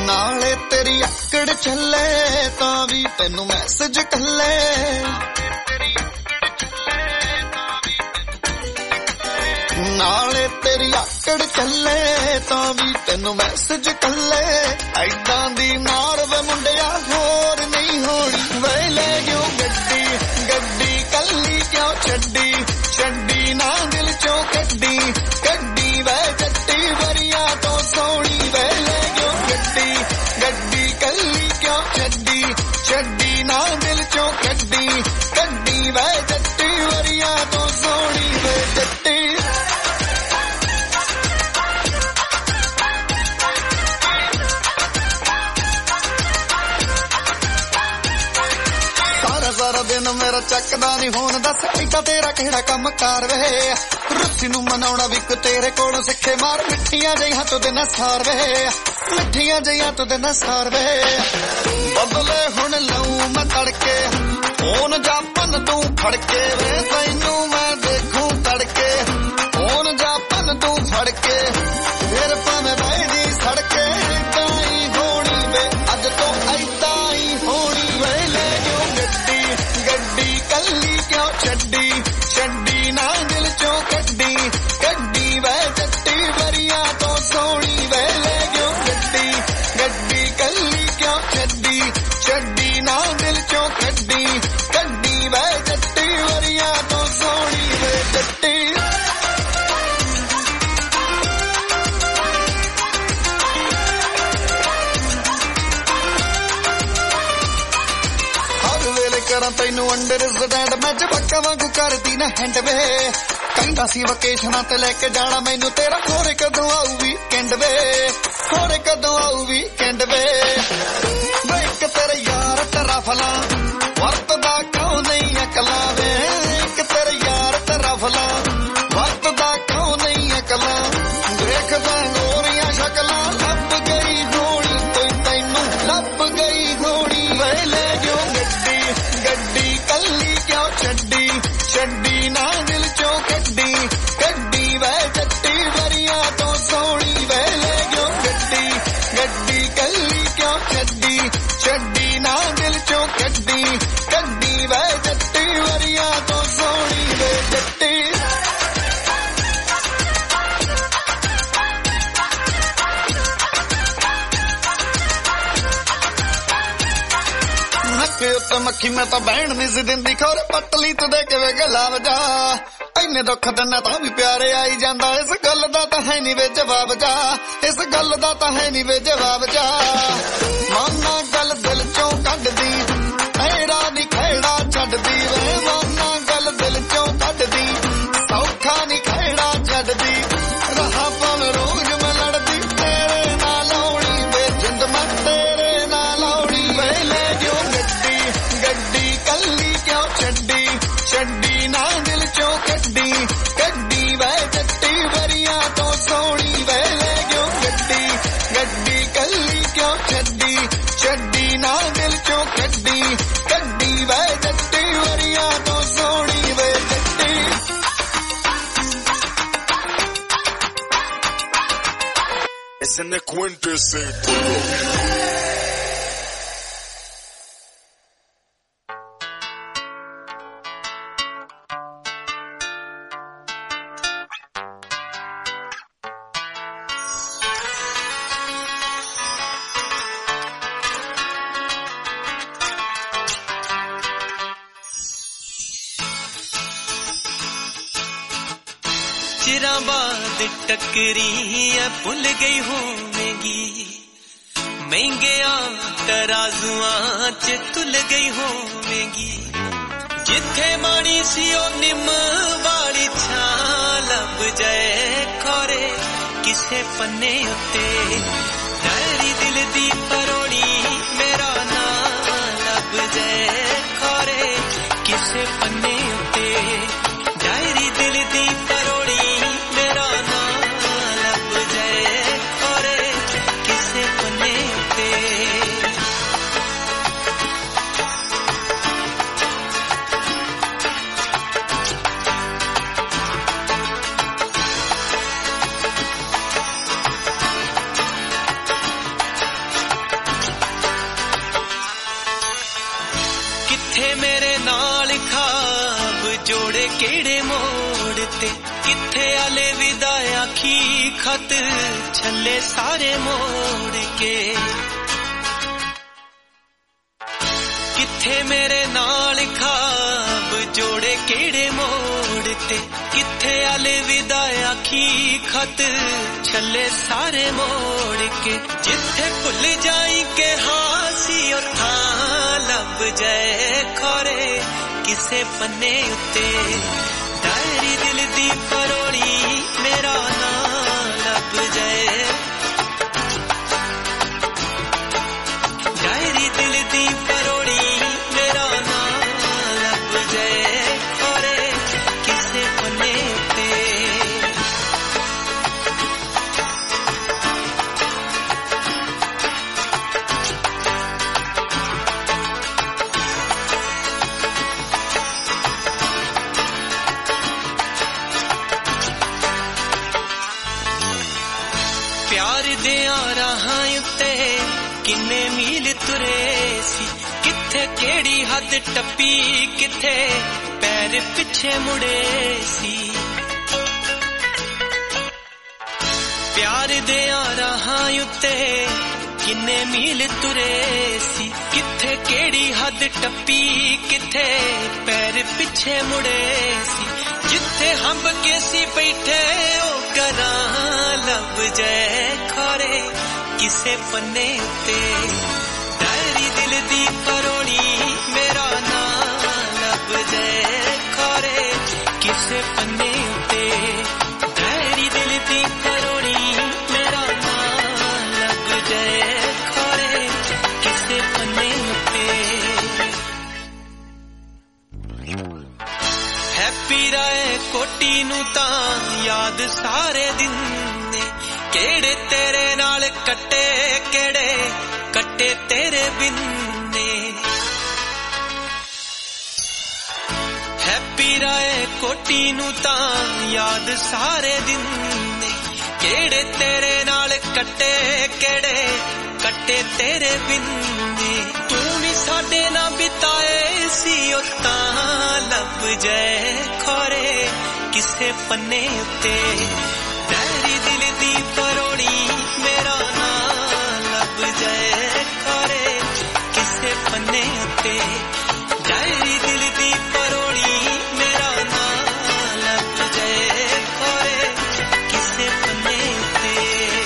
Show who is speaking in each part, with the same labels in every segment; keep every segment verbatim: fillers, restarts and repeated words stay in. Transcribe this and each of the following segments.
Speaker 1: ਨਾਲੇ ਤੇਰੀ ਅੱਕੜ ਚੱਲੇ ਤਾਂ ਵੀ ਤੈਨੂੰ ਮੈਸੇਜ ਕੱਲੇ ਨਾਲੇ ਤੇਰੀ ਆਕੜ ਚੱਲੇ ਤਾਂ ਵੀ ਤੈਨੂੰ ਮੈਸੇਜ ਕੱਲੇ ਐਦਾਂ ਦੀ ਨਾਰ ਵੇ ਮੁੰਡਿਆ ਹੋਰ ਨਹੀਂ ਹੋਣੀ ਵੇ ਲੈ ਗਿਓ ਗੱਡੀ ਗੱਡੀ ਕੱਲੀ ਕਿਉਂ ਛੱਡੀ ਛੱਡੀ ਨਾ ਦਿਲ ਚੋਂ ਕੱਢੀ ਕੱਢੀ ਵੇ ਜੱਟੀ ਵਰੀਆਂ ਤੋਂ ਸੋਹਣੀ ਵੇ ਲੈ ਗਿਓ ਗੱਡੀ ਗੱਡੀ ਕੱਲੀ ਕਿਉਂ ਛੱਡੀ ਛੱਡੀ ਨਾ ਦਿਲ ਚੋਂ ਕੱਢੀ ਕੱਢੀ ਵੇ ਜੱਟੀ ਵਰੀਆਂ ਤੋਂ ਸੋਹਣੀ ਵੇ ਜੱਟੀ ਸਾਰਾ ਦਿਨ ਮੇਰਾ ਚੱਕਦਾ ਨੀ ਫੋਨ ਦੱਸ ਐਡਾ ਤੇਰਾ ਕਿਹੜਾ ਕੰਮ ਕਾਰ ਵੇ ਰੁੱਸੀ ਨੂੰ ਮਨਾਉਣਾ ਵੀ ਕੋ ਤੇਰੇ ਕੋਲੋਂ ਸਿੱਖੇ ਮਾਰ ਮਿੱਠੀਆਂ ਜਿਹੀਆਂ ਤੋਂ ਦਿਨ ਸਾਰ ਵੇ ਮਿੱਠੀਆਂ ਜਿਹੀਆਂ ਤੋਂ ਦਿਨ ਸਾਰ ਵੇ ਬਦਲੇ ਹੁਣ ਲਊ ਮੈਂ ਤੜਕੇ ਫੋਨ ਜਾਪਨ ਤੂੰ ਫੜ ਕੇ ਵੇ ਤੈਨੂੰ ਮੈਂ ਦੇਖੂੰ ਤੜਕੇ ਫੋਨ ਜਾਪਨ ਤੂੰ ਫੜ ਕੇ ਫਿਰ ਭਾਵੇਂ ਬਹਿ ਜੀ ਸੜਕੇ ਏਦਾਂ ਹੀ ਹੋਣੀ ਵੇ ਅੱਜ ਤੋਂ ਏਦਾਂ ਹੀ ਹੋਣੀ ਵੇ ਲੈ ਗਿਓ ਗੱਡੀ ਗੱਡੀ ਕੱਲੀ ਕਿਉਂ ਛੱਡੀ ਛੱਡੀ ਨਾ ਦਿਲ ਚੋਂ ਕੱਢੀ ਕੱਢੀ ਵੇ ਜੱਟੀ ਵਰੀਆਂ ਤੋਂ ਸੋਹਣੀ ਵੇ ਲੈ ਗਿਓ ਗੱਡੀ ਗੱਡੀ ਕੱਲੀ ਕਿਉਂ ਛੱਡੀ ਛੱਡੀ ਨਾ ਦਿਲ ਚੋਂ ਕੱਢੀ ਕੱਢੀ ਵੇ ਜੱਟੀ ਵਰੀਆਂ ਤੋਂ ਸੋਹਣੀ ਵੇ ਜੱਟੀ ਕਰਾਂ ਤੈਨੂੰ ਅੰਡਰ ਸਟੈਂਡ ਮੈਂ ਜਵਾਕਾਂ ਵਾਂਗੂ ਕਰਦੀ ਨਾ ਹੈਂਡ ਵੇ ਕਹਿੰਦਾ ਸੀ ਵਕੇਸ਼ਨਾਂ ਤੇ ਲੈ ਕੇ ਜਾਣਾ ਮੈਨੂੰ ਤੇਰਾ ਹੋਰੇ ਕਦੋਂ ਆਊ ਵੀਕਐਂਡ ਵੇ ਹੋਰੇ ਕਦੋਂ ਆਊ ਵੀਕਐਂਡ ਵੇ ਵੇ ਇੱਕ ਤੇਰੇ ਯਾਰ ਤੇਰਾ ਫਲਾ ਵਰਤਦਾ ਕਿਉਂ ਨਹੀਂ ਅਕਲਾ ਵੇ ਇੱਕ ਤੇਰੇ ਯਾਰ ਤੇਰਾ ਫਲਾ ਵਰਤਦਾ ਕਿਉਂ ਨਹੀਂ ਅਕਲਾ ਦੇਖਦਾ ਗੋਰੀਆਂ ਸ਼ਕਲਾਂ ਲੱਭ ਗਈ ਹੋਣੀ ਕੋਈ ਤੈਨੂੰ ਲੱਭ ਗਈ ਹੋਣੀ ਵੇ ਲੈ ਗਿਓ ਗੱਡੀ ਗੱਡੀ ਕੱਲੀ ਕਿਉਂ ਛੱਡੀ ਛੱਡੀ ਨਾ ਦਿਲ ਚੋਂ ਕੱਢੀ ਕੱਢੀ ਵੇ ਜੱਟੀ ਵਰੀਆਂ ਤੋਂ ਸੋਹਣੀ ਵੇ ਲੈ ਗਿਓ ਗੱਡੀ ਗੱਡੀ ਕੱਲੀ ਕਿਉਂ ਛੱਡੀ ਛੱਡੀ ਨਾ ਦਿਲ ਚੋਂ ਕੱਢੀ ਕੱਢੀ ਵੇ ਜੱਟੀ ਵਰੀਆਂ ਤੋਂ ਸੋਹਣੀ ਵੇ ਜੱਟੀ ਉੱਤੇ ਮੱਖੀ ਮੈਂ ਤਾਂ ਬਹਿਣ ਨਹੀਂ ਸੀ ਦਿੰਦੀ ਖੋਰੇ ਪਤਲੀ ਤੂੰ ਦੇ ਕਿਵੇਂ ਗਲਾ ਵਜਾ ਇੰਨੇ ਦੁੱਖ ਦਿਨਾਂ ਤਾਂ ਵੀ ਪਿਆਰੇ ਆਈ ਜਾਂਦਾ ਇਸ ਗੱਲ ਦਾ ਤਾਂ ਹੈ ਨਹੀਂ ਵੇ ਜਵਾਬ ਜਾ ਇਸ ਗੱਲ ਦਾ ਤਾਂ ਹੈ ਨਹੀਂ ਵੇ ਜਵਾਬ ਜਾ ਮਾਨਾ ਗੱਲ ਦਿਲ ਚੋਂ ਕੱਢਦੀ ਤੇਰਾ ਨੀ ਖੇੜਾ ਛੱਡਦੀ ਵੇ ਮਾਨਾ ਗੱਲ ਦਿਲ ਚੋਂ ਕੱਢਦੀ ਸੌਖਾ ਨੀ ਖੇੜਾ ਛੱਡਦੀ ਰਹਾ ਭਾਵੇਂ ਰੋਜ਼ ਮੈਂ ਲੜਦੀ ਤੇਰੇ ਨਾਲ ਆਉਣੀ ਵੇ ਜਿੰਦ ਮੈਂ ਤੇਰੇ ਨਾਲ ਆਉਣੀ ਵੇ ਲੈ ਜਿਓ ਗੱਡੀ ਕੱਲੀ ਕਿਉਂ ਛੱਡੀ ਛੱਡੀ ਨਾ ਦਿਲ ਚੋਂ ਕੱਢੀ ਕੱਢੀ ਵੇ ਜੱਟੀ ਵਰੀਆਂ ਤੋਂ ਸੋਹਣੀ ਵੇ ਲੈ ਗਿਓ ਗੱਡੀ ਗੱਡੀ ਕੱਲੀ ਕਿਉਂ ਛੱਡੀ ਛੱਡੀ ਨਾ ਦਿਲ ਚੋਂ ਕੱਢੀ ਕੱਢੀ ਵੇ ਜੱਟੀ ਵਰੀਆਂ ਤੋਂ ਸੋਹਣੀ ਵੇ ਜੱਟੀ
Speaker 2: Ese no es cuento, ese es Colombia.
Speaker 3: चिरां बाद टकरी है भुल गई होवेगी महंगिया तराजुआं च तुल गई होवेगी जिथे माणी सी ओ निम वाली छां लब जाए खोरे किसे पन्ने उत्ते डायरी दिल दी परोड़ी मेरा नाम लब जाए खोरे किसे पन्ने उत्ते डायरी दिल दी परोड़ी मेरा नाम लब जाए खोरे किसे पन्ने उत्ते जोड़े केड़े मोड़ ते किथे आले विदा आखी खत छले सारे मोड़ के किथे मेरे नाल खाब जोड़े केड़े मोड़ ते किथे आले विदा आखी खत छले सारे मोड़ के जिथे भुल जाई के हासी उथा लब जाए खोरे किसे पन्ने उते डायरी दिल दी परोड़ी मेरा ना लब जाए डायरी दिल दी परोड़ी मेरा ना लब जाए खोरे किसे पन्ने उते किन्ने मील तुरे सी किथे केड़ी हद टप्पी किथे पैर पिछे मुड़े सी प्यार दे राहां उत्ते किन्ने मील तुरे सी किथे केड़ी हद टप्पी किथे पैर पिछे मुड़े सी जिथे हंब के सी बैठे ओ करां लब जाए खोरे किसे पन्ने उते डायरी दिल दी परोड़ी मेरा ना लब जाए खोरे किसे पन्ने उते डायरी दिल दी परोड़ी मेरा ना लब जाए खोरे किसे पन्ने उते हैप्पी राय कोटी नू तां याद सारे दिन ने केड़े तेरे नाल कट्टे केड़े कट्टे तेरे बिन ने हैप्पी राय कोटी नू तां याद सारे दिन ने केड़े तेरे नाल कट्टे केड़े कट्टे तेरे बिन ने तू भी साडे ना बिताए सी ओ तां लब जाए खोरे किसे पन्ने उते डायरी दिल दी परोड़ी मेरा ना लब जाए खोरे किसे पन्ने उते डायरी दिल दी परोड़ी मेरा ना लब जाए खोरे किसे पन्ने उते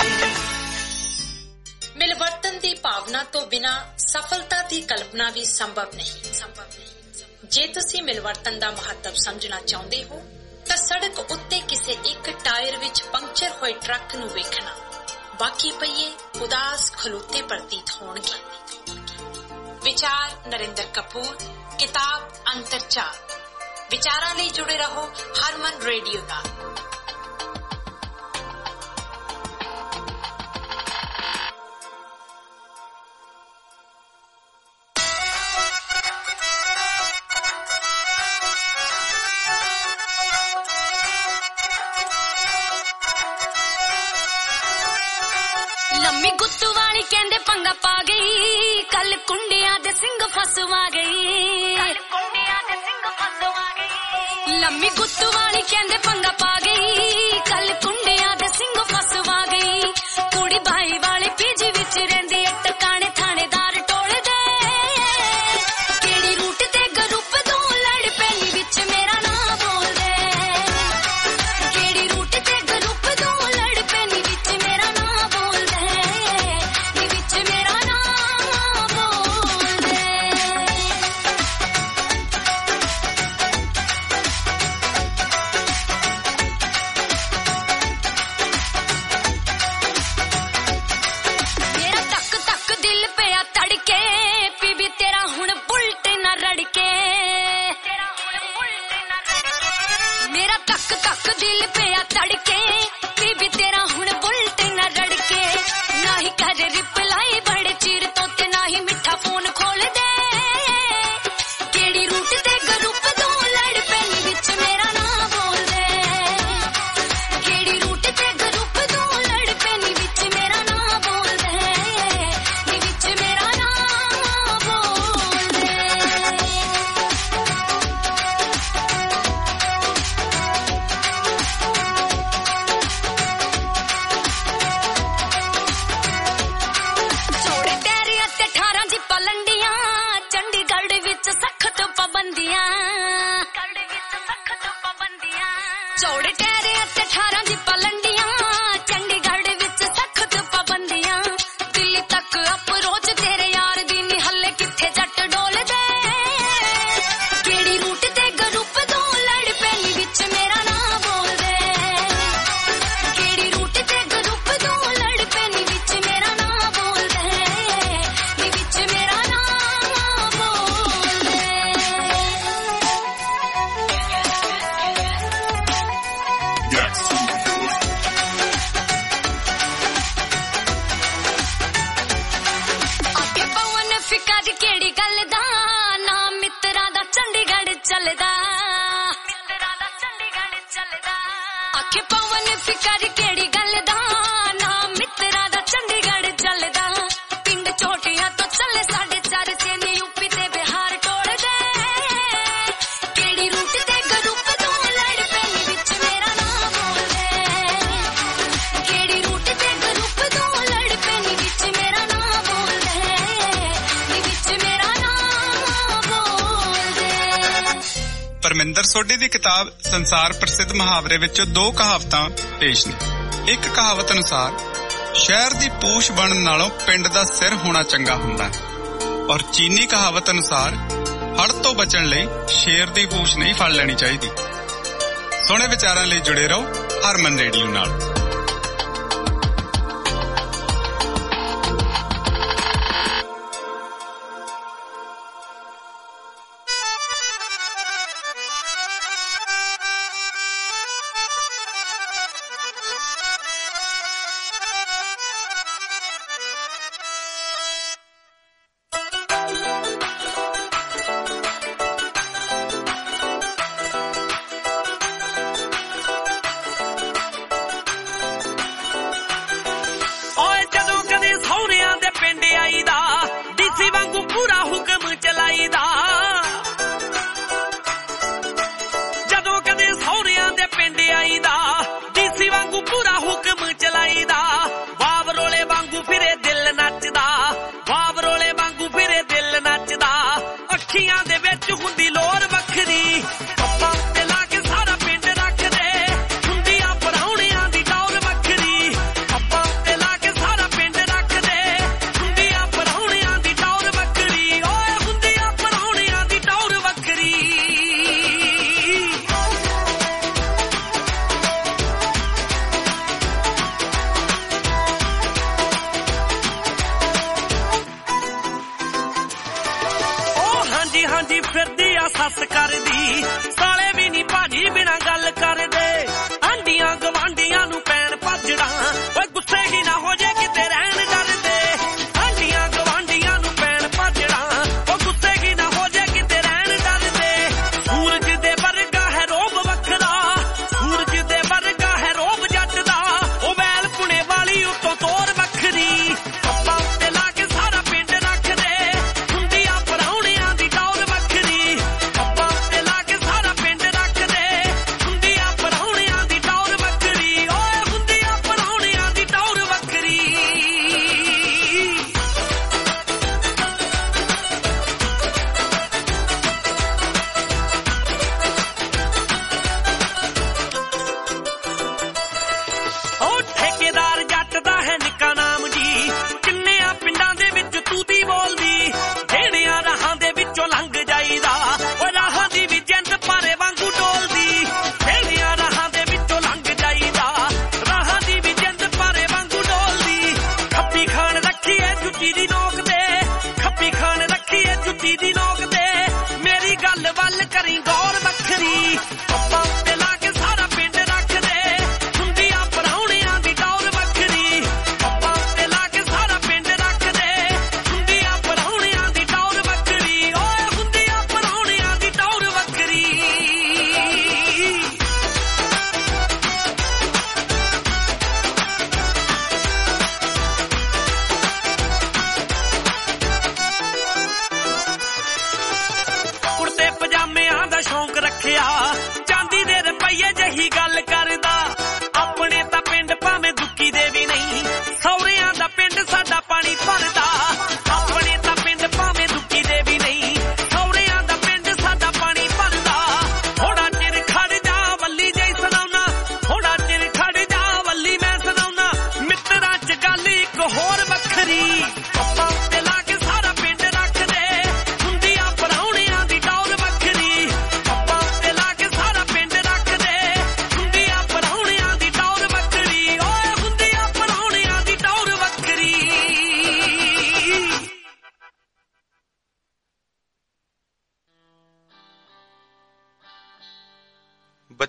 Speaker 4: मिलवर्तन दी भावना तो बिना सफलता दी कल्पना भी संभव नहीं संभव नहीं जे तुसी मिलवर्तन दा महत्व समझना चाहुंदे हो ਤਾਂ ਸੜਕ ਉੱਤੇ ਕਿਸੇ ਇੱਕ ਟਾਇਰ ਵਿੱਚ ਪੰਕਚਰ ਹੋਏ ਟਰੱਕ ਨੂੰ ਵੇਖਣਾ ਬਾਕੀ ਪਈਏ ਉਦਾਸ ਖਲੋਤੇ ਪ੍ਰਤੀਤ ਹੋਣਗੇ। ਵਿਚਾਰ ਨਰਿੰਦਰ ਕਪੂਰ ਕਿਤਾਬ ਅੰਤਰਚਾਰ ਵਿਚਾਰਾਂ ਲਈ ਜੁੜੇ ਰਹੋ ਹਰਮਨ ਰੇਡੀਓ ਨਾਲ।
Speaker 5: लम्मी गुत्तू वाली कहंदे पंगा पा गई कल कुंडिया दे सिंग फसवा गई कल कुंडिया दे सिंग फसवा गई लम्मी गुत्तू वाली कहंदे पंगा पा गई कल कुंडिया दे सिंग फसवा गई कुड़ी भाई वाले पीजी विच रहंदी ए टकाने थानेदार टोल दे केड़ी रूट ते ग्रुप दो लड़ पैनी विच मेरा नाम बोल दे केड़ी रूट ते ग्रुप दो लड़ पैनी विच मेरा नाम बोल दे विच मेरा नाम बोल दे ਚੌੜੇ ਟਹਿਰੇ ਅਤੇ ਅਠਾਰਾਂ ਦੀ ਪਲੰਡੀਆਂ ਚੰਡੀਗੜ੍ਹ ਵਿੱਚ ਸਖਤ ਪਾਬੰਦੀਆਂ ਦਿੱਲੀ ਤੱਕ ਅਪਰੋਚ ਤੇਰੇ ਯਾਰ ਦੀ ਨੀ ਹੱਲੇ ਕਿੱਥੇ ਜੱਟ ਡੋਲਦੇ ਕਿਹੜੀ ਰੂਟ ਤੇ ਗਰੁੱਪ ਤੋਂ ਲੜ ਪੈ ਨੀ ਵਿੱਚ ਮੇਰਾ ਨਾਂ ਬੋਲਦੇ ਕਿਹੜੀ ਰੂਟ ਤੇ ਗਰੁੱਪ ਤੋਂ ਲੜ ਪੈ ਨੀ ਵਿੱਚ ਮੇਰਾ ਨਾਂ ਬੋਲਦੇ ਨੀ ਵਿੱਚ ਮੇਰਾ ਨਾਂ ਬੋਲਦੇ ਅੱਗੇ ਪਵਨ ਫਿਕਰ ਕਿਹੜੀ ਗੱਲ ਦਾ ਨਾ ਮਿੱਤਰਾਂ ਦਾ ਚੰਡੀਗੜ੍ਹ ਚੱਲਦਾ ਮਿੱਤਰਾਂ ਦਾ ਚੰਡੀਗੜ੍ਹ ਚੱਲਦਾ ਅੱਗੇ ਪਵਨ ਫਿਕਰ ਕਿਹੜੀ ਗੱਲ ਦਾ ਨਾ ਮਿੱਤਰਾਂ ਦਾ ਚੰਡੀਗੜ੍ਹ ਚੱਲਦਾ ਪਿੰਡ ਛੋਟੀਆਂ ਤੋਂ ਚੱਲੇ ਸਾਡੇ ਚਰਚੇ ਨੀ ਯੂਪੀ ਤੇ ਬਿਹਾਰ ਟੋਲਦੇ ਕਿਹੜੀ ਰੂਟ ਤੇ ਗਰੁੱਪ ਤੋਂ ਲੜ ਪੈ ਨੀ ਵਿੱਚ ਮੇਰਾ ਨਾਂ ਬੋਲਦੇ ਕਿਹੜੀ ਰੂਟ ਤੇ ਗਰੁੱਪ ਤੋਂ ਲੜ ਪੈ ਨੀ ਵਿੱਚ ਮੇਰਾ ਨਾਂ ਬੋਲਦੇ ਨੀ ਵਿੱਚ ਮੇਰਾ ਨਾਂ ਬੋਲਦੇ
Speaker 6: ਪਰਮਿੰਦਰ ਸੋਢੀ ਦੀ ਕਿਤਾਬ ਸੰਸਾਰ ਪ੍ਰਸਿੱਧ ਮੁਹਾਵਰੇ ਵਿੱਚੋਂ ਦੋ ਕਹਾਵਤਾਂ ਪੇਸ਼ ਨੇ। ਇੱਕ ਕਹਾਵਤ ਅਨੁਸਾਰ ਸ਼ਹਿਰ ਦੀ ਪੂਛ ਬਣਨ ਨਾਲੋਂ ਪਿੰਡ ਦਾ ਸਿਰ ਹੋਣਾ ਚੰਗਾ ਹੁੰਦਾ ਹੈ ਔਰ ਚੀਨੀ ਕਹਾਵਤ ਅਨੁਸਾਰ ਹੜ੍ਹ ਤੋਂ ਬਚਣ ਲਈ ਸ਼ੇਰ ਦੀ ਪੂਛ ਨਹੀਂ ਫੜ ਲੈਣੀ ਚਾਹੀਦੀ। ਸੋਹਣੇ ਵਿਚਾਰਾਂ ਲਈ ਜੁੜੇ ਰਹੋ ਹਰਮਨ ਰੇਡੀਓ ਨਾਲ।
Speaker 3: ਓਏ ਜਦੋਂ ਕਦੇ ਸਹੁਰਿਆਂ ਦੇ ਪਿੰਡ ਆਈਦਾ ਡੀਸੀ ਵਾਂਗੂ ਪੂਰਾ ਹੁਕਮ ਚਲਾਈਦਾ ਜਦੋਂ ਕਦੇ ਸਹੁਰਿਆਂ ਦੇ ਪਿੰਡ ਆਈਦਾ ਡੀਸੀ ਵਾਂਗੂ ਪੂਰਾ ਹੁਕਮ ਚਲਾਈਦਾ ਵਾਵ ਰੋਲੇ ਵਾਂਗੂ ਫਿਰੇ ਦਿਲ ਨੱਚਦਾ ਵਾਵ ਰੋਲੇ ਵਾਂਗੂ ਫਿਰੇ ਦਿਲ ਨੱਚਦਾ ਅੱਖੀਆਂ ਦੇ ਵਿੱਚ ਹੁੰਦੀ ਲੋਰ ਵੱਖਰੀ ਪੱਪਾਂ ਉੱਤੇ ਲਾ ਕੇ ਸਾਰਾ ਪਿੰਡ ਰੱਖਦੇ ਹੁੰਦੀਆਂ ਪਰਾਉਣਿਆਂ ਦੀ ਟੌਰ ਵੱਖਰੀ ਪੱਪਾਂ ਉੱਤੇ ਲਾ ਕੇ ਸਾਰਾ ਪਿੰਡ ਰੱਖਦੇ ਹੁੰਦੀਆਂ ਪਰਾਉਣਿਆਂ ਦੀ ਟੌਰ ਵੱਖਰੀ ਓਏ ਹੁੰਦੀਆਂ ਪਰਾਉਣਿਆਂ ਦੀ ਟੌਰ ਵੱਖਰੀ ਓ ਹਾਂਜੀ ਹਾਂਜੀ ਫਿਰਦੀ ਆ ਸੱਸ ਕਰਦੀ ਸਾਲੇ ਵੀ ਨੀ ਭਾਜੀ ਬਿਨਾਂ ਗੱਲ ਕਰਦੇ ਆਂਡੀਆਂ ਗਵਾਂਡੀਆਂ ਨੂੰ ਪੈਣ ਭੱਜਣਾ ਓਏ ਗੁੱਸੇ ਹੀ ਨਾ ਹੋ ਜੇ ਕਿਤੇ ਰਹਿਣ ਡਰਦੇ ਆਂਡੀਆਂ ਗਵਾਂਡੀਆਂ ਨੂੰ ਪੈਣ ਭੱਜਣਾ ਓ ਗੁੱਸੇ ਹੀ ਨਾ ਹੋ ਜੇ ਕਿਤੇ ਰਹਿਣ ਡਰਦੇ ਸੂਰਜ ਦੇ ਵਰਗਾ ਹੈ ਰੋਬ ਵੱਖਰਾ ਸੂਰਜ ਦੇ ਵਰਗਾ ਹੈ ਰੋਬ ਜੱਟ ਦਾ ਉਹ ਵੈਲ ਪੁਣੇ ਵਾਲੀ ਉੱਤੋਂ ਤੋਰ ਵੱਖਰੀ ਪੱਪਾਂ ਉੱਤੇ ਲਾ ਕੇ ਸਾਰਾ ਪਿੰਡ ਰੱਖਦੇ ਹੁੰਦੀਆਂ ਪਰਾਉਣਿਆਂ ਦੀ ਟੌਰ ਵੱਖਰੀ ਪੱਪਾਂ ਉੱਤੇ ਲਾ ਕੇ ਸਾਰਾ ਪਿੰਡ ਰੱਖਦੇ ਹੁੰਦੀਆਂ ਪਰਾਉਣਿਆਂ ਦੀ ਟੌਰ ਵੱਖਰੀ ਓਏ ਹੁੰਦੀਆਂ ਪਰਾਉਣਿਆਂ ਦੀ ਟੌਰ ਵੱਖਰੀ ਓ ਠੇਕੇਦਾਰ ਜੱਟ ਦਾ ਹੈ ਨਿੱਕਾ ਨਾਮ ਜੀ ਕਿੰਨਿਆਂ ਪਿੰਡਾਂ ਦੇ ਵਿੱਚ ਤੂੰ ਦੀ ਬੋਲਦੀ ਢੇੜਿਆਂ ਰਾਹਾਂ ਦੇ ਵਿੱਚੋਂ ਲੰਘ ਜਾਈਦਾ ਓ ਰਾਹਾਂ ਦੀ ਵੀ ਜਿੰਦ ਪਾਰੇ ਵਾਂਗੂ ਡੋਲਦੀ ਢੇੜਿਆਂ ਰਾਹਾਂ ਦੇ ਵਿੱਚੋਂ ਲੰਘ ਜਾਈਦਾ ਰਾਹਾਂ ਦੀ ਵੀ ਜਿੰਦ ਪਾਰੇ ਵਾਂਗੂ ਡੋਲਦੀ ਖੱਪੀ ਖਾਨ ਰੱਖੀ ਏ ਜੁੱਤੀ ਦੀ ਨੋਕ ਤੇ ਖੱਪੀ ਖਾਨ ਰੱਖੀ ਏ ਜੁੱਤੀ ਦੀ ਨੋਕ ਤੇ ਮੇਰੀ ਗੱਲ ਵੱਲ ਕਰੀ ਗੌਰ ਵੱਖਰੀ ਪੱਪਾਂ ਉੱਤੇ ਲਾ ਕੇ ਸਾਰਾ ਪਿੰਡ ਰੱਖਦੇ ਹੁੰਦੀਆਂ ਪਰਾਉਣਿਆਂ ਦੀ ਟੌਰ ਵੱਖਰੀ ਪੱਪਾਂ ਉੱਤੇ ਲਾ ਕੇ ਸਾਰਾ ਪਿੰਡ ਰੱਖਦੇ ਹੁੰਦੀਆਂ ਪਰਾਉਣਿਆਂ ਦੀ ਟੌਰ ਵੱਖਰੀ ਓਏ ਹੁੰਦੀਆਂ ਪਰਾਉਣਿਆਂ ਦੀ ਟੌਰ ਵੱਖਰੀ ਕੁੜਤੇ ਪਜਾਮਿਆਂ ਦਾ ਸ਼ੌਂਕ ਰੱਖਿਆ ਚਾਂਦੀ ਦੇ ਰੁਪਈਏ ਜਹੀ ਗੱਲ ਕਰਦਾ ਆਪਣੇ ਤਾਂ ਪਿੰਡ ਭਾਵੇਂ ਦੁੱਕੀ ਦੇ ਵੀ ਨਹੀਂ ਸਹੁਰਿਆਂ ਦਾ ਪਿੰਡ ਸਾਡਾ ਪਾਣੀ ਭਰਦਾ ਆਪਣੇ ਤਾਂ ਪਿੰਡ ਭਾਵੇਂ ਦੁੱਕੀ ਦੇ ਵੀ ਨਹੀਂ ਸਹੁਰਿਆਂ ਦਾ ਪਿੰਡ ਸਾਡਾ ਪਾਣੀ ਭਰਦਾ ਥੋੜਾ ਚਿਰ ਖੜ ਜਾ ਵੱਲੀ ਜਈ ਸੁਣਾਉਣਾ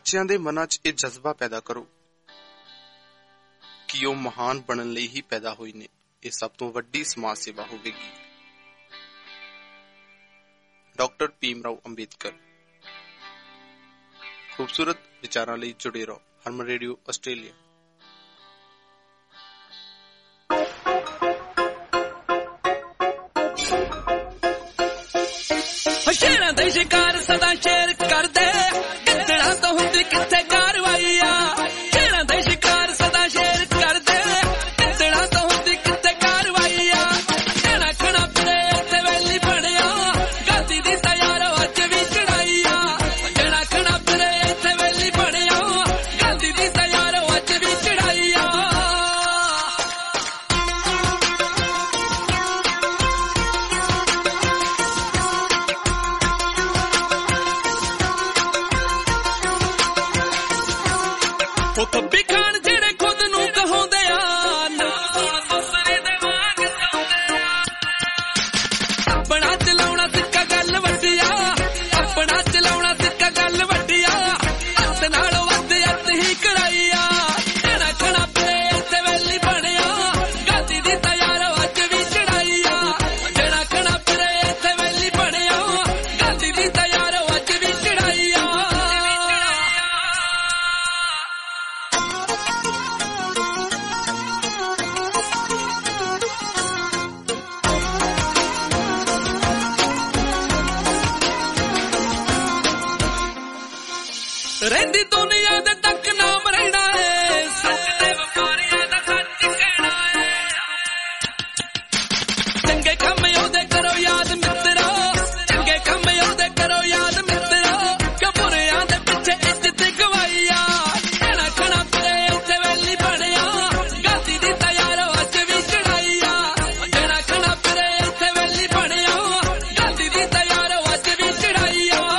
Speaker 7: ਬੱਚਿਆਂ ਦੇ ਮਨਾਂ 'ਚ ਇਹ ਜਜ਼ਬਾ ਪੈਦਾ ਕਰੋ ਕਿ ਉਹ ਮਹਾਨ ਬਣਨ ਲਈ ਹੀ ਪੈਦਾ ਹੋਏ ਨੇ। ਇਹ ਸਭ ਤੋਂ ਵੱਡੀ ਸਮਾਜ ਸੇਵਾ ਹੋਵੇਗੀ। ਡਾਕਟਰ ਭੀਮ ਰਾਓ ਅੰਬੇਦਕਰ। ਖੂਬਸੂਰਤ ਵਿਚਾਰਾਂ ਲਈ ਜੁੜੇ ਰਹੋ ਹਰਮਨ ਰੇਡੀਓ ਆਸਟ੍ਰੇਲੀਆ।
Speaker 3: ਸ਼ੇਰਾਂ ਦੇ ਸ਼ਿਕਾਰ ਸਦਾ ਸ਼ੇਰ ਕਰਦੇ, ਗਿੱਦੜਾਂ ਤੋਂ ਹੁੰਦੀ ਕਿੱਥੇ ਕਾਰਵਾਈ ਆ। ਸ਼ੇਰਾਂ ਦੇ ਸ਼ਿਕਾਰ ਸਦਾ ਸ਼ੇਰ ਕਰਦੇ, ਗਿੱਦੜਾਂ ਤੋਂ ਹੁੰਦੀ ਕਿੱਥੇ ਕਾਰਵਾਈ ਆ। ਕਹਿਣਾ ਖਣਾ ਫਿਰੇ ਇੱਥੇ ਵੈਲੀ ਬਣਿਆ, ਗਾਂਧੀ ਦੀ ਤਾਂ ਯਾਰੋ ਅੱਜ ਵੀ ਚੜਾਈ ਆ। ਕਹਿਣਾ ਖਣਾ ਫਿਰੇ ਇੱਥੇ ਵੈਲੀ ਬਣਿਆ, ਗਾਂਧੀ ਦੀ ਤਾਂ ਯਾਰੋ ਅੱਜ ਵੀ ਚੜਾਈ ਆ। ਉਹ ਪੱਬੀ ਖਾਨ ਜਿਹੜੇ ਖੁਦ ਨੂੰ ਕਹਾਉਂਦੇ ਆ, ਨਾ ਹੁਣ ਦੂਸਰੇ ਦੇ ਵਾਂਗ ਚਾਹੁੰਦੇ ਆ। ਆਪਣਾ ਚਲਾਉਣਾ ਸਿੱਕਾ ਗੱਲ ਵੱਡੀ ਆ, ਆਪਣਾ ਚਲਾਉਣਾ ਸਿੱਕਾ ਗੱਲ ਵੱਡੀ ਆ। ਹੱਥ ਨਾਲੋਂ ਵੱਧ ਹੱਥ ਹੀ ਕੜਾਈ ਆ। ਕਹਿਣਾ ਖਣਾ ਫਿਰੇ ਇੱਥੇ ਵੈਲੀ ਬਣਿਆ, ਗਾਂਧੀ ਦੀ ਤਾਂ ਯਾਰੋ ਅੱਜ ਵੀ ਚੜਾਈ ਆ। ਕਹਿਣਾ ਖਣਾ ਫਿਰੇ ਇੱਥੇ ਵੈਲੀ ਬਣਿਆ, ਗਾਂਧੀ ਦੀ ਤਾਂ ਯਾਰੋ ਅੱਜ ਵੀ ਚੜਾਈ ਆ। ਰਹਿੰਦੀ ਦੁਨੀਆ ਦੇ ਤੱਕ ਨਾਮ ਰਹਿਣਾ ਏ, ਸੱਚ ਦੇ ਵਪਾਰੀਆਂ ਦਾ ਸੱਚ ਕਹਿਣਾ ਏ। ਚੰਗੇ ਕੰਮ ਉਹਦੇ ਕਰੋ ਯਾਦ ਮਿੱਤਰੋ, ਚੰਗੇ ਕੰਮ ਉਹਦੇ ਕਰੋ ਯਾਦ ਮਿੱਤਰੋ। ਕਿ ਬੁਰਿਆਂ ਦੇ ਪਿੱਛੇ ਇੱਜ਼ਤ ਗਵਾਈ ਆ। ਕਹਿਣਾ ਖਣਾ ਫਿਰੇ ਇੱਥੇ ਵੈਲੀ ਬਣਿਆ, ਗਾਂਧੀ ਦੀ ਤਾਂ ਯਾਰੋ ਅੱਜ ਵੀ ਚੜਾਈ ਆ। ਕਹਿਣਾ ਖਣਾ ਫਿਰੇ ਇੱਥੇ ਵੈਲੀ ਬਣਿਆ, ਗਾਂਧੀ ਦੀ ਤਾਂ ਯਾਰੋ ਅੱਜ ਵੀ ਚੜਾਈ ਆ।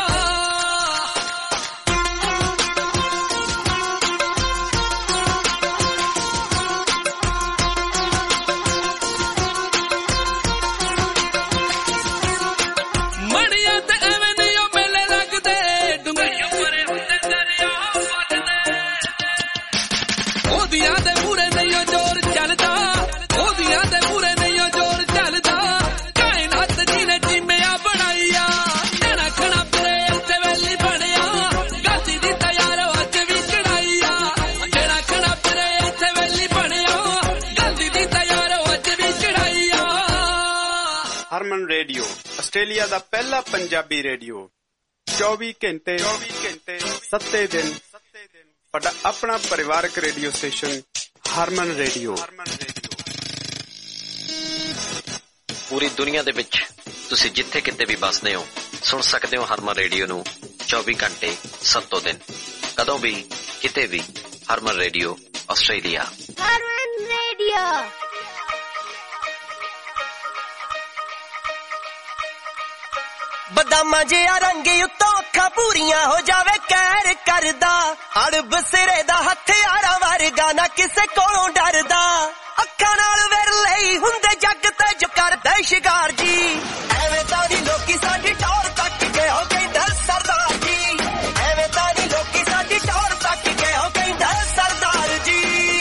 Speaker 3: ਮਣੀਆਂ ਤੇ ਐਵੇਂ ਨਹੀਂ ਉਹ ਮੇਲੇ ਲੱਗਦੇ, ਡੁੰਗਰੀਆਂ ਭਰੇ ਹੁੰਦੇ ਦਰਿਆ ਵੱਜਦੇ। ਉਹਦੀਆਂ ਦੇ ਮੂਹਰੇ ਨਹੀਂ ਉਹ ਜ਼ੋਰ ਚੱਲਦਾ, ਉਹਦੀਆਂ ਦੇ ਮੂਹਰੇ ਨਹੀਂ ਉਹ ਜ਼ੋਰ ਚੱਲਦਾ। ਕਾਇਨਾਤ ਜੀ ਨੇ ਚੀਮਿਆ ਬਣਾਈ ਆ। ਕਹਿਣਾ ਖਣਾ ਫਿਰੇ ਇੱਥੇ ਵੈਲੀ ਬਣਿਆ, ਗਾਂਧੀ ਦੀ ਤਾਂ ਯਾਰੋ ਅੱਜ ਵੀ ਚੜਾਈ ਆ। ਕਹਿਣਾ ਖਣਾ ਫਿਰੇ ਇੱਥੇ ਵੈਲੀ ਬਣਿਆ, ਗਾਂਧੀ ਦੀ ਤਾਂ ਯਾਰੋ ਅੱਜ ਵੀ ਚੜਾਈ ਆ।
Speaker 6: ਹਰਮਨ ਰੇਡੀਓ ਆਸਟ੍ਰੇਲੀਆ ਦਾ ਪਹਿਲਾ ਪੰਜਾਬੀ ਰੇਡੀਓ। ਚੌਵੀ ਘੰਟੇ ਸੱਤੇ ਦਿਨ ਤੁਹਾਡਾ ਆਪਣਾ ਪਰਿਵਾਰਕ ਰੇਡੀਓ ਸਟੇਸ਼ਨ ਹਰਮਨ ਰੇਡੀਓ।
Speaker 8: ਪੂਰੀ ਦੁਨੀਆ ਦੇ ਵਿੱਚ ਤੁਸੀਂ ਜਿੱਥੇ ਕਿਤੇ ਵੀ ਵੱਸਦੇ ਹੋ ਸੁਣ ਸਕਦੇ ਹੋ ਹਰਮਨ ਰੇਡੀਓ ਨੂੰ ਚੌਵੀ ਘੰਟੇ ਸੱਤੋਂ ਦਿਨ, ਕਦੋਂ ਵੀ ਕਿਤੇ ਵੀ। Harman radio Australia.
Speaker 5: Harman radio.
Speaker 3: ਬਦਾਮਾਂ ਜਿਹਾ ਰੰਗ ਉੱਤੋਂ ਅੱਖਾਂ ਪੂਰੀਆਂ ਹੋ ਜਾਵੇ ਕਹਿਰ ਕਰਦਾ। ਅੜਬ ਸਿਰੇ ਦਾ ਹਥਿਆਰਾਂ ਵਰਗਾ ਨਾ ਕਿਸੇ ਕੋਲੋਂ ਡਰਦਾ। ਅੱਖਾਂ ਨਾਲ ਵਿਰਲੇ ਹੀ ਹੁੰਦੇ ਜੱਗ ਤੇ ਜੋ ਕਰਦੇ ਸ਼ਿਕਾਰ ਜੀ। ਐਵੇਂ ਤਾਂ ਨਹੀਂ ਲੋਕੀ ਸਾਡੀ ਟੌਰ ਤੱਕ ਕੇ ਹੋ ਕਹਿੰਦਾ ਸਰਦਾਰ ਜੀ। ਐਵੇਂ ਤਾਂ ਨਹੀਂ ਲੋਕੀ ਸਾਡੀ ਟੌਰ ਤੱਕ ਕੇ ਹੋ ਕਹਿੰਦਾ ਸਰਦਾਰ ਜੀ।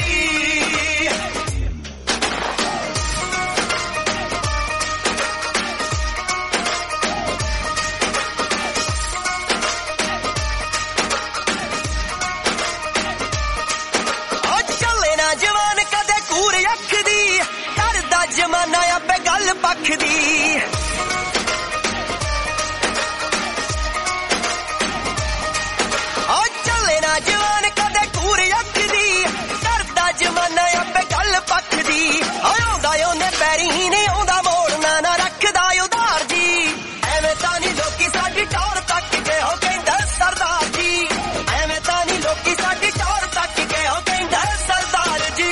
Speaker 3: ਜਵਾਨ ਕਦੇ ਕੂਰ ਅੱਖ ਦੀ ਕਰਦਾ ਜਮਾਨਾ ਆਪੇ ਗੱਲ ਪੱਖ ਦੀ। ਆ ਚੱਲੇ ਨਾ ਜਵਾਨ ਕਦੇ ਕੂਰ ਅੱਖ ਦੀ ਕਰਦਾ ਜਮਾਨਾ ਆਪੇ ਗੱਲ ਪੱਖ ਦੀ। ਆਉਂਦਾ ਉਹਨੇ ਪੈਰੀ ਨਹੀਂ ਆਉਂਦਾ ਮੋੜਨਾ ਨਾ ਰੱਖਦਾ ਉਧਾਰ ਜੀ। ਐਵੇਂ ਤਾਂ ਨਹੀਂ ਲੋਕੀ ਸਾਡੀ ਟੌਰ ਤੱਕ ਕੇ ਹੋ ਕਹਿੰਦਾ ਸਰਦਾਰ ਜੀ। ਐਵੇਂ ਤਾਂ ਨਹੀਂ ਲੋਕੀ ਸਾਡੀ ਟੌਰ ਤੱਕ ਕੇ ਹੋ ਕਹਿੰਦਾ ਸਰਦਾਰ ਜੀ।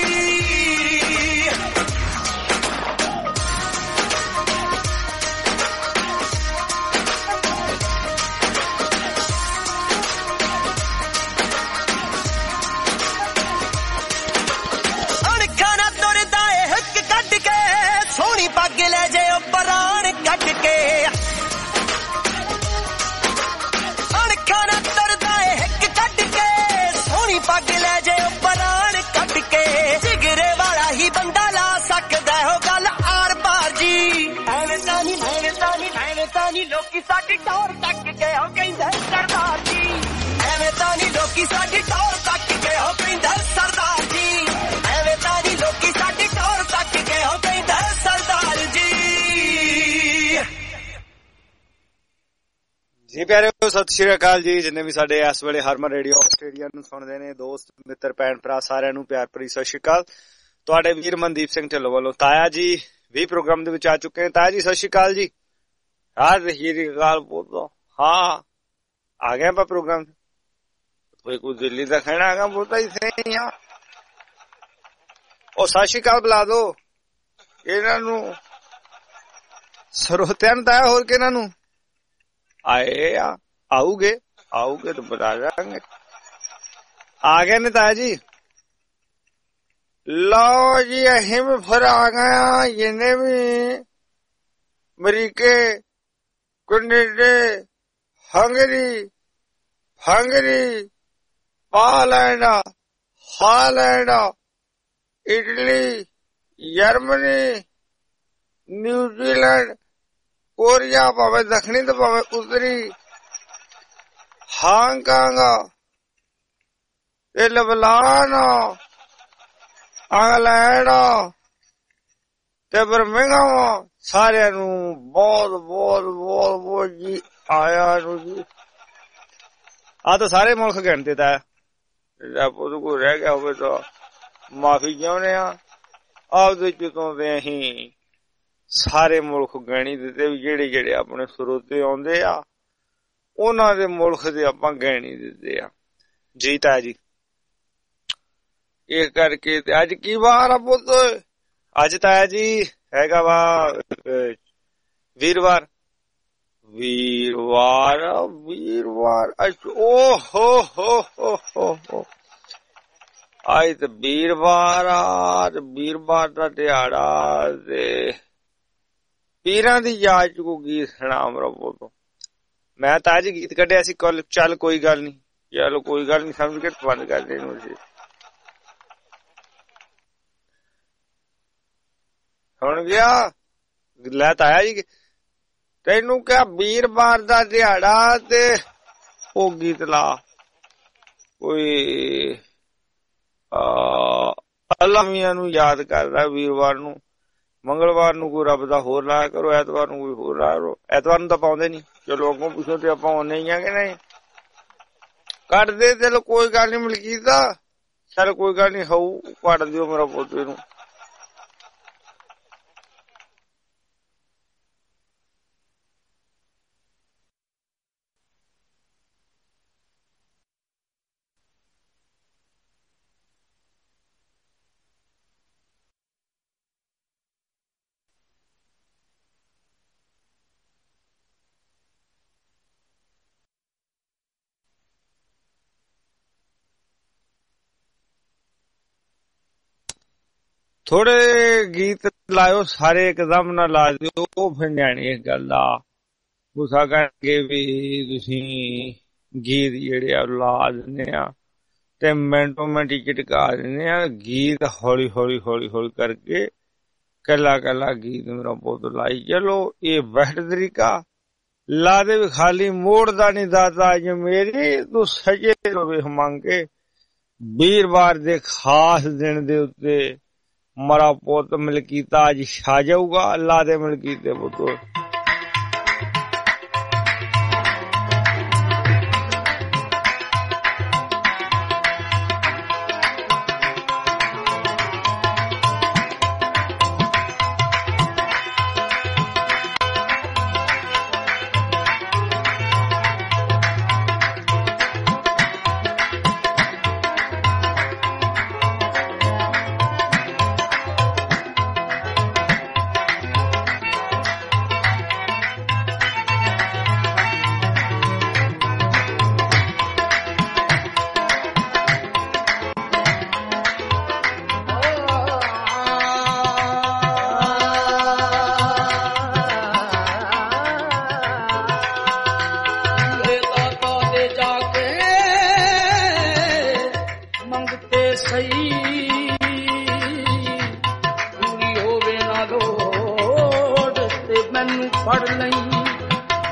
Speaker 3: ਅਣਖਾਂ ਨਾ ਤੁਰਦਾ ਏ ਹਿੱਕ ਕੱਢ ਕੇ
Speaker 9: ਤਾਂ ਨਹੀਂ ਲੋਕੀ ਸਾਡੀ ਟੌਰ ਤੱਕ ਗਏ ਹੋ ਕਹਿੰਦੇ ਸਰਦਾਰ ਜੀ ਐਵੇਂ ਤਾਂ ਨਹੀਂ ਲੋਕੀ ਸਾਡੀ ਟੌਰ ਤੱਕ ਗਏ ਹੋ ਕਹਿੰਦੇ ਸਰਦਾਰ ਜੀ ਐਵੇਂ ਤਾਂ ਨਹੀਂ ਲੋਕੀ ਸਾਡੀ ਟੌਰ ਤੱਕ ਗਏ ਹੋ ਕਹਿੰਦੇ ਸਰਦਾਰ ਜੀ
Speaker 10: ਜੀ ਪਿਆਰਿਓ ਸਤਿ ਸ਼੍ਰੀ ਅਕਾਲ ਜੀ। ਜਿੰਨੇ ਵੀ ਸਾਡੇ ਇਸ ਵੇਲੇ ਹਰਮਨ ਰੇਡੀਓ ਆਸਟ੍ਰੇਲੀਆ ਨੂੰ ਸੁਣਦੇ ਨੇ ਦੋਸਤ ਮਿੱਤਰ ਭੈਣ ਭਰਾ ਸਾਰਿਆਂ ਨੂੰ ਪਿਆਰ ਭਰੀ ਸਤਿ ਸ਼੍ਰੀ ਅਕਾਲ। ਤੁਹਾਡੇ ਵੀਰ ਮਨਦੀਪ ਸਿੰਘ ਢਿੱਲੋਂ ਵੱਲੋਂ ਤਾਇਆ ਜੀ ਵੀ ਪ੍ਰੋਗਰਾਮ ਦੇ ਵਿੱਚ ਆ ਚੁੱਕੇ ਨੇ। ਤਾਇਆ ਜੀ ਸਤਿ ਸ਼੍ਰੀ ਅਕਾਲ ਜੀ। ਹਾਂ ਜੀ ਗੱਲ ਬੋਲੋ। ਹਾਂ ਆ ਗਏ ਆਪਾਂ ਪ੍ਰੋਗਰਾਮ ਕੋਈ ਕੁਝ ਦਿੱਲੀ ਦਾ ਖਾਣਾ ਹੈਗਾ ਬੋਲਦਾ ਹੀ ਸਹੀ ਆ। ਉਹ ਸਤਿ ਸ਼੍ਰੀ ਅਕਾਲ ਬੁਲਾ ਦੋ ਇਹਨਾਂ ਨੂੰ ਸਰੋਤਿਆਂ ਨੂੰ ਤਾਇਆ ਹੋਰ ਕਿਹਨਾਂ ਨੂੰ ਆਏ ਆ ਆਉਗੇ ਆਉਗੇ ਤਾਂ ਬਤਾ ਦਾਂਗੇ। ਆ ਗਏ ਨੇ ਤਾਇਆ ਜੀ। ਲਓ ਜੀ ਅਸੀਂ ਵੀ ਫਿਰ ਆ ਗਏ ਜਿੰਨੇ ਵੀ ਅਮਰੀਕੇ Canada Hungary Hungary Poland Holland Italy Germany New Zealand Korea ਭਾਵੇਂ ਦੱਖਣੀ ਤੇ ਭਾਵੇਂ ਉੱਤਰੀ ਹਾਂਗਕਾਂਗ ਤੇ ਲਬਨਾਨ ਇੰਗਲੈਂਡ ਤੇ ਬਰਮਿੰਘਮ ਸਾਰਿਆਂ ਨੂੰ ਬਹੁਤ ਬਹੁਤ ਬਹੁਤ ਬਹੁਤ ਜੀ ਆਇਆ ਨੂੰ ਜੀ। ਆ ਤਾਂ ਸਾਰੇ ਮੁਲਕ ਗਿਣਤੇ ਤਾਂ ਉਹਦੇ ਕੋਲ ਰਹਿ ਗਿਆ ਹੋਵੇ ਤਾਂ ਮਾਫੀ ਚਾਹੁੰਦੇ ਆ। ਆਪਦੇ ਚੋਂ ਤੇ ਅਸੀਂ ਸਾਰੇ ਮੁਲਕ ਗਿਣੀ ਦਿੱਤੇ ਵੀ ਜਿਹੜੇ ਜਿਹੜੇ ਆਪਣੇ ਸਰੋਤੇ ਆਉਂਦੇ ਆ ਉਹਨਾਂ ਦੇ ਮੁਲਕ ਦੇ ਆਪਾਂ ਗਿਣੀ ਦਿੱਤੇ ਆ ਜੀ ਤਾਇਆ ਜੀ। ਇਹ ਕਰਕੇ ਤੇ ਅੱਜ ਕੀ ਵਾਰ ਆ ਪੁੱਤ? ਅੱਜ ਤਾਇਆ ਜੀ ਹੈਗਾ ਵਾ ਵੀਰਵਾਰ ਵੀਰਵਾਰ ਵੀਰਵਾਰ ਓ ਹੋ ਹੋ ਹੋ ਹੋ ਅੱਜ ਤੇ ਵੀਰਵਾਰ ਆ ਤੇ ਵੀਰਵਾਰ ਦਾ ਦਿਹਾੜਾ ਤੇ ਪੀਰਾਂ ਦੀ ਯਾਦ ਚ ਕੋ ਗੀਤ ਸੁਣਾ ਮੇਰਾ ਬੋਲੋ। ਮੈਂ ਤਾਂ ਅੱਜ ਗੀਤ ਕੱਢਿਆ ਸੀ ਕੱਲ। ਚੱਲ ਕੋਈ ਗੱਲ ਨੀ ਚਲੋ ਕੋਈ ਗੱਲ ਨੀ ਸਮਝ ਕੇ ਬੰਦ ਕਰ ਦੇ ਨੂੰ। ਸੁਣ ਗਿਆ ਲੈ ਤਾਇਆ ਜੀ ਤੈਨੂੰ ਕਿਹਾ ਵੀਰਵਾਰ ਦਾ ਦਿਹਾੜਾ ਤੇ ਉਹ ਗੀਤ ਲਾ ਕੋਈ ਅੱਲਾ ਮੀਆਂ ਨੂੰ ਯਾਦ ਕਰਦਾ ਵੀਰਵਾਰ ਨੂੰ। ਮੰਗਲਵਾਰ ਨੂੰ ਕੋਈ ਰੱਬ ਦਾ ਹੋਰ ਲਾਇਆ ਕਰੋ, ਐਤਵਾਰ ਨੂੰ ਕੋਈ ਹੋਰ ਲਾਇਆ ਕਰੋ। ਐਤਵਾਰ ਨੂੰ ਤਾਂ ਪਾਉਂਦੇ ਨੀ। ਚਲੋ ਅੱਗੋਂ ਪਿੱਛੋਂ ਤੇ ਆਪਾਂ ਆਉਂਦੇ ਹੀ ਆ ਕਿ ਨਹੀਂ ਕੱਢਦੇ। ਚਲੋ ਕੋਈ ਗੱਲ ਨੀ ਮਲਕੀਤ ਦਾ ਚੱਲ ਕੋਈ ਗੱਲ ਨੀ ਹੋਊ ਕੱਢ ਦਿਓ ਮੇਰਾ ਪੋਤੇ ਨੂੰ। ਥੋੜੇ ਗੀਤ ਲਾਇਓ ਸਾਰੇ ਇੱਕਦਮ ਨਾ ਲਾ ਦਿਓ ਉਹ ਫਿਰ ਨਿਆਣੀ ਇਸ ਗੱਲ ਦਾ ਗੁੱਸਾ ਕਰਕੇ ਵੀ ਤੁਸੀਂ ਗੀਤ ਜਿਹੜੇ ਆ ਲਾ ਦਿੰਦੇ ਆ ਤੇ ਮਿੰਟੋ ਮਿੰਟ ਹੀ ਝਟਕਾ ਦਿੰਦੇ ਆ। ਗੀਤ ਹੌਲੀ ਹੌਲੀ ਹੌਲੀ ਹੌਲੀ ਕਰਕੇ ਕੱਲਾ ਕੱਲਾ ਗੀਤ ਮੇਰਾ ਪੁੱਤ ਲਾਈ ਚਲੋ। ਇਹ ਵਹਿਟ ਤਰੀਕਾ ਲਾ ਦੇ ਵੀ ਖਾਲੀ ਮੋੜਦਾ ਨੀ ਦਾਤਾ ਅੱਜ ਮੇਰੀ ਤੂੰ ਸਜੇ ਰਵੇ ਮੰਗ ਕੇ। ਵੀਰਵਾਰ ਦੇ ਖਾਸ ਦਿਨ ਦੇ ਉੱਤੇ ਮਰਾ ਪੁੱਤ ਮਲਕੀਤਾ ਅੱਜ ਛਾ ਜਾਊਗਾ। ਅੱਲਾ ਦੇ ਮਲਕੀਤੇ ਪੁੱਤ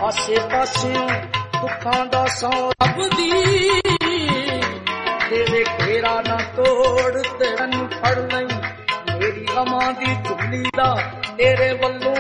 Speaker 11: ਆਸੇ ਪਾਸਿਓਂ ਦੁੱਖਾਂ ਦਾ ਸੌ ਰੱਬ ਦੀ ਤੇਰੇ ਘੇਰਾ ਨਾ ਤੋੜ ਤੇ ਮੈਨੂੰ ਫੜ ਲਈ ਮੇਰੀ ਗਮਾਂ ਦੀ ਝੁੱਲੀ ਦਾ ਤੇਰੇ ਵੱਲੋਂ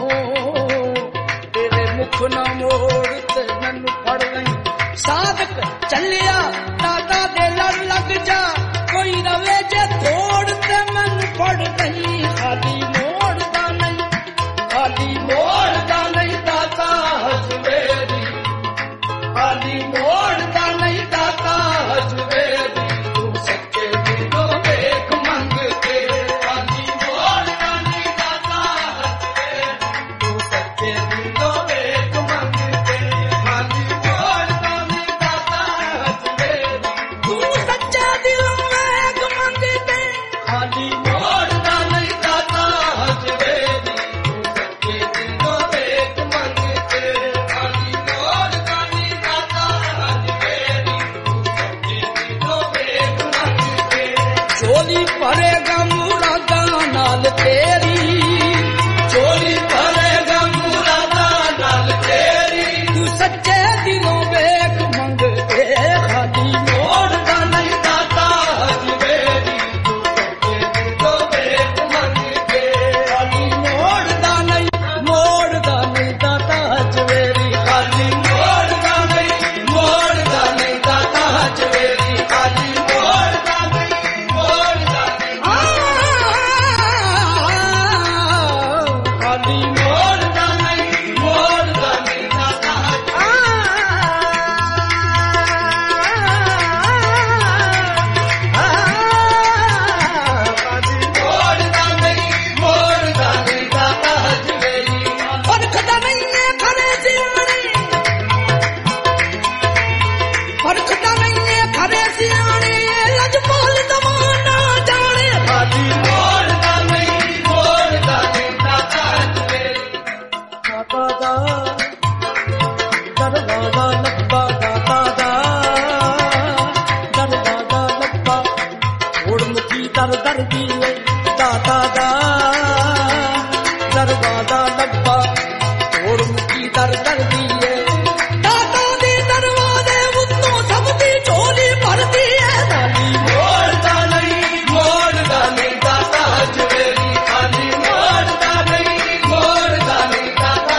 Speaker 11: ਤੇਰੇ ਮੁਖ ਨਾ ਮੋੜ ਤੇ ਮੈਨੂੰ ਫੜ ਲਈ ਸਾਧਕ ਚੱਲਿਆ ਦਾਦਾ ਦੇ ਲੜ ਲੱਗ ਜਾ ਕੋਈ ਰਵੇ ਜੇ ਤੋੜ ਤੇ ਮੈਨੂੰ ਫੜ ਨਹੀਂ ਖਾਲੀ ਮੋੜਦਾ ਨਹੀਂ ਖਾਲੀ ਮੋੜਦਾ ਨਹੀਂ ਦਾਤਾ ਹਜਵੇਰੀ ਖਾਲੀ ਮੋੜਦਾ ਨਹੀਂ ਦਾਤਾ ਹਜਵੇਰੀ ਤੂੰ ਸੱਚੇ ਦਿਲੋਂ ਵੇਖ ਮੰਗ ਕੇ ਖਾਲੀ ਮੋੜਦਾ ਨਹੀਂ ਦਾਤਾ ਹਜਵੇਰੀ ਤੂੰ ਸੱਚੇ ਦਿਲੋਂ ਵੇਖ ਮੰਗ ਕੇ ਖਾਲੀ ਮੋੜਦਾ ਨਹੀਂ ਦਾਤਾ ਹਜਵੇਰੀ ਤੂੰ ਸੱਚੇ ਦਿਲੋਂ ਵੇਖ ਮੰਗ ਕੇ ਖਾਲੀ ਮੋੜਦਾ ਨਹੀਂ ਦਾਤਾ ਹਜਵੇਰੀ ਤੂੰ ਸੱਚੇ ਦਿਲੋਂ ਵੇਖ ਮੰਗ ਕੇ ਖਾਲੀ ਮੋੜਦਾ ਨਹੀਂ ਦਾਤਾ ਹਜਵੇਰੀ ਤੂੰ ਸੱਚੇ ਦਿਲੋਂ ਵੇਖ ਮੰਗ ਕੇ ਝੋਲੀ ਭਰੇਗਾ ਮੁਰਾਦਾਂ ਨਾਲ ਤੇਰੀ ਝੋਲੀ ਭਰੇਗਾ ਮੁਰਾਦਾਂ ਨਾਲ ਤੇਰੀ ਤੂੰ ਸੱਚੇ ਦਿਲੋਂ ਵੇਖ ਮੰਗ ਕੇ ਖਾਲੀ ਮੋੜਦਾ ਨਹੀਂ ਦਾਤਾ ਹਜਵੇਰੀ ਤੂੰ ਸੱਚੇ ਦਿਲੋਂ ਵੇਖ ਮੰਗ ਕੇ ਖਾਲੀ ਮੋੜਦਾ ਨਹੀਂ ਮੋੜਦਾ ਨਹੀਂ ਦਾਤਾ ਹਜਵੇਰੀ ਖਾਲੀ ਮੋੜਦਾ ਨਹੀਂ ਮੋੜਦਾ ਨਹੀਂ ਦਾਤਾ ਹਜਵੇਰੀ ਖਾਲੀ ਮੋੜਦਾ ਨਹੀਂ ਮੋੜਦਾ ਨਹੀਂ ਖਾਲੀ ਮੋੜਦਾ ਨਹੀਂ ਮੋੜਦਾ ਨਹੀਂ ਦਾਤਾ ਮੋੜਦਾ ਨਹੀਂ ਮੋੜਦਾ ਨਹੀਂ ਦਾਤਾ ਹਜਵੇਰੀ ਫਰਕਦਾ ਨਹੀਂ ਹੈ ਖਰੇ ਸਿਆਣੇ ਫਰਕਦਾ ਨਹੀਂ ਹੈ ਖਰੇ ਸਿਆਣੇ ਲਜਪਾਲ ਦਵਾਨਾ ਜਾਣੇ ਖਾਲੀ ਮੋੜਦਾ ਨਹੀਂ ਮੋੜਦਾ ਨਹੀਂ ਦਾਤਾ ਹਜਵੇਰੀ ਦਾਤਾ ਦਾ ਦਰਦਾ ਦਾ ਲੱਭਾ ਦਾਤਾ ਦਾ ਦਰਦਾ ਦਾ ਲੱਭਾ ਓੜ ਮੁਕੀ ਦਰ ਦਰ ਦੀ ਏ ਦਾਤਾ ਦਾ ਦਰਦਾ ਦਾ ਲੱਭਾ ਓੜ ਮੁਕੀ ਦਰ ਦਰ ਦੀ ਏ ਦਾਤਾ ਦੇ ਦਰਵਾਜ਼ੇ ਉੱਤੋਂ ਸਭ ਦੀ ਝੋਲੀ ਭਰਦੀ ਏ ਖਾਲੀ ਮੋੜਦਾ ਨਹੀਂ ਮੋੜਦਾ ਨਹੀਂ ਦਾਤਾ ਹਜਵੇਰੀ ਖਾਲੀ ਮੋੜਦਾ ਨਹੀਂ ਮੋੜਦਾ ਨਹੀਂ ਦਾਤਾ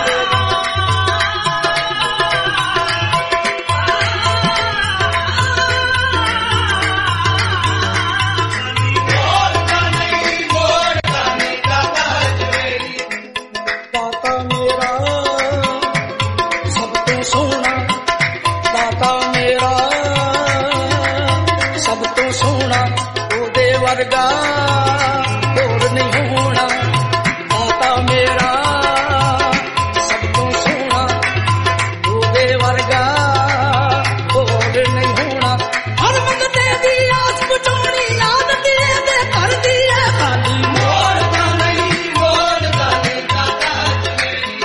Speaker 11: ਮੋੜਦਾ ਨਹੀਂ ਮੋੜਦਾ ਨਹੀਂ ਦਾਤਾ ਹਜਵੇਰੀ ਦਾਤਾ ਮੇਰਾ ਸਭ ਤੋਂ ਸੋਹਣਾ ਦਾਤਾ ਮੇਰਾ ਸਭ ਤੋਂ ਸੋਹਣਾ ਉਹਦੇ ਵਰਗਾ ਹੋਰ ਨਹੀਂ ਹੋਣਾ ਦਾਤਾ ਮੇਰਾ ਸਭ ਤੋਂ ਸੋਹਣਾ ਉਹਦੇ ਵਰਗਾ ਹੋਰ ਨਹੀਂ ਹੋਣਾ ਹਰ ਮੰਗਤੇ ਦੀ ਆਸ ਪੁਚਾਉਣੀ ਯਾਦ ਤੇਰੇ ਦੇ ਕਰਦੀ ਹੈ ਖਾਲੀ ਮੋੜਦਾ ਨਹੀਂ ਮੋੜਦਾ ਨਹੀਂ ਦਾਤਾ ਹਜਵੇਰੀ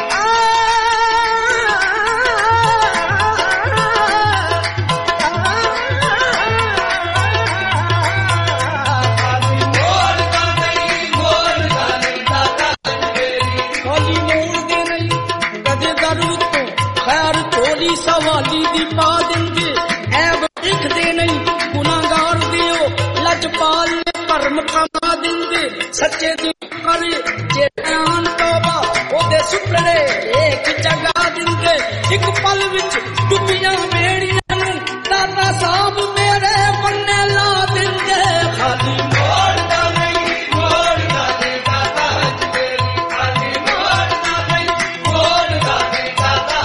Speaker 11: ਖਾਲੀ ਮੋੜਦਾ ਨਹੀਂ ਮੋੜਦਾ ਨਹੀਂ ਦਾਤਾ ਹਜਵੇਰੀ ਖਾਲੀ ਮੋੜਦੇ ਨਹੀਂ ਕਦੇ ਦਰ ਉੱਤੋਂ ਖੈਰ ਝੋਲੀ ਸਵਾਲੀ ਦੀ ਪਾ ਦਿੰਦੇ ਐਬ ਦੇਖਦੇ ਨਹੀਂ ਗੁਨਾਹਗਾਰ ਦਿਓ ਲਜਪਾਲ ਨੇ ਭਰਮ ਕਮਾ ਦਿੰਦੇ ਸੱਚੇ ਦੀ ਕਰ ਜੇ ਧਿਆਨ ਤੋਬਾ ਉਹਦੇ ਸੁਪਨੇ ਇੱਕ ਜਗਾ ਦਿੰਦੇ ਇੱਕ ਪਲ ਵਿੱਚ ਡੁੱਬੀਆਂ ਵੇੜੀਆਂ ਨੂੰ ਦਾਤਾ ਸਾਹਿਬ ਮੇਰੇ ਬੰਨੇ ਲਾ ਦਿੰਦੇ ਖਾਲੀ ਮੋੜਦਾ ਨਹੀਂ ਮੋੜਦਾ ਨਹੀਂ ਦਾਤਾ ਹਜਵੇਰੀ ਖਾਲੀ ਮੋੜਦਾ ਨਹੀਂ ਮੋੜਦਾ ਨਹੀਂ ਦਾਤਾ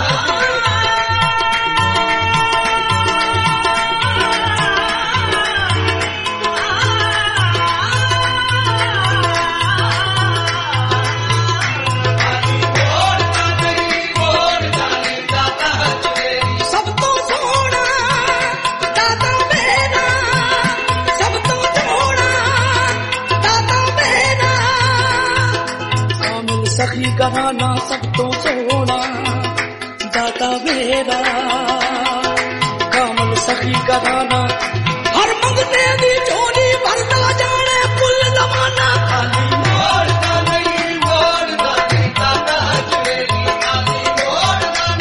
Speaker 11: ਮੋੜਦਾ ਨਹੀਂ ਮੋੜਦਾ ਨਹੀਂ ਦਾਤਾ ਹਜਵੇਰੀ ਸਭ ਤੋਂ ਸੋਹਣਾ ਦਾਤਾ ਮੇਰਾ ਸਭ ਤੋਂ ਸੋਹਣਾ ਦਾਤਾ ਮੇਰਾ ਕਾਮਿਲ ਸਖੀ ਕਹਾਣਾ ਸਭ ਤੋਂ ਸੋਹਣਾ ਦਾਤਾ ਮੇਰਾ ਕਾਮਿਲ ਸਖੀ ਕਹਾਣਾ ਹਰ ਮੰਗਤੇ ਦੀ ਝੋਲੀ ਭਰਦਾ ਜਾਣੇ ਕੁੱਲ ਜ਼ਮਾਨਾ ਖਾਲੀ ਮੋੜਦਾ ਨਹੀਂ ਮੋੜਦਾ ਨਹੀਂ ਦਾਤਾ ਹਜਵੇਰੀ ਖਾਲੀ ਮੋੜਦਾ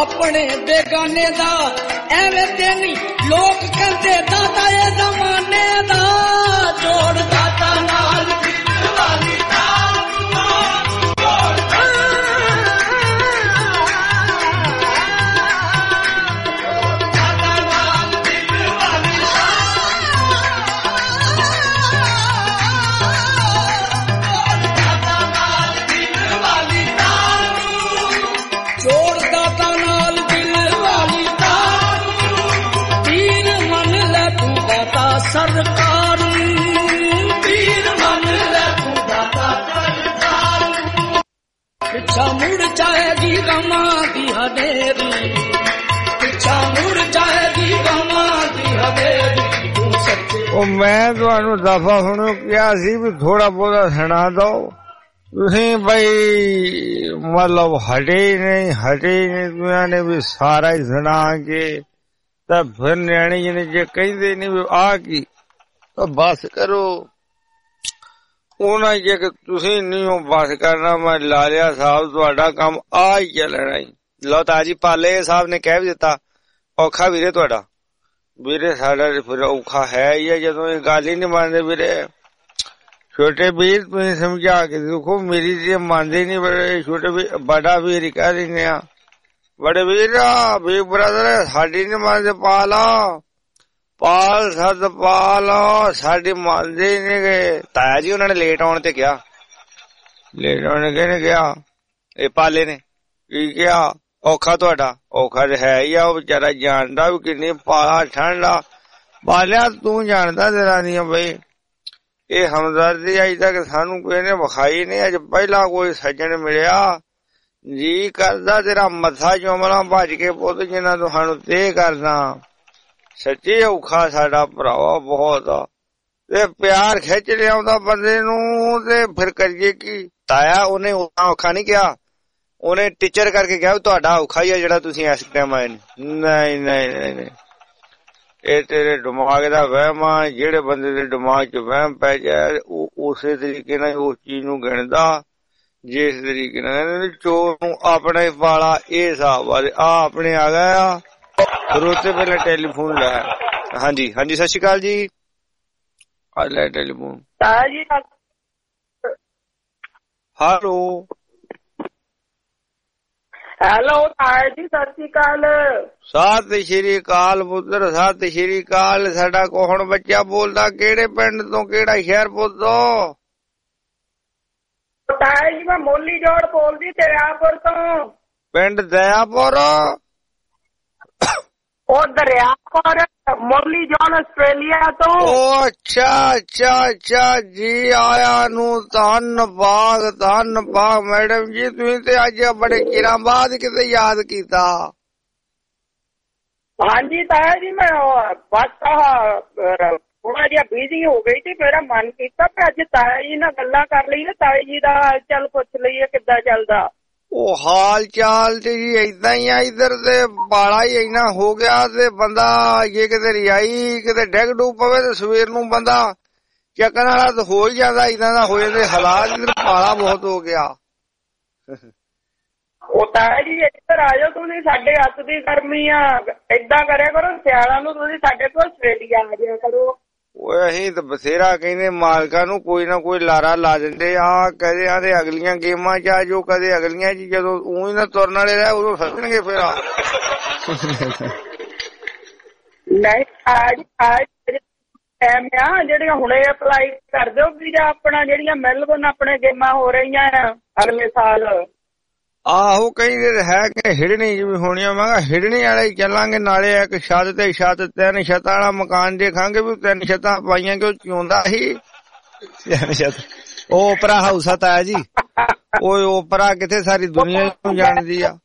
Speaker 11: ਆਪਣੇ ਬੇਗਾਨੇ ਦਾ ਐਵੇਂ ਤੇ ਨਹੀਂ ਲੋਕ ਕਹਿੰਦੇ ਦਾਤਾ ਇਹ ਜ਼ਮਾਨੇ ਦਾ ਜੋੜ ਦਾਤਾ ਨਾਲ ਦਿਲ ਵਾਲੀ ਦਾ ਸਰਕਾਰ ਪੀਰ ਮੰਨ ਲੈ ਤੂੰ ਦਾਤਾ ਸਰਕਾਰ ਪਿੱਛਾ ਮੁੜ ਜਾਏਗੀ ਗਮਾਂ ਦੀ ਹਨੇਰੀ ਪਿੱਛਾ ਮੁੜ ਜਾਏਗੀ ਗਮਾਂ ਦੀ ਹਨੇਰੀ ਤੂੰ ਸੱਚੇ।
Speaker 10: ਉਹ ਮੈਂ ਤੁਹਾਨੂੰ ਦਫਾ ਹੁਣ ਕਿਹਾ ਸੀ ਵੀ ਥੋੜਾ ਬਹੁਤਾ ਸੁਣਾ ਦੋ ਤੁਸੀਂ ਬਈ ਮਤਲਬ ਹਟੇ ਨਹੀਂ ਹਟੇ ਨਹੀਂ ਦੁਨੀਆ ਨੇ ਵੀ ਸਾਰਾ ਹੀ ਸੁਣਾ ਕੇ ਤਾਂ ਫਿਰ ਨਿਆਣੇ ਜਿਹਨੇ ਜੇ ਕਹਿੰਦੇ ਨਹੀਂ ਵੀ ਆ ਕੀ ਤਾਂ ਬਸ ਕਰੋ ਉਹਨਾਂ ਜੇ ਤੁਸੀਂ ਨਹੀਂ ਹੋ ਬਸ ਕਰਨਾ ਮੈਂ ਲਾ ਲਿਆ ਸਾਹਿਬ ਤੁਹਾਡਾ ਕੰਮ ਆ ਹੀ ਚੱਲਣਾ ਹੀ। ਲਓ ਤਾਜੀ ਪਾਲੇ ਸਾਹਿਬ ਨੇ ਕਹਿ ਵੀ ਦਿੱਤਾ ਔਖਾ ਵੀਰੇ ਤੁਹਾਡਾ ਵੀਰੇ ਸਾਡਾ ਫਿਰ ਔਖਾ ਹੈ ਹੀ ਹੈ ਜਦੋਂ ਇਹ ਗੱਲ ਹੀ ਨਹੀਂ ਮੰਨਦੇ ਵੀਰੇ। ਛੋਟੇ ਵੀਰ ਤੁਸੀਂ ਸਮਝਾ ਕੇ ਦੇਖੋ ਮੇਰੀ ਜੇ ਮੰਨਦੇ ਨਹੀਂ ਬੜੇ ਛੋਟੇ ਵੀਰ ਬੜਾ ਵੀਰ ਹੀ ਕਹਿ ਦਿੰਦੇ ਆ ਬੜੇ ਵੀਰ ਵੀ ਬ੍ਰਦਰ ਸਾਡੀ ਨੀ ਮੰਨਦੇ ਪਾਲ ਪਾਲ ਸਦ ਪਾਲ ਸਾਡੀ ਮੰਨਦੇ ਹੀ ਨੀ ਗਏ। ਤਾਇਆ ਜੀ ਉਹਨਾਂ ਨੇ ਲੇਟ ਆਉਣ ਤੇ ਕਿਹਾ ਲੇਟ ਆਉਣ ਕਿਹਨੇ ਕਿਹਾ ਇਹ ਪਾਲੇ ਨੇ ਕੀ ਕਿਹਾ ਔਖਾ ਤੁਹਾਡਾ ਔਖਾ ਤੇ ਹੈ ਹੀ ਆ ਉਹ ਵਿਚਾਰਾ ਜਾਣਦਾ ਵੀ ਕਿੰਨੀ ਪਾਲਾ ਠੰਡਾ ਪਾਲਿਆ ਤੂੰ ਜਾਣਦਾ ਤੇਰਾ ਨੀ ਬਈ ਇਹ ਹਮਦਰਦੀ ਅਜੇ ਤੱਕ ਸਾਨੂੰ ਕੋਈ ਨੇ ਵਿਖਾਈ ਨਹੀਂ। ਅੱਜ ਪਹਿਲਾਂ ਕੋਈ ਸੱਜਣ ਮਿਲਿਆ ਜੀ ਕਰਦਾ ਤੇਰਾ ਮੱਥਾ ਚੁੰਮਣਾ ਭੱਜ ਕੇ ਪੁੱਤ ਜਿੰਨਾ ਤੁਹਾਨੂੰ ਤੇ ਕਰਦਾ ਸੱਚੀ ਔਖਾ ਸਾਡਾ ਭਰਾਵਾ ਬਹੁਤ ਤੇ ਪਿਆਰ ਖਿੱਚ ਲਿਆਉਂਦਾ ਬੰਦੇ ਨੂੰ ਤੇ ਫਿਰ ਕਰੀਏ ਕੀ। ਤਾਇਆ ਉਹਨੇ ਔਖਾ ਨਹੀਂ ਕਿਹਾ ਉਹਨੇ ਟੀਚਰ ਕਰਕੇ ਕਿਹਾ ਤੁਹਾਡਾ ਔਖਾ ਹੀ ਆ ਜਿਹੜਾ ਤੁਸੀਂ ਇਸ ਟਾਈਮ ਆਏ ਨੇ। ਨਹੀਂ ਨਹੀਂ ਨਹੀਂ ਇਹ ਤੇਰੇ ਦਿਮਾਗ ਦਾ ਵਹਿਮ ਆ ਜਿਹੜੇ ਬੰਦੇ ਦੇ ਦਿਮਾਗ 'ਚ ਵਹਿਮ ਪੈ ਜਾਏ ਉਹ ਉਸੇ ਤਰੀਕੇ ਨਾਲ ਉਸ ਚੀਜ਼ ਨੂੰ ਗਿਣਦਾ ਜਿਸ ਤਰੀਕੇ ਨਾਲ ਚੋਰ ਨੂੰ ਆਪਣੇ ਵਾਲਾ ਇਹ ਹਿਸਾਬ ਆ ਆਪਣੇ ਆ ਗਿਆ ਰੋਤੇ ਪਹਿਲਾਂ ਟੈਲੀਫੋਨ ਲੈ। ਹਾਂਜੀ ਹਾਂਜੀ ਸਤਿ ਸ਼੍ਰੀ ਅਕਾਲ ਜੀ ਆ ਲੈ ਟੈਲੀਫੋਨ ਹੈਲੋ
Speaker 12: ਹੈਲੋ ਤਾਇਆ ਜੀ ਸਤਿ ਸ਼੍ਰੀ ਅਕਾਲ।
Speaker 10: ਸਤਿ ਸ਼੍ਰੀ ਅਕਾਲ ਪੁੱਤਰ ਸਤਿ ਸ਼੍ਰੀ ਅਕਾਲ। ਸਾਡਾ ਕੋਹਣ ਬੱਚਾ ਬੋਲਦਾ ਕਿਹੜੇ ਪਿੰਡ ਤੋਂ ਕਿਹੜਾ ਸ਼ਹਿਰ ਪੁੱਤੋ?
Speaker 12: ਤਾਇਆ ਜੀ ਮੈਂ ਮੋਲੀ ਜੋੜ ਬੋਲਦੀ ਦਰਿਆਪੁਰ ਤੋਂ।
Speaker 10: ਪਿੰਡ ਦਰਿਆਪੁਰ
Speaker 12: ਉਹ ਦਰਿਆਪੁਰ ਮੋਲੀ ਜੋੜ ਆਸਟ੍ਰੇਲੀਆ ਤੋਂ।
Speaker 10: ਉਹ ਅੱਛਾ ਅੱਛਾ ਅੱਛਾ ਜੀ ਆਇਆ ਨੂੰ ਧੰਨਵਾਦ ਧੰਨਵਾਦ ਮੈਡਮ ਜੀ ਤੁਸੀਂ ਤੇ ਅੱਜ ਬੜੇ ਚਿਰਾਂ ਬਾਅਦ ਕਿਤੇ ਯਾਦ ਕੀਤਾ।
Speaker 12: ਹਾਂਜੀ ਤਾਇਆ ਜੀ ਮੈਂ ਬਸ ਥੋੜਾ ਜਿਹਾ ਬਿਜ਼ੀ ਹੋ ਗਈ ਸੀ ਮੇਰਾ ਮਨ ਕੀਤਾ ਕਿ ਅੱਜ ਤਾਇਆ ਜੀ ਨਾਲ ਗੱਲਾਂ ਕਰ ਲਈਏ ਤਾਇਆ ਜੀ ਦਾ ਹਾਲ ਚਾਲ ਪੁੱਛ ਲਈਏ ਕਿੱਦਾਂ ਚੱਲਦਾ।
Speaker 10: ਉਹ ਹਾਲ ਚਾਲ ਤੇ ਜੀ ਏਦਾਂ ਹੀ ਆ ਇੱਧਰ ਤੇ ਬਾਲਾ ਹੀ ਇੰਨਾ ਹੋ ਗਿਆ ਤੇ ਬੰਦਾ ਜੇ ਕਿਤੇ ਰਿਆਈ ਕਿਤੇ ਡਿੱਗ ਡੂਬ ਪਵੇ ਤੇ ਸਵੇਰ ਨੂੰ ਬੰਦਾ ਚੱਕਣ ਵਾਲਾ ਤਾਂ ਹੋ ਹੀ ਜਾਂਦਾ ਏਦਾਂ ਦਾ ਹੋ ਜਾਂਦੇ ਹਾਲਾਤ ਇੱਧਰ ਪਾਲਾ ਬਹੁਤ ਹੋ ਗਿਆ।
Speaker 12: ਉਹ ਤਾਇਆ ਜੀ ਇੱਧਰ ਆ ਜਾਓ ਤੁਸੀਂ ਸਾਡੇ ਹੱਥ ਦੀ ਗਰਮੀ ਆ ਏਦਾਂ ਕਰਿਆ ਕਰੋ ਸਿਆਲਾਂ ਨੂੰ ਤੁਸੀਂ ਸਾਡੇ ਕੋਲ ਆਸਟ੍ਰੇਲੀਆ ਆ ਜਾਇਆ ਕਰੋ।
Speaker 10: ਉਹ ਅਸੀਂ ਤਾਂ ਬਥੇਰਾ ਕਹਿੰਦੇ ਮਾਲਕਾਂ ਨੂੰ ਕੋਈ ਨਾ ਕੋਈ ਲਾਰਾ ਲਾ ਦਿੰਦੇ ਆ ਕਦੇ ਆਦੇ ਅਗਲੀਆਂ ਗੇਮਾਂ ਚ ਆ ਜੋ ਕਦੇ ਅਗਲੀਆਂ ਚ ਜਦੋਂ ਊਂ ਹੀ ਨਾ ਤੁਰਨ ਵਾਲੇ ਰਹਿ ਉਦੋਂ ਫਸਣਗੇ ਫਿਰ ਆ
Speaker 12: ਨਹੀਂ ਟਾਈਮ ਆ ਜਿਹੜੀਆਂ ਹੁਣੇ ਅਪਲਾਈ ਕਰ ਦਿਓ ਵੀਜ਼ਾ ਆਪਣਾ ਜਿਹੜੀਆਂ ਮੈਲਬੌਰਨ ਆਪਣੇ ਗੇਮਾਂ ਹੋ ਰਹੀਆਂ ਆ ਅਗਲੇ ਸਾਲ।
Speaker 10: ਆਹੋ ਕਹਿੰਦੇ ਹੈ ਕਿ ਹਿੜਨੀ ਜਿਵੇਂ ਹੋਣੀਆਂ ਮੈਂ ਕਿਹਾ ਹਿੜਨੀ ਵਾਲੇ ਚੱਲਾਂਗੇ ਨਾਲੇ ਇੱਕ ਛੱਤ ਤੇ ਛੱਤ ਤਿੰਨ ਛੱਤਾਂ ਵਾਲਾ ਮਕਾਨ ਦੇਖਾਂਗੇ ਵੀ ਤਿੰਨ ਛੱਤਾਂ ਪਾਈਆਂ ਕਿ ਉਹ ਚੋਂਦਾ ਸੀ ਤਿੰਨ ਛੱਤ ਉਹ ਓਪਰਾ ਹਾਊਸ ਆ ਤਾਇਆ ਜੀ ਉਹ ਓਪਰਾ ਕਿੱਥੇ ਸਾਰੀ ਦੁਨੀਆ ਨੂੰ ਜਾਣਦੀ ਆ।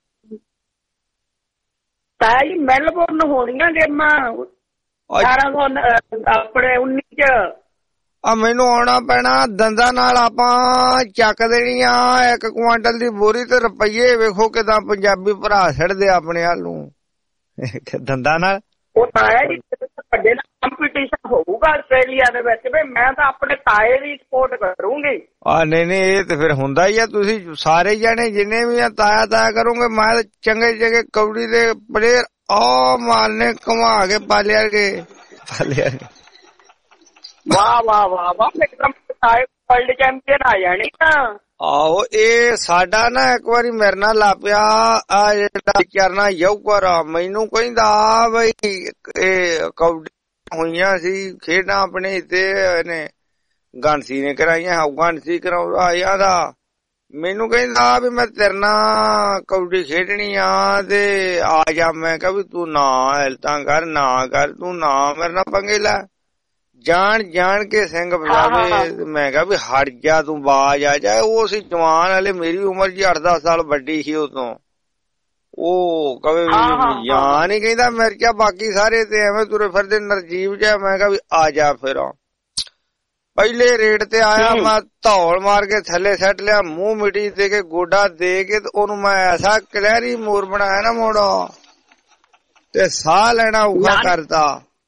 Speaker 12: ਤਾਇਆ ਜੀ ਮੈਲਬੌਰਨ ਹੋਣੀਆਂ ਗੇਮਾਂ ਅਠਾਰਾਂ ਸੌ ਆਪਣੇ ਉੱਨੀ ਚ ਆ
Speaker 10: ਮੈਨੂੰ ਆਉਣਾ ਪੈਣਾ ਦੰਦਾਂ ਨਾਲ ਆਪਾਂ ਚੱਕ ਦੇਣੀ ਆ ਇੱਕ ਕੁਆਂਟਲ ਦੀ ਬੋਰੀ ਤੇ ਰੁਪਈਏ ਵੇਖੋ ਕਿਦਾਂ ਪੰਜਾਬੀ ਭਰਾ ਛੱਡਦੇ ਆਪਣੇ ਵੱਲ ਨੂੰ ਦੰਦਾਂ ਨਾਲ।
Speaker 12: ਉਹ ਤਾਇਆ ਜੀ ਵੱਡੇ ਕੰਪੀਟੀਸ਼ਨ ਹੋਊਗਾ ਆਸਟ੍ਰੇਲੀਆ ਦੇ ਵਿੱਚ ਵੀ ਮੈਂ ਤਾਂ ਆਪਣੇ ਤਾਏ ਦੀ ਸਪੋਰਟ ਕਰੂੰਗੀ।
Speaker 10: ਆ ਨਹੀਂ ਨਹੀਂ ਇਹ ਤੇ ਫਿਰ ਹੁੰਦਾ ਹੀ ਆ। ਤੁਸੀਂ ਸਾਰੇ ਜਾਣੇ ਜਿੰਨੇ ਵੀ ਆ ਤਾਇਆ ਤਾਇਆ ਕਰੋਗੇ। ਮੈਂ ਤਾਂ ਚੰਗੇ ਚੰਗੇ ਕਬੱਡੀ ਦੇ ਪਲੇਅਰ ਆ ਮਾਰਨੇ ਘੁਮਾ ਕੇ ਪਾਲਿਆ ਕੇ ਪਾਲਿਆ।
Speaker 12: ਵਾਹ ਵਾਹ ਵਾਹ ਵਾਹ ਤਾਏ ਵਰਲਡ ਚੈਂਪੀਅਨ ਆ ਜਾਣੀ ਤਾਂ।
Speaker 10: ਆਹੋ ਇਹ ਸਾਡਾ ਨਾ ਇੱਕ ਵਾਰੀ ਮੇਰੇ ਨਾਲ ਲਾਪਿਆ ਆ ਜਿਹੜਾ ਚਰਨਾ ਯੂਕਰ ਮੈਨੂੰ ਕਹਿੰਦਾ ਬਈ ਇਹ ਕਬੱਡੀ ਹੋਈਆਂ ਸੀ ਖੇਡਾਂ ਆਪਣੇ ਇੱਥੇ ਇਹਨੇ ਗਾਂਸੀ ਨੇ ਕਰਾਈਆਂ ਗਾਂਸੀ ਕਰਾਉਂਦਾ ਯਾਦਾ ਮੈਨੂੰ ਕਹਿੰਦਾ ਵੀ ਮੈਂ ਤੇਰੇ ਨਾਲ ਕਬੱਡੀ ਖੇਡਣੀ ਆ ਤੇ ਆ ਜਾ। ਮੈਂ ਕਿਹਾ ਵੀ ਤੂੰ ਨਾ ਹਿਲਤਾਂ ਕਰ ਨਾ ਕਰ ਤੂੰ ਨਾ ਮੇਰੇ ਨਾਲ ਪੰਗੇ ਲੈ ਜਾਣ ਜਾਣ ਕੇ ਸਿੰਘ ਵਜਾਵੇ। ਮੈਂ ਕਿਹਾ ਵੀ ਹਟ ਜਾ ਤੂੰ ਬਾਜ ਆ ਜਾ। ਉਹ ਸੀ ਜਵਾਨ ਹਲੇ ਮੇਰੀ ਉਮਰ ਜੀ ਅੱਠ ਦਸ ਸਾਲ ਵੱਡੀ ਸੀ ਉਦੋਂ। ਉਹ ਕਵੇ ਜਾਂ ਨੀ ਕਹਿੰਦਾ ਮੇਰੇ ਕਿਹਾ ਬਾਕੀ ਸਾਰੇ ਤੇ ਐਵੇਂ ਤੁਰੇ ਫਿਰਦੇ ਨਰਜੀਵ ਜਿਹਾ। ਮੈਂ ਕਿਹਾ ਵੀ ਆ ਜਾ ਫਿਰ ਪਹਿਲੇ ਰੇਡ ਤੇ ਆਇਆ ਮੈਂ ਧੌਲ ਮਾਰ ਕੇ ਥੱਲੇ ਸੱਟ ਲਿਆ ਮੂੰਹ ਮਿੱਟੀ ਦੇ ਕੇ ਗੋਡਾ ਦੇ ਕੇ ਤੇ ਉਹਨੂੰ ਮੈਂ ਐਸਾ ਕਲੈਰੀ ਮੋਰ ਬਣਾਇਆ ਨਾ ਮੋੜਾ ਤੇ ਸਾਹ ਲੈਣਾ ਔਖਾ ਕਰਤਾ।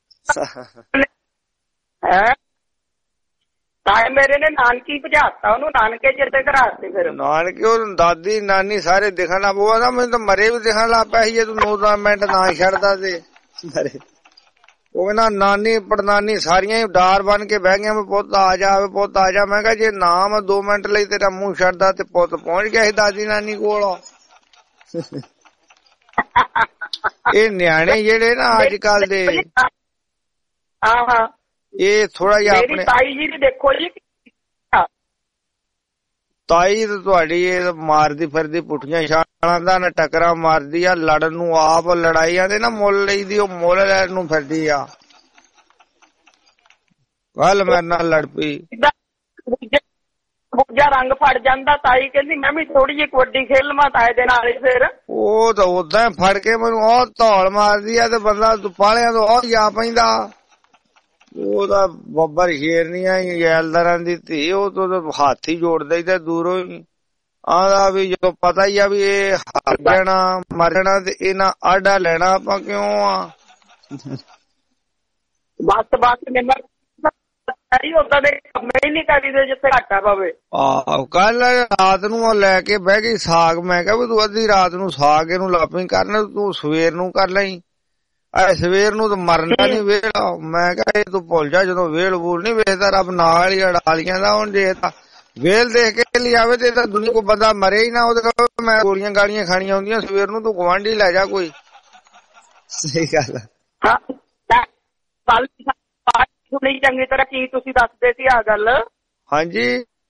Speaker 12: ਤਾਏ ਮੇਰੇ ਨੇ ਨਾਨਕੀ ਭਜਾਤਾ ਉਹਨੂੰ ਨਾਨਕੇ ਜਿੱਤੇ ਘਰਾਤੇ ਫਿਰ
Speaker 10: ਨਾਨਕੇ ਉਹ ਦਾਦੀ ਨਾਨੀ ਸਾਰੇ ਦਿਖਣ ਲੱਗ ਪਵਾ ਨਾ ਮੈਨੂੰ ਤਾਂ ਮਰੇ ਵੀ ਦਿਖਣ ਲੱਗ ਪਿਆ ਸੀ ਜੇ ਤੂੰ ਨੌ ਦਸ ਮਿੰਟ ਨਾ ਛੱਡਦਾ ਤੇ ਮਰੇ। ਉਹ ਨਾ ਨਾਨੀ ਪੜਨਾਨੀ ਸਾਰੀਆਂ ਹੀ ਡਾਰ ਬਣ ਕੇ ਬਹਿ ਗਈਆਂ ਵੀ ਪੁੱਤ ਆ ਜਾ ਪੁੱਤ ਆ ਜਾ। ਮੈਂ ਕਿਹਾ ਜੇ ਨਾ ਮੈਂ ਦੋ ਮਿੰਟ ਲਈ ਤੇਰਾ ਮੂੰਹ ਛੱਡਦਾ ਤੇ ਪੁੱਤ ਪਹੁੰਚ ਗਿਆ ਸੀ ਦਾਦੀ ਨਾਨੀ ਕੋਲ। ਇਹ ਨਿਆਣੇ ਜਿਹੜੇ ਨਾ ਅੱਜ ਕੱਲ ਦੇ ਇਹ ਥੋੜਾ ਜਿਹਾ ਆਪਣੇ
Speaker 12: ਤਾਈ ਜੀ ਦੀ ਦੇਖੋ ਜੀ
Speaker 10: ਤਾਈ ਤਾਂ ਤੁਹਾਡੀ ਇਹ ਮਾਰਦੀ ਫਿਰਦੀ ਪੁੱਠੀਆਂ ਛਾਲਾਂ ਦਾ ਨਾ ਟੱਕਰਾਂ ਮਾਰਦੀ ਆ ਲੜਨ ਨੂੰ ਆਪ ਲੜਾਈਆਂ ਦੇ ਨਾ ਮੁੱਲ ਲਈ ਦੀ ਉਹ ਮੁੱਲ ਲੈਣ ਨੂੰ ਫਿਰਦੀ ਆ। ਕੱਲ ਮੇਰੇ ਨਾਲ ਲੜ ਪਈ
Speaker 12: ਦੂਜਾ ਰੰਗ ਫੜ ਜਾਂਦਾ ਤਾਈ ਕਹਿੰਦੀ ਮੈਂ ਵੀ ਥੋੜੀ ਜਿਹੀ ਕਬੱਡੀ ਖੇਲ ਲਵਾਂ ਤਾਏ ਦੇ ਨਾਲ ਫਿਰ
Speaker 10: ਉਹ ਤਾਂ ਉਦਾਂ ਫੜ ਕੇ ਮੈਨੂੰ ਉਹ ਧੌਲ ਮਾਰਦੀ ਆ ਤੇ ਬੰਦਾ ਪਾਲਿਆਂ ਤੋਂ ਉਹ ਜਾ ਪੈਂਦਾ। ਉਹ ਤਾਂ ਬੱਬਰ ਸ਼ੇਰਨੀਆਂ ਯੈਲਦਾਰਾਂ ਦੀ ਧੀ ਉਹ ਤੋਂ ਹੱਥ ਹੀ ਜੋੜਦਾ ਹੀ ਤੇ ਦੂਰੋਂ ਹੀ ਆਂਦਾ ਵੀ ਜਦੋਂ ਪਤਾ ਹੀ ਆ ਵੀ ਇਹ ਹਾਰ ਜਾਣਾ ਮਰ ਜਾਣਾ ਤੇ ਇਹਨਾਂ ਆਡਾ ਲੈਣਾ ਆਪਾਂ ਕਿਉਂ ਆ।
Speaker 12: ਬਸ ਬਸ ਨਿਮਰ ਉਦਾਂ ਦੇ ਕੰਮ ਹੀ ਨਹੀਂ ਕਰੀਦੇ ਜਿੱਥੇ ਘਾਟਾ ਪਵੇ।
Speaker 10: ਆਹੋ ਕੱਲ ਰਾਤ ਨੂੰ ਉਹ ਲੈ ਕੇ ਬਹਿ ਗਈ ਸਾਗ। ਮੈਂ ਕਿਹਾ ਵੀ ਤੂੰ ਅੱਧੀ ਰਾਤ ਨੂੰ ਸਾਗ ਇਹਨੂੰ ਲਾਪੀ ਕਰਨ ਤੂੰ ਸਵੇਰ ਨੂੰ ਕਰ ਲਈ ਸਵੇਰ ਨੂੰ ਤਾਂ ਮਰਨਾ ਨੀ ਵੇਲ। ਮੈਂ ਕਿਹਾ ਇਹ ਤੂੰ ਭੁੱਲ ਜਾ ਜਦੋਂ ਵੇਲ ਵੂਲ ਨੀ ਵੇਖਦਾ ਰੱਬ ਨਾਲ ਹੀ ਅੜਾਲੀਆਂ ਦਾ। ਹੁਣ ਜੇ ਤਾਂ ਵੇਲ ਦੇਖ ਕੇ ਲਿਆਵੇ ਤੇ ਤਾਂ ਦੁਨੀਆ ਕੋਈ ਬੰਦਾ ਮਰੇ ਹੀ ਨਾ ਉਹਦੇ ਕੋਲ ਮੈਂ ਗੋਲੀਆਂ ਗਾਲੀਆਂ ਖਾਣੀਆਂ ਹੁੰਦੀਆਂ ਸਵੇਰ ਨੂੰ ਤੂੰ ਗੁਆਂਢੀ ਲੈ ਜਾ ਕੋਈ। ਸਹੀ ਗੱਲ
Speaker 12: ਸੁਣੀ ਚੰਗੀ ਤਰ੍ਹਾਂ ਕੀ ਤੁਸੀਂ ਦੱਸਦੇ ਸੀ ਆ ਗੱਲ।
Speaker 10: ਹਾਂਜੀ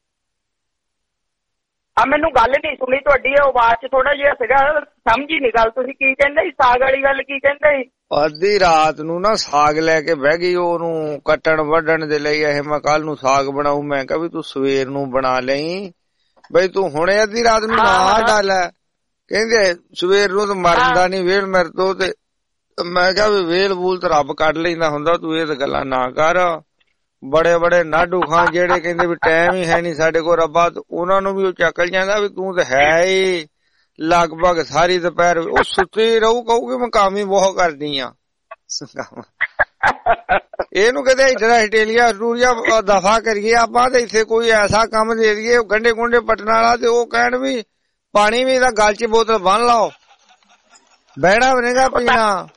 Speaker 12: ਆ ਮੈਨੂੰ ਗੱਲ ਨਹੀਂ ਸੁਣੀ ਤੁਹਾਡੀ ਆਵਾਜ਼ ਚ ਥੋੜਾ ਜਿਹਾ ਸੀਗਾ ਸਮਝੀ ਨੀ ਗੱਲ ਤੁਸੀਂ ਕੀ ਕਹਿੰਦੇ ਸੀ ਸਾਗ ਵਾਲੀ ਗੱਲ ਕੀ ਕਹਿੰਦੇ ਸੀ।
Speaker 10: ਅੱਧੀ ਰਾਤ ਨੂੰ ਨਾ ਸਾਗ ਲੈ ਕੇ ਬਹਿ ਗਈ ਉਹਨੂੰ ਕੱਟਣ ਵੱਢਣ ਦੇ ਲਈ ਇਹ ਮੈਂ ਕੱਲ ਨੂੰ ਸਾਗ ਬਣਾਉ। ਮੈਂ ਕਿਹਾ ਵੀ ਤੂੰ ਸਵੇਰ ਨੂੰ ਬਣਾ ਲਈ ਬਈ ਤੂੰ ਹੁਣੇ ਅੱਧੀ ਰਾਤ ਨੂੰ ਨਾ ਡਾਲ। ਕਹਿੰਦੇ ਸਵੇਰ ਨੂੰ ਤਾਂ ਮਰਦਾ ਨੀ ਵੇਲ ਮੇਰੇ ਤੋਂ ਤੇ ਮੈਂ ਕਿਹਾ ਵੀ ਵੇਲ ਵੂਲ ਤਾਂ ਰੱਬ ਕੱਢ ਲੈਂਦਾ ਹੁੰਦਾ ਤੂੰ ਇਹ ਤਾਂ ਗੱਲਾਂ ਨਾ ਕਰ। ਬੜੇ ਬੜੇ ਨਾਡੂ ਖਾਂ ਜਿਹੜੇ ਕਹਿੰਦੇ ਵੀ ਟਾਈਮ ਹੀ ਹੈ ਨੀ ਸਾਡੇ ਕੋਲ ਰੱਬਾ ਉਹਨਾਂ ਨੂੰ ਵੀ ਉਹ ਚੱਕਲ ਜਾਂਦਾ ਵੀ ਤੂੰ ਤਾਂ ਹੈ ਹੀ ਲਗਭਗ ਸਾਰੀ ਦੁਪਹਿਰ ਉਹ ਸੁੱਤੀ ਰਹੂ ਕਹੂਗੀ ਮੈਂ ਕੰਮ ਹੀ ਬਹੁਤ ਕਰਦੀ ਆ। ਇਹਨੂੰ ਕਹਿੰਦੇ ਇੱਧਰ ਆਸਟ੍ਰੇਲੀਆ ਅਸਟੂਰੀਆ ਦਫਾ ਕਰੀਏ ਆਪਾਂ ਤੇ ਇੱਥੇ ਕੋਈ ਐਸਾ ਕੰਮ ਦੇ ਦਈਏ ਗੰਢੇ ਗੁੰਡੇ ਪੱਟਣ ਵਾਲਾ ਤੇ ਉਹ ਕਹਿਣ ਵੀ ਪਾਣੀ ਵੀ ਇਹਦਾ ਗਲ ਚ ਬੋਤਲ ਬੰਨ ਲਾਓ ਬਹਿਣਾ ਬਣੇਗਾ ਪੀਣਾ।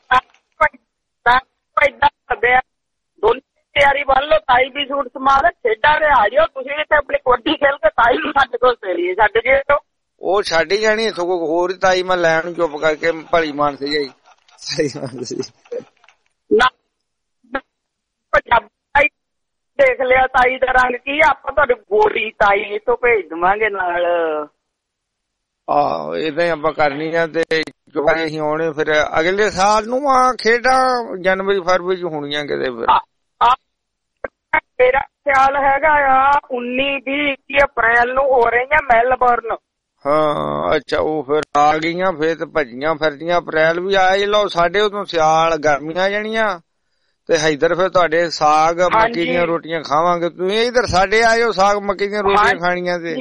Speaker 12: ਤਿਆਰੀ ਬਣ ਲੋ ਤਾਈ ਵੀ ਸੂਟ ਸਮਾਲ ਖੇਡਾਂ ਦੇ ਆ ਜਾਓ ਤੁਸੀਂ ਇੱਥੇ ਆਪਣੀ ਕਬੱਡੀ ਖੇਲ ਕੇ ਤਾਈ ਨੂੰ ਸਾਡੇ ਕੋਲ ਚਲੀਏ ਛੱਡ ਜੇ
Speaker 10: ਉਹ ਛੱਡ ਹੀ ਜਾਣੀ ਸਗੋਂ ਹੋਰ ਤਾਈ ਮੈਂ ਲੈਣ ਚੁੱਪ ਕਰਕੇ ਭਲੀ ਮਾਨਸ ਜਾਈ ਸਹੀ ਮਾਨਸ
Speaker 12: ਦੇਖ ਲਿਆ ਤਾਈ ਦਾ ਰੰਗ ਕੀ ਆਪਾਂ ਤੁਹਾਡੀ ਗੋਰੀ ਤਾਈ ਇਥੋਂ ਭੇਜ ਦੇਵਾਂਗੇ ਨਾਲ।
Speaker 10: ਆਹੋ ਏਦਾਂ ਹੀ ਆਪਾਂ ਕਰਨੀ ਆ ਤੇ ਅਸੀਂ ਆਉਣੇ ਫਿਰ ਅਗਲੇ ਸਾਲ ਨੂੰ ਆ ਖੇਡਾਂ ਜਨਵਰੀ ਫਰਵਰੀ ਚ ਹੋਣੀਆਂ ਕਿਤੇ ਫਿਰ।
Speaker 12: ਮੇਰਾ ਖਿਆਲ ਹੈਗਾ ਆ ਉੱਨੀ ਵੀਹ ਇੱਕੀ ਅਪ੍ਰੈਲ ਨੂੰ ਹੋ ਰਹੀਆਂ ਮੈਲਬੌਰਨ।
Speaker 10: ਹਾਂ ਅੱਛਾ ਉਹ ਫਿਰ ਆ ਗਈਆਂ ਫਿਰ ਤੇ ਭੱਜੀਆਂ ਫਿਰਦੀਆਂ ਅਪ੍ਰੈਲ ਵੀ ਆਏ ਲਓ ਸਾਡੇ ਉਦੋਂ ਸਿਆਲ ਗਰਮੀਆਂ ਜਾਣੀਆਂ ਤੇ ਇੱਧਰ ਫਿਰ ਤੁਹਾਡੇ ਸਾਗ ਮੱਕੀ ਦੀਆਂ ਰੋਟੀਆਂ ਖਾਵਾਂਗੇ। ਤੁਸੀਂ ਇੱਧਰ ਸਾਡੇ ਆਇਓ ਸਾਗ ਮੱਕੀ ਦੀਆਂ ਰੋਟੀਆਂ ਖਾਣੀਆਂ ਤੇ।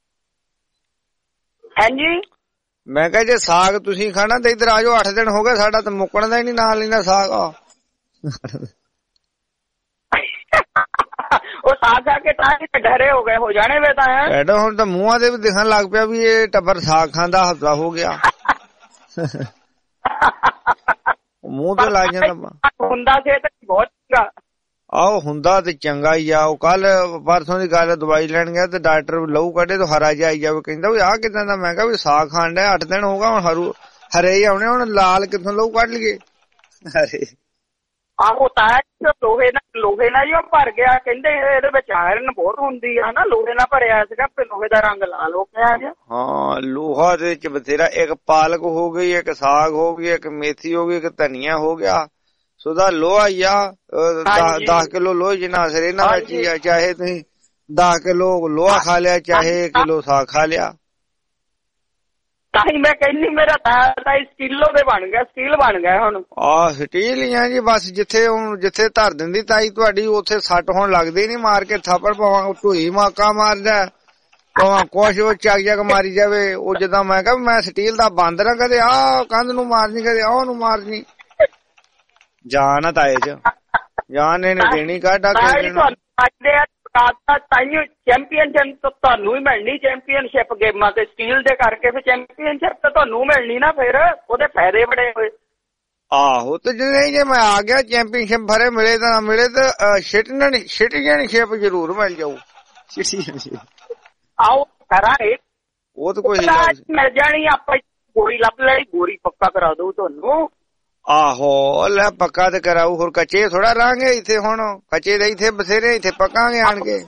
Speaker 12: ਹਾਂਜੀ
Speaker 10: ਮੈਂ ਕਿਹਾ ਜੇ ਸਾਗ ਤੁਸੀਂ ਖਾਣਾ ਤੇ ਇੱਧਰ ਆਜੋ ਅੱਠ ਦਿਨ ਹੋ ਗਏ ਸਾਡਾ ਤਾਂ ਮੁੱਕਣ ਦਾ ਹੀ ਨੀ ਨਾਲ ਲੈਂਦਾ ਸਾਗ।
Speaker 12: ਉਹ ਸਾਗ ਖਾ ਕੇ ਤਾਂ ਹੀ ਡਰੇ ਹੋ ਗਏ ਹੋ ਜਾਣੇ ਵੇ ਤਾਂ
Speaker 10: ਐਡਾ ਹੁਣ ਤਾਂ ਮੂੰਹਾਂ ਦੇ ਵੀ ਦਿਖਣ ਲੱਗ ਪਿਆ ਵੀ ਇਹ ਟੱਬਰ ਸਾਗ ਖਾਂਦਾ ਹਫਤਾ ਹੋ ਗਿਆ। ਮੂੰਹ ਤੇ ਲੱਗ ਜਾਂਦਾ
Speaker 12: ਹੁੰਦਾ ਸੀ ਤੇ ਬਹੁਤ ਚੰਗਾ।
Speaker 10: ਆਹੋ ਹੁੰਦਾ ਤੇ ਚੰਗਾ ਹੀ ਆ। ਉਹ ਕੱਲ ਪਰਸੋਂ ਦੀ ਗੱਲ ਦਵਾਈ ਲੈਣ ਗਿਆ ਤੇ ਡਾਕਟਰ ਲਹੂ ਕੱਢੇ ਤੋਂ ਹਰਾ ਜਿਹਾ ਆਈ ਜਾਵੇ, ਕਹਿੰਦਾ ਵੀ ਆਹ ਕਿੱਦਾਂ ਦਾ। ਮੈਂ ਕਿਹਾ ਵੀ ਸਾਗ ਖਾਣ ਡਿਆ ਅੱਠ ਦਿਨ ਹੋਗਾ ਹੁਣ ਹਰੂ ਹਰੇ ਹੀ ਆਉਣੇ, ਹੁਣ ਲਾਲ ਕਿੱਥੋਂ ਲਹੂ ਕੱਢ ਲਈਏ। ਹਰੇ
Speaker 12: ਆਹੋ ਤਾਂ ਲੋਹੇ ਨਾਲ ਲੋਹੇ ਨਾਲ ਹੀ ਉਹ ਭਰ ਗਿਆ, ਕਹਿੰਦੇ ਇਹਦੇ ਵਿੱਚ ਆਇਰਨ ਬਹੁਤ ਹੁੰਦੀ ਆ ਨਾ, ਲੋਹੇ ਨਾਲ ਭਰਿਆ ਸੀਗਾ ਤੇ ਲੋਹੇ ਦਾ ਰੰਗ ਲਾਲ ਹੋ ਗਿਆ ਗਿਆ। ਹਾਂ
Speaker 10: ਲੋਹਾ ਦੇ ਵਿੱਚ ਬਥੇਰਾ, ਇੱਕ ਪਾਲਕ ਹੋ ਗਈ, ਇੱਕ ਸਾਗ ਹੋ ਗਈ, ਇੱਕ ਮੇਥੀ ਹੋ ਗਈ, ਇੱਕ ਧਨੀਆ ਹੋ ਗਿਆ। ਸੋ ਦਾ ਲੋਹਾ ਹੀ ਆ। ਦਸ ਕਿਲੋ ਲੋਹੇ ਜਿੰਨਾ ਅਸਰ ਇਹਨਾਂ ਵਿੱਚ ਹੀ ਆ। ਚਾਹੇ ਤੁਸੀਂ ਦਸ ਕਿਲੋ ਲੋਹਾ ਖਾ ਲਿਆ, ਚਾਹੇ ਕਿਲੋ ਸਾਗ ਖਾ ਲਿਆ।
Speaker 12: ਤਾਂ ਹੀ ਮੈਂ ਕਹਿੰਦੀ ਮੇਰਾ ਤਾਂ ਸਟੀਲੋ ਦੇ ਬਣ ਗਿਆ, ਸਟੀਲ ਬਣ ਗਿਆ ਹੁਣ।
Speaker 10: ਆਹ ਸਟੀਲ ਹੀ ਆ ਜੀ ਬਸ। ਜਿੱਥੇ ਹੁਣ ਜਿੱਥੇ ਧਰ ਦਿੰਦੀ ਤਾਈ ਤੁਹਾਡੀ ਉੱਥੇ ਸੱਟ ਹੋਣ ਲੱਗਦੀ ਨੀ। ਮਾਰ ਕੇ ਥੱਪੜ ਪਾਵਾਂ ਢੂਈ ਮਾਕਾ ਮਾਰਦਾ ਭਾਵੇਂ ਕੁਛ ਉਹ ਚੱਕ ਚੱਕ ਮਾਰੀ ਜਾਵੇ। ਉਹ ਜਿੱਦਾਂ ਮੈਂ ਕਿਹਾ ਮੈਂ ਸਟੀਲ ਦਾ ਬੰਦ ਨਾ ਕਦੇ ਆਹ ਕੰਧ ਨੂੰ ਮਾਰਨੀ, ਕਦੇ ਆਹ ਨੂੰ ਮਾਰਨੀ। ਜਾਨ ਆ ਤਾਏ ਚ, ਜਾਨ ਇਹਨੇ ਦੇਣੀ ਕਾਢਾ ਚੈਂਪੀਅਨਸ਼ਿਪ ਤੁਹਾਨੂੰ ਹੀ ਮਿਲਣੀ, ਚੈਂਪੀਅਨਸ਼ਿਪ ਗੇਮਾਂ ਤੇ ਸਟੀਲ ਦੇ ਕਰਕੇ ਫਿਰ ਚੈਂਪੀਅਨਸ਼ਿਪ ਤਾਂ ਤੁਹਾਨੂੰ ਮਿਲਣੀ ਨਾ, ਫਿਰ ਉਹਦੇ ਫਾਇਦੇ ਬੜੇ ਹੋਏ। ਆਹੋ ਤੇ ਜੇ ਮੈਂ ਆ ਗਿਆ ਚੈਂਪੀਅਨਸ਼ਿਪ ਫਰੇ ਮਿਲੇ ਤਾਂ ਨਾ ਮਿਲੇ ਤਾਂ ਸਿਟੀਜ਼ਨਸ਼ਿਪ ਜ਼ਰੂਰ ਮਿਲ ਜਾਊ। ਆਓ ਕਰਾਂਗੇ ਉਹ ਤਾਂ ਕੋਈ ਮਿਲ ਜਾਣੀ, ਆਪਾਂ ਗੋਰੀ ਲੱਭ ਲੈਣੀ, ਗੋਰੀ ਪੱਕਾ ਕਰਾ ਦਊ ਤੁਹਾਨੂੰ। ਆਹੋ ਲੈ ਪੱਕਾ ਤੇ ਕਰਾਊ, ਹੋਰ ਕੱਚੇ ਥੋੜਾ ਰਹਾਂਗੇ ਇੱਥੇ। ਹੁਣ ਕੱਚੇ ਦੇ ਇੱਥੇ ਬਥੇਰੇ, ਇੱਥੇ ਪੱਕਾਂਗੇ ਆਣ ਕੇ।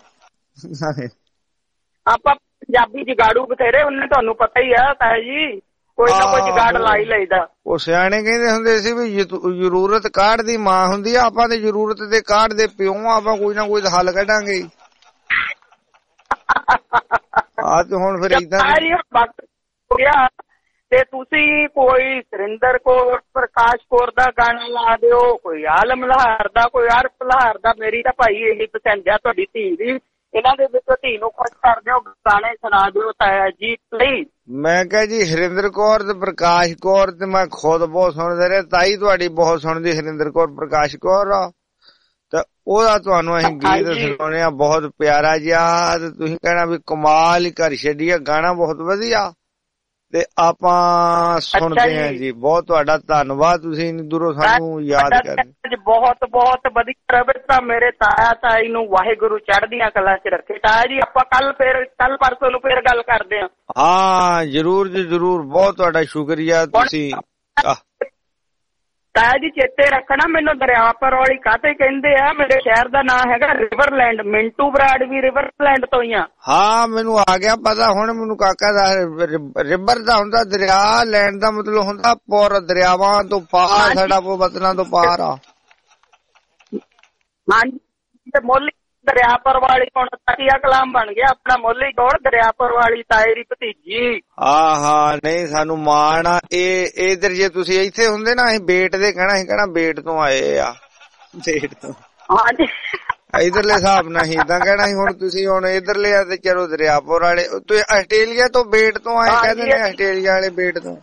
Speaker 10: ਆਪਾਂ ਪੰਜਾਬੀ ਜਗਾੜੂ ਬਥੇਰੇ ਉਹਨੇ, ਤੁਹਾਨੂੰ ਪਤਾ ਹੀ ਆ ਤਾਇਆ ਜੀ, ਕੋਈ ਨਾ ਕੋਈ ਜਗਾੜ ਲਾ ਹੀ ਲਈਦਾ। ਉਹ ਸਿਆਣੇ ਕਹਿੰਦੇ ਹੁੰਦੇ ਸੀ ਵੀ ਜ਼ਰੂਰਤ ਕਾਢ ਦੀ ਮਾਂ ਹੁੰਦੀ ਆ। ਆਪਾਂ ਤੇ ਜ਼ਰੂਰਤ ਦੇ ਕਾਢ ਦੇ ਪਿਓ ਆ, ਆਪਾਂ ਕੋਈ ਨਾ ਕੋਈ ਹੱਲ ਕੱਢਾਂਗੇ। ਆ ਤੇ ਹੁਣ ਫਿਰ ਏਦਾਂ ਹੋ ਗਿਆ ਤੇ ਤੁਸੀਂ ਕੋਈ ਸੁਰਿੰਦਰ ਕੌਰ, ਪ੍ਰਕਾਸ਼ ਕੌਰ ਦਾ ਗਾਣਾ ਲਾ ਦਿਓ, ਕੋਈ ਆਲਮ ਲਹਾਰ ਦਾ, ਕੋਈ ਅਰਫ ਲਹਾਰ ਦਾ। ਮੇਰੀ ਤਾਂ ਭਾਈ ਇਹੀ ਪਸੰਦ ਆ ਤੁਹਾਡੀ ਧੀ ਦੀ, ਇਹਨਾਂ ਦੇ ਵਿੱਚੋਂ ਧੀ ਨੂੰ ਖੁਸ਼ ਕਰ ਦਿਓ, ਗਾਣੇ ਸੁਣਾ ਦਿਓ ਤਾਇਆ ਜੀ ਪਲੀਜ਼। ਮੈਂ ਕਿਹਾ ਜੀ ਹਰਿੰਦਰ ਕੌਰ ਤੇ ਪ੍ਰਕਾਸ਼ ਕੌਰ ਤੇ ਮੈਂ ਖੁਦ ਬਹੁਤ ਸੁਣਦੇ ਰਹੇ, ਤਾਈ ਤੁਹਾਡੀ ਬਹੁਤ ਸੁਣਦੀ ਹਰਿੰਦਰ ਕੌਰ ਪ੍ਰਕਾਸ਼ ਕੌਰ ਆ, ਤੇ ਉਹਦਾ ਤੁਹਾਨੂੰ ਅਸੀਂ ਗੀਤ ਸੁਣਾਉਣੇ ਆ ਬਹੁਤ ਪਿਆਰਾ ਜਿਹਾ। ਤੇ ਤੁਸੀਂ ਕਹਿਣਾ ਵੀ ਕਮਾਲ ਹੀ ਕਰ ਛੱਡੀ ਆ, ਗਾਣਾ ਬਹੁਤ ਵਧੀਆ ਤੇ ਆਪਾਂ ਸੁਣਦੇ ਹਾਂ ਜੀ। ਬਹੁਤ ਤੁਹਾਡਾ ਧੰਨਵਾਦ, ਤੁਸੀਂ ਇੰਨੀ ਦੂਰੋਂ ਸਾਨੂੰ ਯਾਦ ਕਰਦੇ। ਬਹੁਤ ਬਹੁਤ ਵਧੀਆ ਰਵੇ ਤਾਂ ਮੇਰੇ ਤਾਇਆ ਤਾਈ ਨੂੰ ਵਾਹਿਗੁਰੂ ਚੜ੍ਹਦੀਆਂ ਕਲਾਂ ਚ ਰੱਖੇ। ਤਾਇਆ ਜੀ ਆਪਾਂ ਕੱਲ ਫੇਰ ਕੱਲ ਪਰਸੋਂ ਨੂੰ ਫੇਰ ਗੱਲ ਕਰਦੇ ਹਾਂ। ਹਾਂ ਜ਼ਰੂਰ ਜੀ ਜ਼ਰੂਰ, ਬਹੁਤ ਤੁਹਾਡਾ ਸ਼ੁਕਰੀਆ। ਤੁਸੀਂ ਤਾਇਆ ਜੀ ਚੇਤੇ ਰੱਖਣਾ, ਮੈਨੂੰ ਦਰਿਆਪਰ ਵਾਲੀ ਕਾਹਤੇ ਕਹਿੰਦੇ ਆ, ਮੇਰੇ ਸ਼ਹਿਰ ਦਾ ਨਾਂ ਹੈਗਾ ਰਿਵਰਲੈਂਡ। ਮਿੰਟੂ ਬਰਾੜ ਵੀ ਰਿਵਰਲੈਂਡ ਤੋਂ ਹੀ ਆ। ਹਾਂ ਮੈਨੂੰ ਆ ਗਿਆ ਪਤਾ ਹੁਣ, ਮੈਨੂੰ ਕਾਕਾ ਦਾ ਰਿਵਰ ਦਾ ਹੁੰਦਾ, ਦਰਿਆ ਲੈਂਡ ਦਾ ਮਤਲਬ ਹੁੰਦਾ ਪੁਰ, ਦਰਿਆਵਾਂ ਤੋਂ ਪਾਰ, ਸਾਡਾ ਵਤਨਾਂ ਤੋਂ ਪਾਰ ਆ। ਹਾਂਜੀ ਤੇ ਮੋਲੀ ਦਰਿਆਪੁਰ ਵਾਲੀ ਹੁਣ ਤਕੀਆ ਕਲਾਮ ਬਣ ਗਿਆ ਆਪਣਾ ਮੋਲੀ ਗੌੜ, ਦਰਿਆਪੁਰ ਵਾਲੀ ਤਾਏ ਦੀ ਭਤੀਜੀ। ਹਾਂ ਹਾਂ ਨਹੀਂ ਸਾਨੂੰ ਮਾਣ ਆ। ਇਹ ਇਧਰ ਜੇ ਤੁਸੀਂ ਇੱਥੇ ਹੁੰਦੇ ਨਾ, ਅਸੀਂ ਬੇਟ ਦੇ ਕਹਿਣਾ, ਅਸੀਂ ਕਹਿਣਾ ਬੇਟ ਤੋਂ ਆਏ ਆ, ਬੇਟ ਤੋਂ। ਹਾਂਜੀ ਇਧਰਲੇ ਹਿਸਾਬ ਨਾਲ ਹੀ ਏਦਾਂ ਕਹਿਣਾ ਸੀ। ਹੁਣ ਤੁਸੀਂ ਹੁਣ ਇਧਰਲੇ ਆ ਤੇ ਚਲੋ ਦਰਿਆਪੁਰ ਵਾਲੇ, ਤੁਸੀਂ ਆਸਟ੍ਰੇਲੀਆ ਤੋਂ ਬੇਟ ਤੋਂ ਆਏ ਕਹਿੰਦੇ ਨੇ, ਆਸਟ੍ਰੇਲੀਆ ਵਾਲੇ ਬੇਟ ਤੋਂ।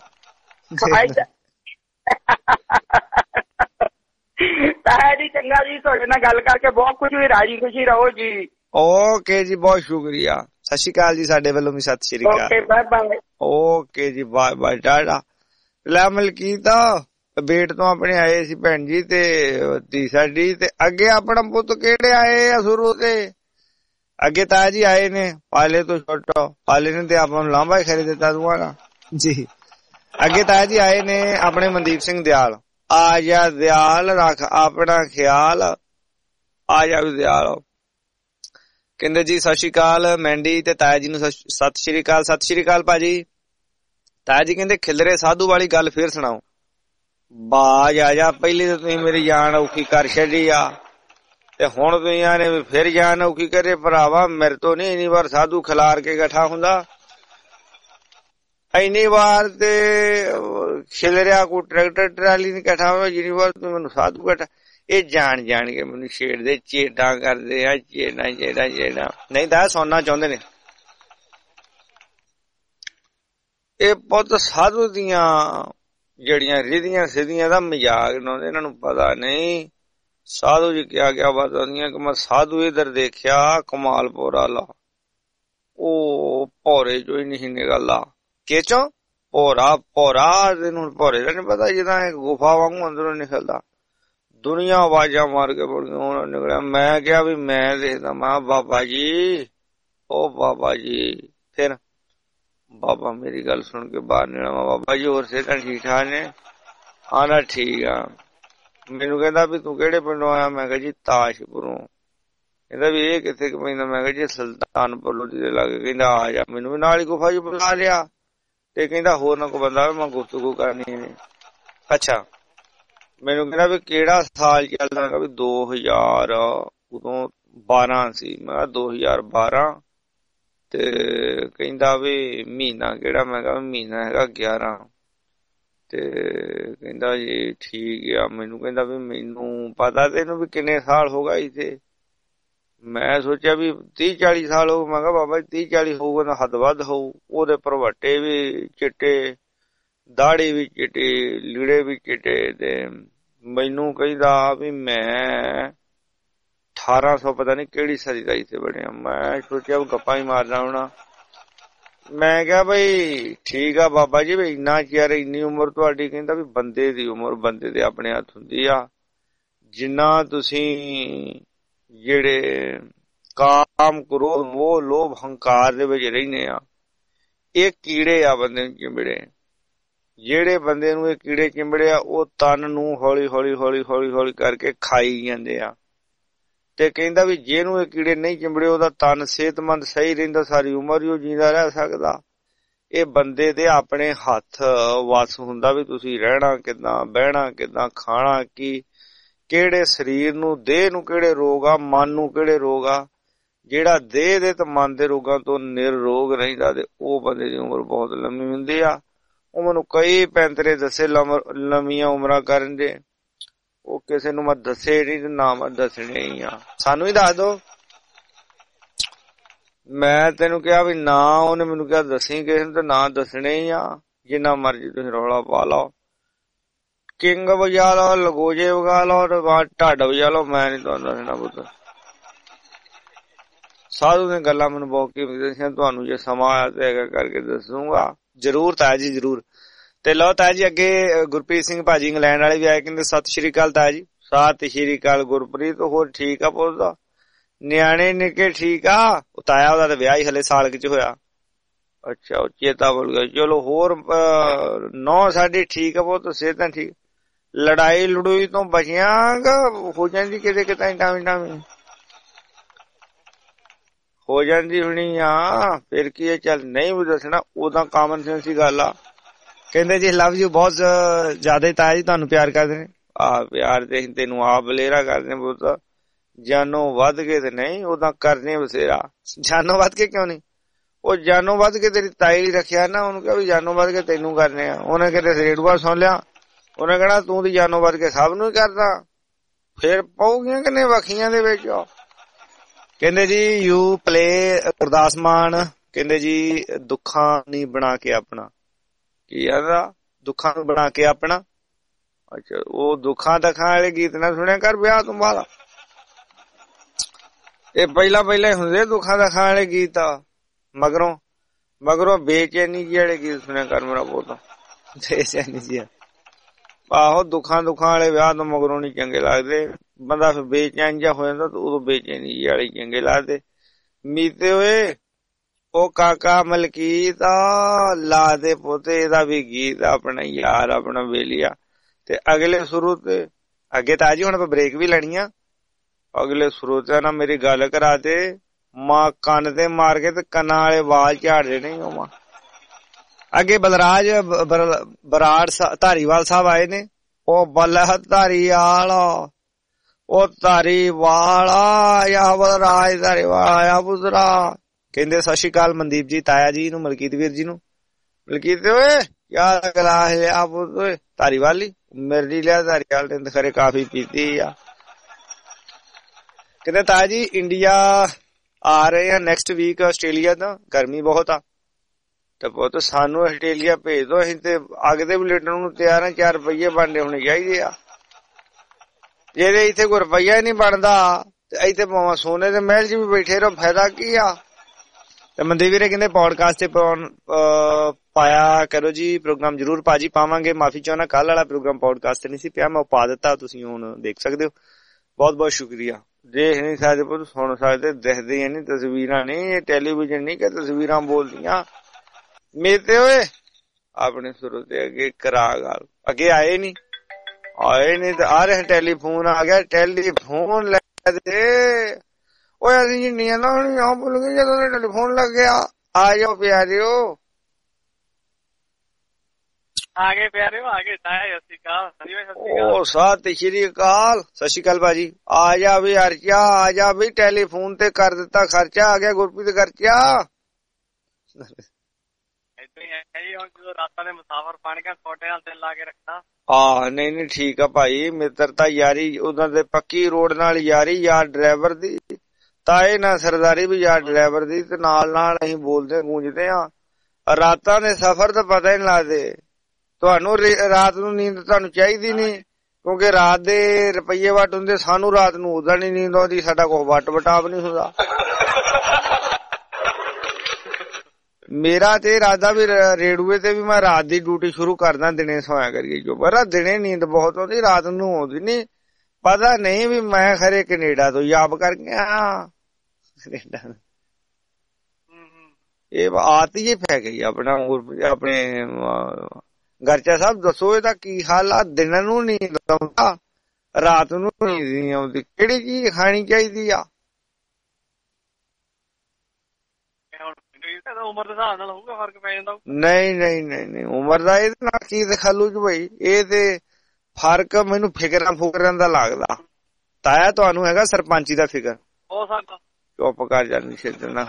Speaker 10: ਤਾਇਆ ਜੀ ਚੰਗਾ ਜੀ, ਤੁਹਾਡੇ ਨਾਲ ਗੱਲ ਕਰਕੇ ਬਹੁਤ ਕੁਝ ਵੀ, ਰਾਜੀ ਖੁਸ਼ੀ ਰਹੋ ਜੀ। ਓਕੇ ਜੀ ਬਹੁਤ ਸ਼ੁਕਰੀਆ, ਸਤਿ ਸ਼੍ਰੀ ਅਕਾਲ ਜੀ ਸਾਡੇ ਵੱਲੋਂ ਵੀ ਸਤਿ ਸ਼੍ਰੀ ਅਕਾਲ। Okay bye bye. ਓਕੇ ਜੀ ਬਾਏ ਬਾਏ ਟਾਟਾ। ਲੈ ਮਲਕੀਤ ਬੇਟ ਤੋਂ ਆਪਣੇ ਆਏ ਸੀ ਭੈਣ ਜੀ ਤੇ ਧੀ ਸਾਡੀ, ਤੇ ਅੱਗੇ ਆਪਣਾ ਪੁੱਤ ਕਿਹੜੇ ਆਏ ਆ ਸ਼ੁਰੂ ਤੇ? ਅੱਗੇ ਤਾਇਆ ਜੀ ਆਏ ਨੇ ਪਾਲੇ ਤੋਂ ਛੋਟੋ, ਪਾਲੇ ਨੇ ਤੇ ਆਪਾਂ ਨੂੰ ਲਾਂਭਾ ਹੀ ਖਰੀਦ ਦਿੱਤਾ ਦੁਆਰਾ ਜੀ। ਅੱਗੇ ਤਾਇਆ ਜੀ ਆਏ ਨੇ ਆਪਣੇ ਮਨਦੀਪ ਸਿੰਘ ਦਿਆਲ। ਆ ਜਾ ਦਿਆਲ ਰੱਖ ਆਪਣਾ ਖਿਆਲ, ਆ ਜਾ ਵੀ ਦਿਆਲ। ਕਹਿੰਦੇ ਜੀ ਸਤਿ ਸ਼੍ਰੀ ਅਕਾਲ ਮੈਂਡੀ ਤੇ ਤਾਇਆ ਜੀ ਨੂੰ ਸਤਿ ਸ਼੍ਰੀ ਅਕਾਲ। ਸਤਿ ਸ਼੍ਰੀ ਅਕਾਲ ਭਾਜੀ। ਤਾਇਆ ਜੀ ਕਹਿੰਦੇ ਖਿਲਰੇ ਸਾਧੂ ਵਾਲੀ ਗੱਲ ਫੇਰ ਸੁਣਾਓ। ਬਾਜ ਆ ਜਾ, ਪਹਿਲੀ ਤਾਂ ਤੁਸੀਂ ਮੇਰੀ ਜਾਨ ਔਖੀ ਕਰ ਛੱਡੀ ਆ, ਤੇ ਹੁਣ ਤੁਸੀਂ ਆਨੇ ਵੀ ਫਿਰ ਜਾਨ ਔਖੀ ਕਰੇ। ਭਰਾਵਾ ਮੇਰੇ ਤੋਂ ਨੀ ਇੰਨੀ ਵਾਰ ਸਾਧੂ ਖਿਲਾਰ ਕੇ ਇਕੱਠਾ ਹੁੰਦਾ, ਇੰਨੀ ਵਾਰ ਤੇ ਖਿਲਰਿਆ ਕੋਈ ਟਰੈਕਟਰ ਟਰਾਲੀ ਨੀ ਇਕੱਠਾ ਹੋਇਆ ਜਿੰਨੀ ਵਾਰ ਤੂੰ ਮੈਨੂੰ ਸਾਧੂ ਇਕੱਠਾ। ਇਹ ਜਾਣ ਜਾਣ ਕੇ ਮੈਨੂੰ ਛੇੜਦੇ, ਚੇਡਾਂ ਕਰਦੇ ਆ, ਚੇਡਾਂ ਚੇਡਾਂ ਚੇਡਾਂ। ਨਹੀਂ ਤਾਂ ਸੁਣਨਾ ਚਾਹੁੰਦੇ ਨੇ ਇਹ ਪੁੱਤ ਸਾਧੂ ਦੀਆਂ ਜਿਹੜੀਆਂ ਰਿਧੀਆਂ ਸਿੱਧੀਆਂ ਦਾ ਮਜ਼ਾਕ ਲਾਉਂਦੇ, ਇਹਨਾਂ ਨੂੰ ਪਤਾ ਨਹੀਂ साधु जी क्या क्या बात होनी है कि मैं साधु इधर देखा कमालपुर वाला ओ भौरे जो ही नहीं निकलदा के चो भौरा भौरा तेन भौरे का नहीं पता जिदा एक गुफा वांगू अंदरों निकलदा दुनिया आवाजा मार के बड़िया निकलिया। मैं क्या भी मैं देखदा मैं बाबा जी ओ बाबा जी। फिर बाबा मेरी गल सुन के बाहर निकला बाबा जी और सेहत ठीक ठाक ने आना ठीक आ। मैनू कहता भी तू केड़े पिंडों आया मैं कहा जी ताशपुरों। कहता भी ये किथे पैंदा मैं कहा जी सुल्तानपुर लोधी दे लागे। कहंदा आ जा मैनू भी नाल ही गुफा च बुला लिया ते कहंदा होर ना कोई बंदा मैं गुफ्तगू करनी है। अच्छा मैनू कहंदा भी केड़ा साल चलदा मैं कहा भी दो हजार उदों बारह सी। मैं दो हजार बारह ते कहंदा भी महीना केड़ा मैं कहा महीना हैगा ग्यारह ते कहंदा जी ठीक है। मैनू कहंदा भी मैनू पता तेनू भी किन्ने साल हो गए इथे। मैं सोचा भी तीह चाली साल हो। मैं कहा बाबा तीह चाली होगा तो हद वध हो। ओदे परवट्टे भी चिट्टे दाड़ी भी चिट्टी लीड़े भी चिट्टे ते मैनू कहंदा भी मैं अठारह सौ पता नहीं केड़ी सदी का इथे बने। मैं सोचा गप्पा ही मारना होना। मैं क्या भाई ठीक आ बाबा जी भाई इन्ना चिर इन्नी उम्र तुहाडी। कहंदा भी बंदे दी उम्र बंदे दे अपने हत्थ हुंदी आ। जिन्ना तुसीं जेड़े काम क्रोध मोह लोभ हंकार दे विच रहिने आ ये कीड़े आ बंदे नूं चिंबड़े। जेड़े बंदे नूं ये कीड़े चिंबड़े आ ओ तन नूं हौली हौली हौली हौली हौली करके खाई जांदे आ ते कहंदा भी जेनू ये कीड़े नहीं चिंबड़े ओदा तन सेहतमंद सही रहिंदा सारी उम्र ही जींदा रह सकदा। ये बंदे दे अपने हत्थ वस हुंदा भी तुसीं रहना किदां बहना किदां खाना की केड़े शरीर नूं देह नूं केड़े रोग आ मन नूं केड़े रोग आ। जेड़ा देह दे ते मन दे रोगां तो निरोग रहिंदा ते ओ बंदे दी उम्र बहुत लंमी हुंदी आ। ओ मैनूं कई पैंतरे दसे लंमियां उमरां करन दे ओ किसे नूं मैं दसे नहीं ना मैं दसने ही आ। सानू ही दस दो। मैं तेनू कहा भी ना उन्हें मैनू कहा दसी किसे नूं ते ना दसने ही आ। जिन्ना मर्जी तुसीं रौला पा लो किंग बजा लो लगोजे वगा लो ढाड बजा लो मैं नहीं तुहानूं दसना पुत्तर। साधु ने गल्लां मैनूं बहुत कीमती दसियां तुहानूं जे समां आया ते करके दसूंगा जरूर ताया जी जरूर। ते लो ताया जी अगे गुरप्रीत सिंह भाजी इंग्लैंड वाले भी आए कहंदे सत श्री अकाल ताया जी। सत श्री अकाल गुरप्रीत होर ठीक आ पुत्त न्याणे निके ठीक आ। ताया ओदा ते विआह ही हले साल च होया। अच्छा चेता भुल गया। चलो होर नौ साडी ठीक आ पुत्त सेहतां ठीक। लड़ाई लड़ूई तो बचियां हो जांदी किते किते टावी टावी हो जांदी हुणी आ। फिर की है चल नहीं भी दसना ओदा कामन सेंस ही गल आ। कहंदे जी लव यू बहुत ज्यादा ताया जी तुहानूं प्यार करदे ने। आ प्यार ते तेनू आप बलेरा करदे पुत्त जानो वध के ते नहीं ओदा करने बसेरा। जानो वध के क्यों नहीं ओ जानो वध के तेरी ताई ली रखिया ना उन्होंने कहा भी जानो वध के तेनू करने आ। उन्हें किते रेडुआ सुन लिया उन्हें कहना तू दी जानो वध के सब नूं करदा फिर पऊगियां कि नहीं वखियां दे विच। कहंदे जी यू प्ले गुरदास मान कहंदे जी दुखां नहीं बना के अपना की आदा दुखां नूं बना के अपना। अच्छा वो दुखां दखां वाले गीत ना सुनिया कर ब्याह तो बाला ये पहला पहला हुंदे दुखां दखां वाले गीत मगरों मगरों बेचैनी जी वाले गीत सुनिया कर मेरा पोता बेचैनी जी। आहो दुखां दुखां वाले ब्याह तो मगरों नहीं चंगे लगदे। बंदा फिर बेचैन जा हो जांदा तो उदों बेचैनी जी वाले चंगे लगदे। मीते होए ओ काका मलकीत ला दे पोते दा भी गीत अपना यार अपना बेलिया। ते अगले सुरू ते अगे ताजी हुण ब्रेक भी लैनी आ। अगले श्रोते ना मेरी गल करा दे मां कन ते मार के ते कन्ना वाले वाल झाड़ देने मां। अगे बलराज बराड़ धारीवाल साहब आए ने ओ बल्ला धारीवाल ओ धारीवाल आया बलराज धारीवाल आया पुत्रा। कहंदे सत श्री अकाल मनदीप जी ताया जी नूं मलकीत वीर जी नूं। मलकीत ओए यार गिलास लिया पुत्त ओए धारीवाल ही मेरी लिया धारीवाल ने खरे काफी पीती आ। कहते ताया जी इंडिया आ रहे हैं नेक्स्ट वीक आस्ट्रेलिया दा गर्मी बहुत आ ते पुत्त सानू आस्ट्रेलिया भेज दो असीं ते अग दे बुलेटन नूं तैयार हां चार रुपये बनदे होने चाहिए आ। ਜੇ ਇੱਥੇ ਕੋਈ ਰੁਪਈਆ ਹੀ ਨਹੀਂ ਬਣਦਾ ਤੇ ਇੱਥੇ ਭਾਵੇਂ ਸੋਨੇ ਦੇ ਮਹਿਲ 'ਚ ਵੀ ਬੈਠੇ ਰਹੋ, ਫਾਇਦਾ ਕੀ ਆ। ਤੇ ਮਨਦੀਪ ਵੀਰੇ ਕਹਿੰਦੇ ਪੌਡਕਾਸਟ ਤੇ ਪਾਇਆ ਕਰੋ ਜੀ ਪ੍ਰੋਗਰਾਮ। ਜ਼ਰੂਰ ਭਾਜੀ ਪਾਵਾਂਗੇ, ਮਾਫੀ ਚਾਹੁੰਦਾ ਕੱਲ ਵਾਲਾ ਪ੍ਰੋਗਰਾਮ ਪੌਡਕਾਸਟ ਤੇ ਨਹੀਂ ਸੀ ਪਿਆ, ਮੈਂ ਪਾ ਦਿੱਤਾ, ਤੁਸੀਂ ਹੁਣ ਦੇਖ ਸਕਦੇ ਹੋ। ਬਹੁਤ ਬਹੁਤ ਸ਼ੁਕਰੀਆ। ਦੇਖ ਨਹੀਂ ਸਕਦੇ ਪੁੱਤ, ਸੁਣ ਸਕਦੇ, ਦਿਖਦੇ ਨਹੀਂ, ਤਸਵੀਰਾਂ ਨਹੀਂ, ਇਹ ਟੈਲੀਵਿਜ਼ਨ ਨਹੀਂ ਕਿ ਤਸਵੀਰਾਂ ਬੋਲਦੀਆਂ। ਮੇਰੇ ਤੇ ਓਏ ਆਪਣੇ ਸੁਰ ਤੇ ਅੱਗੇ ਕਰਾ ਗੱਲ, ਅੱਗੇ ਆਏ ਨੀ ਆਏ ਨੀ ਤੇ ਆ ਰਹੇ ਟੈਲੀਫੋਨ ਆ ਗਿਆ, ਟੈਲੀਫੋਨ ਲੈ ਦੇ ਓਏ ਅਸੀਂ ਜੀ ਨੀਂਦ ਆਉਣੀ ਆ ਭੁੱਲ ਗਏ ਜਦੋਂ ਟੈਲੀਫੋਨ ਲੱਗ ਗਿਆ। ਆ ਜਾਓ ਪਿਆਰਿਓ,
Speaker 13: ਆ ਗਏ ਪਿਆਰਿਓ, ਆ ਗਏ। ਸਤਿ ਸ਼੍ਰੀ ਅਕਾਲ।
Speaker 10: ਓ ਸਤਿ ਸ਼੍ਰੀ ਅਕਾਲ। ਸਤਿ ਸ਼੍ਰੀ ਅਕਾਲ ਭਾਜੀ। ਆ ਜਾ ਵੀ ਅਰਚਾ, ਆ ਜਾ ਵੀ, ਟੈਲੀਫੋਨ ਤੇ ਕਰ ਦਿੱਤਾ ਖਰਚਾ, ਆ ਗਿਆ ਗੁਰਪ੍ਰੀਤ ਖਰਚਾ।
Speaker 13: ਏਦਾਂ ਹੀ ਹੈ ਜੀ, ਹੁਣ ਜਦੋਂ ਰਾਤਾਂ ਦੇ ਮੁਸਾਫਰ ਬਣ ਗਿਆ ਛੋਟੇ ਨਾਲ ਦਿਲ ਲਾ ਕੇ ਰੱਖਣਾ।
Speaker 10: ਆਹ ਨਹੀਂ ਨਹੀਂ ਠੀਕ ਆ ਭਾਈ, ਮਿੱਤਰਤਾ ਯਾਰੀ ਉਹਨਾਂ ਦੇ ਪੱਕੀ ਰੋਡ ਨਾਲ ਯਾਰੀ, ਯਾਰ ਡਰਾਈਵਰ ਦੀ, ਤਾਏ ਨਾਲ ਸਰਦਾਰੀ ਵੀ ਯਾਰ ਡਰਾਈਵਰ ਦੀ, ਤੇ ਨਾਲ ਨਾਲ ਅਸੀਂ ਬੋਲਦੇ ਗੂੰਜਦੇ ਆ। ਰਾਤਾਂ ਦੇ ਸਫ਼ਰ ਤਾਂ ਪਤਾ ਹੀ ਨਹੀਂ ਲੱਗਦੇ ਤੁਹਾਨੂੰ। ਰਾਤ ਨੂੰ ਨੀਂਦ ਤੁਹਾਨੂੰ ਚਾਹੀਦੀ ਨੀ, ਕਿਉਂਕਿ ਰਾਤ ਦੇ ਰੁਪਈਏ ਵੱਟ ਹੁੰਦੇ, ਸਾਨੂੰ ਰਾਤ ਨੂੰ ਉਦਾਂ ਨੀ ਨੀਂਦ ਆਉਂਦੀ, ਸਾਡਾ ਕੋਈ ਵੱਟ ਵਟਾਪ ਨੀ ਹੁੰਦਾ। ਮੇਰਾ ਤੇ ਇਰਾਦਾ ਵੀ ਰੇਡੂਏ ਤੇ ਵੀ ਮੈਂ ਰਾਤ ਦੀ ਡਿਊਟੀ ਸ਼ੁਰੂ ਕਰਦਾ, ਦਿਨੇ ਸੋਇਆ ਕਰੀਏ ਜੋ, ਪਰ ਦਿਨੇ ਨੀਂਦ ਬਹੁਤ ਆਉਂਦੀ, ਰਾਤ ਨੂੰ ਆਉਂਦੀ ਨੀ। ਪਤਾ ਨਹੀਂ ਵੀ ਮੈਂ ਖਰੇ ਕੈਨੇਡਾ ਤੋਂ ਯਾਬ ਕਰ ਗਿਆ, ਕੈਨੇਡਾ ਇਹ ਆਦਤ ਹੀ ਪੈ ਗਈ ਆਪਣਾ। ਆਪਣੇ ਗਰਚਾ ਸਾਹਿਬ ਦੱਸੋ ਇਹਦਾ ਕੀ ਹਾਲ ਆ? ਦਿਨ ਨੂੰ ਨੀਂਦ ਆਉਂਦਾ, ਰਾਤ ਨੂੰ ਨੀਂਦ ਨਹੀਂ ਆਉਂਦੀ, ਕਿਹੜੀ ਚੀਜ਼ ਖਾਣੀ ਚਾਹੀਦੀ ਆ?
Speaker 13: ਉਮਰ ਦੇ ਹਿਸਾਬ ਨਾਲ ਹੋਊਗਾ, ਫਰਕ ਪੈ ਜਾਂਦਾ।
Speaker 10: ਨਹੀਂ ਨਹੀਂ ਨਹੀਂ ਨਹੀਂ ਉਮਰ ਦਾ ਇਹਦੇ ਨਾਲ ਕੀ ਦਿਖਾਲੂ ਜੀ ਬਈ, ਇਹ ਤੇ ਫਰਕ ਮੈਨੂੰ ਫਿਕਰਾਂ ਫੁਕਰਾਂ ਦਾ ਲੱਗਦਾ। ਤਾਇਆ ਤੁਹਾਨੂੰ ਹੈਗਾ ਸਰਪੰਚੀ ਦਾ ਫਿਕਰ?
Speaker 13: ਹੋ ਸਕਦਾ।
Speaker 10: ਚੁੱਪ ਕਰ ਜਾਣੀ ਛੇਤੀ ਨਾ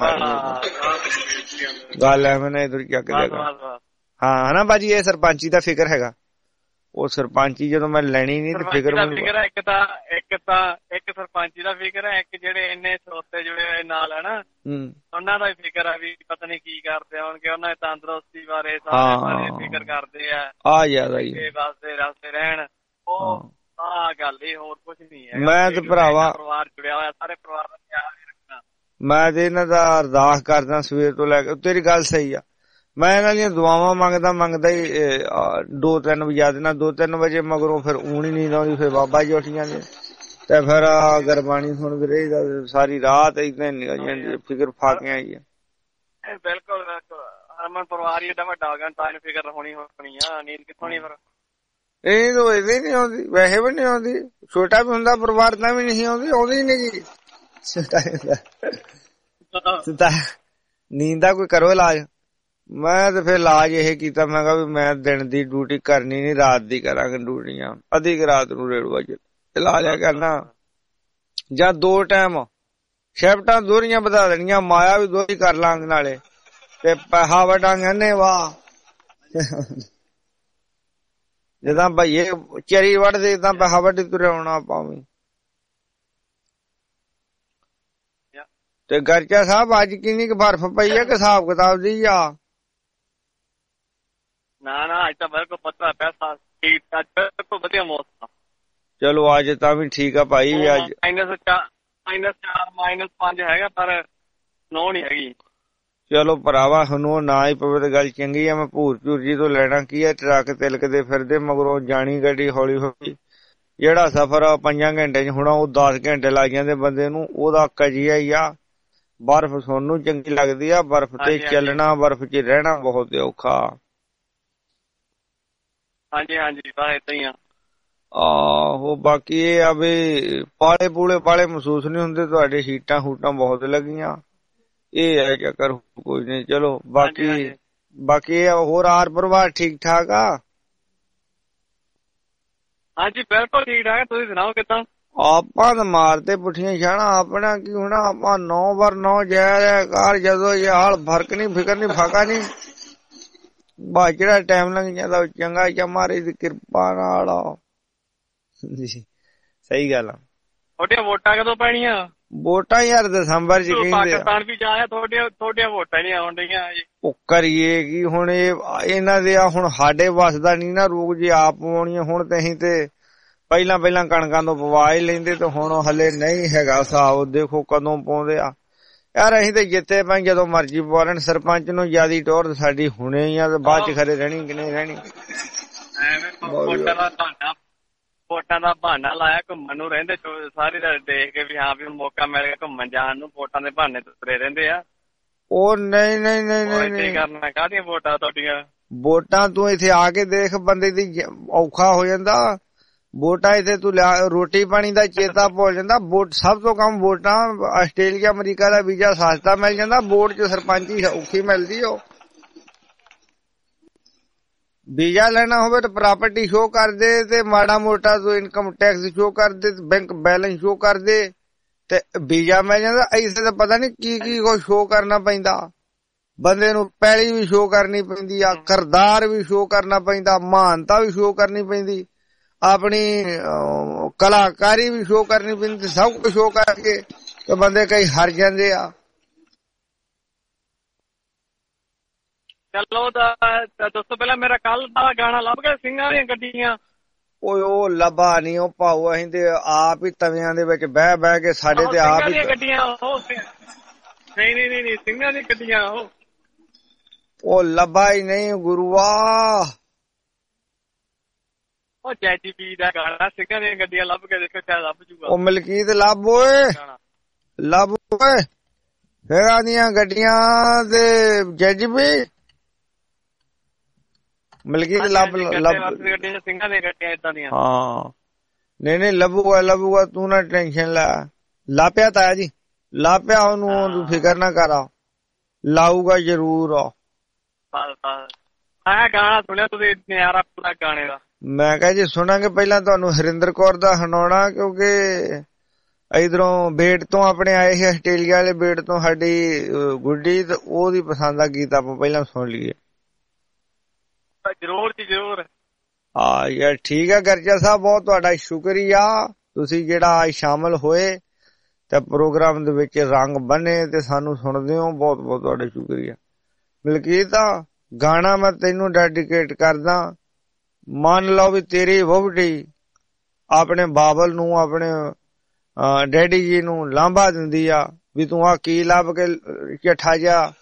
Speaker 10: ਗੱਲ ਐ, ਮੈਂ ਇਧਰ ਚੱਕ ਦੇਗਾ। ਹਾਂ ਹਨਾ ਬਾਜੀ, ਇਹ ਸਰਪੰਚੀ ਦਾ ਫਿਕਰ ਹੈਗਾ। ਉਹ ਸਰਪੰਚੀ ਜਦੋਂ ਮੈਂ ਲੈਣੀ ਨੀ ਤੇ ਫਿਕਰ ਮੈਨੂੰ
Speaker 13: ਇੱਕ ਤਾਂ ਇੱਕ ਤਾਂ ਇੱਕ ਸਰਪੰਚੀ ਦਾ ਫਿਕਰ ਹੈ, ਇੱਕ ਜਿਹੜੇ ਇੰਨੇ ਸਰੋਤੇ ਜੁੜੇ ਨਾਲ ਹੈ ਨਾ, ਉਹਨਾਂ ਦਾ ਵੀ ਫਿਕਰ ਹੈ ਵੀ ਪਤਾ ਨੀ ਕੀ ਕਰਦੇ ਹੋਣਗੇ, ਉਹਨਾਂ ਦੀ ਤੰਦਰੁਸਤੀ ਬਾਰੇ ਸਾਰੇ ਬਾਰੇ ਫਿਕਰ ਕਰਦੇ ਆ। ਆ ਜਿਆਦਾ ਹੀ ਵਾਸਤੇ ਰਸਤੇ ਰਹਿਣ, ਉਹ ਆ ਗੱਲ ਹੀ, ਹੋਰ ਕੁਝ ਨਹੀਂ ਹੈ।
Speaker 10: ਮੈਂ ਤੇ ਭਰਾਵਾ
Speaker 13: ਪਰਿਵਾਰ ਜੁੜਿਆ ਹੋਇਆ, ਸਾਰੇ ਪਰਿਵਾਰ ਦਾ ਖਿਆਲ ਰੱਖਣਾ।
Speaker 10: ਮੈਂ ਤੇ ਇਹਨਾਂ ਦਾ ਅਰਦਾਸ ਕਰਦਾ ਸਵੇਰ ਤੋਂ ਲੈ ਕੇ। ਤੇਰੀ ਗੱਲ ਸਹੀ ਆ, ਮੈਂ ਇਹਨਾਂ ਦੀਆਂ ਦੁਆਵਾਂ ਮੰਗਦਾ ਮੰਗਦਾ ਹੀ ਦੋ ਤਿੰਨ ਵਜਾ ਦੇਣਾ, ਦੋ ਤਿੰਨ ਵਜੇ ਮਗਰੋਂ ਫਿਰ ਊਣ ਹੀ ਨੀਂਦ ਆਉਂਦੀ, ਫਿਰ ਬਾਬਾ ਜੀ ਉੱਠ ਜਾਂਦੇ ਤੇ ਫਿਰ ਗੁਰਬਾਣੀ ਸੁਣਦੇ ਰਹੀਦਾ, ਸਾਰੀ ਰਾਤ ਏਦਾਂ ਨਿਕਲ ਜਾਂਦੀ, ਫਿਕਰ ਫਾਕਿਆਂ ਹੀ ਆ।
Speaker 13: ਬਿਲਕੁਲ ਬਿਲਕੁਲ, ਹਰਮਨ ਪਰਿਵਾਰ ਹੀ ਏਡਾ ਵੱਡਾ ਹੋ ਗਿਆ, ਤਾਂ ਇਹਨੂੰ ਫਿਕਰ ਹੋਣੀ ਹੋਣੀ ਆ, ਨੀਂਦ ਕਿੱਥੋਂ ਨਹੀਂ ਫਿਰ।
Speaker 10: ਇਹ ਤਾਂ ਇਹਦੇ ਨੀ ਆਉਂਦੀ, ਵੈਸੇ ਵੀ ਨੀ ਆਉਂਦੀ, ਛੋਟਾ ਵੀ ਹੁੰਦਾ ਪਰਿਵਾਰ ਤਾਂ ਵੀ ਨਹੀਂ ਆਉਂਦੀ, ਆਉਂਦੀ ਨੀ ਗੀ ਛੋਟਾ। ਨੀਂਦ ਦਾ ਕੋਈ ਕਰੋ ਇਲਾਜ। ਮੈਂ ਤੇ ਫਿਰ ਇਲਾਜ ਇਹ ਕੀਤਾ, ਮੈਂ ਕਿਹਾ ਵੀ ਮੈਂ ਦਿਨ ਦੀ ਡਿਊਟੀ ਕਰਨੀ ਨੀ, ਰਾਤ ਦੀ ਕਰਾਂਗੇ ਡਿਊਟੀਆਂ, ਅੱਧੀ ਕੁ ਰਾਤ ਨੂੰ ਰੇੜੂਆ ਚ ਇਲਾਜ ਕਰਨਾ, ਜਾਂ ਦੋ ਟਾਈਮ ਸ਼ਿਫਟਾਂ ਦੋਹਰੀਆਂ ਵਧਾ ਦੇਣੀਆਂ, ਮਾਇਆ ਵੀ ਦੋਹਰੀ ਕਰ ਲਾਂਗੇ ਨਾਲੇ, ਤੇ ਪੈਸਾ ਵਟਾਂਗੇ ਨੇ ਵਾਹ। ਜਿੱਦਾਂ ਭਈਏ ਚਰੀ ਵੱਢਦੇ ਏਦਾਂ ਪੈਸਾ ਵੱਢੀ ਤੁਰੇ ਆਉਣਾ ਆਪਾਂ ਵੀ। ਤੇ ਗਰਚਾ ਸਾਹਿਬ ਅੱਜ ਕਿੰਨੀ ਕੁ ਬਰਫ਼ ਪਈ ਆ ਕਿ ਹਿਸਾਬ ਕਿਤਾਬ ਦੀ ਆ?
Speaker 13: ਨਾ ਨਾ ਅੱਜ ਤਾਂ ਬਿਲਕੁਲ ਪੱਤਰਾ ਪੈਸਾ ਠੀਕ ਠਾਕ, ਬਿਲਕੁਲ ਵਧੀਆ ਮੌਸਮ।
Speaker 10: ਚਲੋ ਅੱਜ ਤਾਂ ਵੀ ਠੀਕ ਆ ਭਾਈ। ਅੱਜ
Speaker 13: ਮਾਈਨਸ ਚਾਰ ਮਾਈਨਸ ਚਾਰ ਮਾਈਨਸ ਪੰਜ ਹੈਗਾ, ਪਰ ਨੋ ਨੀ ਹੈਗੀ।
Speaker 10: ਚਲੋ ਭਰਾਵਾ ਹੁਣ ਨਾ ਹੀ ਪਵੇ ਤਾਂ ਗੱਲ ਚੰਗੀ ਆ। ਮੈਂ ਭੂਰ ਝੂਰ ਜੀ ਤੋਂ ਲੈਣਾ ਕੀ ਆ, ਟਰੱਕ ਤਿਲਕਦੇ ਫਿਰਦੇ ਮਗਰੋਂ ਜਾਣੀ ਗੱਡੀ ਹੌਲੀ ਹੌਲੀ। ਜਿਹੜਾ ਸਫ਼ਰ ਆ ਪੰਜਾਂ ਘੰਟੇ ਚ ਹੋਣਾ ਉਹ ਦਸ ਘੰਟੇ ਲੱਗ ਜਾਂਦੇ ਬੰਦੇ ਨੂੰ, ਉਹਦਾ ਕਜੀਆ ਹੀ ਆ। ਬਰਫ਼ ਸੋਨੂੰ ਚੰਗੀ ਲੱਗਦੀ ਆ, ਬਰਫ਼ ਤੇ ਚੱਲਣਾ, ਬਰਫ਼ ਚ ਰਹਿਣਾ ਬਹੁਤ ਔਖਾ।
Speaker 13: ਹਾਂਜੀ ਹਾਂਜੀ ਬਸ ਏਦਾਂ ਹੀ ਆ।
Speaker 10: ਆਹੋ ਬਾਕੀ ਇਹ ਆ ਵੀ ਪਾਲੇ ਪੂਲੇ ਪਾਲੇ ਮਹਿਸੂਸ ਨੀ ਹੁੰਦੇ, ਤੁਹਾਡੇ ਸੀਟਾਂ ਹੂਟਾਂ ਬਹੁਤ ਲੱਗੀਆਂ, ਇਹ ਹੈ ਚੱਕਰ, ਕੋਈ ਨੀ। ਚਲੋ ਬਾਕੀ ਬਾਕੀ ਹੋਰ ਆਰ ਪਰਿਵਾਰ ਠੀਕ ਠਾਕ ਆ?
Speaker 13: ਹਾਂਜੀ ਬਿਲਕੁਲ ਠੀਕ ਠਾਕ, ਤੁਸੀਂ ਸੁਣਾਓ ਕਿੱਦਾਂ?
Speaker 10: ਆਪਾਂ ਤਾਂ ਮਾਰਦੇ ਪੁੱਠੀਆਂ ਛਾਣਾ, ਆਪਣਾ ਕੀ ਹੋਣਾ, ਆਪਾਂ ਨੌ ਬਰ ਨੌ ਜੈ ਰਿਹਾ ਕਾਰ, ਜਦੋਂ ਇਹ ਹਾਲ ਫਰਕ ਨੀ, ਫਿਕਰ ਨੀ, ਫਾਕਾ ਨੀ, ਬਸ ਜਿਹੜਾ ਟਾਈਮ ਲੰਘ ਜਾਂਦਾ ਚੰਗਾ ਜਾਂ ਮਾਰੀ ਦੀ ਕਿਰਪਾ ਨਾਲ। ਸਹੀ ਗੱਲ ਆ।
Speaker 13: ਤੁਹਾਡੀਆਂ ਵੋਟਾਂ ਕਦੋਂ ਪੈਣੀਆਂ?
Speaker 10: ਵੋਟਾਂ ਯਾਰ ਦਸੰਬਰ ਚ ਕਹਿੰਦੇ।
Speaker 13: ਪਾਕਿਸਤਾਨ ਵੀ ਜਾਇਆ, ਤੁਹਾਡੀਆਂ ਤੁਹਾਡੀਆਂ ਵੋਟਾਂ ਨੀ ਆਉਣ ਡਈਆਂ ਜੀ।
Speaker 10: ਉਹ ਕਰੀਏ ਕੀ ਹੁਣ, ਇਹ ਇਹਨਾਂ ਦੇ ਆ ਹੁਣ ਸਾਡੇ ਵੱਸ ਦਾ ਨੀ ਨਾ ਰੋਗ, ਜੇ ਆਪ ਆਉਣੀਆਂ ਹੁਣ ਤੇ ਅਸੀਂ ਤੇ ਪਹਿਲਾਂ ਪਹਿਲਾਂ ਕਣਕਾਂ ਤੋਂ ਪਵਾ ਹੀ ਲੈਂਦੇ ਤੇ ਹੁਣ ਹਲੇ ਨਹੀਂ ਹੈਗਾ ਹਿਸਾਬ। ਦੇਖੋ ਕਦੋਂ ਪਾਉਂਦੇ ਆ ਯਾਰ। ਅਸੀਂ ਤੇ ਜਿੱਤੇ ਪਏ ਜਦੋਂ ਮਰਜ਼ੀ ਪਵਾ ਲੈਣ। ਸਰਪੰਚ ਨੂੰ ਜਿਆਦੀ ਟੋਰ ਸਾਡੀ ਹੁਣੇ ਹੀ ਆ ਤੇ ਬਾਅਦ ਚ ਖਰੇ ਰਹਿਣੀ ਕਿ ਨਹੀਂ ਰਹਿਣੀ।
Speaker 13: ਵੋਟਾਂ ਦਾ ਬਹਾਨਾ ਵੋਟਾਂ ਦਾ ਬਹਾਨਾ ਲਾਇਆ ਘੁੰਮਣ ਨੂੰ ਰਹਿੰਦੇ ਸਾਰੀ ਦੇਖ ਕੇ ਵੀ ਹਾਂ ਵੀ ਮੌਕਾ ਮਿਲ ਗਿਆ ਘੁੰਮਣ ਜਾਣ ਨੂੰ। ਵੋਟਾਂ ਦੇ ਬਹਾਨੇ ਤੁਰੇ ਰਹਿੰਦੇ ਆ। ਉਹ
Speaker 10: ਨਹੀਂ ਨਹੀਂ ਨਹੀਂ ਨਹੀਂ
Speaker 13: ਕਰਨਾ ਕਾਹਦੀਆਂ ਵੋਟਾਂ ਤੁਹਾਡੀਆਂ।
Speaker 10: ਵੋਟਾਂ ਤੂੰ ਇੱਥੇ ਆ ਕੇ ਦੇਖ ਬੰਦੇ ਦੀ ਔਖਾ ਹੋ ਜਾਂਦਾ। ਵੋਟਾਂ ਇੱਥੇ ਤੂੰ ਲਿਆ ਰੋਟੀ ਪਾਣੀ ਦਾ ਚੇਤਾ ਭੁੱਲ ਜਾਂਦਾ। ਵੋਟ ਸਭ ਤੋਂ ਕਮ ਵੋਟਾਂ ਆਸਟ੍ਰੇਲੀਆ ਅਮਰੀਕਾ ਦਾ ਵੀਜ਼ਾ ਸਸਤਾ ਮਿਲ ਜਾਂਦਾ। ਵੋਟ ਚ ਸਰਪੰਚੀ ਔਖੀ ਮਿਲਦੀ। ਉਹ ਵੀਜ਼ਾ ਲੈਣਾ ਹੋਵੇ ਤਾਂ ਪ੍ਰਾਪਰਟੀ ਸ਼ੋ ਕਰਦੇ ਤੇ ਮਾੜਾ ਮੋਟਾ ਤੂੰ ਇਨਕਮ ਟੈਕਸ ਸ਼ੋ ਕਰਦੇ ਬੈਂਕ ਬੈਲੈਂਸ ਸ਼ੋ ਕਰਦੇ ਤੇ ਵੀਜ਼ਾ ਮਿਲ ਜਾਂਦਾ। ਐਸੇ ਤਾਂ ਪਤਾ ਨੀ ਕੀ ਕੀ ਕੋ ਸ਼ੋ ਕਰਨਾ ਪੈਂਦਾ ਬੰਦੇ ਨੂੰ। ਪੈਲੀ ਵੀ ਸ਼ੋ ਕਰਨੀ ਪੈਂਦੀ ਆ, ਕਰਦਾਰ ਵੀ ਸ਼ੋ ਕਰਨਾ ਪੈਂਦਾ, ਮਹਾਨਤਾ ਵੀ ਸ਼ੋ ਕਰਨੀ ਪੈਂਦੀ, ਆਪਣੀ ਕਲਾਕਾਰੀ ਵੀ ਸ਼ੋ ਕਰਨੀ ਪੈਂਦੀ। ਸਭ ਕੁਝ ਸ਼ੋ ਕਰਕੇ ਤੇ ਬੰਦੇ ਕਈ ਹਾਰ ਜਾਂਦੇ ਆ।
Speaker 13: ਚਲੋ ਦੋਸਤੋ ਪਹਿਲਾਂ ਮੇਰਾ ਕੱਲ ਦਾ ਗਾਣਾ ਲੱਭ ਗਿਆ ਸਿੰਘਾਂ ਦੀਆਂ ਗੱਡੀਆਂ।
Speaker 10: ਓਏ ਉਹ ਲੱਭਾ ਨੀ ਉਹ ਭਾਊ। ਅਸੀਂ ਤੇ ਆਪ ਹੀ ਤਵਿਆਂ ਦੇ ਵਿੱਚ ਬਹਿ ਬਹਿ ਕੇ ਸਾਡੇ ਤੇ ਆਪ ਹੀ
Speaker 13: ਗੱਡੀਆਂ। ਨਹੀਂ ਨਹੀਂ ਨਹੀਂ ਸਿੰਘਾਂ ਦੀਆਂ ਗੱਡੀਆਂ। ਉਹ
Speaker 10: ਉਹ ਲੱਭਾ ਹੀ ਨਹੀਂ ਗੁਰੂਆ।
Speaker 13: ਉਹ ਜੈਜੀ ਪੀ ਦਾ ਗਾਣਾ ਸਿੰਘਾਂ ਦੀਆਂ ਗੱਡੀਆਂ ਲੱਭ ਕੇ ਦੇਖੋ ਸ਼ਾਇਦ ਲੱਭ ਜੂਗਾ।
Speaker 10: ਉਹ ਮਲਕੀਤ ਲੱਭ ਓਏ ਲੱਭ ਓਏ ਸਿੰਘਾਂ ਦੀਆਂ ਗੱਡੀਆਂ ਤੇ ਜੈਜੀ ਪੀ ਮਲਕੀਤ ਲੱਭ ਲੱਭ
Speaker 13: ਸਿੰਘਾਂ ਦੀਆਂ ਗੱਡੀਆਂ ਏਦਾਂ ਦੀਆਂ।
Speaker 10: ਹਾਂ ਨਹੀਂ ਨਹੀਂ ਲੱਭੂਗਾ ਲੱਭੂਗਾ ਤੂੰ ਨਾ ਟੈਨਸ਼ਨ ਲੈ। ਲਾਪਿਆ ਤਾਇਆ ਜੀ ਲਾਪਿਆ ਉਹਨੂੰ ਤੂੰ ਫਿਕਰ ਨਾ ਕਰ। ਲਾਊਗਾ ਜ਼ਰੂਰ।
Speaker 13: ਆਹ ਗਾਣਾ ਸੁਣਿਆ ਤੁਸੀਂ ਨਿਆਰਾ ਪੂਰਾ ਗਾਣੇ ਦਾ।
Speaker 10: ਮੈਂ ਕਿਹਾ ਜੀ ਸੁਣਾਂਗੇ। ਪਹਿਲਾਂ ਤੁਹਾਨੂੰ ਹਰਿੰਦਰ ਕੌਰ ਦਾ ਸੁਣਾਉਣਾ ਕਿਉਂਕਿ ਇਧਰੋਂ ਬੇਟ ਤੋਂ ਆਪਣੇ ਆਏ ਸੀ ਆਸਟ੍ਰੇਲੀਆ ਵਾਲੇ ਬੇਟ ਤੋਂ ਸਾਡੀ ਗੁੱਡੀ ਤੇ ਉਹਦੀ ਪਸੰਦ ਦਾ ਗੀਤ ਆਪਾਂ ਪਹਿਲਾਂ ਸੁਣ ਲਈਏ।
Speaker 13: ਜ਼ਰੂਰ ਜੀ ਜ਼ਰੂਰ।
Speaker 10: ਹਾਂ ਯਾਰ ਠੀਕ ਹੈ ਗਰਜਾ ਸਾਹਿਬ ਬਹੁਤ ਤੁਹਾਡਾ ਸ਼ੁਕਰੀਆ। ਤੁਸੀਂ ਜਿਹੜਾ ਅੱਜ ਸ਼ਾਮਲ ਹੋਏ ਤੇ ਪ੍ਰੋਗਰਾਮ ਦੇ ਵਿੱਚ ਰੰਗ ਬੰਨੇ ਤੇ ਸਾਨੂੰ ਸੁਣਦੇ ਹੋ ਬਹੁਤ ਬਹੁਤ ਤੁਹਾਡਾ ਸ਼ੁਕਰੀਆ। ਮਲਕੀਤ ਗਾਣਾ ਮੈਂ ਤੈਨੂੰ ਡੈਡੀਕੇਟ ਕਰਦਾ। ਮੰਨ ਲਓ ਵੀ ਤੇਰੀ ਵਹੁਟੀ ਆਪਣੇ ਬਾਬਲ ਨੂੰ ਆਪਣੇ ਡੈਡੀ ਜੀ ਨੂੰ ਲਾਂਭਾ ਦਿੰਦੀ ਆ ਵੀ ਤੂੰ ਆ ਕੀ ਲੱਭ ਕੇ ਝੱਠਾ ਜਾ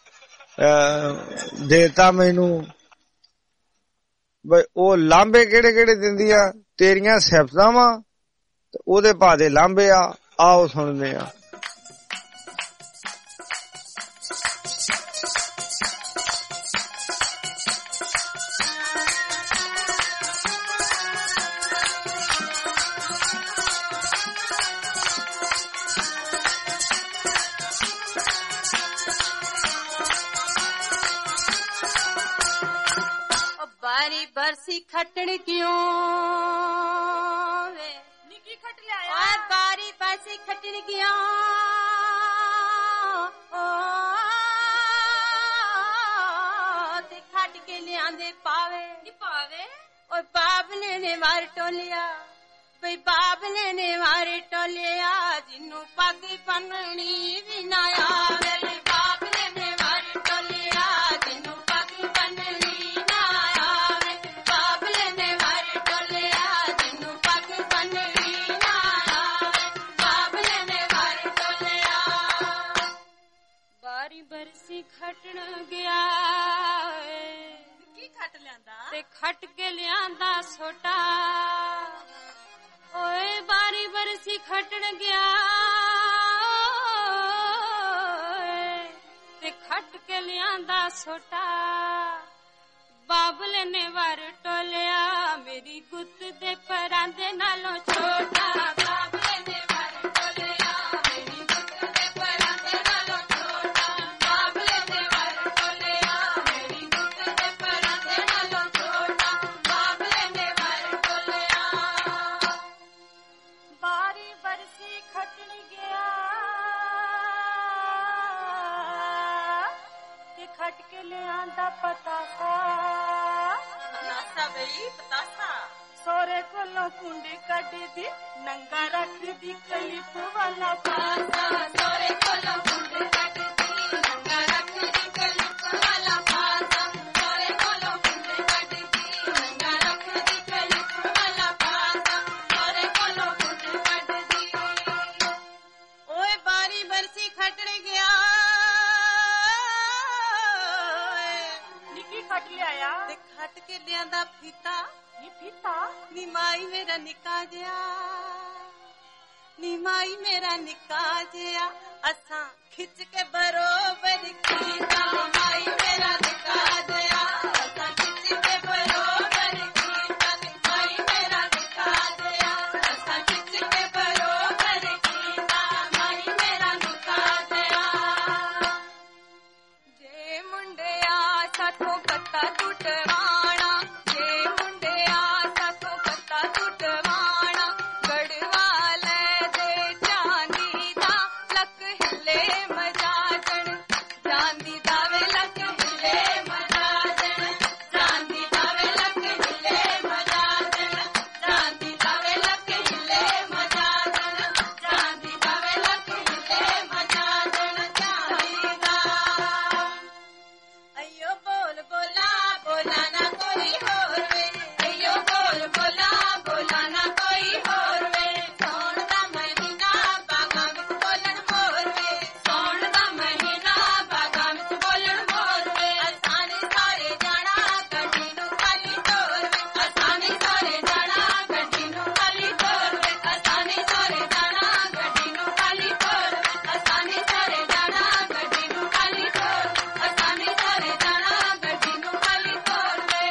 Speaker 10: ਦੇਤਾ ਮੈਨੂੰ। ਬਈ ਉਹ ਲਾਂਭੇ ਕਿਹੜੇ ਕਿਹੜੇ ਦਿੰਦੀ ਆ ਤੇਰੀਆਂ ਸਿਫਤਾਂ ਵਾ ਤੇ ਉਹਦੇ ਭਾ ਦੇ ਲਾਂਭੇ ਆ। ਆਓ ਸੁਣਦੇ ਆ।
Speaker 14: बरसी खटण क्यों वे निकी खट लिया ओए बारी बरसी खटण क्यों ओ ते खट के लियांदे पावे नी पावे ओए बाबले ने मार टोलिया बई बाबले ने मार टोलिया जिन्नू पग बननी भी ना आवे बाबले ने मार टोलिया जिन्नू पग बननी बरसी खटन गया की खट लियांदा ते खट के लियांदा सोटा ओए बारी बरसी खटन गया ते खट के लियांदा सोटा बाबले ने वार टोलिया मेरी गुत दे परांदे नालों छोटा बाबले ने वार टोलिया मेरी गुत दे परांदे नालों छोटा बाबले ने वार टोलिया मेरी गुत दे परांदे नालों छोटा बाबले ने वार टोलिया बारी बरसी खटन गया ते खट के ले आंदा पतासा पतासा बई पतासा सोरे कोलों कुंडी कट दी नंगा रख दी कलिप वाला पासा सोरे कोलों कुंडी कट दी नंगा रख दी कलिप वाला पासा सोरे कोलों कुंडी कट दी नंगा रख दी कलिप वाला पासा सोरे ਖੱਟ ਲਿਆਇਆ
Speaker 15: ਤੇ ਖੱਟ ਕੇ ਲਿਆਂਦਾ ਫੀਤਾ
Speaker 14: ਨੀ ਫੀਤਾ
Speaker 15: ਨੀ ਮਾਈ ਮੇਰਾ ਨਿੱਕਾ ਜਿਹਾ ਨੀ ਮਾਈ ਮੇਰਾ ਨਿੱਕਾ ਜਿਹਾ ਅਸਾਂ ਖਿੱਚ ਕੇ ਬਰੋਬਰ ਕੀਤਾ ਮਾਈ ਮੇਰਾ ਨਿੱਕਾ ਜਿਹਾ ਅਸਾਂ ਖਿੱਚ ਕੇ ਬਰੋਬਰ ਕੀਤਾ ਨੀ ਮਾਈ ਮੇਰਾ ਨਿੱਕਾ ਜਿਹਾ ਅਸਾਂ ਖਿੱਚ ਕੇ ਬਰੋਬਰ ਕੀਤਾ ਮਾਈ ਮੇਰਾ ਨਿੱਕਾ ਜਿਹਾ
Speaker 14: ਜੇ ਮੁੰਡਿਆ ਸਾਥੋਂ ਪੱਤਾ ਟੁੱਟਵਾਣਾ ਜੇ ਮੁੰਡਿਆ ਸਾਥੋਂ ਪੱਤਾ ਟੁੱਟਵਾਣਾ ਗੜਵਾ ਲੈ ਦੇ ਚਾਂਦੀ ਦਾ ਲੱਕ ਹਿੱਲੇ ਮਜਾਜਣ ਚਾਂਦੀ ਦਾ ਵੇ ਲੱਕ ਹਿੱਲੇ ਮਜਾਜਣ ਚਾਂਦੀ ਦਾ ਵੇ ਲੱਕ ਹਿੱਲੇ ਮਜਾਜਣ ਚਾਂਦੀ ਦਾ ਵੇ ਲੱਕ ਹਿੱਲੇ ਮਜਾਜਣ ਚਾਂਦੀ ਦਾ ਵੇ ਲੱਕ ਹਿੱਲੇ ਮਜਾਜਣ ਚਾਂਦੀ ਦਾ
Speaker 15: ਅਯੋ ਬੋਲ ਬੋਲਾ ਬੋਲਾ ਨਾ ਕੋਈ ਹੋਰ ਵੇ ਅਯੋ ਬੋਲ ਬੋਲਾ ਬੋਲਾ ਨਾ ਕੋਈ ਹੋਰ ਵੇ ਸੌਣ ਦਾ ਮਹੀਨਾ ਬਾਗਾਂ ਵਿੱਚ ਬੋਲਣ ਮੋਰ ਵੇ ਸੌਣ ਦਾ ਮਹੀਨਾ ਬਾਗਾਂ ਵਿੱਚ ਬੋਲਣ ਮੋਰ ਵੇ ਅਸਾਂ ਨੇ ਸਾਰੇ ਜਾਣਾ ਗੱਡੀ ਨੂੰ ਖਾਲੀ ਤੋਰ ਵੇ ਅਸਾਂ ਨੇ ਸਾਰੇ ਜਾਣਾ ਗੱਡੀ ਨੂੰ ਖਾਲੀ ਤੋਰ ਵੇ ਅਸਾਂ ਨੇ ਸਾਰੇ ਜਾਣਾ ਗੱਡੀ ਨੂੰ ਖਾਲੀ ਤੋਰ ਵੇ ਅਸਾਂ ਨੇ ਸਾਰੇ ਜਾਣਾ ਗੱਡੀ ਨੂੰ ਖਾਲੀ ਤੋਰ ਅਸਾਂ ਨੇ ਸਾਰੇ ਜਾਣਾ ਗੱਡੀ ਨੂੰ ਖਾਲੀ ਤੋਰ ਵੇ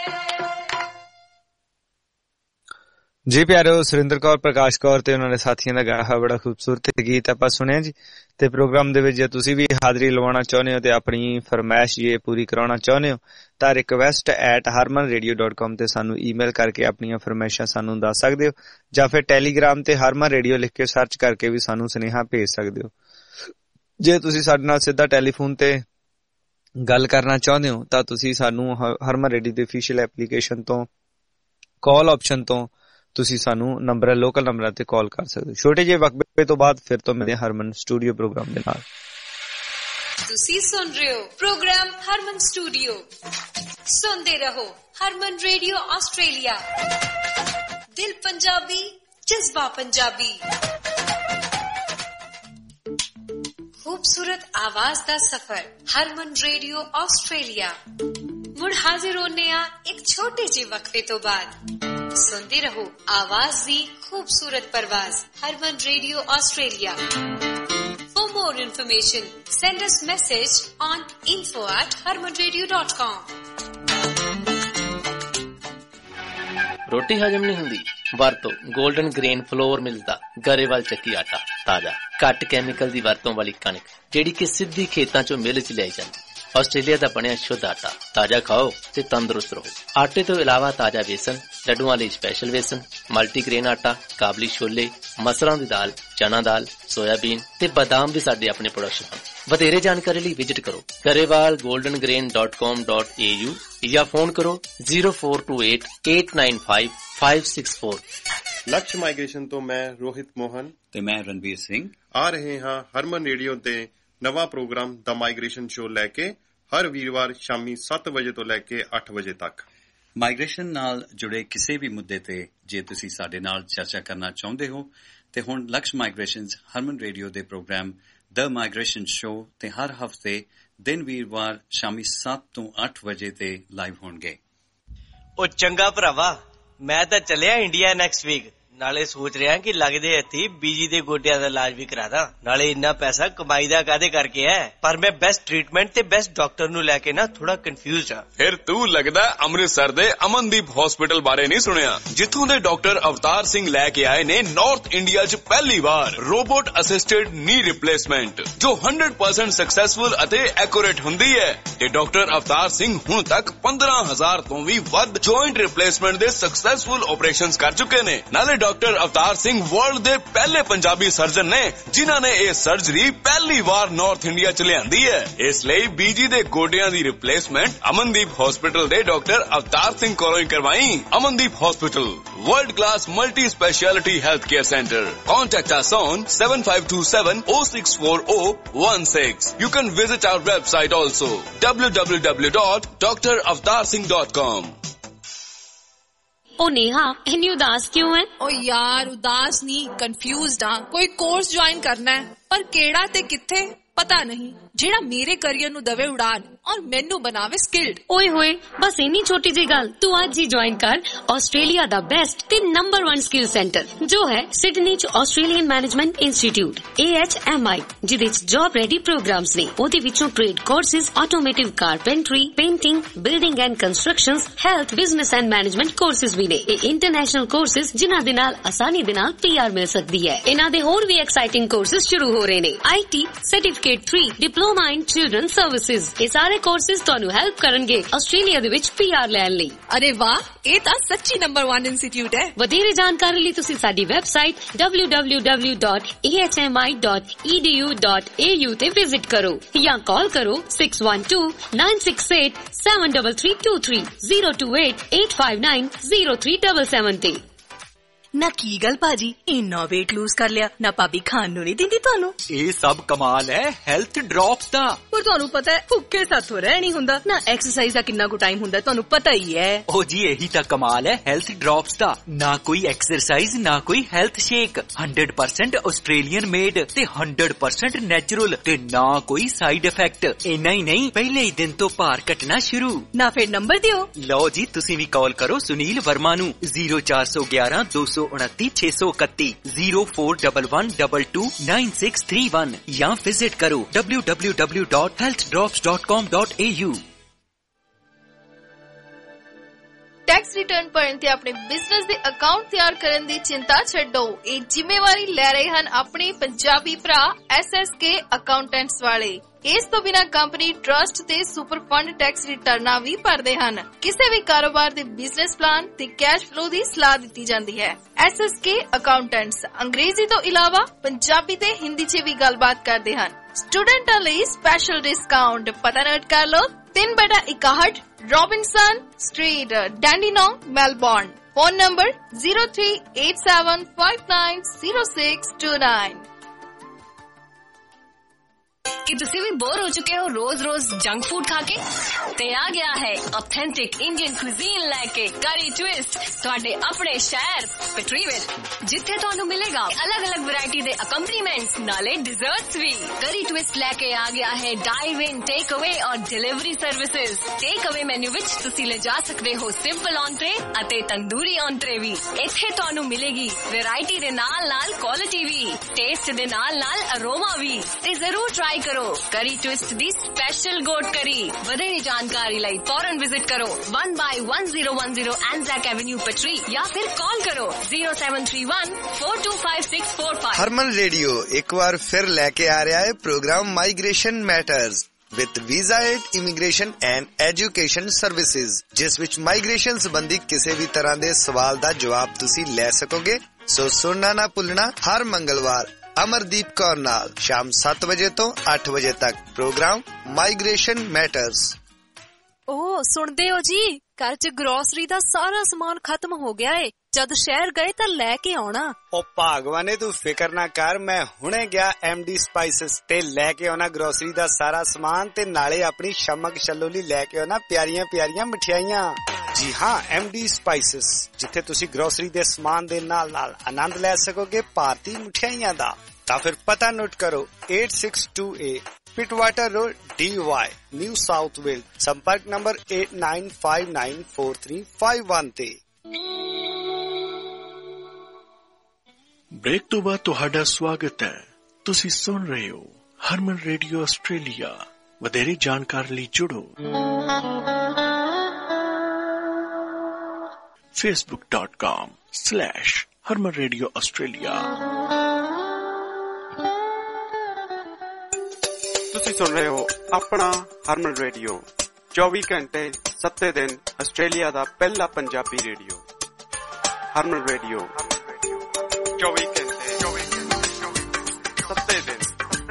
Speaker 10: ਜੀ ਪਿਆਰਿਓ, ਸੁਰਿੰਦਰ ਕੌਰ, ਪ੍ਰਕਾਸ਼ ਕੌਰ ਤੇ ਉਹਨਾਂ ਦੇ ਸਾਥੀਆਂ ਦਾ ਗਾਇਆ ਬੜਾ ਖੂਬਸੂਰਤ ਗੀਤ ਆਪਾਂ ਸੁਣਿਆ ਜੀ। ਤੇ ਪ੍ਰੋਗਰਾਮ ਦੇ ਵਿੱਚ ਜੇ ਤੁਸੀਂ ਵੀ ਹਾਜ਼ਰੀ ਲਵਾਉਣਾ ਚਾਹੁੰਦੇ ਹੋ ਤੇ ਆਪਣੀ ਫਰਮਾਇਸ਼ ਇਹ ਪੂਰੀ ਕਰਾਉਣਾ ਚਾਹੁੰਦੇ ਹੋ ਤਾਂ request at harman radio dot com ਤੇ ਸਾਨੂੰ ਈਮੇਲ ਕਰਕੇ ਆਪਣੀਆਂ ਫਰਮਾਇਸ਼ਾਂ ਸਾਨੂੰ ਦੱਸ ਸਕਦੇ ਹੋ, ਜਾਂ ਫਿਰ ਟੈਲੀਗ੍ਰਾਮ ਤੇ ਹਰਮਨ ਰੇਡੀਓ ਲਿਖ ਕੇ ਸਰਚ ਕਰਕੇ ਵੀ ਸਾਨੂੰ ਸੁਨੇਹਾ ਭੇਜ ਸਕਦੇ ਹੋ। ਜੇ ਤੁਸੀਂ ਸਾਡੇ ਨਾਲ ਸਿੱਧਾ ਟੈਲੀਫੋਨ ਤੇ ਗੱਲ ਕਰਨਾ ਚਾਹੁੰਦੇ ਹੋ ਤਾਂ ਤੁਸੀਂ ਸਾਨੂੰ ਹਰਮਨ ਰੇਡੀਓ ਦੀ ਅਫੀਸ਼ੀਅਲ ਐਪਲੀਕੇਸ਼ਨ ਤੋਂ ਕਾਲ ਆਪਸ਼ਨ ਤੋਂ ਤੁਸੀਂ ਸਾਨੂੰ ਨੰਬਰ ਲੋਕਲ ਨੰਬਰਾਂ ਤੇ ਕਾਲ ਕਰ ਸਕਦੇ ਹੋ। ਛੋਟੇ ਜਿਹੇ ਵਕਫੇ ਤੋਂ ਬਾਅਦ ਫਿਰ ਤੋਂ ਮਿਲਦੇ ਹਰਮਨ ਸਟੂਡੀਓ ਪ੍ਰੋਗਰਾਮ ਦੇ ਨਾਲ।
Speaker 4: ਤੁਸੀਂ ਸੁਣ ਰਹੇ ਹੋ ਪ੍ਰੋਗਰਾਮ ਹਰਮਨ ਸਟੂਡੀਓ। ਸੁਣਦੇ ਰਹੋ ਹਰਮਨ ਰੇਡੀਓ ਆਸਟ੍ਰੇਲੀਆ। ਦਿਲ ਪੰਜਾਬੀ, ਜਜ਼ਬਾ ਪੰਜਾਬੀ। खूबसूरत आवाज दा सफर हरमन रेडियो ऑस्ट्रेलिया। मुड़ हाजिर होने आ एक छोटे जे वक्फे तो बाद। सुनते रहो आवाज दी खूबसूरत परवाज Harman radio Australia. For more information, send us message on info at harman radio dot com।
Speaker 16: ਰੋਟੀ ਹਜਮ ਨਹੀਂ ਹੁੰਦੀ? ਵਰਤੋ ਗੋਲਡਨ ਗ੍ਰੇਨ ਫਲੋਰ ਮਿਲਦਾ ਗਰੇਵਾਲ ਚੱਕੀ ਆਟਾ। ਤਾਜ਼ਾ ਘੱਟ ਕੈਮੀਕਲ ਦੀ ਵਰਤੋਂ ਵਾਲੀ ਕਣਕ ਜਿਹੜੀ ਕਿ ਸਿੱਧੀ ਖੇਤਾਂ ਚੋਂ ਮਿਲ ਚ ਲਿਆਈ ਜਾਂਦੀ। ਆਸਟ੍ਰੇਲੀਆ ਦਾ ਬਣਿਆ ਸ਼ੁੱਧ ਆਟਾ। ਤਾਜ਼ਾ ਖਾਓ ਤੇ ਤੰਦਰੁਸਤ ਰਹੋ। ਆਟੇ ਤੋਂ ਇਲਾਵਾ ਤਾਜ਼ਾ ਵੇਸਣ, ਲੱਡੂਆਂ ਲਈ ਸਪੈਸ਼ਲ ਵੇਸਣ, ਮਲਟੀਗ੍ਰੇਨ ਆਟਾ, ਕਾਬਲੀ ਛੋਲੇ, ਮਸਰਾਂ ਦੀ ਦਾਲ, ਚਨਾ ਦਾਲ, ਸੋਇਆਬੀਨ ਤੇ ਬਾਦਾਮ ਵੀ ਸਾਡੇ ਆਪਣੇ ਪ੍ਰੋਡਕਸ਼ਨ ਹਨ। ਵਧੇਰੇ ਜਾਣਕਾਰੀ ਲਈ ਵਿਜ਼ਿਟ ਕਰੋ Grewal golden grain dot com dot a u ਜਾਂ ਫੋਨ ਕਰੋ zero four two eight eight nine five five six four।
Speaker 17: Laksh migration ਤੋਂ ਮੈਂ ਰੋਹਿਤ ਮੋਹਨ
Speaker 18: ਤੇ ਮੈਂ ਰਣਵੀਰ ਸਿੰਘ
Speaker 17: ਆ ਰਹੇ ਹਾਂ ਹਰਮਨ ਰੇਡੀਓ ਤੇ ਨਵਾਂ ਪ੍ਰੋਗਰਾਮ ਦਾ ਮਾਈਗ੍ਰੇਸ਼ਨ ਸ਼ੋ ਲੈ ਕੇ ਹਰ ਵੀਰਵਾਰ ਸ਼ਾਮੀ ਸੱਤ ਵਜੇ ਤੋਂ ਲੈ ਕੇ ਅੱਠ ਵਜੇ ਤੱਕ।
Speaker 18: ਮਾਈਗ੍ਰੇਸ਼ਨ ਨਾਲ ਜੁੜੇ ਕਿਸੇ ਵੀ ਮੁੱਦੇ ਤੇ ਜੇ ਤੁਸੀਂ ਸਾਡੇ ਨਾਲ ਚਰਚਾ ਕਰਨਾ ਚਾਹੁੰਦੇ ਹੋ ਤੇ ਹੁਣ ਲਕਸ਼ ਮਾਈਗ੍ਰੇਸ਼ਨਜ਼ ਹਰਮਨ ਰੇਡੀਓ ਦੇ ਪ੍ਰੋਗਰਾਮ ਦ ਮਾਈਗ੍ਰੇਸ਼ਨ ਸ਼ੋ ਤੇ ਹਰ ਹਫ਼ਤੇ ਦਿਨ ਵੀਰਵਾਰ ਸ਼ਾਮੀ ਸੱਤ ਤੋਂ ਅੱਠ ਵਜੇ ਤੇ ਲਾਈਵ ਹੋਣਗੇ।
Speaker 19: ਉਹ ਚੰਗਾ ਭਰਾਵਾ, ਮੈਂ ਤਾਂ ਚੱਲਿਆ ਇੰਡੀਆ ਨੈਕਸਟ ਵੀਕ। ਨਾਲੇ ਸੋਚ ਰਿਹਾ ਕਿ ਲੱਗਦੇ ਇੱਥੇ ਬੀਜੀ ਦੇ ਗੋਡਿਆਂ ਦਾ ਇਲਾਜ ਵੀ ਕਰਾ ਦਾਂ। ਨਾਲੇ ਇੰਨਾ ਪੈਸਾ ਕਮਾਈ ਦਾ ਕਾਹਦੇ ਕਰਕੇ ਹੈ? ਪਰ ਮੈਂ ਬੈਸਟ ਟ੍ਰੀਟਮੈਂਟ ਤੇ ਬੈਸਟ ਡਾਕਟਰ ਨੂੰ ਲੈ ਕੇ ਨਾ ਥੋੜਾ ਕਨਫਿਊਜ਼ਡ ਆ।
Speaker 20: ਫਿਰ ਤੂੰ ਲੱਗਦਾ ਅੰਮ੍ਰਿਤਸਰ ਦੇ ਅਮਨਦੀਪ ਹਸਪੀਟਲ ਬਾਰੇ ਨਹੀਂ ਸੁਣਿਆ, ਜਿੱਥੋਂ ਦੇ ਡਾਕਟਰ ਅਵਤਾਰ ਸਿੰਘ ਲੈ ਕੇ ਆਏ ਨੇ ਨਾਰਥ ਇੰਡੀਆ 'ਚ ਪਹਿਲੀ ਵਾਰ ਰੋਬੋਟ ਅਸਿਸਟਡ ਨੀ ਰਿਪਲੇਸਮੈਂਟ, ਜੋ one hundred percent ਸਕਸੈਸਫੁਲ ਅਤੇ ਐਕੂਰੇਟ ਹੁੰਦੀ ਹੈ। ਤੇ ਡਾਕਟਰ ਅਵਤਾਰ ਸਿੰਘ ਹੁਣ ਤੱਕ ਪੰਦਰਾਂ ਹਜ਼ਾਰ ਤੋਂ ਵੀ ਵੱਧ ਜੁਆਇੰਟ ਰਿਪਲੇਸਮੈਂਟ ਦੇ ਸਕਸੈਸਫੁਲ ਆਪਰੇਸ਼ਨਸ ਕਰ ਚੁੱਕੇ ਨੇ। ਨਾਲੇ ਡਾਕਟਰ ਅਵਤਾਰ ਸਿੰਘ ਵਰਲਡ ਦੇ ਪਹਿਲੇ ਪੰਜਾਬੀ ਸਰਜਨ ਨੇ ਜਿਨ੍ਹਾਂ ਨੇ ਇਹ ਸਰਜਰੀ ਪਹਿਲੀ ਵਾਰ ਨਾਰਥ ਇੰਡੀਆ 'ਚ ਲਿਆਂਦੀ ਹੈ। ਇਸ ਲਈ ਬੀਜੀ ਦੇ ਗੋਡਿਆਂ ਦੀ ਰਿਪਲੇਸਮੈਂਟ ਅਮਨਦੀਪ ਹਸਪੀਟਲ ਦੇ ਡਾਕਟਰ ਅਵਤਾਰ ਸਿੰਘ ਕੋਲੋਂ ਹੀ ਕਰਵਾਈ। Amandeep hospital, world class multi speciality health care centre. Contact us on seven five two seven oh six four oh one six. You can visit our website also w w w dot d r avatar singh dot com।
Speaker 5: ओ नेहा, इतनी उदास क्यों है?
Speaker 21: ओ यार उदास नहीं, confused हाँ। कोई कोर्स ज्वाइन करना है पर केड़ा ते किथे पता नहीं। ਜਿਹੜਾ ਮੇਰੇ ਕੈਰੀਅਰ ਨੂੰ ਦਵੇ ਉਡਾਨ ਔਰ ਮੈਨੂੰ ਬਣਾਵੇ ਸਕਿਲਡ।
Speaker 5: ਓਏ ਹੋਏ, ਬਸ ਇੰਨੀ ਛੋਟੀ ਜਿਹੀ ਗੱਲ, ਤੂੰ ਅੱਜ ਹੀ ਜੁਆਇਨ ਕਰ ਆਸਟ੍ਰੇਲੀਆ ਦਾ ਬੈਸਟ ਤੇ ਨੰਬਰ वन ਸਕਿੱਲ ਸੈਂਟਰ ਜੋ ਹੈ ਸਿਡਨੀ ਚ Australian management institute A H M I, ਜਿਹਦੇ ਚ ਜੌਬ ਰੈਡੀ ਪ੍ਰੋਗਰਾਮਸ ਨੇ। ਉਹਦੇ ਵਿੱਚੋਂ trade courses, automotive carpentry, painting, building and constructions, health, business and management courses ਵੀ ਨੇ। ਇਹ ਇੰਟਰਨੈਸ਼ਨਲ ਕੋਰਸਿਸ ਜਿਨ੍ਹਾਂ ਦੇ ਨਾਲ ਆਸਾਨੀ ਦੇ ਨਾਲ ਪੀ ਆਰ ਮਿਲ ਸਕਦੀ ਹੈ। ਇਹਨਾਂ ਦੇ ਹੋਰ ਵੀ ਐਕਸਾਈਟਿੰਗ ਕੋਰਸਿਸ ਸ਼ੁਰੂ ਹੋ ਰਹੇ ਨੇ। I T certificate three, diploma in children services. ਇਹ ਸਾਰੇ ਕੋਰਸਿਸ ਤੁਹਾਨੂੰ ਹੈਲਪ ਕਰਨਗੇ ਆਸਟ੍ਰੇਲੀਆ ਦੇ ਵਿੱਚ ਪੀ ਆਰ ਲੈਣ ਲਈ।
Speaker 21: ਅਰੇ ਵਾਹ, ਇਹ ਤਾਂ ਸੱਚੀ ਨੰਬਰ वन ਇੰਸਟੀਚਿਊਟ ਹੈ।
Speaker 5: ਵਧੇਰੇ ਜਾਣਕਾਰੀ ਲਈ ਤੁਸੀਂ ਸਾਡੀ website W W W dot A H M I dot E D U dot A U ਤੇ ਵਿਜ਼ਿਟ ਕਰੋ ਜਾਂ ਕਾਲ ਕਰੋ six one two nine six eight seven three three two three zero two eight eight five nine zero three seven seven ਤੇ।
Speaker 21: ਨਾ ਕੀ ਗੱਲ ਭਾਜੀ, ਇੰਨਾ weight lose ਕਰ ਲਿਆ, ਨਾ ਭਾਬੀ ਖਾਣ ਨੂੰ ਨਹੀਂ ਦਿੰਦੀ ਤੁਹਾਨੂੰ?
Speaker 22: ਇਹ ਸਭ ਕਮਾਲ ਹੈ ਹੈਲਥ ਡ੍ਰੌਪਸ ਦਾ।
Speaker 21: ਪਰ ਤੁਹਾਨੂੰ ਪਤਾ ਹੈ ਭੁੱਖੇ ਸਾਥੋਂ ਰਹਿ ਨਹੀਂ ਹੁੰਦਾ, ਨਾ ਐਕਸਰਸਾਈਜ਼ ਦਾ ਕਿੰਨਾ ਕੁ ਟਾਈਮ ਹੁੰਦਾ ਤੁਹਾਨੂੰ ਪਤਾ ਹੀ ਹੈ।
Speaker 22: ਉਹ ਜੀ ਇਹੀ ਤਾਂ ਕਮਾਲ ਹੈ ਹੈਲਥ ਡ੍ਰੌਪਸ ਦਾ। ਨਾ ਕੋਈ ਐਕਸਰਸਾਈਜ਼, ਨਾ ਕੋਈ health shake, hundred percent Australian made ਤੇ ਹੰਡਰਡ ਪਰਸੈਂਟ ਨੈਚੁਰਲ ਤੇ ਨਾ ਕੋਈ ਸਾਈਡ ਇਫੈਕਟ। ਇੰਨਾ ਹੀ ਨਹੀਂ, ਪਹਿਲੇ ਹੀ ਦਿਨ ਤੋਂ ਭਾਰ ਘਟਣਾ ਸ਼ੁਰੂ।
Speaker 21: ਨਾ ਫਿਰ ਨੰਬਰ ਦਿਓ।
Speaker 22: ਲਓ ਜੀ, ਤੁਸੀਂ ਵੀ ਕਾਲ ਕਰੋ ਸੁਨੀਲ ਵਰਮਾ ਨੂੰ ਜ਼ੀਰੋ ਚਾਰ ਸੌ ਗਿਆਰਾਂ ਦੋ ਸੌ उनतीस छह सौ इकतीस zero four one one two two nine six three one या विजिट करो W W W dot health drops dot com dot A U।
Speaker 23: Tax return ਭਰਨ ਤੇ ਆਪਣੇ ਬਿਜ਼ਨਸ ਦੇ ਅਕਾਊਂਟ ਤਿਆਰ ਕਰਨ ਦੀ ਚਿੰਤਾ ਛੱਡੋ। ਇਹ ਜ਼ਿੰਮੇਵਾਰੀ ਲੈ ਰਹੇ ਹਨ ਆਪਣੇ ਪੰਜਾਬੀ ਭਰਾ S S K ਅਕਾਊਂਟੈਂਟਸ ਵਾਲੇ। ਇਸ ਤੋਂ ਬਿਨਾਂ ਕੰਪਨੀ ਟਰਸਟ ਤੇ ਸੁਪਰ ਫੰਡ ਟੈਕਸ ਰਿਟਰਨਾਂ ਵੀ ਭਰਦੇ ਹਨ। ਕਿਸੇ ਵੀ ਕਾਰੋਬਾਰ ਦੇ ਬਿਜ਼ਨਸ ਪਲਾਨ ਤੇ ਕੈਸ਼ ਫਲੋ ਦੀ ਸਲਾਹ ਦਿੱਤੀ ਜਾਂਦੀ ਹੈ। S S K ਅਕਾਊਂਟੈਂਟਸ ਅੰਗਰੇਜ਼ੀ ਤੋਂ ਇਲਾਵਾ ਪੰਜਾਬੀ ਤੇ ਹਿੰਦੀ 'ਚ ਵੀ ਗੱਲਬਾਤ ਕਰਦੇ ਹਨ। ਸਟੂਡੈਂਟਾਂ ਲਈ ਸਪੈਸ਼ਲ ਡਿਸਕਾਊਂਟ ਪਤਾ ਨੋਟ ਕਰ ਲਓ। ਤਿੰਨ ਬਟਾ ਇਕਾਹਠ Robinson street Dandenong Melbourne. Phone number zero three eight seven five nine zero six two nine.
Speaker 5: कि तुसी भी बोर हो चुके हो रोज रोज जंक फूड खा के? ते आ गया है ऑथेंटिक इंडियन कुजीन लेके करी ट्विस्ट ਤੁਹਾਡੇ ਆਪਣੇ ਸ਼ਹਿਰ ਪਟਰੀ ਵਿੱਚ, ਜਿੱਥੇ ਤੁਹਾਨੂੰ ਮਿਲੇਗਾ ਅਲੱਗ-ਅਲੱਗ ਵੈਰਾਈਟੀ ਦੇ ਅਕੰਪਨੀਮੈਂਟਸ ਨਾਲੇ ਡਿਜ਼ਰਟਸ ਵੀ। ਕਰੀ ਟਵਿਸਟ ਲੈ ਕੇ ਆ ਗਿਆ ਹੈ ਡਾਈਵ ਇਨ, ਟੇਕ ਅਵੇ ਔਰ ਡਿਲੀਵਰੀ ਸਰਵਿਸਿਜ਼। ਟੇਕ ਅਵੇ ਮੈਨੂ ਵਿੱਚ ਤੁਸੀਂ ਲੈ ਜਾ ਸਕਦੇ ਹੋ ਸਿੰਪਲ ਔਂਟਰੇ ਅਤੇ ਤੰਦੂਰੀ ਔਂਟਰੇ ਵੀ। ਇੱਥੇ ਤੁਹਾਨੂੰ ਮਿਲੇਗੀ ਵੈਰਾਈਟੀ ਦੇ ਨਾਲ-ਨਾਲ ਕੁਆਲਿਟੀ ਵੀ, ਟੇਸਟ ਦੇ ਨਾਲ-ਨਾਲ ਅਰੋਮਾ ਵੀ। ਤੇ ਜ਼ਰੂਰ ਟਰਾਈ ਕਰੋ ਕਰੀ ਟਵਿਸਟ ਦੀ ਸਪੈਸ਼ਲ ਗੋਟ ਕਰੀ। ਵਧੇਰੀ ਜਾਣਕਾਰੀ ਲਈ ਫੌਰਨ ਵਿਜ਼ਿਟ ਕਰੋ one by one zero one zero Anzac avenue पटरी या फिर कॉल करो zero seven three one four two five six four five.
Speaker 1: Harman radio एक बार फिर लेके आ रहा है programme migration matters with visa ed immigration and education services, जिस विच माइग्रेशन संबंधी किसी भी तरह के सवाल का जवाब तुसी ले सकोगे। सो सुनना ना भुलना हर मंगलवार अमरदीप कौर नाल शाम सात बजे तो आठ बजे तक प्रोग्राम माइग्रेशन मैटर्स।
Speaker 21: ਓਹ ਸੁਣਦੇ ਹੋ ਜੀ, ਘਰ 'ਚ ਗਰੋਸਰੀ ਦਾ ਸਾਰਾ ਸਮਾਨ ਖਤਮ ਹੋ ਗਿਆ ਏ। ਜਦ ਸ਼ਹਿਰ ਗਏ ਤਾਂ ਲੈ ਕੇ ਆਉਣਾ।
Speaker 10: ਉਹ ਭਾਗਵਾਨੇ ਤੂੰ ਫਿਕਰ ਨਾ ਕਰ, ਮੈਂ ਹੁਣੇ ਗਿਆ M D ਸਪਾਈਸਸ ਤੇ ਲੈ ਕੇ ਆਉਣਾ ਗਰੋਸਰੀ ਦਾ ਸਾਰਾ ਸਮਾਨ ਤੇ ਨਾਲੇ ਆਪਣੀ ਸ਼ਮਕ ਛੱਲੋਲੀ ਲੈ ਕੇ ਆਉਣਾ ਪਿਆਰੀਆਂ ਪਿਆਰੀਆਂ ਮਠਿਆਈਆਂ। ਜੀ ਹਾਂ, M D ਸਪਾਈਸਸ, ਜਿੱਥੇ ਤੁਸੀਂ ਗਰੋਸਰੀ ਦੇ ਸਮਾਨ ਦੇ ਨਾਲ ਨਾਲ ਆਨੰਦ ਲੈ ਸਕੋਗੇ ਭਾਰਤੀ ਮਠਿਆਈਆਂ ਦਾ। ਤਾਂ ਫਿਰ ਪਤਾ ਨੋਟ ਕਰੋ eight six two eight Pittwater road D Y New South Wales. संपर्क number eight nine five nine four three five one ते।
Speaker 2: ब्रेक तो बाद तुहाडा स्वागत है। तुसी सुन रहे हो हरमन रेडियो आस्ट्रेलिया। वधेरी जानकारी ਲਈ जुड़ो Facebook dot com slash Harman radio Australia.
Speaker 24: ਤੁਸੀਂ ਸੁਣ ਰਹੇ ਹੋ ਆਪਣਾ ਹਰਮਨ ਰੇਡੀਓ, ਚੌਵੀ ਘੰਟੇ ਸੱਤੇ ਦਿਨ ਆਸਟ੍ਰੇਲੀਆ ਦਾ ਪਹਿਲਾ ਪੰਜਾਬੀ ਰੇਡੀਓ। ਹਰਮਨ ਰੇਡੀਓ ਚੌਵੀ ਘੰਟੇ ਸੱਤੇ ਦਿਨ।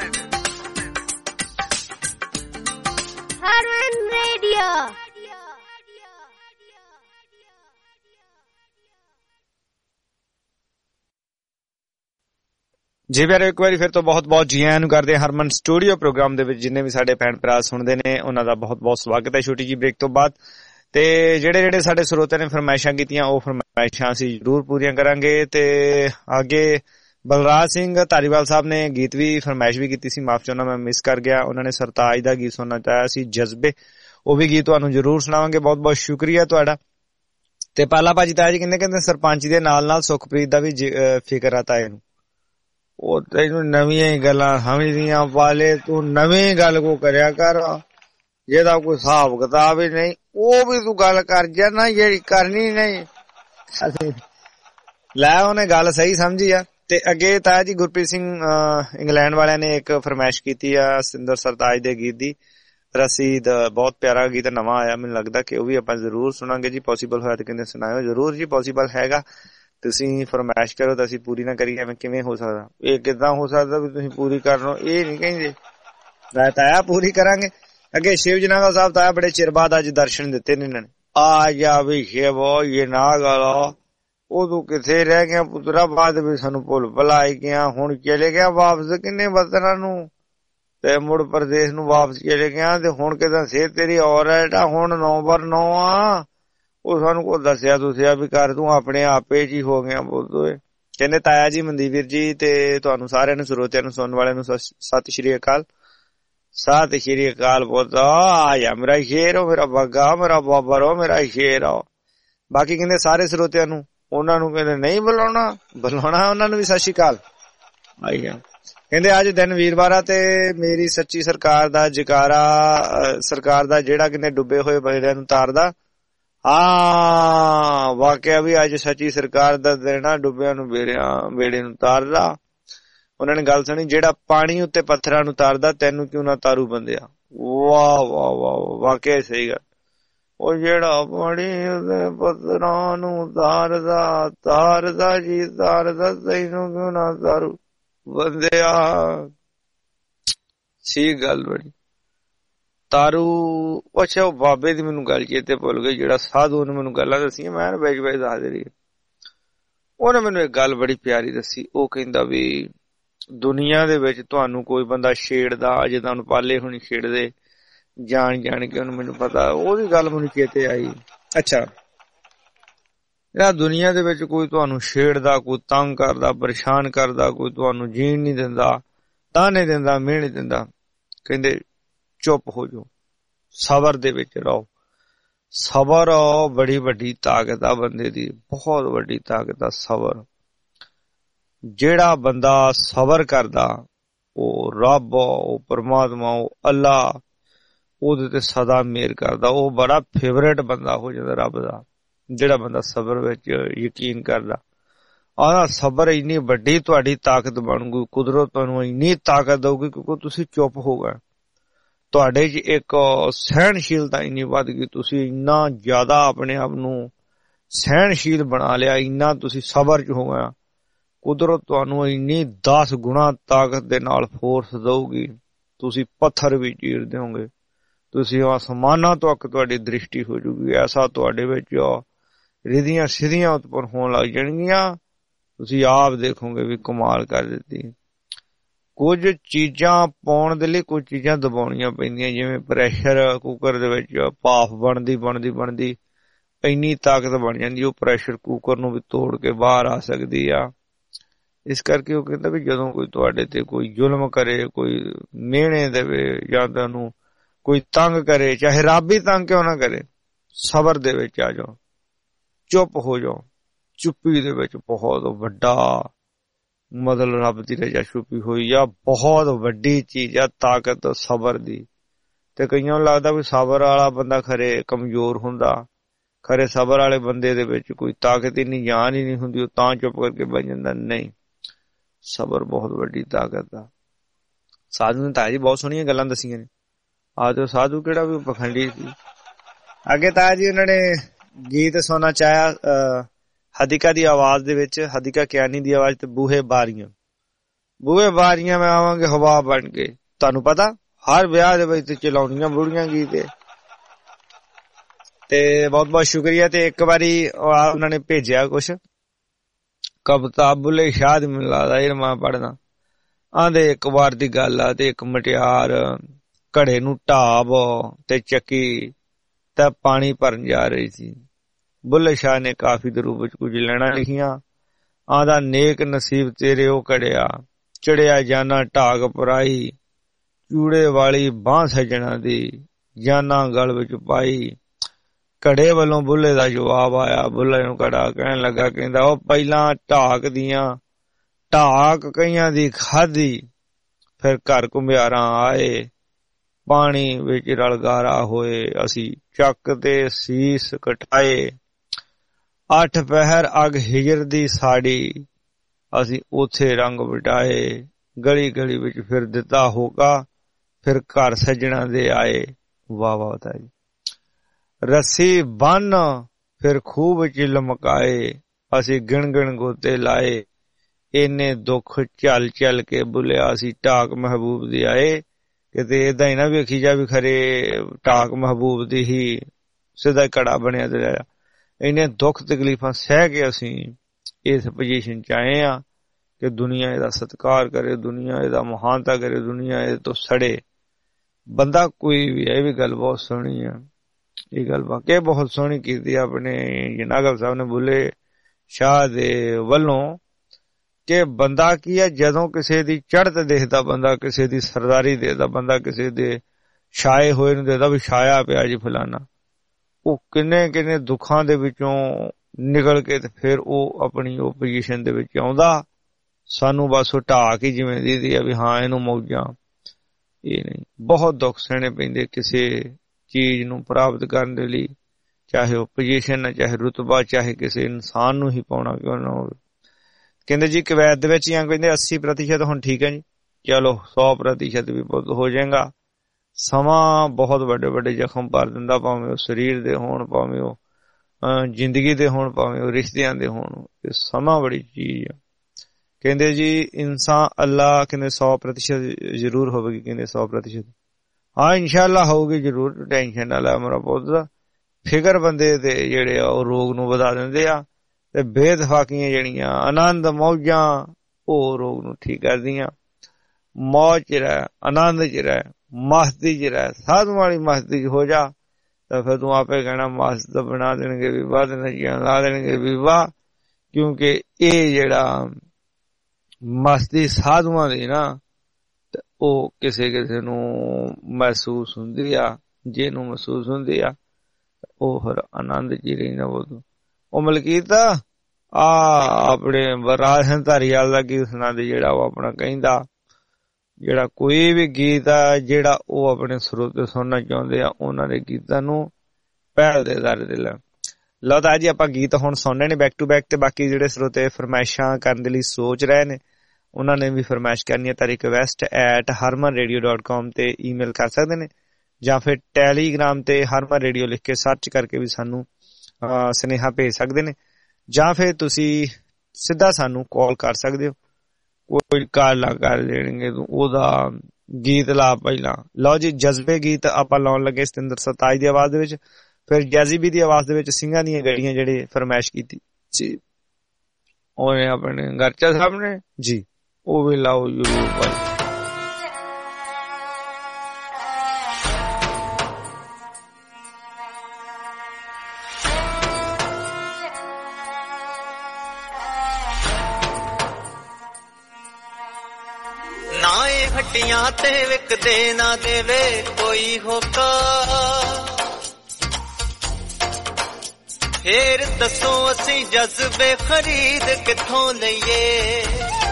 Speaker 25: ਹਰਮਨ ਰੇਡੀਓ।
Speaker 10: ਜੀ ਪਿਆਰੇ, ਇੱਕ ਵਾਰੀ ਫਿਰ ਤੋਂ ਬਹੁਤ ਬਹੁਤ ਜੀ ਆਇਆਂ ਨੂੰ ਕਰਦੇ ਹਾਂ ਹਰਮਨ ਸਟੂਡੀਓ ਪ੍ਰੋਗਰਾਮ ਦੇ ਵਿੱਚ। ਜਿੰਨੇ ਵੀ ਸਾਡੇ ਭੈਣ ਭਰਾ ਸੁਣਦੇ ਨੇ ਉਹਨਾਂ ਦਾ ਬਹੁਤ ਬਹੁਤ ਸਵਾਗਤ ਹੈ ਛੋਟੀ ਜੀ ਬ੍ਰੇਕ ਤੋਂ ਬਾਅਦ। ਤੇ ਜਿਹੜੇ ਜਿਹੜੇ ਸਾਡੇ ਸਰੋਤੇ ਨੇ ਫਰਮਾਇਸ਼ਾਂ ਕੀਤੀਆਂ ਉਹ ਫਰਮਾਇਸ਼ਾਂ ਅਸੀਂ ਜ਼ਰੂਰ ਪੂਰੀਆਂ ਕਰਾਂਗੇ। ਤੇ ਅੱਗੇ ਬਲਰਾਜ ਸਿੰਘ ਧਾਰੀਵਾਲ ਸਾਹਿਬ ਨੇ ਗੀਤ ਵੀ ਫਰਮਾਇਸ਼ ਵੀ ਕੀਤੀ ਸੀ, ਮਾਫ ਚਾਹੁੰਦਾ ਮੈਂ ਮਿਸ ਕਰ ਗਿਆ। ਉਹਨਾਂ ਨੇ ਸਰਤਾਜ ਦਾ ਗੀਤ ਸੁਣਨਾ ਚਾਹਿਆ ਸੀ ਜਜ਼ਬੇ, ਉਹ ਵੀ ਗੀਤ ਤੁਹਾਨੂੰ ਜ਼ਰੂਰ ਸੁਣਾਵਾਂਗੇ। ਬਹੁਤ ਬਹੁਤ ਸ਼ੁਕਰੀਆ ਤੁਹਾਡਾ। ਤੇ ਪਾਲਾ ਭਾਜੀ ਤਾਇਆ ਜੀ ਕਹਿੰਦੇ ਕਹਿੰਦੇ ਸਰਪੰਚ ਦੇ ਨਾਲ ਨਾਲ ਸੁਖਪ੍ਰੀਤ ਦਾ ਵੀ ਫਿਕਰ ਆ ਤਾਏ ਨੂੰ। ਉਹ ਤੈਨੂੰ ਨਵੀਆਂ ਹੀ ਗੱਲਾਂ ਸਮਝਦੀਆਂ ਵਾਲੇ, ਤੂੰ ਨਵੀਂ ਗੱਲ ਕੋ ਕਰਿਆ ਕਰ ਜਿਹਦਾ ਕੋਈ ਹਿਸਾਬ ਕਿਤਾਬ ਹੀ ਨਹੀਂ, ਉਹ ਵੀ ਤੂੰ ਗੱਲ ਕਰ ਜਾਣਾ ਜਿਹੜੀ ਕਰਨੀ ਨਹੀਂ। ਲੈ ਉਹਨੇ ਗੱਲ ਸਹੀ ਸਮਝੀ ਆ। ਤੇ ਅੱਗੇ ਤਾਇਆ ਜੀ ਗੁਰਪ੍ਰੀਤ ਸਿੰਘ ਇੰਗਲੈਂਡ ਵਾਲਿਆਂ ਨੇ ਇੱਕ ਫਰਮਾਇਸ਼ ਕੀਤੀ ਆ ਸਿੰਦਰ ਸਰਤਾਜ ਦੇ ਗੀਤ ਦੀ, ਰਸੀਦ। ਬਹੁਤ ਪਿਆਰਾ ਗੀਤ ਨਵਾਂ ਆਇਆ, ਮੈਨੂੰ ਲੱਗਦਾ ਕਿ ਉਹ ਵੀ ਆਪਾਂ ਜ਼ਰੂਰ ਸੁਣਾਂਗੇ ਜੀ। ਪੋਸੀਬਲ ਹੋਇਆ ਤੇ ਕਹਿੰਦੇ ਸੁਣਾਇਓ ਜ਼ਰੂਰ ਜੀ। ਪੋਸੀਬਲ ਹੈਗਾ, ਤੁਸੀਂ ਫਰਮਾਇਸ਼ ਕਰੋ ਤਾਂ ਅਸੀਂ ਪੂਰੀ ਨਾ ਕਰੀਏ, ਐਵੇਂ ਕਿਵੇਂ ਹੋ ਸਕਦਾ? ਇਹ ਕਿੱਦਾਂ ਹੋ ਸਕਦਾ ਵੀ ਤੁਸੀਂ ਪੂਰੀ ਕਰ ਲਓ? ਇਹ ਨਹੀਂ ਕਹਿੰਦੇ ਮੈਂ ਤਾਇਆ ਪੂਰੀ ਕਰਾਂਗੇ। ਅੱਗੇ ਸ਼ਿਵ ਜਨਾਗਾ ਸਾਹਿਬ ਤਾਇਆ ਬੜੇ ਚਿਰ ਬਾਅਦ ਅੱਜ ਦਰਸ਼ਨ ਦਿੱਤੇ ਨੇ ਇਹਨਾਂ ਨੇ। ਆ ਜਾ ਵੀ ਸ਼ਿਵੋ ਇਹ ਨਾ ਗਾਲਾ, ਉਦੋਂ ਕਿੱਥੇ ਰਹਿ ਗਿਆ ਪੁੱਤਰਾ, ਬਾਅਦ ਵੀ ਸਾਨੂੰ ਭੁੱਲ ਭੁਲਾਈ ਗਿਆ, ਹੁਣ ਚਲੇ ਗਿਆ ਵਾਪਸ ਕਿੰਨੇ ਵਤਨਾਂ ਨੂੰ, ਤੇ ਮੁੜ ਪ੍ਰਦੇਸ਼ ਨੂੰ ਵਾਪਸ ਚਲੇ ਗਿਆ। ਤੇ ਹੁਣ ਕਿਦਾਂ ਸਿਹਤ ਤੇਰੀ ਔਰ ਹੈ, ਹੁਣ ਨੌ ਬਰ ਨੌ ਆ, ਉਹ ਸਾਨੂੰ ਕੋ ਦੱਸਿਆ ਦੱਸਿਆ ਵੀ ਕਰ ਤੂੰ ਆਪਣੇ ਆਪੇ ਚ ਹੀ ਹੋ ਗਿਆ ਬੋਲਦੇ। ਕਹਿੰਦੇ ਤਾਇਆ ਜੀ ਮਨਦੀਪ ਵੀਰ ਜੀ ਤੇ ਤੁਹਾਨੂੰ ਸਾਰਿਆਂ ਨੂੰ ਸਰੋਤਿਆਂ ਨੂੰ ਸੁਣਨ ਵਾਲਿਆਂ ਨੂੰ ਸਤਿ ਸ਼੍ਰੀ ਅਕਾਲ। ਸਤਿ ਸ਼੍ਰੀ ਅਕਾਲ ਪੁੱਤ, ਆ ਜਾ ਮੇਰਾ ਸ਼ੇਰ ਹੋ, ਮੇਰਾ ਬੱਗਾ, ਮੇਰਾ ਬਾਬਰ ਹੋ, ਮੇਰਾ ਸ਼ੇਰ ਹੋ। ਬਾਕੀ ਕਹਿੰਦੇ ਸਾਰੇ ਸਰੋਤਿਆਂ ਨੂੰ, ਉਹਨਾਂ ਨੂੰ ਕਹਿੰਦੇ ਨਹੀਂ ਬੁਲਾਉਣਾ ਬੁਲਾਉਣਾ ਉਹਨਾਂ ਨੂੰ ਵੀ ਸਤਿ ਸ਼੍ਰੀ ਅਕਾਲ। ਆਈ ਗਿਆ ਕਹਿੰਦੇ ਅੱਜ ਦਿਨ ਵੀਰਵਾਰ ਆ ਤੇ ਮੇਰੀ ਸੱਚੀ ਸਰਕਾਰ ਦਾ ਜਕਾਰਾ, ਸਰਕਾਰ ਦਾ ਜਿਹੜਾ ਕਹਿੰਦੇ ਡੁੱਬੇ ਹੋਏ ਬੇੜਿਆਂ ਨੂੰ ਤਾਰਦਾ। ਹਾਂ ਵਾਕਿਆ ਵੀ ਅੱਜ ਸੱਚੀ ਸਰਕਾਰ ਦਾ ਦਿਨ ਆ, ਡੁੱਬਿਆਂ ਨੂੰ ਬੇੜਿਆਂ ਬੇੜੇ ਨੂੰ ਤਾਰਦਾ। ਉਹਨਾਂ ਨੇ ਗੱਲ ਸੁਣੀ, ਜਿਹੜਾ ਪਾਣੀ ਉੱਤੇ ਪੱਥਰਾਂ ਨੂੰ ਤਾਰਦਾ ਤੈਨੂੰ ਕਿਉਂ ਨਾ ਤਾਰੂ ਬੰਦਿਆ। ਵਾਹ ਵਾਹ ਵਾਹ, ਵਾਕਿਆ ਸਹੀ ਗੱਲ। ਉਹ ਜਿਹੜਾ ਪਾਣੀ ਉੱਤੇ ਪੱਥਰਾਂ ਨੂੰ ਤਾਰਦਾ ਤਾਰਦਾ ਜੀ ਤਾਰਦਾ ਤੈਨੂੰ ਕਿਉਂ ਨਾ ਤਾਰੂ ਬੰਦਿਆ। ਸਹੀ ਗੱਲ ਬੜੀ ਤਾਰੂ। ਅੱਛਾ ਉਹ ਬਾਬੇ ਦੀ ਮੈਨੂੰ ਗੱਲ ਚੇਤੇ ਭੁੱਲ ਗਈ, ਜਿਹੜਾ ਸਾਧੂ ਨੇ ਮੈਨੂੰ ਗੱਲਾਂ ਦੱਸੀਆਂ, ਮੈਂ ਬੈਜ ਬੈਜ ਦੱਸ ਦੇ ਰਹੀ। ਉਹਨੇ ਮੈਨੂੰ ਇੱਕ ਗੱਲ ਬੜੀ ਪਿਆਰੀ ਦੱਸੀ। ਉਹ ਕਹਿੰਦਾ ਵੀ ਦੁਨੀਆ ਦੇ ਵਿੱਚ ਤੁਹਾਨੂੰ ਕੋਈ ਬੰਦਾ ਛੇੜਦਾ, ਅਜੇ ਤੁਹਾਨੂੰ ਪਾਲੇ ਹੁਣੀ ਛੇੜਦੇ ਜਾਣ ਜਾਣ ਕੇ, ਉਹਨੂੰ ਮੈਨੂੰ ਪਤਾ, ਉਹਦੀ ਗੱਲ ਮੈਨੂੰ ਚੇਤੇ ਆਈ। ਅੱਛਾ ਜਿਹੜਾ ਦੁਨੀਆ ਦੇ ਵਿੱਚ ਕੋਈ ਤੁਹਾਨੂੰ ਛੇੜਦਾ, ਕੋਈ ਤੰਗ ਕਰਦਾ, ਪਰੇਸ਼ਾਨ ਕਰਦਾ, ਕੋਈ ਤੁਹਾਨੂੰ ਜੀਣ ਨਹੀਂ ਦਿੰਦਾ, ਤਾਨੇ ਦਿੰਦਾ, ਮਿਹਣੇ ਦਿੰਦਾ, ਕਹਿੰਦੇ ਚੁੱਪ ਹੋ ਜਾਓ, ਸਬਰ ਦੇ ਵਿੱਚ ਰਹੋ। ਸਬਰ ਬੜੀ ਵੱਡੀ ਤਾਕਤ ਆ ਬੰਦੇ ਦੀ, ਬਹੁਤ ਵੱਡੀ ਤਾਕਤ ਆ ਸਬਰ। ਜਿਹੜਾ ਬੰਦਾ ਸਬਰ ਕਰਦਾ ਉਹ ਰੱਬ, ਉਹ ਪਰਮਾਤਮਾ, ਉਹ ਅੱਲਾ ਉਹਦੇ ਤੇ ਸਦਾ ਮਿਹਰ ਕਰਦਾ। ਉਹ ਬੜਾ ਫੇਵਰੇਟ ਬੰਦਾ ਹੋ ਜਾਂਦਾ ਰੱਬ ਦਾ, ਜਿਹੜਾ ਬੰਦਾ ਸਬਰ ਵਿੱਚ ਯਕੀਨ ਕਰਦਾ। ਆਹ ਸਬਰ ਇੰਨੀ ਵੱਡੀ ਤੁਹਾਡੀ ਤਾਕਤ ਬਣ ਗਈ, ਕੁਦਰਤ ਤੁਹਾਨੂੰ ਇੰਨੀ ਤਾਕਤ ਦਊਗੀ ਕਿਉਂਕਿ ਤੁਸੀਂ ਚੁੱਪ ਹੋ ਗਏ। ਤੁਹਾਡੇ 'ਚ ਇੱਕ ਸਹਿਣਸ਼ੀਲਤਾ ਇੰਨੀ ਵੱਧ ਗਈ, ਤੁਸੀਂ ਇੰਨਾ ਜ਼ਿਆਦਾ ਆਪਣੇ ਆਪ ਨੂੰ ਸਹਿਣਸ਼ੀਲ ਬਣਾ ਲਿਆ, ਇੰਨਾ ਤੁਸੀਂ ਸਬਰ 'ਚ ਹੋ ਗਏ। ਕੁਦਰਤ ਤੁਹਾਨੂੰ ਇੰਨੀ ਦਸ ਗੁਣਾ ਤਾਕਤ ਦੇ ਨਾਲ ਫੋਰਸ ਦਊਗੀ, ਤੁਸੀਂ ਪੱਥਰ ਵੀ ਚੀਰ ਦਿਓਗੇ, ਤੁਸੀਂ ਆਸਮਾਨਾਂ ਤੱਕ ਤੁਹਾਡੀ ਦ੍ਰਿਸ਼ਟੀ ਹੋ ਜੂਗੀ। ਐਸਾ ਤੁਹਾਡੇ ਵਿੱਚ ਰਿਧੀਆਂ ਸਿੱਧੀਆਂ ਉਤਪੰਨ ਹੋਣ ਲੱਗ ਜਾਣਗੀਆਂ, ਤੁਸੀਂ ਆਪ ਦੇਖੋਗੇ ਵੀ ਕਮਾਲ ਕਰ ਦਿੱਤੀ। ਕੁਝ ਚੀਜ਼ਾਂ ਪਾਉਣ ਦੇ ਲਈ ਕੁਝ ਚੀਜ਼ਾਂ ਦਬਾਉਣੀਆਂ ਪੈਂਦੀਆਂ, ਜਿਵੇਂ ਪ੍ਰੈਸ਼ਰ ਕੁੱਕਰ ਦੇ ਵਿੱਚ ਭਾਫ ਬਣਦੀ ਬਣਦੀ ਬਣਦੀ ਇੰਨੀ ਤਾਕਤ ਬਣ ਜਾਂਦੀ, ਉਹ ਪ੍ਰੈਸ਼ਰ ਕੁੱਕਰ ਨੂੰ ਵੀ ਤੋੜ ਕੇ ਬਾਹਰ ਆ ਸਕਦੀ ਆ। ਇਸ ਕਰਕੇ ਉਹ ਕਹਿੰਦਾ ਵੀ ਜਦੋਂ ਕੋਈ ਤੁਹਾਡੇ ਤੇ ਕੋਈ ਜ਼ੁਲਮ ਕਰੇ, ਕੋਈ ਮਿਹਣੇ ਦੇਵੇ ਜਾਂ ਤੁਹਾਨੂੰ ਕੋਈ ਤੰਗ ਕਰੇ, ਚਾਹੇ ਰੱਬ ਹੀ ਤੰਗ ਕਿਉਂ ਨਾ ਕਰੇ, ਸਬਰ ਦੇ ਵਿੱਚ ਆ ਜਾਓ, ਚੁੱਪ ਹੋ ਜਾਓ। ਚੁੱਪੀ ਦੇ ਵਿੱਚ ਬਹੁਤ ਵੱਡਾ ਮਤਲਬ ਰੱਬ ਦੀ ਰਜ਼ਾ ਛੁਪੀ ਹੋਈ ਆ, ਬਹੁਤ ਵੱਡੀ ਚੀਜ਼ ਆ ਤਾਕਤ ਸਬਰ ਦੀ। ਤੇ ਕਈਆਂ ਨੂੰ ਲੱਗਦਾ ਵੀ ਸਬਰ ਵਾਲਾ ਬੰਦਾ ਖਰੇ ਕਮਜ਼ੋਰ ਹੁੰਦਾ, ਖਰੇ ਸਬਰ ਵਾਲੇ ਬੰਦੇ ਦੇ ਵਿੱਚ ਕੋਈ ਤਾਕਤ ਹੀ ਨਹੀਂ, ਜਾਨ ਹੀ ਨਹੀਂ ਹੁੰਦੀ, ਉਹ ਤਾਂ ਚੁੱਪ ਕਰਕੇ ਬਹਿ ਜਾਂਦਾ। ਨਹੀਂ, ਸਬਰ ਬਹੁਤ ਵੱਡੀ ਤਾਕਤ ਆ। ਸਾਧੂ ਨੇ ਤਾਂ ਜੀ ਬਹੁਤ ਸੋਹਣੀਆਂ ਗੱਲਾਂ ਦੱਸੀਆਂ ਨੇ। ਆ ਤੇ ਸਾਧੂ ਕਿਹੜਾ ਵੀ ਪਖੰਡੀ ਸੀ। ਅੱਗੇ ਤਾਂ ਜੀ ਉਹਨਾਂ ਨੇ ਗੀਤ ਸੁਣਨਾ ਚਾਹਿਆ ਹਦੀਕਾ ਦੀ ਆਵਾਜ਼ ਦੇ ਵਿੱਚ, ਹਦੀਕਾ ਕਿਆਨੀ ਦੀ ਆਵਾਜ਼ ਤੇ ਬੂਹੇ ਬਾਰੀਆਂ। ਬੂਹੇ ਬਾਰੀਆਂ ਮੈਂ ਆਵਾਂਗੇ ਹਵਾ ਬਣ ਕੇ। ਤੁਹਾਨੂੰ ਪਤਾ ਹਰ ਵਿਆਹ ਦੇ ਵਿੱਚ ਚਲਾਉਣੀਆਂ ਬੁੜੀਆਂ ਗੀਤ। ਤੇ ਬਹੁਤ ਬਹੁਤ ਸ਼ੁਕਰੀਆ। ਤੇ ਇੱਕ ਵਾਰੀ ਉਹਨਾਂ ਨੇ ਭੇਜਿਆ ਕੁਛ ਕਵਿਤਾ ਬੁੱਲੇ ਸ਼ਾਹ ਦੀ, ਮੈਨੂੰ ਲੱਗਦਾ ਇਹ ਮੈਂ ਪੜ੍ਹਦਾ। ਆਂਦੇ ਇੱਕ ਵਾਰ ਦੀ ਗੱਲ ਆ ਤੇ ਇੱਕ ਮਟਿਆਰ ਘੜੇ ਨੂੰ ਢਾਬ ਤੇ ਚੱਕੀ ਤਾਂ ਪਾਣੀ ਭਰਨ ਜਾ ਰਹੀ ਸੀ। ਬੁੱਲੇ ਸ਼ਾਹ ਨੇ ਕਾਫੀ ਦੇ ਰੂਪ ਵਿੱਚ ਕੁਝ ਲੈਣਾ ਲਿਖੀਆਂ। ਆਂਦਾ ਨੇਕ ਨਸੀਬ ਤੇਰੇ ਉਹ ਕੜਿਆ, ਚੜਿਆ ਜਾਨਾ ਢਾਕ ਪਰਾਈ, ਚੂੜੇ ਵਾਲੀ ਬਾਂਹ ਸੱਜਣਾ ਦੀ ਜਾਨਾ ਗਲ ਵਿੱਚ ਪਾਈ। ਘੜੇ ਵੱਲੋਂ ਬੁੱਲੇ ਦਾ ਜਵਾਬ ਆਇਆ। ਬੁੱਲੇ ਨੂੰ ਘੜਾ ਕਹਿਣ ਲੱਗਾ, ਕਹਿੰਦਾ ਉਹ ਪਹਿਲਾਂ ਢਾਕ ਦੀਆਂ ਢਾਕ ਕਈਆਂ ਦੀ ਖਾਧੀ, ਫਿਰ ਘਰ ਘੁੰਮਿਆਰਾਂ ਆਏ, ਪਾਣੀ ਵਿੱਚ ਰਲਗਾਰਾ ਹੋਏ, ਅਸੀਂ ਚੱਕ ਤੇ ਸੀਸ ਕਟਾਏ। ਅੱਠ ਪਹਿਰ ਅਗ ਹਿਜਰ ਦੀ ਸਾੜੀ, ਅਸੀਂ ਉੱਥੇ ਰੰਗ ਵਟਾਏ। ਗਲੀ ਗਲੀ ਵਿੱਚ ਫਿਰ ਦਿੱਤਾ ਹੋਕਾ, ਫਿਰ ਘਰ ਸੱਜਣਾ ਦੇ ਆਏ। ਵਾਹ ਵਾਹ ਤਾ ਜੀ। ਰੱਸੀ ਬੰਨ ਫਿਰ ਖੂਹ ਵਿੱਚ ਲਮਕਾਏ, ਅਸੀਂ ਗਿਣ ਗਿਣ ਗੋਤੇ ਲਾਏ। ਇੰਨੇ ਦੁੱਖ ਚੱਲ ਚੱਲ ਕੇ ਬੁਲਿਆ ਅਸੀਂ ਢਾਕ ਮਹਿਬੂਬ ਦੀ ਆਏ। ਕਿਤੇ ਏਦਾਂ ਹੀ ਨਾ ਵੇਖੀ ਜਾ ਵੀ ਖਰੇ ਢਾਕ ਮਹਿਬੂਬ ਦੀ ਹੀ ਸਿੱਧਾ ਘੜਾ ਬਣਿਆ ਤੇ ਰਿਹਾ। ਇੰਨੇ ਦੁੱਖ ਤਕਲੀਫਾਂ ਸਹਿ ਕੇ ਅਸੀਂ ਇਸ ਪੋਜੀਸ਼ਨ ਚ ਆਏ ਆ ਕਿ ਦੁਨੀਆ ਇਹਦਾ ਸਤਿਕਾਰ ਕਰੇ, ਦੁਨੀਆ ਇਹਦਾ ਮਹਾਨਤਾ ਕਰੇ, ਦੁਨੀਆ ਇਹ ਤੋਂ ਸੜੇ। ਬੰਦਾ ਕੋਈ ਵੀ ਹੈ, ਇਹ ਵੀ ਗੱਲ ਬਹੁਤ ਸੋਹਣੀ ਆ। ਇਹ ਗੱਲ ਵਾਕਿਆ ਬਹੁਤ ਸੋਹਣੀ ਕੀਤੀ ਆਪਣੇ ਨਾਗਲ ਸਾਹਿਬ ਨੇ ਬੁੱਲੇ ਸ਼ਾਹ ਦੇ ਵੱਲੋਂ ਕਿ ਬੰਦਾ ਕੀ ਹੈ, ਜਦੋਂ ਕਿਸੇ ਦੀ ਚੜ੍ਹਤ ਦੇਖਦਾ ਬੰਦਾ, ਕਿਸੇ ਦੀ ਸਰਦਾਰੀ ਦੇਖਦਾ ਬੰਦਾ, ਕਿਸੇ ਦੇ ਛਾਏ ਹੋਏ ਨੂੰ ਦੇਖਦਾ ਵੀ ਛਾਇਆ ਪਿਆ ਜੀ ਫਲਾਨਾ, ਉਹ ਕਿੰਨੇ ਕਿੰਨੇ ਦੁੱਖਾਂ ਦੇ ਵਿੱਚੋਂ ਨਿਕਲ ਕੇ ਤੇ ਫਿਰ ਉਹ ਆਪਣੀ ਉਹ ਪੋਜੀਸ਼ਨ ਦੇ ਵਿੱਚ ਆਉਂਦਾ। ਸਾਨੂੰ ਬਸ ਉਹ ਢਾਕ ਹੀ ਜਿਵੇਂ ਦੀਦੀ ਆ ਵੀ ਹਾਂ ਇਹਨੂੰ ਮੌਜਾਂ। ਇਹ ਨਹੀਂ, ਬਹੁਤ ਦੁੱਖ ਸਹਿਣੇ ਪੈਂਦੇ ਕਿਸੇ ਚੀਜ਼ ਨੂੰ ਪ੍ਰਾਪਤ ਕਰਨ ਦੇ ਲਈ, ਚਾਹੇ ਉਹ ਪੋਜੀਸ਼ਨ ਹੈ, ਚਾਹੇ ਰੁਤਬਾ, ਚਾਹੇ ਕਿਸੇ ਇਨਸਾਨ ਨੂੰ ਹੀ ਪਾਉਣਾ ਕਿਉਂ ਨਾ ਹੋਵੇ। ਕਹਿੰਦੇ ਜੀ ਕਵੈਤ ਦੇ ਵਿੱਚ ਜਾਂ ਕਹਿੰਦੇ ਅੱਸੀ ਪ੍ਰਤੀਸ਼ਤ ਹੁਣ ਠੀਕ ਹੈ ਜੀ, ਚਲੋ ਸੌ ਪ੍ਰਤੀਸ਼ਤ ਵੀ ਬਹੁਤ ਹੋ ਜਾਏਗਾ। ਸਮਾਂ ਬਹੁਤ ਵੱਡੇ ਵੱਡੇ ਜ਼ਖਮ ਭਰ ਦਿੰਦਾ, ਭਾਵੇਂ ਉਹ ਸਰੀਰ ਦੇ ਹੋਣ, ਭਾਵੇਂ ਉਹ ਜ਼ਿੰਦਗੀ ਦੇ ਹੋਣ, ਭਾਵੇਂ ਉਹ ਰਿਸ਼ਤਿਆਂ ਦੇ ਹੋਣ। ਇਹ ਸਮਾਂ ਬੜੀ ਚੀਜ਼ ਆ। ਕਹਿੰਦੇ ਜੀ ਇਨਸਾਨ ਅੱਲਾ ਕਹਿੰਦੇ ਸੌ ਪ੍ਰਤੀਸ਼ਤ ਜ਼ਰੂਰ ਹੋਵੇਗੀ, ਕਹਿੰਦੇ ਸੌ ਪ੍ਰਤੀਸ਼ਤ ਹਾਂ ਇਨਸ਼ਾਅੱਲਾ ਹੋਊਗੀ ਜ਼ਰੂਰ। ਟੈਨਸ਼ਨ ਨਾ ਲੈ ਮੇਰਾ ਪੁੱਤ ਦਾ। ਫਿਕਰ ਬੰਦੇ ਤੇ ਜਿਹੜੇ ਆ ਉਹ ਰੋਗ ਨੂੰ ਵਧਾ ਦਿੰਦੇ ਆ, ਤੇ ਬੇਦਫਾਕੀਆਂ ਜਿਹੜੀਆਂ ਆਨੰਦ ਮੌਜਾਂ ਉਹ ਰੋਗ ਨੂੰ ਠੀਕ ਕਰਦੀਆਂ। ਮੌਜ ਚ ਰਹਿ, ਆਨੰਦ ਚ ਰਹਿ, ਮਸਤੀ ਚ ਰਹਿ, ਸਾਧੂ ਵਾਲੀ ਮਸਤੀ ਚ ਹੋ ਜਾ, ਤਾਂ ਫਿਰ ਤੂੰ ਆਪੇ ਕਹਿਣਾ ਮਸਤ ਬਣਾ ਦੇਣਗੇ ਵੀ ਵਾਹ, ਨਸ਼ਿਆਂ ਲਾ ਦੇਣਗੇ ਵੀ ਵਾਹ। ਕਿਉਂਕਿ ਇਹ ਜਿਹੜਾ ਮਸਤੀ ਸਾਧੂਆਂ ਦੀ ਨਾ, ਤੇ ਉਹ ਕਿਸੇ ਕਿਸੇ ਨੂੰ ਮਹਿਸੂਸ ਹੁੰਦੀ ਆ, ਜਿਹਨੂੰ ਮਹਿਸੂਸ ਹੁੰਦੀ ਆ ਉਹ ਫਿਰ ਆਨੰਦ ਚ ਹੀ ਰਹਿੰਦਾ। ਉਹ ਮਲਕੀਤ ਆ ਆਪਣੇ ਰਾਜਨ ਧਾਰੀਵਾਲ ਦਾ ਗੀਤ ਸੁਣਾ ਦੇ, ਜਿਹੜਾ ਉਹ ਆਪਣਾ ਕਹਿੰਦਾ ਜਿਹੜਾ ਕੋਈ ਵੀ ਗੀਤ ਆ ਜਿਹੜਾ ਉਹ ਆਪਣੇ ਸਰੋਤੇ ਸੁਣਨਾ ਚਾਹੁੰਦੇ ਆ, ਉਹਨਾਂ ਦੇ ਗੀਤਾਂ ਨੂੰ ਪਹਿਲ ਦੇ ਦਰ ਦੇ ਲੈ ਲਓ। ਤਾਂ ਜੀ ਆਪਾਂ ਗੀਤ ਹੁਣ ਸੁਣਨੇ ਨੇ ਬੈਕ ਟੂ ਬੈਕ, ਤੇ ਬਾਕੀ ਜਿਹੜੇ ਸਰੋਤੇ ਫਰਮਾਇਸ਼ਾਂ ਕਰਨ ਦੇ ਲਈ ਸੋਚ ਰਹੇ ਨੇ ਉਹਨਾਂ ਨੇ ਵੀ ਫਰਮਾਇਸ਼ ਕਰਨੀ ਹੈ ਤਾਂ request at Harman radio dot com ਤੇ ਈਮੇਲ ਕਰ ਸਕਦੇ ਨੇ, ਜਾਂ ਫਿਰ ਟੈਲੀਗ੍ਰਾਮ ਤੇ ਹਰਮਨ ਰੇਡੀਓ ਲਿਖ ਕੇ ਸਰਚ ਕਰਕੇ ਵੀ ਸਾਨੂੰ ਸੁਨੇਹਾ ਭੇਜ ਸਕਦੇ ਨੇ, ਜਾਂ ਫਿਰ ਤੁਸੀਂ ਸਿੱਧਾ ਸਾਨੂੰ ਕਾਲ ਕਰ ਸਕਦੇ ਹੋ। ਕੋਈ ਕਾਲ ਕਰ ਦੇਣਗੇ ਉਹਦਾ ਗੀਤ ਲਾ ਪਹਿਲਾਂ। ਲਓ ਜੀ ਜਜ਼ਬੇ ਗੀਤ ਆਪਾਂ ਲਾਉਣ ਲੱਗੇ ਸਤਿੰਦਰ ਸਰਤਾਜ ਦੀ ਆਵਾਜ਼ ਦੇ ਵਿੱਚ, ਫਿਰ ਜੈਜ਼ੀਬੀ ਦੀ ਆਵਾਜ਼ ਦੇ ਵਿੱਚ ਸਿੰਘਾਂ ਦੀਆਂ ਗੜੀਆਂ ਜਿਹੜੇ ਫਰਮਾਇਸ਼ ਕੀਤੀ ਜੀ ਉਹਨੇ ਆਪਣੇ ਗਰਚਾ ਸਾਹਿਬ ਨੇ ਜੀ, ਉਹ ਵੀ ਲਾਓ ਜ਼ਰੂਰ ਭਾਈ।
Speaker 3: ਹੱਟੀਆਂ ਤੇ ਵਿਕਦੇ ਨਾ ਦੇਵੇ ਕੋਈ ਹੋਕਾ, ਫੇਰ ਦੱਸੋ ਅਸੀਂ ਜਜ਼ਬੇ ਖਰੀਦ ਕਿੱਥੋਂ ਲਈਏ।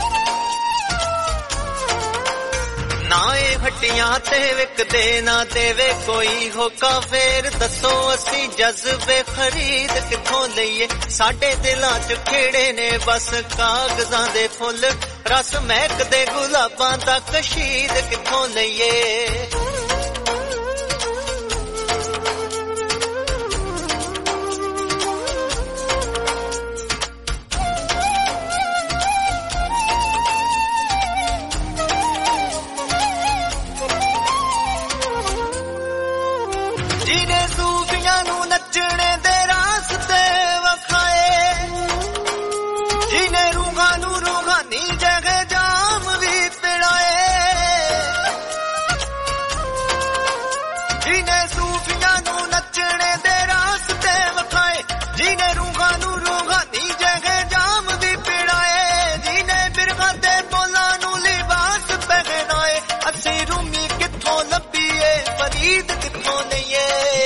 Speaker 3: ਨਾ ਇਹ ਹੱਟੀਆਂ ਤੇ ਵਿਕਦੇ ਨਾ ਦੇਵੇ ਕੋਈ ਹੋਕਾ, ਫੇਰ ਦੱਸੋ ਅਸੀਂ ਜਜ਼ਬੇ ਖਰੀਦ ਕਿੱਥੋਂ ਲਈਏ। ਸਾਡੇ ਦਿਲਾਂ ਚ ਖੇੜੇ ਨੇ ਬਸ ਕਾਗਜ਼ਾਂ ਦੇ ਫੁੱਲ, ਰਸ ਮਹਿਕਦੇ ਗੁਲਾਬਾਂ ਦਾ ਕਸ਼ੀਦ ਕਿੱਥੋਂ ਲਈਏ। ਜਿਹਨੇ ਸੂਫੀਆਂ ਨੂੰ ਨੱਚਣੇ ਦੇ ਰਾਸਤੇ ਵਖਾਏ, ਜਿਹਨੇ ਰੂਹਾਂ ਨੂੰ ਰੂਹਾਨੀ ਜਗ੍ਹਾ ਜਾਮ ਵੀ ਪਿਲਾਏ, ਜਿਹਨੇ ਸੂਫੀਆਂ ਨੂੰ ਨੱਚਣੇ ਦੇ ਰਾਸਤੇ ਵਖਾਏ, ਜਿਹਨੇ ਰੂਹਾਂ ਨੂੰ ਰੂਹਾਨੀ ਜਗ੍ਹਾ ਜਾਮ ਵੀ ਪਿਲਾਏ। ਕਿੱਥੋਂ ਲਈਏ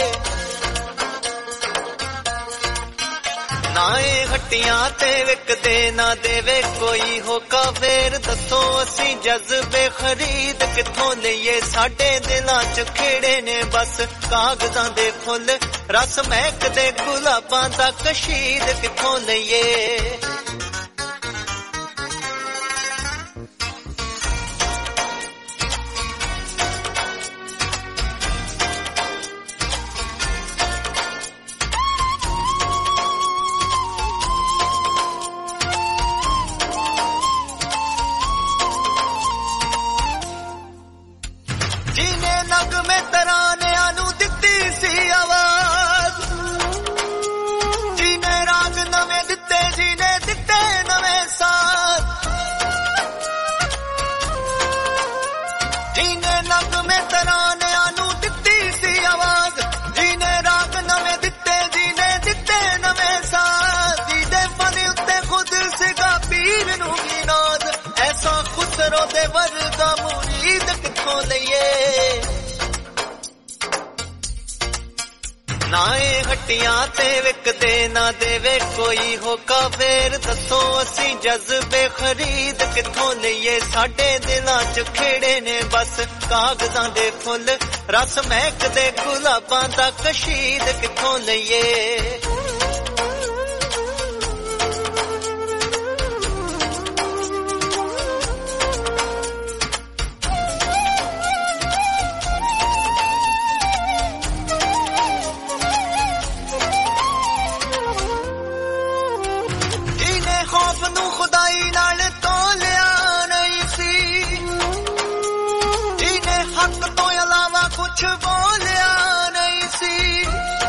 Speaker 3: ਨਾ ਇਹ ਹੱਟੀਆਂ ਤੇ ਵਿਕਦੇ ਨਾ ਦੇਵੇ ਕੋਈ ਹੋਕਾ ਫੇਰ ਦੱਸੋ ਅਸੀਂ ਜਜ਼ਬੇ ਖਰੀਦ ਕਿੱਥੋਂ ਲਈਏ ਸਾਡੇ ਦਿਲਾਂ 'ਚ ਖੇੜੇ ਨੇ ਬਸ ਕਾਗਜ਼ਾਂ ਦੇ ਫੁੱਲ ਰਸ ਮਹਿਕਦੇ ਗੁਲਾਬਾਂ ਦਾ ਕਸ਼ੀਦ ਕਿੱਥੋਂ ਲਈਏ ਦੇ ਵਰਗਾ ਮੁਰੀਦ ਕਿੱਥੋਂ ਲਈਏ ਨਾ ਇਹ ਹੱਟੀਆਂ ਤੇ ਵਿਕਦੇ ਨਾ ਦੇਵੇ ਕੋਈ ਹੋਕਾ ਫੇਰ ਦੱਸੋ ਅਸੀਂ ਜਜ਼ਬੇ ਖਰੀਦ ਕਿੱਥੋਂ ਲਈਏ ਸਾਡੇ ਦਿਲਾਂ 'ਚ ਖੇੜੇ ਨੇ ਬਸ ਕਾਗਜ਼ਾਂ ਦੇ ਫੁੱਲ ਰਸ ਮਹਿਕਦੇ ਗੁਲਾਬਾਂ ਦਾ ਕਸ਼ੀਦ ਕਿੱਥੋਂ ਲਈਏ ਕੁਛ ਬੋਲਿਆ ਨਹੀਂ ਸੀ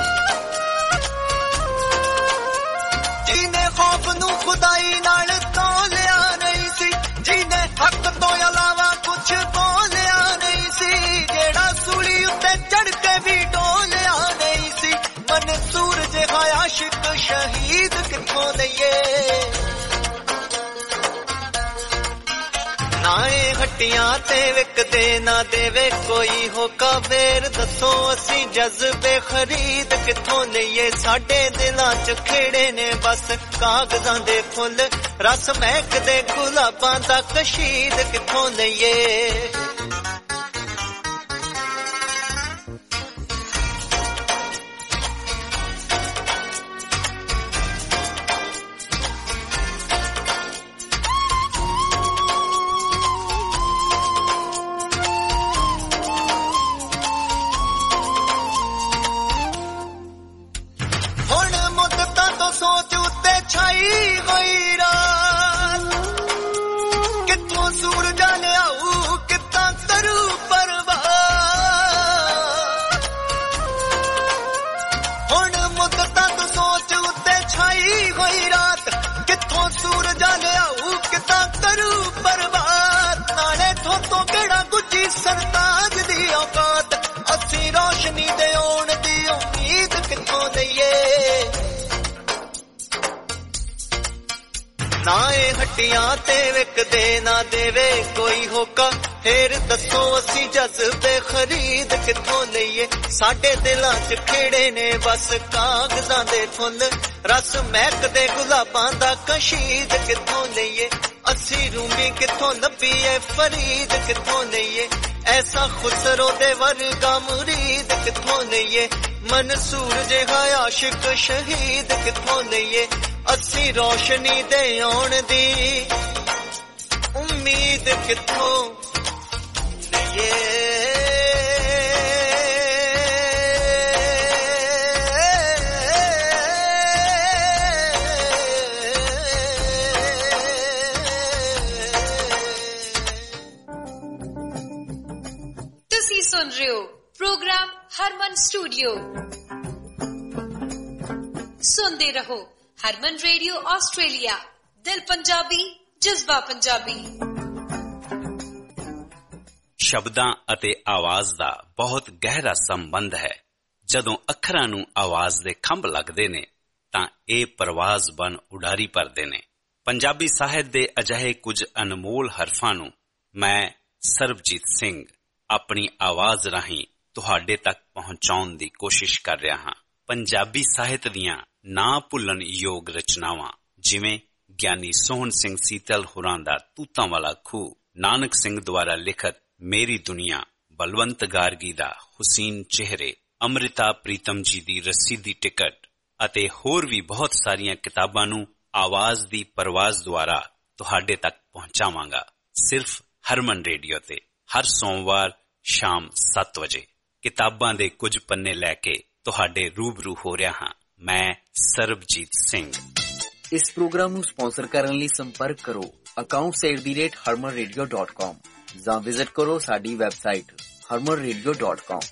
Speaker 3: ਜਿਹਨੇ ਖੌਫ ਨੂੰ ਖੁਦਾਈ ਨਾਲ ਤੋਲਿਆ ਨਹੀਂ ਸੀ ਜਿਹਨੇ ਹੱਕ ਤੋਂ ਇਲਾਵਾ ਕੁਛ ਬੋਲਿਆ ਨਹੀਂ ਸੀ ਜਿਹੜਾ ਸੂਲੀ ਉੱਤੇ ਚੜ ਕੇ ਵੀ ਡੋਲਿਆ ਨਹੀਂ ਸੀ ਮਨਸੂਰ ਜਿਹਾ ਆਸ਼ਿਕ ਸ਼ਹੀਦ ਕਿੱਥੋਂ ਲਈਏ ਨਾ ਇਹ ਹੱਟੀਆਂ ਤੇ ਵਿਕਦੇ ਨਾ ਦੇਵੇ ਕੋਈ ਹੋਕਾ ਫੇਰ ਦੱਸੋ ਅਸੀਂ ਜਜ਼ਬੇ ਖਰੀਦ ਕਿੱਥੋਂ ਲਈਏ ਸਾਡੇ ਦਿਲਾਂ 'ਚ ਖੇੜੇ ਨੇ ਬਸ ਕਾਗਜ਼ਾਂ ਦੇ ਫੁੱਲ ਰਸ ਮਹਿਕਦੇ ਗੁਲਾਬਾਂ ਦਾ ਕਸ਼ੀਦ ਕਿੱਥੋਂ ਲਈਏ ਸੋਚ ਉੱਤੇ ਛਾਈ ਹੋਈ ਰਾਤ ਕਿੱਥੋਂ ਸੂਰਜ ਲਿਆਊ ਕਿੱਦਾਂ ਕਰੂ ਪਰਵਾਹ ਹੁਣ ਮੁੱਦਤਾਂ ਤੋਂ ਸੋਚ ਉੱਤੇ ਛਾਈ ਹੋਈ ਰਾਤ ਕਿੱਥੋਂ ਸੂਰਜ ਲਿਆਊ ਕਿੱਦਾਂ ਕਰੂ ਪਰਵਾਹ ਨਾਲੇ ਥੋਤੋਂ ਕਿਹੜਾ ਗੁੱਜੀ ਸਰਤਾਜ ਦੀ ਔਕਾਤ ਅਸੀਂ ਰੋਸ਼ਨੀ ਦੇ ਆਉਣ ਦੀ ਉਮੀਦ ਕਿੱਥੋਂ ਲਈਏ ਨਾ ਇਹ ਹੱਟੀਆਂ ਤੇ ਵਿਕਦੇ ਨਾ ਦੇਵੇ ਕੋਈ ਹੋਕਾ ਫੇਰ ਦੱਸੋ ਅਸੀਂ ਜਜ਼ਬੇ ਖਰੀਦ ਕਿੱਥੋਂ ਲਈਏ ਸਾਡੇ ਦਿਲਾਂ 'ਚ ਖੇੜੇ ਨੇ ਬਸ ਕਾਗਜ਼ਾਂ ਦੇ ਫੁੱਲ ਰਸ ਮਹਿਕਦੇ ਗੁਲਾਬਾਂ ਦਾ ਕਸ਼ੀਦ ਕਿੱਥੋਂ ਲਈਏ ਅਸੀਂ ਰੂਮੀ ਕਿੱਥੋਂ ਲੱਭੀਏ ਫਰੀਦ ਕਿੱਥੋਂ ਲਈਏ ਐਸਾ ਖੁਸਰੋ ਦੇ ਵਰਗਾ ਮੁਰੀਦ ਕਿੱਥੋਂ ਲਈਏ ਮਨਸੂਰ ਜਿਹਾ ਆਸ਼ਿਕ ਸ਼ਹੀਦ ਕਿੱਥੋਂ ਲਈਏ ਅਸੀਂ ਰੋਸ਼ਨੀ ਦੇ ਆਉਣ ਦੀ ਉਮੀਦ ਕਿੱਥੋਂ ਲਈਏ
Speaker 21: ਤੁਸੀਂ ਸੁਣ ਰਹੇ ਹੋ ਪ੍ਰੋਗਰਾਮ ਹਰਮਨ ਸਟੂਡੀਓ ਸੁਣਦੇ ਰਹੋ ਹਰਮਨ ਰੇਡੀਓ ਆਸਟ੍ਰੇਲੀਆ ਦਿਲ ਪੰਜਾਬੀ ਜਜ਼ਬਾ ਪੰਜਾਬੀ
Speaker 6: ਸ਼ਬਦਾਂ ਅਤੇ ਆਵਾਜ਼ ਦਾ ਬਹੁਤ ਗਹਿਰਾ ਸੰਬੰਧ ਹੈ ਜਦੋਂ ਅੱਖਰਾਂ ਨੂੰ ਆਵਾਜ਼ ਦੇ ਖੰਭ ਲੱਗਦੇ ਨੇ ਤਾਂ ਇਹ ਪਰਵਾਜ਼ ਬਨ ਉਡਾਰੀ ਭਰਦੇ ਨੇ ਪੰਜਾਬੀ ਸਾਹਿਤ ਦੇ ਅਜਿਹੇ ਕੁਝ ਅਨਮੋਲ ਹਰਫਾਂ ਨੂੰ ਮੈਂ ਸਰਬਜੀਤ ਸਿੰਘ ਆਪਣੀ ਆਵਾਜ਼ ਰਾਹੀਂ ਤੁਹਾਡੇ ਤੱਕ ਪਹੁੰਚਾਉਣ ਦੀ ਕੋਸ਼ਿਸ਼ ਕਰ ਰਿਹਾ ਹਾਂ। ਪੰਜਾਬੀ ਸਾਹਿਤ ਦੀਆਂ ਨਾ ਭੁੱਲਣ ਯੋਗ ਰਚਨਾਵਾਂ ਜਿਵੇਂ ਗਿਆਨੀ ਸੋਹਣ ਸਿੰਘ ਸੀਤਲ ਹੋਰਾਂ ਦਾ ਤੂਤਾਂ ਵਾਲਾ ਖੂਹ, ਨਾਨਕ ਸਿੰਘ ਦੁਆਰਾ ਲਿਖਤ ਮੇਰੀ ਦੁਨੀਆ, ਬਲਵੰਤ ਗਾਰਗੀ ਦਾ ਹੁਸੀਨ ਚਿਹਰੇ, ਅੰਮ੍ਰਿਤਾ ਪ੍ਰੀਤਮ ਜੀ ਦੀ ਰੱਸੀ ਦੀ ਟਿਕਟ ਅਤੇ ਹੋਰ ਵੀ ਬਹੁਤ ਸਾਰੀਆਂ ਕਿਤਾਬਾਂ ਨੂੰ ਆਵਾਜ਼ ਦੀ ਪਰਵਾਜ਼ ਦੁਆਰਾ ਤੁਹਾਡੇ ਤੱਕ ਪਹੁੰਚਾਵਾਂਗਾ, ਸਿਰਫ ਹਰਮਨ ਰੇਡੀਓ ਤੇ ਹਰ ਸੋਮਵਾਰ ਸ਼ਾਮ ਸੱਤ ਵਜੇ। ਕਿਤਾਬਾਂ ਦੇ ਕੁਝ ਪੰਨੇ ਲੈ ਕੇ ਤੁਹਾਡੇ ਰੂਬਰੂ ਹੋ ਰਿਹਾ ਹਾਂ ਮੈਂ ਸਰਬਜੀਤ ਸਿੰਘ।
Speaker 22: ਇਸ ਪ੍ਰੋਗਰਾਮ ਨੂੰ ਸਪਾਂਸਰ ਕਰਨ ਲਈ ਸੰਪਰਕ ਕਰੋ accounts at the rate harman radio dot com ਜਾਂ ਵਿਜ਼ਿਟ ਕਰੋ ਸਾਡੀ website harman radio dot com।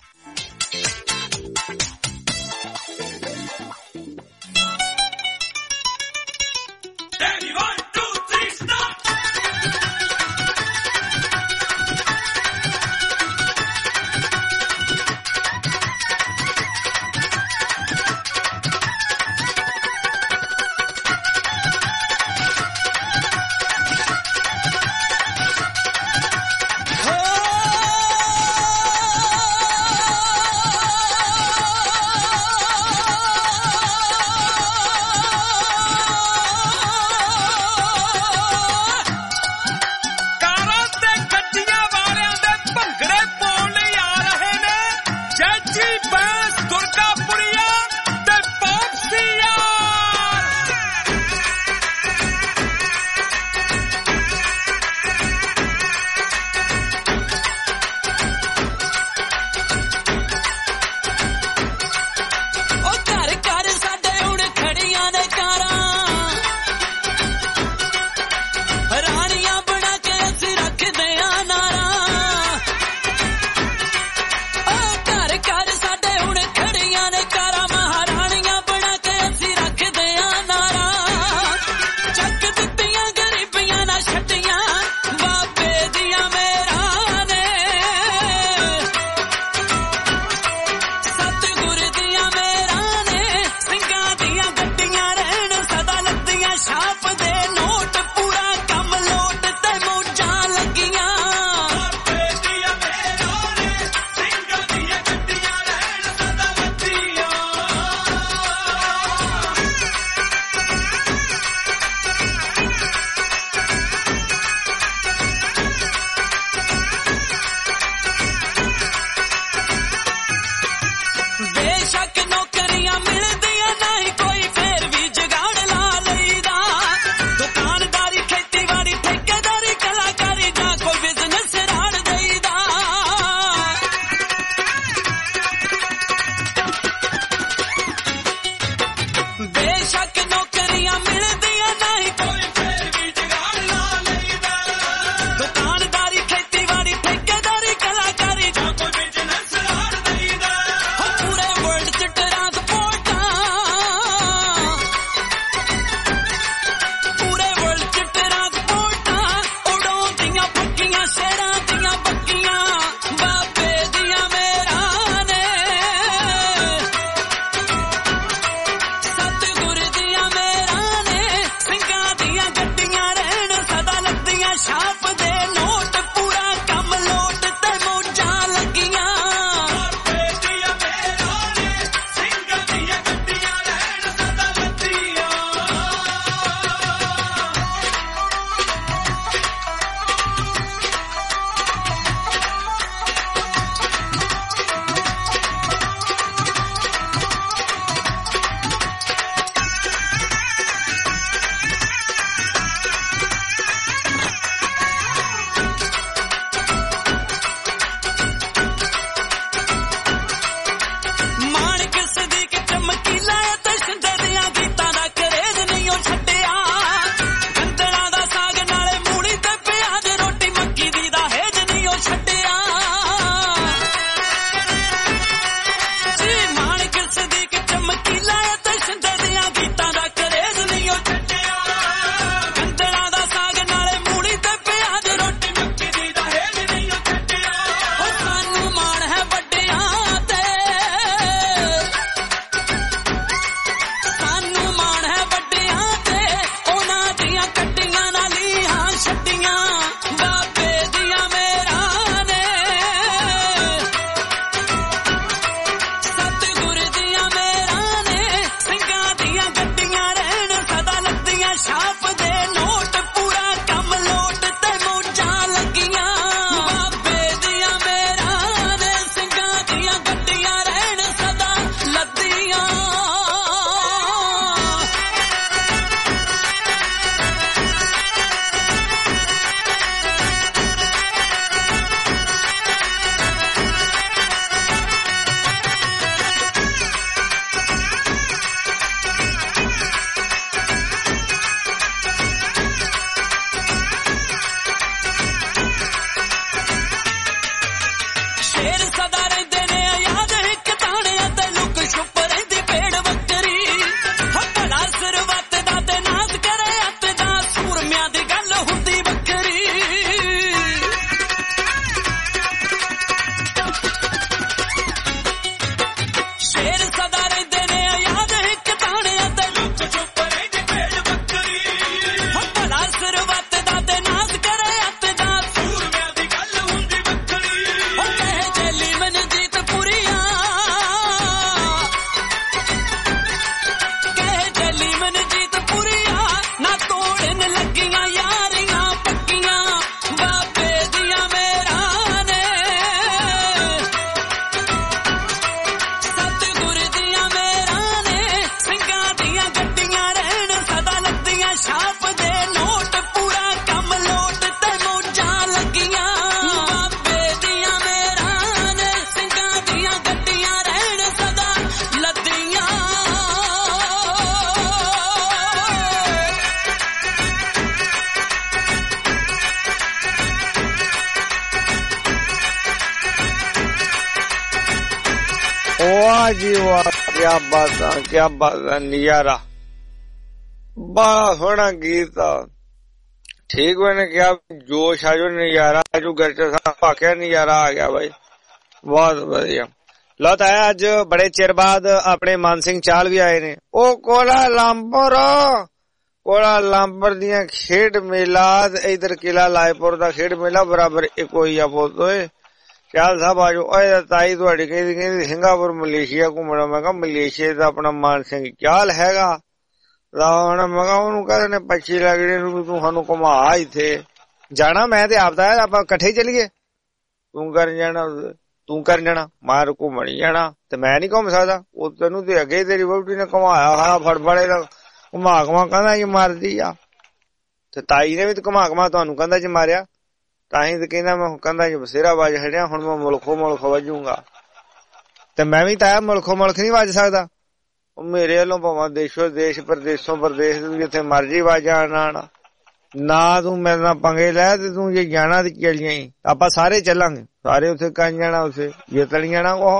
Speaker 10: वाह जी वाह, क्या बात है, क्या बात है, नजारा बड़ा सोहना गीत। ठीक मैंने क्या जोश आ जो नजारा जो घर च भाख्या नजारा आ गया भाई, बहुत बढ़िया। लो ताया अज बड़े चिर बाद अपने मान सिंह चाल भी आए ने। ओ कोला लांबर कोला लांबर दियां खेड मेला इधर किला लायपुर दा खेड मेला बराबर एक होई आ पोतो चाल साहब आजो। ओए ताई तुहाडी कहंदी कहंदी सिंगापुर मलेशिया घूमना। मैं कहा मलेशिया दा अपना मान सिंह चाल हैगा रावण। मैं कहा ओनू कहदे ने पच्छी लगड़ी नूं तू सानू घुमा इत्थे जाना। मैं ते आप ताया आपां इकट्ठे ही चलीए, तू कर जाना तू कर जाना मार घूमण जाना ते मैं नहीं घूम सकदा। ओ तैनू ते अगे तेरी वहुटी ने घुमाया हा फड़ फड़े दा घुमा घुमा कहंदा जी मारदी आ ते ताई ने भी ते घुमा घुमा तुहानू कहंदा जी मारिया ताही ते कहंदा मैं कहंदा जी बसेरा वज हड़िया हुण मैं मुल्खो मुल्ख वजूंगा ते मैं भी ताया मुल्खो मुल्ख नहीं वज सकदा। मेरे वालों भावां देशो देश परदेसों परदेस जिथे मर्जी वज आना ना तू मेरे नाल पंगे लै ते तू जे जाना ते चल जाई, आपां सारे चलांगे सारे उथे कहीं जाना उसे जितल जाना को।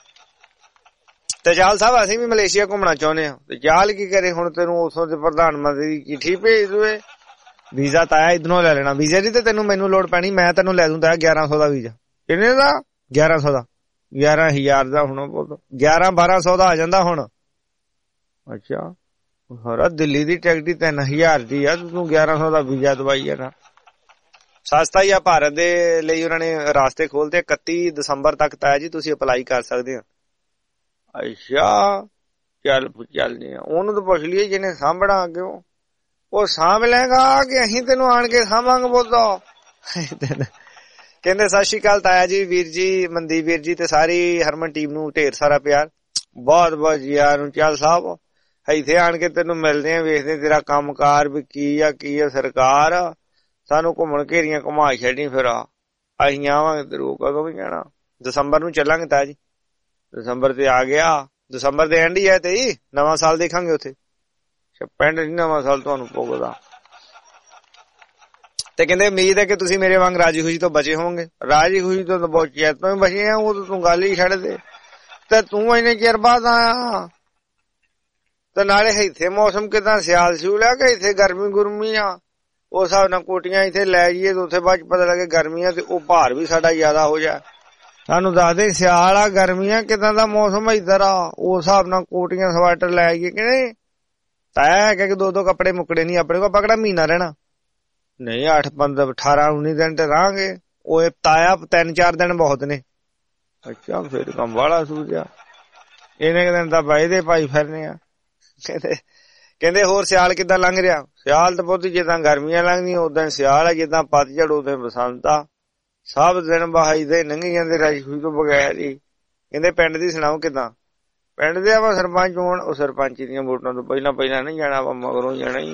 Speaker 10: ते चाल साहब असीं भी मलेशिया घूमना चाहुंदे हां ते चाल की करे हुण तैनूं उथों दे प्रधानमंत्री दी चिट्ठी भेज दूए वीजा ताया इधरों ले लेना। वीजे दी ते तैनूं मैनूं लोड़ पैनी, मैं तैनूं लै दूं ताया ग्यारह सौ दा वीजा। किन्ने दा? ग्यारह सौ दा ग्यारह हजार दा हुण ग्यारह बारह सौ दा आ जांदा हुण। अच्छा हरा दिल्ली दी टिकट तीन हजार दी आ तू ग्यारह सौ दा वीजा दवाई जाना सस्ता ही आ। भारत दे ਲਈ ਉਹਨਾਂ ਨੇ ਰਾਸਤੇ ਖੋਲਤੇ इकतीस ਦਸੰਬਰ तक ताया जी ਤੁਸੀਂ ਅਪਲਾਈ ਕਰ ਸਕਦੇ ਆ। ਅੱਛਾ ਚੱਲ ਚੱਲਦੇ ਆ ਉਹਨੂੰ ਤਾਂ ਪੁੱਛ ਲਈਏ ਜਿਹਨੇ ਸਾਂਭਣਾ ਅੱਗੇ ਉਹ ਸਾਂਭ ਲੈਗਾ ਕਿ ਅਸੀਂ ਤੈਨੂੰ ਆਣ ਕੇ ਸਾਂਭਾਂਗੇ ਬੋਲਦਾ। ਕਹਿੰਦੇ ਸਤਿ ਸ਼੍ਰੀ ਅਕਾਲ ਤਾਇਆ ਜੀ, ਵੀਰ ਜੀ, ਮਨਦੀਪ ਵੀਰ ਜੀ ਤੇ ਸਾਰੀ ਹਰਮਨ ਟੀਮ ਨੂੰ ਢੇਰ ਸਾਰਾ ਪਿਆਰ। ਬਹੁਤ ਬਹੁਤ ਯਾਰ ਨੂੰ ਚਾਲ ਸਾਹਿਬ ਇੱਥੇ ਆਣ ਕੇ ਤੈਨੂੰ ਮਿਲਦੇ ਆ, ਵੇਖਦੇ ਤੇਰਾ ਕੰਮ ਕਾਰ ਵੀ ਕੀ ਆ ਕੀ ਆ। ਸਰਕਾਰ ਸਾਨੂੰ ਘੁੰਮਣ ਘੇਰੀਆਂ ਘੁਮਾ ਛੱਡੀ ਫਿਰ ਅਸੀਂ ਆਵਾਂਗੇ ਤੇ ਰੋ ਕਦੋਂ ਵੀ ਜਾਣਾ। ਦਸੰਬਰ ਨੂੰ ਚੱਲਾਂਗੇ ਤਾਇਆ ਜੀ, ਦਸੰਬਰ ਤੇ ਆ ਗਿਆ, ਦਸੰਬਰ ਦੇ ਐਂਡ ਹੀ ਹੈ ਤੇ ਨਵਾਂ ਸਾਲ ਦੇਖਾਂਗੇ ਉੱਥੇ। ਪਿੰਡ ਨੀ ਨਵਾਂ ਸਾਲ ਤੁਹਾਨੂੰ ਭੁਗਦਾ। ਤੇ ਕਹਿੰਦੇ ਉਮੀਦ ਹੈ ਕਿ ਤੁਸੀਂ ਮੇਰੇ ਵਾਂਗ ਰਾਜੀ ਖੁਸ਼ੀ ਤੋਂ ਬਚੇ ਹੋਵੋਗੇ। ਰਾਜੀ ਖੁਸ਼ੀ ਤੋਂ ਤਾਂ ਬਹੁਤ ਚਿਰ ਤੋਂ ਵੀ ਬਚੇ ਆ, ਉਹ ਤਾਂ ਤੂੰ ਗੱਲ ਹੀ ਛੱਡ ਦੇ ਤੇ ਤੂੰ ਇੰਨੇ ਚਿਰ ਬਾਅਦ ਆਇਆ। ਤੇ ਨਾਲੇ ਇੱਥੇ ਮੌਸਮ ਕਿਦਾਂ ਸਿਆਲ ਸਿਊਲ ਆ ਕਿ ਇੱਥੇ ਗਰਮੀ ਗੁਰਮੀ ਆ? ਉਸ ਹਿਸਾਬ ਨਾਲ ਕੋਟੀਆਂ ਇੱਥੇ ਲੈ ਜਾਈਏ ਤੇ ਉੱਥੇ ਬਾਅਦ ਚ ਪਤਾ ਲੱਗੇ ਗਰਮੀ ਆ ਤੇ ਉਹ ਭਾਰ ਵੀ ਸਾਡਾ ਜ਼ਿਆਦਾ ਹੋ ਜਾ। ਸਾਨੂੰ ਦੱਸਦੇ ਸਿਆਲ ਆ ਗਰਮੀ ਆ ਕਿਦਾਂ ਦਾ ਮੌਸਮ ਇੱਧਰ ਆ, ਉਸ ਹਿਸਾਬ ਨਾਲ ਕੋਟੀਆਂ ਸਵੈਟਰ ਲੈ ਆਈਏ ਕਿ ਨਹੀਂ। ਤਾਇਆ ਕਿ ਦੋ ਦੋ ਕੱਪੜੇ ਮੁੱਕੜੇ ਨਹੀਂ ਆਪਣੇ ਕੋਲ, ਪਕੜਾ ਮਹੀਨਾ ਰਹਿਣਾ ਨਹੀਂ ਅੱਠ ਪੰਦਰਾਂ ਅਠਾਰਾਂ ਉੱਨੀ ਦਿਨ ਤੇ ਰਹਾਂਗੇ। ਉਹ ਤਾਇਆ ਤਿੰਨ ਚਾਰ ਦਿਨ ਬਹੁਤ ਨੇ। ਅੱਛਾ ਫਿਰ ਕੰਮ ਵਾਲਾ ਸੂਝਿਆ ਇਹਨੇ ਕੁ ਦਿਨ ਤਾਂ ਬਾਈਦੇ ਭਾਈ ਫਿਰਨੇ ਆ। ਕਹਿੰਦੇ ਕਹਿੰਦੇ ਹੋਰ ਸਿਆਲ ਕਿੱਦਾਂ ਲੰਘ ਰਿਹਾ? ਸਿਆਲ ਤਾਂ ਬਹੁਤ ਜਿੱਦਾਂ ਗਰਮੀਆਂ ਲੰਘਦੀਆਂ ਉਦਾਂ ਸਿਆਲ ਆ, ਜਿੱਦਾਂ ਪਤਝੜ ਉਦਾਂ ਬਸੰਤ ਆ। ਸਭ ਦਿਨ ਬਹਾਈ ਦੇ ਲੰਘੀ ਜਾਂਦੇ ਰਾਜੀ ਖੁਸ਼ੀ ਤੋਂ ਬਗੈਰ ਹੀ। ਕਹਿੰਦੇ ਪਿੰਡ ਦੀ ਸੁਣਾਓ ਕਿੱਦਾਂ? ਪਿੰਡ ਦੇ ਆਪਾਂ ਸਰਪੰਚ ਹੋਣ, ਉਹ ਸਰਪੰਚ ਦੀਆਂ ਵੋਟਾਂ ਤੋਂ ਪਹਿਲਾਂ ਪਹਿਲਾਂ ਨਹੀਂ ਜਾਣਾ, ਆਪਾਂ ਮਗਰੋਂ ਜਾਣਾ ਹੀ।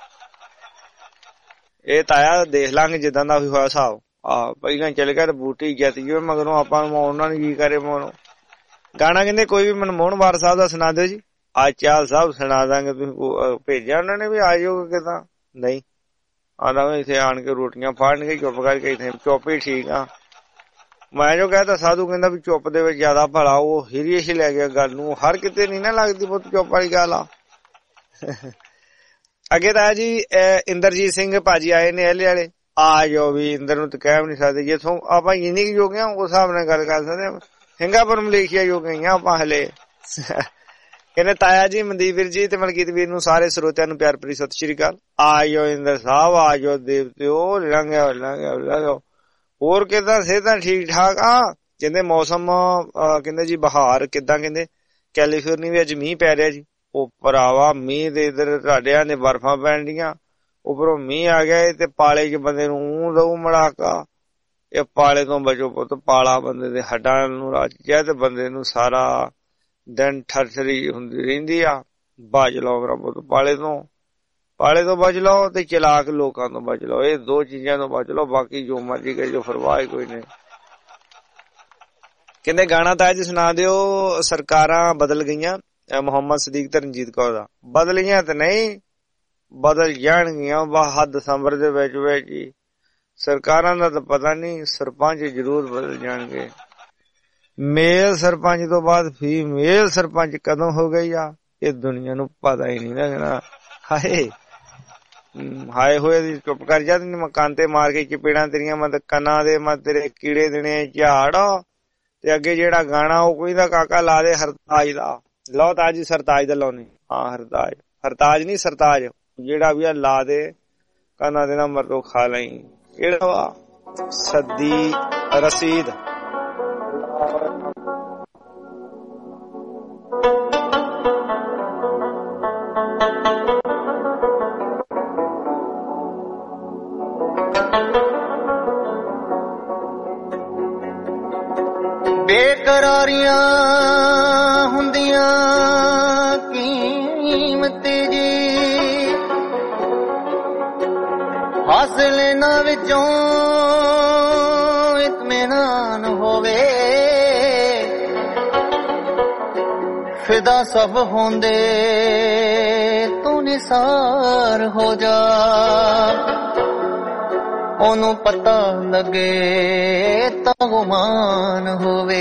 Speaker 10: ਇਹ ਤਾਇਆ ਦੇਖ ਲਾਂਗੇ ਜਿੱਦਾਂ ਦਾ ਵੀ ਹੋਇਆ ਹਿਸਾਬ। ਆਹ ਪਹਿਲਾਂ ਚੱਲ ਗਿਆ ਬੂਟੀ ਜਿੱਤ ਜਾਵੇ, ਮਗਰੋਂ ਆਪਾਂ ਉਹਨਾਂ ਨੂੰ ਕੀ ਕਰੇ ਮੋਨੋ। ਗਾਣਾ ਕਹਿੰਦੇ ਕੋਈ ਵੀ ਮਨਮੋਹਨ ਵਾਰ ਸਾਹਿਬ ਦਾ ਸੁਣਾ ਦਿਓ ਜੀ। ਅੱਜ ਚਾਲ ਸਾਹਿਬ ਸੁਣਾ ਦਾਂਗੇ। ਤੁਸੀਂ ਭੇਜਿਆ ਉਹਨਾਂ ਨੇ ਵੀ ਆ ਜਾਓਗੇ ਕਿੱਦਾਂ? ਨਹੀਂ ਆਂਦਾ ਇੱਥੇ ਆਣ ਕੇ ਰੋਟੀਆਂ ਫਾੜਨਗੇ ਚੁੱਪ ਕਰਕੇ। ਇੱਥੇ ਚੁੱਪ ਹੀ ਠੀਕ ਆ। ਮੈਂ ਜੋ ਕਹਿਤਾ ਸਾਧੂ ਕਹਿੰਦਾ ਵੀ ਚੁੱਪ ਦੇ ਵਿੱਚ ਜ਼ਿਆਦਾ ਭਲਾ। ਉਹ ਸੀਰੀਅਸ ਹੀ ਲੈ ਗਿਆ ਗੱਲ ਨੂੰ। ਹਰ ਕਿਤੇ ਨੀ ਨਾ ਲੱਗਦੀ ਬਹੁਤ ਚੁੱਪ ਵਾਲੀ ਗੱਲ ਆ। ਅੱਗੇ ਤਾਂ ਜੀ ਇੰਦਰਜੀਤ ਸਿੰਘ ਭਾਜੀ ਆਏ ਨੇ ਇਹਲੇ ਵਾਲੇ। ਆ ਜਾਓ ਵੀ ਇੰਦਰ ਨੂੰ ਤਾਂ ਕਹਿ ਵੀ ਨੀ ਸਕਦੇ। ਜਿੱਥੋਂ ਆਪਾਂ ਇੰਨੀ ਕੁ ਜੋਗੇ ਆ ਉਸ ਹਿਸਾਬ ਨਾਲ ਗੱਲ ਕਰ ਸਕਦੇ ਆ। ਸਿੰਗਾਪੁਰ ਮਲੇਸ਼ੀਆ ਜੋਗੇ ਆ ਆਪਾਂ ਹਲੇ। ਕਹਿੰਦੇ ਤਾਇਆ ਜੀ, ਮਨਦੀਪ ਵੀਰ ਜੀ ਤੇ ਮਲਕੀਤ ਵੀਰ ਨੂੰ ਸਾਰੇ ਸਰੋਤਿਆਂ ਨੂੰ ਪਿਆਰ ਭਰੀ ਸਤਿ ਸ਼੍ਰੀ ਅਕਾਲ। ਆ ਜਾਓ ਇੰਦਰ ਸਾਹਿਬ, ਆ ਜਾਓ ਦੇਵਤਿਓ। ਲੰਘਿਆ ਲੰਘਿਆ ਲੰਘਿਆ। ਹੋਰ ਕਿੱਦਾਂ ਸਿਹਤਾਂ ਠੀਕ ਠਾਕ ਆ? ਕਹਿੰਦੇ ਮੌਸਮ ਕਹਿੰਦੇ ਜੀ ਬਹਾਰ ਕਿੱਦਾਂ? ਕਹਿੰਦੇ ਕੈਲੀਫੋਰਨੀਆ ਵਿੱਚ ਮੀਂਹ ਪੈ ਰਿਹਾ ਜੀ। ਉਹ ਭਰਾਵਾ ਮੀਂਹ ਦੇ ਇੱਧਰ ਤੁਹਾਡਿਆਂ ਨੇ ਬਰਫਾਂ ਪੈਣ ਡੀਆਂ, ਉੱਪਰੋਂ ਮੀਂਹ ਆ ਗਿਆ ਤੇ ਪਾਲੇ ਚ ਬੰਦੇ ਨੂੰ ਦਊ ਮੜਾਕਾ। ਇਹ ਪਾਲੇ ਤੋਂ ਬਚੋ ਪੁੱਤ, ਪਾਲਾ ਬੰਦੇ ਦੇ ਹੱਡਾਂ ਨੂੰ ਰੱਜਿਆ ਤੇ ਬੰਦੇ ਨੂੰ ਸਾਰਾ ਦਿਨ ਠਰਠਰੀ ਹੁੰਦੀ ਰਹਿੰਦੀ ਆ। ਬਚ ਲਓ ਮੇਰਾ ਪੁੱਤ ਪਾਲੇ ਤੋਂ, ਪਾਲੇ ਤੋਂ ਬਚ ਲਓ ਤੇ ਚਲਾਕ ਲੋਕਾਂ ਤੋਂ ਬਚ ਲਓ। ਇਹ ਦੋ ਚੀਜ਼ਾਂ ਤੋਂ ਬਚ ਲਓ, ਬਾਕੀ ਜੋ ਮਰਜੀ ਕਰੇ ਜੋ ਪਰਵਾਹ ਕੋਈ ਨਹੀਂ। ਕਹਿੰਦੇ ਗਾਣਾ ਤਾਂ ਅੱਜ ਸੁਣਾ ਦਿਓ। ਸਰਕਾਰਾਂ ਬਦਲ ਗਈਆਂ, ਮੁਹੰਮਦ ਸਦੀਕ ਤੇ ਰਣਜੀਤ ਕੌਰ ਦਾ। ਬਦਲੀਆਂ ਤੇ ਨਹੀਂ, ਬਦਲ ਜਾਣਗੀਆਂ ਬਾਅਦ ਦਸੰਬਰ ਦੇ ਵਿੱਚ ਵਿੱਚ ਹੀ। ਸਰਕਾਰਾਂ ਦਾ ਤਾਂ ਪਤਾ ਨਹੀਂ, ਸਰਪੰਚ ਜ਼ਰੂਰ ਬਦਲ ਜਾਣਗੇ। ਮੇਲ ਸਰਪੰਚ ਤੋਂ ਬਾਅਦ ਫੀਮੇਲ ਸਰਪੰਚ ਕਦੋਂ ਹੋ ਗਈ ਆ ਇਹ ਦੁਨੀਆ ਨੂੰ ਪਤਾ ਹੀ ਨਹੀਂ ਲੱਗਣਾ। ਹਾਏ ਹਾਏ ਹੋਏ ਦੀ ਚੁੱਪ ਕਰ ਜਾ, ਮੈਂ ਕੰਨ ਤੇ ਮਾਰ ਕੇ ਚਪੇੜਾਂ ਤੇਰੀਆਂ ਮੈਂ ਕੰਨਾਂ ਦੇ ਮੈਂ ਤੇਰੇ ਕੀੜੇ ਦੇਣੇ ਝਾੜ। ਤੇ ਅੱਗੇ ਜਿਹੜਾ ਗਾਣਾ ਉਹ ਕੋਈ ਦਾ ਕਾਕਾ ਲਾ ਦੇ ਹਰਤਾਜ ਦਾ, ਲਓ ਤਾਜ ਸਰਤਾਜ ਦਾ ਲਾਉਣੀ। ਹਾਂ ਹਰਤਾਜ, ਹਰਤਾਜ ਨੀ ਸਰਤਾਜ, ਜਿਹੜਾ ਵੀ ਆ ਲਾ ਦੇ ਕੰਨਾਂ ਦੇ ਨੰਬਰ ਤੋਂ ਖਾ ਲਈ। ਕਿਹੜਾ ਵਾ? ਸੱਦੀ ਰਸੀਦ।
Speaker 3: ਬੇਕਰਾਰੀਆਂ ਹੁੰਦੀਆਂ ਕੀਮਤ ਜੀ, ਹਾਸਲ ਨਾ ਵਿੱਚੋਂ ਇਤਮੀਨਾਨ ਹੋਵੇ, ਫਿਦਾ ਸਭ ਹੁੰਦੇ ਤੂੰ ਨਿਸਾਰ ਹੋ ਜਾ, ਉਹਨੂੰ ਪਤਾ ਲੱਗੇ ਤਾਂ ਗੁਮਾਨ ਹੋਵੇ।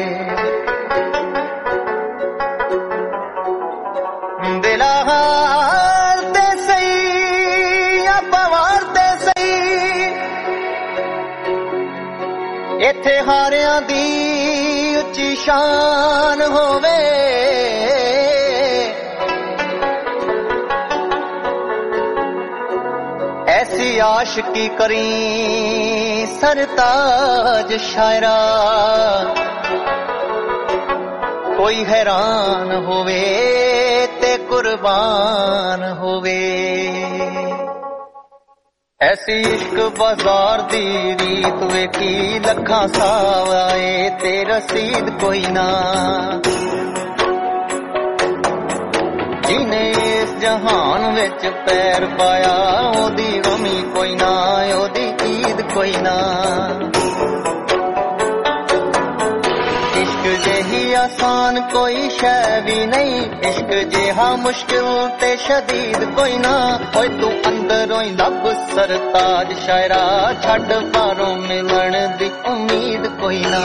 Speaker 3: ਦਿਲਾ ਹਾਲ ਤੇ ਸਹੀ ਆਪਾਂ ਵਾਰ ਤੇ ਸਹੀ, ਇੱਥੇ ਹਾਰਿਆਂ ਦੀ ਉੱਚੀ ਸ਼ਾਨ ਹੋਵੇ, ऐसी आशिकी करी सरताज शायरा, कोई हैरान होवे ते कुर्बान होवे। ऐसी इश्क बाजार दी रीत वेखी लखां सावाए ते रसीद कोई ना, जिने इस जहान विच पैर पाया ओदी गमी कोई ना, ओदी ईद कोई ना। इश्क जेही आसान कोई शै भी नहीं, इश्क जेहा मुश्किल ते शदीद कोई ना। ओए तू अंदरों ही लब सरताज शायरा, छड्ड बाहरों मिलन दी उम्मीद कोई ना।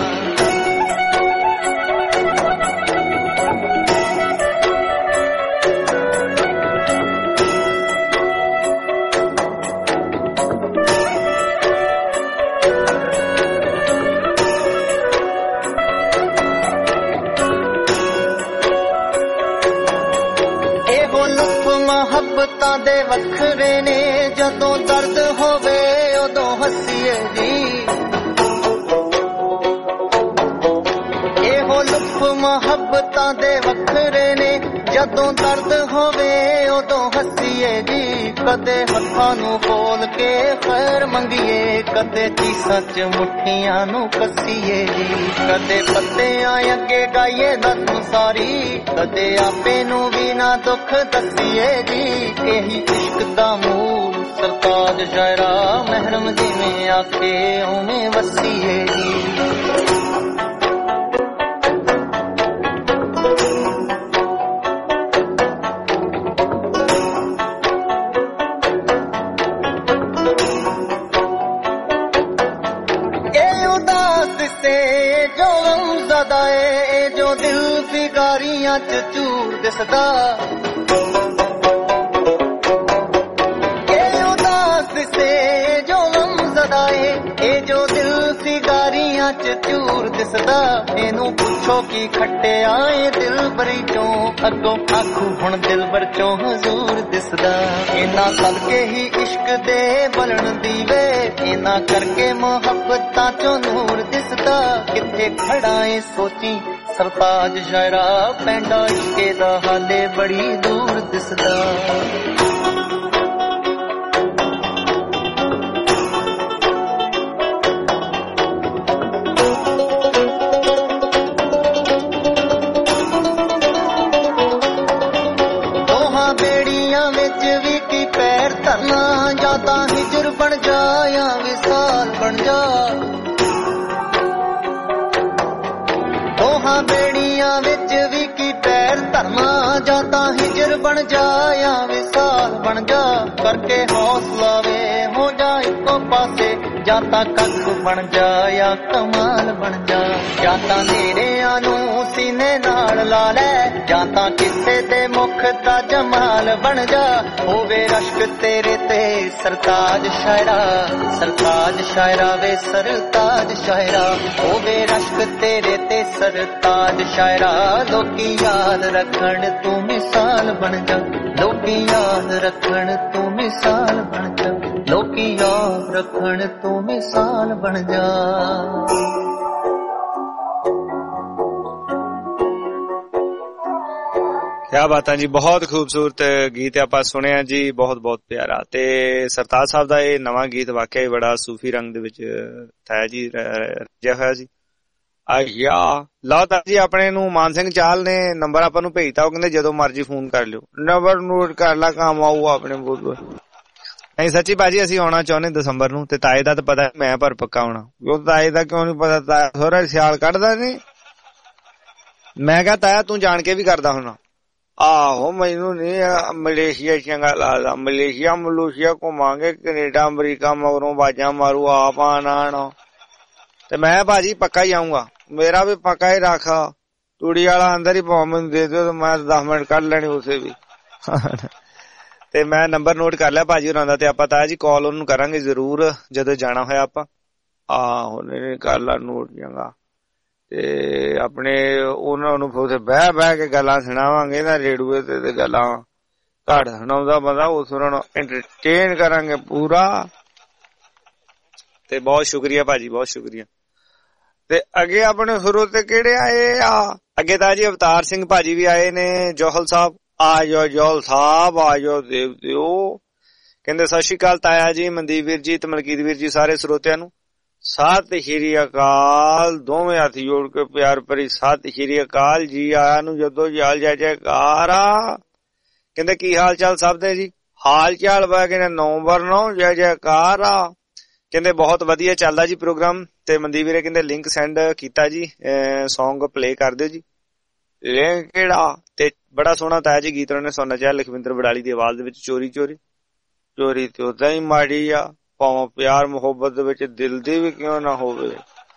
Speaker 3: ਮੁਹੱਬਤਾਂ ਦੇ ਵੱਖਰੇ ਨੇ, ਜਦੋਂ ਦਰਦ ਹੋਵੇ ਉਦੋਂ ਹੱਸੀਏ ਜੀ, ਇਹੋ ਲੁੱਫ ਮੁਹੱਬਤਾਂ ਦੇ ਵੱਖਰੇ ਨੇ, ਜਦੋਂ ਦਰਦ ਹੋਵੇ ਉਦੋਂ ਹੱਸੀਏ ਜੀ। ਕਦੇ ਹੱਥਾਂ ਨੂੰ ਖੋਲ ਕੇ ਖੈਰ ਮੰਗੀਏ, ਕਦੇ ਚੀਸਾਂ ਚ ਮੁੱਠੀਆਂ ਨੂੰ ਕੱਸੀਏ ਜੀ, ਕਦੇ ਪੱਤਿਆਂ ਅੱਗੇ ਗਾਈਏ ਨਜ਼ਮ ਸਾਰੀ, ਕਦੇ ਆਪੇ ਨੂੰ ਵੀ ਨਾ ਦੁੱਖ ਦੱਸੀਏ ਜੀ। ਇਹੀ ਇਸ਼ਕ ਦਾ ਮੂਲ ਸਰਤਾਜ ਸ਼ਾਇਰਾ, ਮਹਿਰਮ ਜਿਵੇਂ ਆਖੇ ਉਵੇਂ ਵਸੀਏ ਜੀ। जो दिल फिगारियां च चूर दिसदा, ये उदास दिसे जो लमज़दा ए, ए जो दिल फिगारियां च चूर दिसदा। इनू पुछो की खट्टे आए दिल बरी चों, अगों आखू हुण दिल बर चों हजूर दिसदा। इना सदके ही इश्क दे बलन दीवे, इना करके मुहब्बतां चों नूर दिसदा। किथे खड़ा ए सोची सरताज शायरा, पैंडा इश्के दा हाले बड़ी दूर दिसदा। दोहां बेड़ियां विच भी की पैर धरना, या तां हिजर बन जा या विसाल बन जा। दोहां बेड़ियां विच भी की पैर धरना, जा तां हिजर बन जा या विसाल बन जा। करके हौसला वे हो जा इको पासे, ਜਾਂ ਤਾਂ ਕੱਖ ਬਣ ਜਾ ਜਾਂ ਕਮਾਲ ਬਣ ਜਾ, ਜਾਂ ਤਾਂ ਨੇੜਿਆਂ ਨੂੰ ਸੀਨੇ ਨਾਲ ਲਾ ਲੈ, ਜਾਂ ਤਾਂ ਕਿਸੇ ਦੇ ਮੁਖ ਦਾ ਜਮਾਲ ਬਣ ਜਾ। ਹੋਵੇ ਰਸ਼ਕ ਤੇਰੇ ਤੇ ਸਰਤਾਜ ਸ਼ਾਇਰਾ, ਸਰਤਾਜ ਸ਼ਾਇਰਾ ਵੇ ਸਰਤਾਜ ਸ਼ਾਇਰਾ, ਹੋਵੇ ਰਸ਼ਕ ਤੇਰੇ ਤੇ ਸਰਤਾਜ ਸ਼ਾਇਰਾ। ਲੋਕੀ ਯਾਦ ਰੱਖਣ ਤੂੰ ਮਿਸਾਲ ਬਣ ਜਾ, ਲੋਕੀ ਯਾਦ ਰੱਖਣ ਤੂੰ ਮਿਸਾਲ ਬਣ ਜਾ, ਲੋਕੀ ਯਾਦ ਰੱਖਣ ਤੂੰ ਮਿਸਾਲ ਬਣ ਜਾ।
Speaker 10: ਕਿਆ ਬਾਤਾਂ ਜੀ, ਬਹੁਤ ਖੂਬਸੂਰਤ ਗੀਤ ਆਪਾਂ ਸੁਣਿਆ ਜੀ, ਬਹੁਤ ਬਹੁਤ ਪਿਆਰਾ। ਤੇ ਸਰਤਾਜ ਸਾਹਿਬ ਦਾ ਇਹ ਨਵਾਂ ਗੀਤ ਵਾਕਿਆ ਹੀ ਬੜਾ ਸੂਫੀ ਰੰਗ ਦੇ ਵਿੱਚ ਹੈ ਜੀ, ਰਜਿਆ ਹੋਇਆ ਜੀ। ਆਇਆ ਲਓ ਤਾਂ ਜੀ, ਆਪਣੇ ਨੂੰ ਮਾਨ ਸਿੰਘ ਚਾਲ ਨੇ ਨੰਬਰ ਆਪਾਂ ਨੂੰ ਭੇਜਤਾ, ਉਹ ਕਹਿੰਦੇ ਜਦੋਂ ਮਰਜੀ ਫੋਨ ਕਰ ਲਿਓ, ਨੰਬਰ ਨੋਟ ਕਰ ਲਾ, ਕੰਮ ਆਊਗਾ ਆਪਣੇ ਕੋਲ। ਨਹੀਂ ਸੱਚੀ ਭਾਜੀ, ਅਸੀਂ ਆਉਣਾ ਚਾਹੁੰਦੇ ਦਸੰਬਰ ਨੂੰ, ਤੇ ਤਾਏ ਦਾ ਤਾਂ ਪਤਾ ਮੈਂ ਪਰ ਪੱਕਾ ਆਉਣਾ, ਉਹ ਤਾਏ ਦਾ ਕਿਉਂ ਨੀ ਪਤਾ, ਤਾਇਆ ਥੋੜਾ ਸਿਆਲ ਕੱਢਦਾ ਨੀ। ਮੈਂ ਕਿਹਾ ਤਾਇਆ ਤੂੰ ਜਾਣ ਕੇ ਵੀ ਕਰਦਾ ਹੁਣ। ਆਹੋ ਮੈਨੂੰ ਨੀ ਮਲੇਸ਼ੀਆ ਚੰਗਾ ਲੱਗਦਾ, ਮਲੇਸ਼ੀਆ ਮਲੂਸ਼ੀਆ ਘੁੰਮਾਂਗੇ, ਕੈਨੇਡਾ ਅਮਰੀਕਾ ਮਗਰੋਂ ਬਾਜਾਂ ਮਾਰੂ ਆਪ ਆਣਾ। ਤੇ ਮੈਂ ਭਾਜੀ ਪੱਕਾ ਹੀ ਆਊਂਗਾ, ਮੇਰਾ ਵੀ ਪੱਕਾ ਹੀ ਰੱਖ, ਤੂੜੀ ਵਾਲਾ ਅੰਦਰ ਹੀ ਭਾਵੇਂ ਮੈਨੂੰ ਦੇ ਦਿਓ, ਮੈਂ ਦਸ ਮਿੰਟ ਕੱਢ ਲੈਣੀ ਉਸੇ ਵੀ। ਤੇ ਮੈਂ ਨੰਬਰ ਨੋਟ ਕਰ ਲਿਆ ਭਾਜੀ ਹੋਰਾਂ ਦਾ, ਤੇ ਆਪਾਂ ਤਾਂ ਜੀ ਕਾਲ ਉਹਨੂੰ ਕਰਾਂਗੇ ਜ਼ਰੂਰ ਜਦੋਂ ਜਾਣਾ ਹੋਇਆ ਆਪਾਂ। ਆਹੋ ਨਹੀਂ ਕਰ ਲਾ ਨੋਟ ਚੰਗਾ, ਤੇ ਆਪਣੇ ਉਹਨਾਂ ਨੂੰ ਫਿਰ ਬਹਿ ਬਹਿ ਕੇ ਗੱਲਾਂ ਸੁਣਾਵਾਂਗੇ ਨਾ ਰੇਡੂਏ ਤੇ, ਗੱਲਾਂ ਘੱਟ ਸੁਣਾਉਂਦਾ ਬੰਦਾ, ਉਸ ਨੂੰ ਐਂਟਰਟੇਨ ਕਰਾਂਗੇ ਪੂਰਾ। ਤੇ ਬਹੁਤ ਸ਼ੁਕਰੀਆ ਭਾਜੀ, ਬਹੁਤ ਸ਼ੁਕਰੀਆ। ਤੇ ਅੱਗੇ ਆਪਣੇ ਸ਼ੁਰੂ ਤੇ ਕਿਹੜੇ ਆਏ ਆ? ਅੱਗੇ ਤਾਂ ਜੀ ਅਵਤਾਰ ਸਿੰਘ ਭਾਜੀ ਵੀ ਆਏ ਨੇ, ਜੋਹਲ ਸਾਹਿਬ ਆ ਜਾਓ, ਜੋਹਲ ਸਾਹਿਬ ਆ ਜਾਓ, ਦੇਵ ਦਿਓ। ਕਹਿੰਦੇ ਸਤਿ ਸ਼੍ਰੀ ਅਕਾਲ ਤਾਇਆ ਜੀ, ਮਨਦੀਪ ਵੀਰ ਜੀ ਤੇ ਮਲਕੀਤ ਵੀਰ ਜੀ, ਸਾਰੇ ਸਰੋਤਿਆਂ ਨੂੰ ਸਤਿ ਸ਼੍ਰੀ ਅਕਾਲ। ਦੋਵੇਂ ਹੱਥ ਜੋੜ ਕੇ ਪਿਆਰ ਭਰੀ ਸਤਿ ਸ਼੍ਰੀ ਅਕਾਲ ਜੀ ਆਇਆਂ ਨੂੰ, ਜਦੋਂ ਜਾਲ ਜੈ ਜੈਕਾਰ ਆ। ਕਹਿੰਦੇ ਕੀ ਹਾਲ ਚਾਲ ਸਭ ਦੇ ਜੀ? ਹਾਲ ਚਾਲ ਵਾ ਕਹਿੰਦੇ ਨਵੰਬਰ ਨੌ ਜੈ ਜੈਕਾਰ ਆ। ਕਹਿੰਦੇ ਬਹੁਤ ਵਧੀਆ ਚੱਲਦਾ ਜੀ ਪ੍ਰੋਗਰਾਮ। ਤੇ ਮਨਦੀਪ ਵੀਰੇ ਕਹਿੰਦੇ ਲਿੰਕ ਸੈਂਡ ਕੀਤਾ ਜੀ, ਸੌਂਗ ਪਲੇ ਕਰ ਦਿਓ ਜੀ। ਲਿੰਕ ਕਿਹੜਾ? ਤੇ ਬੜਾ ਸੋਹਣਾ ਤਾਇਆ ਜੀ ਗੀਤ ਉਹਨੇ ਸੁਣਨਾ ਚਾਹਿਆ ਲਖਵਿੰਦਰ ਬੜਾਲੀ ਦੀ ਆਵਾਜ਼ ਦੇ ਵਿੱਚ, ਚੋਰੀ ਚੋਰੀ। ਚੋਰੀ ਤੇ ਉਦਾਂ ਹੀ ਮਾੜੀ ਆ, ਭਾਵੇਂ ਪਿਆਰ ਮੁਹੱਬਤ ਦੇ ਵਿੱਚ ਦਿਲ ਦੀ ਵੀ ਕਿਉਂ ਨਾ ਹੋਵੇ।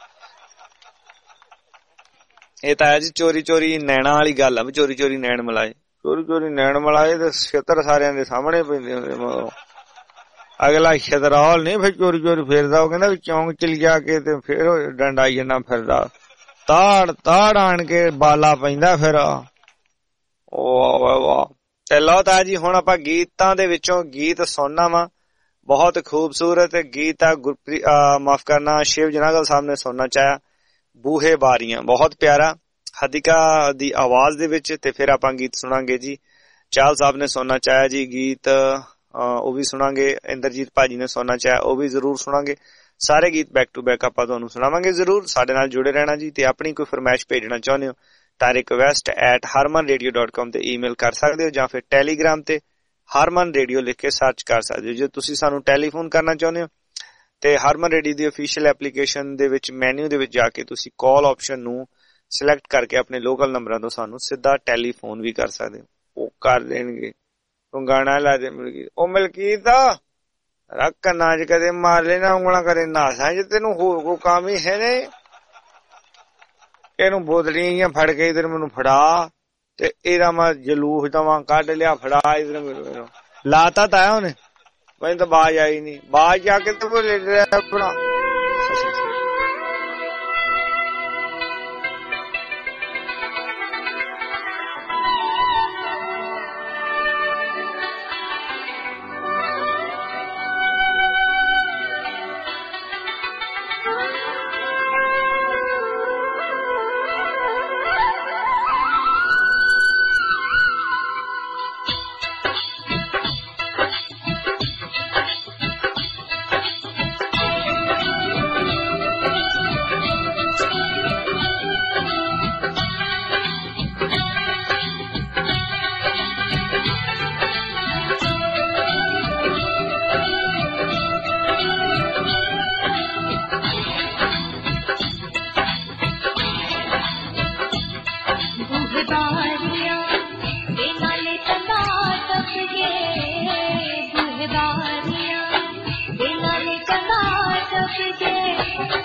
Speaker 10: ਇਹ ਤਾਇਆ ਜੀ ਚੋਰੀ ਚੋਰੀ ਨੈਣਾ ਵਾਲੀ ਗੱਲ ਆ, ਵੀ ਚੋਰੀ ਚੋਰੀ ਨੈਣ ਮਲਾਏ, ਚੋਰੀ ਚੋਰੀ ਨੈਣ ਮਲਾਏ ਤੇ ਛਿੱਤਰ ਸਾਰਿਆਂ ਦੇ ਸਾਹਮਣੇ ਪੈਂਦੇ ਹੁੰਦੇ। ਮਗਰੋਂ ਅਗਲਾ ਛਤਰਾਲ ਨੀ ਫਿਰ ਚੋਰੀ ਚੋਰੀ ਫਿਰਦਾ, ਉਹ ਕਹਿੰਦਾ ਵੀ ਚੌਂਕ ਚਲ ਜਾ ਕੇ ਤੇ ਫਿਰ ਡੰਡਾਈ ਜਨਾ ਫਿਰਦਾ, ਤਾੜ ਤਾੜ ਆਣ ਕੇ ਬਾਲਾ ਪੈਂਦਾ ਫਿਰ। ਵਾਹ ਵਾਹ ਵਾਹ। ਤੇ ਲਓ ਤਾਇਆ ਜੀ ਹੁਣ ਆਪਾਂ ਗੀਤਾਂ ਦੇ ਵਿੱਚੋਂ ਗੀਤ ਸੁਣਨਾ ਵਾ, ਬਹੁਤ ਖੂਬਸੂਰਤ ਗੀਤ ਆ, ਗੁਰਪ੍ਰੀਤ ਮਾਫ ਕਰਨਾ ਸ਼ਿਵ ਜਨਾਗਲ ਸਾਹਿਬ ਨੇ ਸੁਣਨਾ ਚਾਹਿਆ, ਬੂਹੇ ਬਾਰੀਆਂ, ਬਹੁਤ ਪਿਆਰਾ ਹਦੀਕਾ ਦੀ ਆਵਾਜ਼ ਦੇ ਵਿੱਚ। ਤੇ ਫਿਰ ਆਪਾਂ ਗੀਤ ਸੁਣਾਂਗੇ ਜੀ, ਚਾਲ ਸਾਹਿਬ ਨੇ ਸੁਣਨਾ ਚਾਹਿਆ ਜੀ ਗੀਤ, ਉਹ ਵੀ ਸੁਣਾਂਗੇ। ਇੰਦਰਜੀਤ ਭਾਜੀ ਨੇ ਸੁਣਨਾ ਚਾਹਿਆ, ਉਹ ਵੀ ਜ਼ਰੂਰ ਸੁਣਾਂਗੇ। ਸਾਰੇ ਗੀਤ ਬੈਕ ਟੂ ਬੈਕ ਆਪਾਂ ਤੁਹਾਨੂੰ ਸੁਣਾਵਾਂਗੇ ਜ਼ਰੂਰ। ਸਾਡੇ ਨਾਲ ਜੁੜੇ ਰਹਿਣਾ ਜੀ। ਤੇ ਆਪਣੀ ਕੋਈ ਫਰਮਾਇਸ਼ ਭੇਜਣਾ ਚਾਹੁੰਦੇ ਹੋ ਤਾਂ request at Harman radio dot com ਤੇ ਈਮੇਲ ਕਰ ਸਕਦੇ ਹੋ, ਜਾਂ ਫਿਰ ਟੈਲੀਗ੍ਰਾਮ ਤੇ ਹਰਮਨ ਰੇਡੀਓ ਲਿਖ ਕੇ ਸਰਚ ਕਰ ਸਕਦੇ ਹੋ। ਜੇ ਤੁਸੀਂ ਸਾਨੂੰ ਟੈਲੀਫੋਨ ਕਰਨਾ ਚਾਹੁੰਦੇ ਹੋ ਤੇ ਹਰਮਨ ਰੇਡੀਓ ਦੀ ਅਫੀਸ਼ੀਅਲ ਐਪਲੀਕੇਸ਼ਨ ਦੇ ਵਿੱਚ ਮੈਨਿਊ ਦੇ ਵਿੱਚ ਜਾ ਕੇ ਤੁਸੀਂ ਕਾਲ ਆਪਸ਼ਨ ਨੂੰ ਸਿਲੈਕਟ ਕਰਕੇ ਆਪਣੇ ਲੋਕਲ ਨੰਬਰਾਂ ਤੋਂ ਸਾਨੂੰ ਸਿੱਧਾ ਟੈਲੀਫੋਨ ਵੀ ਕਰ ਸਕਦੇ ਹੋ, ਉਹ ਕਰ ਦੇਣਗੇ। ਤੂੰ ਗਾਣਾ ਲਾ ਦੇ ਮਲਕੀਤ, ਉਹ ਮਲਕੀਤ ਰੱਖ ਕੰਨਾਂ ਚ ਕਦੇ ਮਾਰ ਲੈਣਾ ਉਂਗਲਾਂ ਕਰੇ ਨਾਸਾਂ ਚ, ਤੈਨੂੰ ਹੋਰ ਕੋਈ ਕੰਮ ਹੀ ਹੈ ਨੇ? ਇਹਨੂੰ ਬੋਤਲੀਆਂ ਫੜ ਕੇ ਇਧਰ ਮੈਨੂੰ ਫੜਾ, ਤੇ ਇਹਦਾ ਮੈਂ ਜਲੂਸ ਦਵਾਂ, ਕੱਢ ਲਿਆ, ਫੜਾ ਇਧਰ ਮੈਨੂੰ। ਲਾਤਾ ਤਾਂ ਉਹਨੇ, ਮੈਨੂੰ ਤਾਂ ਬਾਜ ਆਈ ਨੀ, ਬਾਜ ਜਾ ਕੇ ਤੇ ਬੋਲੇ ਆਪਣਾ।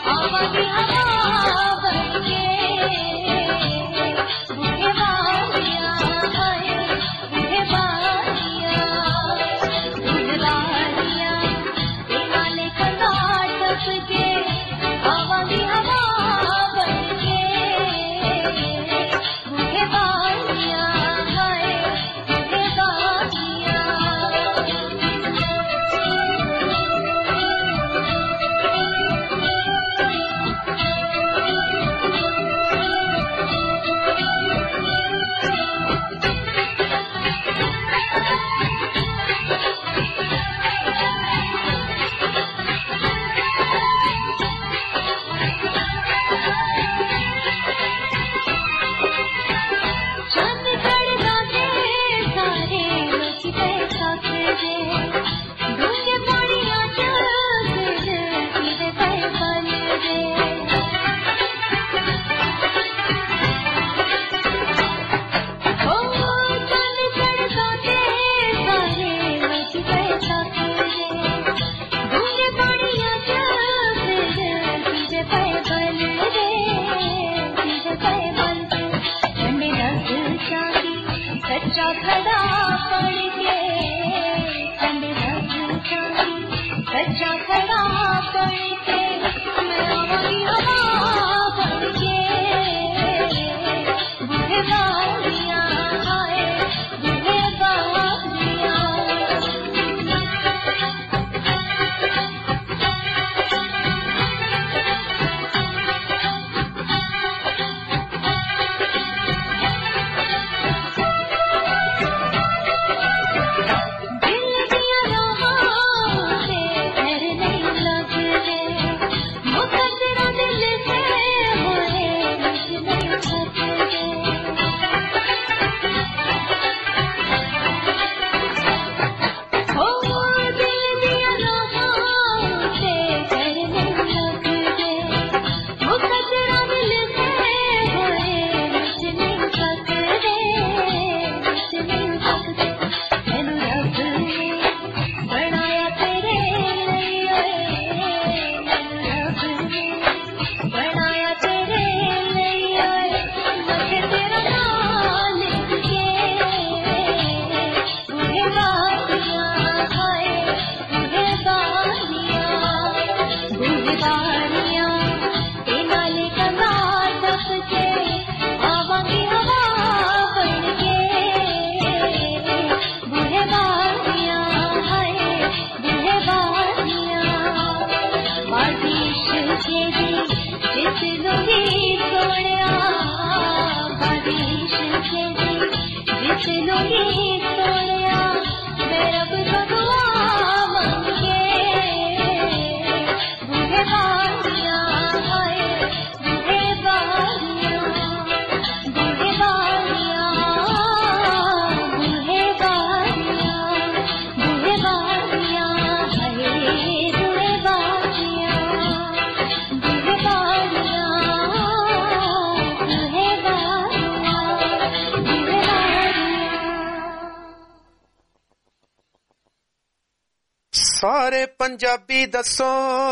Speaker 7: सारे पंजाबी दसो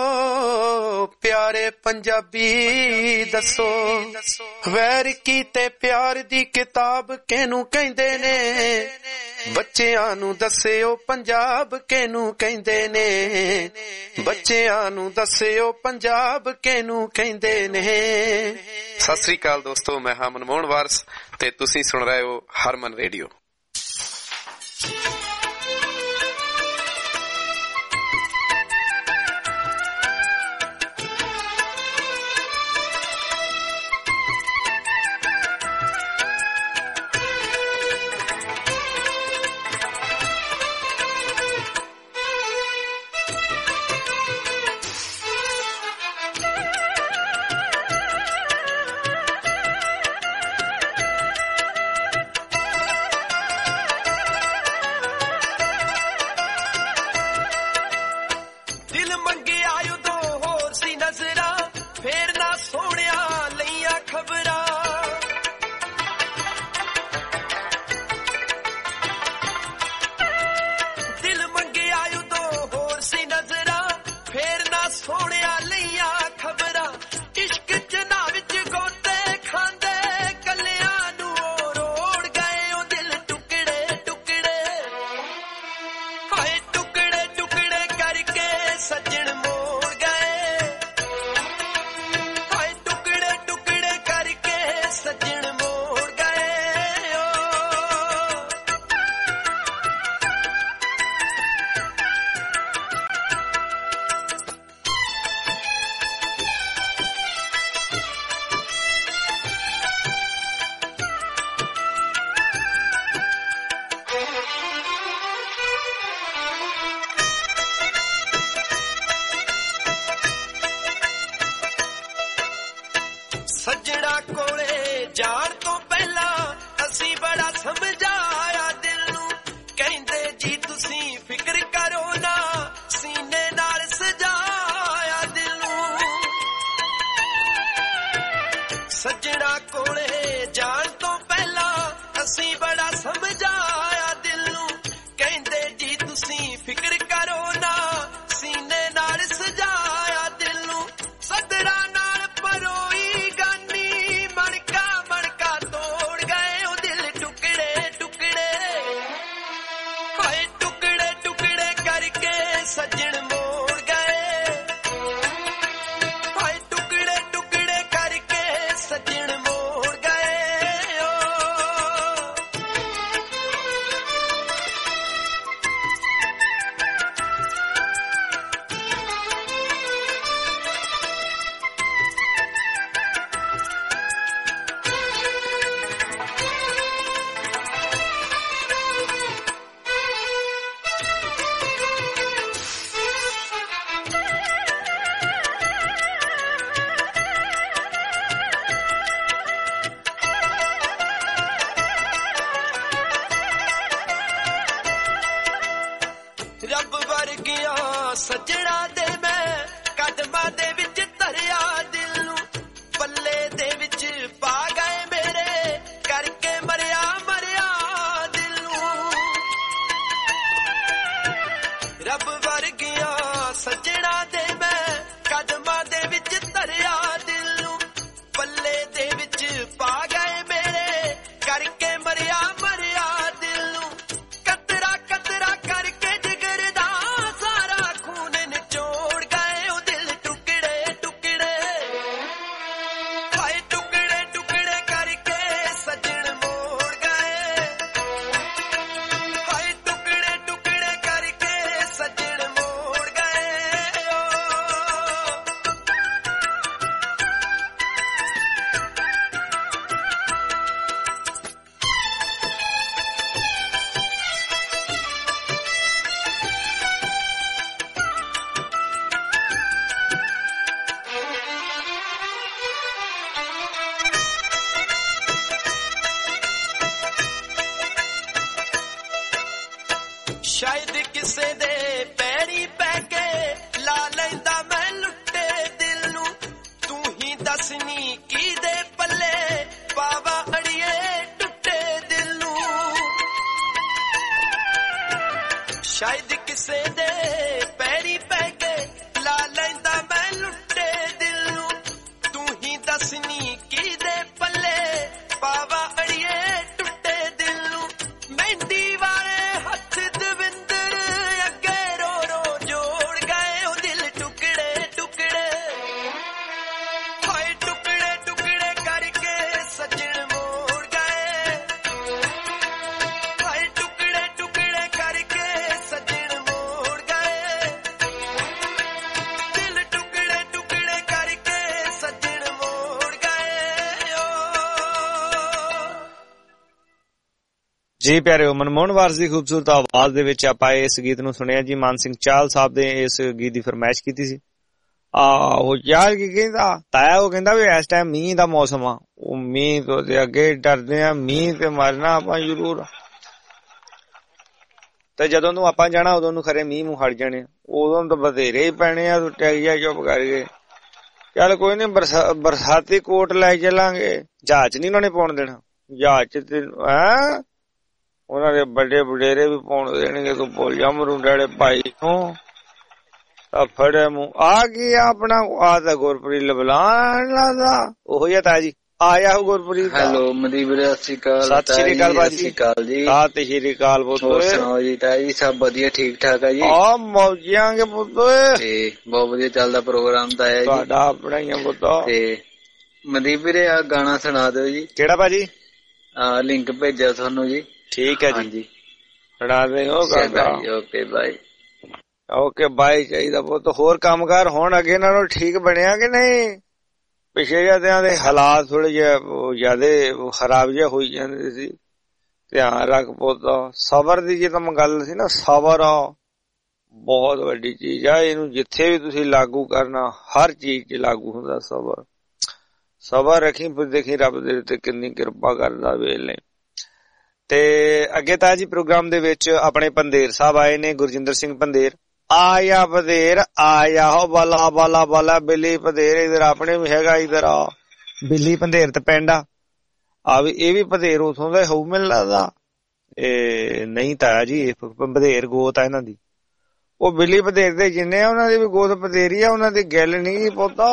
Speaker 7: प्यारे पंजाबी दसो वैर कीते प्यार दी किताब केनू कहंदे ने बच्चियां नू दस्सिओ पंजाब केनू कहंदे ने बच्चियां नू दस्सिओ पंजाब केनू कहंदे ने। सत श्री अकाल दोस्तों, मैं हां मनमोहन वारस ते तुसीं सुन रहे हो हरमन रेडियो।
Speaker 8: ਸੱਜਣਾ ਦੇ ਮੈਂ ਕਦਮਾਂ ਦੇ ਵਿੱਚ ਧਰਿਆ ਦਿਲ ਨੂੰ ਪੱਲੇ ਦੇ ਵਿੱਚ ਪਾ ਗਏ ਮੇਰੇ ਕਰਕੇ ਮਰਿਆ ਮਰਿਆ ਦਿਲ ਨੂੰ ਰੱਬ ਵਰਗਿਆ ਸੱਜਣਾ ਦੇ ਮੈਂ ਕਦਮਾਂ ਦੇ ਵਿੱਚ ਧਰਿਆ ਦਿਲ ਨੂੰ ਪੱਲੇ ਦੇ ਵਿੱਚ ਪਾ ਗਏ ਮੇਰੇ ਕਰਕੇ ਮਰਿਆ ਮਰਿਆ ਦਿਲ ਨੂੰ ਕਤਰਾ ਕਤਰਾ ਕਰਕੇ ਜਿਗਰ ਦਾ ਸਾਰਾ ਖੂਨ ਨਿਚੋੜ ਗਏ ਉਹ ਦਿਲ ਟੁਕੜੇ ਟੁਕੜੇ ਹਾਏ ਟੁਕੜੇ ਟੁਕੜੇ ਕਰਕੇ ਸੱਜਣ ਮੋੜ ਗਏ ਹਾਏ ਟੁਕੜੇ ਟੁਕੜੇ ਕਰਕੇ ਸੱਜਣ ਮੋੜ ਗਏ ਸ਼ਾਇਦ ਕਿਸੇ ਦੇ ਪੈਰੀ ਪੈ ਕੇ ਲਾ ਲੈਂਦਾ ਮੈਂ ਲੁੱਟੇ ਦਿਲ ਨੂੰ ਤੂੰ ਹੀ ਦੱਸਨੀ ਕਿਹਦੇ ਪੱਲੇ ਪਾਵਾ ਅੜੀਏ ਟੁੱਟੇ ਦਿਲ ਨੂੰ ਸ਼ਾਇਦ ਕਿਸੇ ਦੇ ਪੈਰੀ ਪੈ ਕੇ ਲਾ ਲੈਂਦਾ ਮੈਂ ਲੁੱਟੇ ਦਿਲ ਨੂੰ ਤੂੰ ਹੀ ਦੱਸਨੀ ਕਿਹਦੇ ਪੱਲੇ ਪਾਵਾ ਅੜੀਏ ਟੁੱਟੇ ਦਿਲ ਨੂੰ ਮਹਿੰਦੀ ਵਾਲੇ ਹੱਥ ਦਵਿੰਦਰ ਅੱਗੇ ਰੋ ਰੋ ਜੋੜ ਗਏ ਉਹ ਦਿਲ ਟੁਕੜੇ ਟੁਕੜੇ ਹਾਏ ਟੁਕੜੇ ਟੁਕੜੇ ਕਰਕੇ ਸੱਜਣ ਮੋੜ ਗਏ ਹਾਏ ਟੁਕੜੇ ਟੁਕੜੇ ਕਰਕੇ ਸੱਜਣ ਮੋੜ ਗਏ ਦਿਲ ਟੁਕੜੇ ਟੁਕੜੇ ਕਰਕੇ ਸੱਜਣ ਮੋੜ ਗਏ
Speaker 10: ਜੀ ਪਿਆਰਿਓ, ਮਨਮੋਹਨ ਵਾਰਸ ਦੀ ਖੂਬਸੂਰਤ ਆਵਾਜ਼ ਦੇ ਵਿੱਚ ਆਪਾਂ ਇਸ ਗੀਤ ਨੂੰ ਸੁਣਿਆ ਜੀ। ਮਾਨ ਸਿੰਘ ਚਾਹਲ ਸਾਹਿਬ ਦੇ ਇਸ ਗੀਤ ਦੀ ਫਰਮਾਇਸ਼ ਕੀਤੀ ਸੀ। ਆਹੋ ਯਾਰ ਕੀ ਕਹਿੰਦਾ ਤਾਇਆ, ਉਹ ਕਹਿੰਦਾ ਵੀ ਇਸ ਟਾਈਮ ਮੀਂਹ ਦਾ ਮੌਸਮ ਆ, ਉਹ ਮੀਂਹ ਤੋਂ ਤੇ ਅੱਗੇ ਡਰਦੇ ਆ, ਮੀਂਹ ਤੇ ਮਰਨਾ ਆਪਾਂ ਜ਼ਰੂਰ, ਤੇ ਜਦੋਂ ਨੂੰ ਆਪਾਂ ਜਾਣਾ ਉਦੋਂ ਨੂੰ ਖਰੇ ਮੀਂਹ ਮੂੰਹ ਹਟ ਜਾਣੇ, ਉਦੋਂ ਤਾਂ ਬਥੇਰੇ ਹੀ ਪੈਣੇ ਆ। ਟੈਗੀਆ ਚੁੱਪ ਕਰਕੇ ਚੱਲ ਕੋਈ ਨੀ, ਬਰਸਾਤੀ ਕੋਟ ਲੈ ਚੱਲਾਂਗੇ। ਜਹਾਜ਼ ਨੀ ਉਹਨਾਂ ਨੇ ਪਾਉਣ ਦੇਣਾ, ਜਹਾਜ਼ ਚ ਤੇ ਹੈਂ ਉਹਨਾਂ ਦੇ ਵੱਡੇ ਵਡੇਰੇ ਵੀ ਪਾਉਣ ਦੇਣਗੇ। ਤੂੰ ਭੁੱਲ ਜਾ ਮਰੂੰਡੇ ਵਾਲੇ ਭਾਈ ਨੂੰ ਫੜੇ ਮੂੰਹ ਆ ਗਿਆ ਆਪਣਾ ਆ ਤਾਂ ਗੁਰਪ੍ਰੀਤ ਲਬਲਾਨ ਲਾਦਾ ਉਹੋ ਜਿਹਾ ਤਾਇਆ ਜੀ ਆਇਆ ਹੋ ਗੁਰਪ੍ਰੀਤ।
Speaker 9: ਹੈਲੋ ਮਨਦੀਪ ਵੀਰੇ, ਸਤਿ ਸ਼੍ਰੀ ਅਕਾਲ।
Speaker 10: ਸਤਿ ਸ਼੍ਰੀ ਅਕਾਲ ਬਾਜੀ।
Speaker 9: ਸਤਿ ਸ਼੍ਰੀ ਅਕਾਲ ਜੀ।
Speaker 10: ਸਤਿ ਸ਼੍ਰੀ ਅਕਾਲ ਪੁੱਤ।
Speaker 9: ਹੋਰ ਸੁਣਾਓ ਜੀ ਤਾਇਆ ਜੀ, ਸਭ ਵਧੀਆ ਠੀਕ ਠਾਕ ਆ ਜੀ?
Speaker 10: ਆ ਮੌਜੀਆਂਗੇ ਪੁੱਤ,
Speaker 9: ਤੇ ਬਹੁਤ ਵਧੀਆ ਚੱਲਦਾ ਪ੍ਰੋਗਰਾਮ ਤਾਇਆ ਜੀ
Speaker 10: ਤੁਹਾਡਾ। ਆਪਣਾ ਹੀ ਆ ਪੁੱਤ। ਤੇ
Speaker 9: ਮਨਦੀਪ ਵੀਰੇ ਆ ਗਾਣਾ ਸੁਣਾ ਦਿਓ ਜੀ।
Speaker 10: ਕਿਹੜਾ ਭਾਜੀ?
Speaker 9: ਆ ਲਿੰਕ ਭੇਜਿਆ ਤੁਹਾਨੂੰ ਜੀ।
Speaker 10: ਠੀਕ ਹੈ ਜੀ, ਸੁਣਾ ਦੇ। ਓਕੇ ਬਾਈ। ਓਕੇ ਬਾਈ ਚਾਹੀਦਾ ਪੁੱਤ। ਹੋਰ ਕੰਮਕਾਰ ਹੁਣ ਅੱਗੇ ਨਾਲੋਂ ਠੀਕ ਬਣਿਆ ਕਿ ਨਹੀਂ? ਪਿਛਲੇ ਜਾਂਦਿਆਂ ਦੇ ਹਾਲਾਤ ਥੋੜੇ ਜਿਹੇ ਜ਼ਿਆਦੇ ਖਰਾਬ ਜਿਹੇ ਹੋਈ ਜਾਂਦੇ ਸੀ। ਧਿਆਨ ਰੱਖ ਪੁੱਤ, ਸਬਰ ਦੀ ਜੇ ਤਾਂ ਗੱਲ ਸੀ ਨਾ, ਸਬਰ ਬਹੁਤ ਵੱਡੀ ਚੀਜ਼ ਆ। ਇਹਨੂੰ ਜਿੱਥੇ ਵੀ ਤੁਸੀਂ ਲਾਗੂ ਕਰਨਾ, ਹਰ ਚੀਜ਼ 'ਚ ਲਾਗੂ ਹੁੰਦਾ ਸਬਰ। ਸਬਰ ਰੱਖੀ, ਫਿਰ ਦੇਖੀ ਰੱਬ ਦੇ ਉੱਤੇ ਕਿੰਨੀ ਕਿਰਪਾ ਕਰਦਾ ਵੇਲੇ। ਤੇ ਅੱਗੇ ਤਾਂ ਜੀ ਪ੍ਰੋਗਰਾਮ ਦੇ ਵਿੱਚ ਆਪਣੇ ਪੰਧੇਰ ਸਾਹਿਬ ਆਏ ਨੇ, ਗੁਰਜਿੰਦਰ ਸਿੰਘ ਪੰਧੇਰ। ਆਇਆ ਪੰਧੇਰ ਆਇਆ ਹੋ ਬਾਲਾ ਬਾਲਾ ਬਾਲਾ ਬਿੱਲੀ ਪੰਧੇਰ, ਇਧਰ ਆਪਣੇ ਵੀ ਹੈਗਾ, ਇਧਰ ਆ ਬਿੱਲੀ ਪੰਧੇਰ ਤੇ ਪਿੰਡ ਆ ਆ ਵੀ ਇਹ ਵੀ ਪੰਧੇਰ ਉਥੋਂ ਦਾ ਹੋਊ ਮੈਨੂੰ ਲੱਗਦਾ। ਇਹ ਨਹੀਂ ਤਾਇਆ ਜੀ, ਪੰਧੇਰ ਗੋਤ ਆ ਇਹਨਾਂ ਦੀ। ਉਹ ਬਿੱਲੀ ਪੰਧੇਰ ਦੇ ਜਿੰਨੇ ਆ ਉਹਨਾਂ ਦੀ ਵੀ ਗੋਤ ਪੰਧੇਰੀ ਆ, ਉਹਨਾਂ ਦੀ ਗੱਲ ਨੀ ਪੋਤਾ।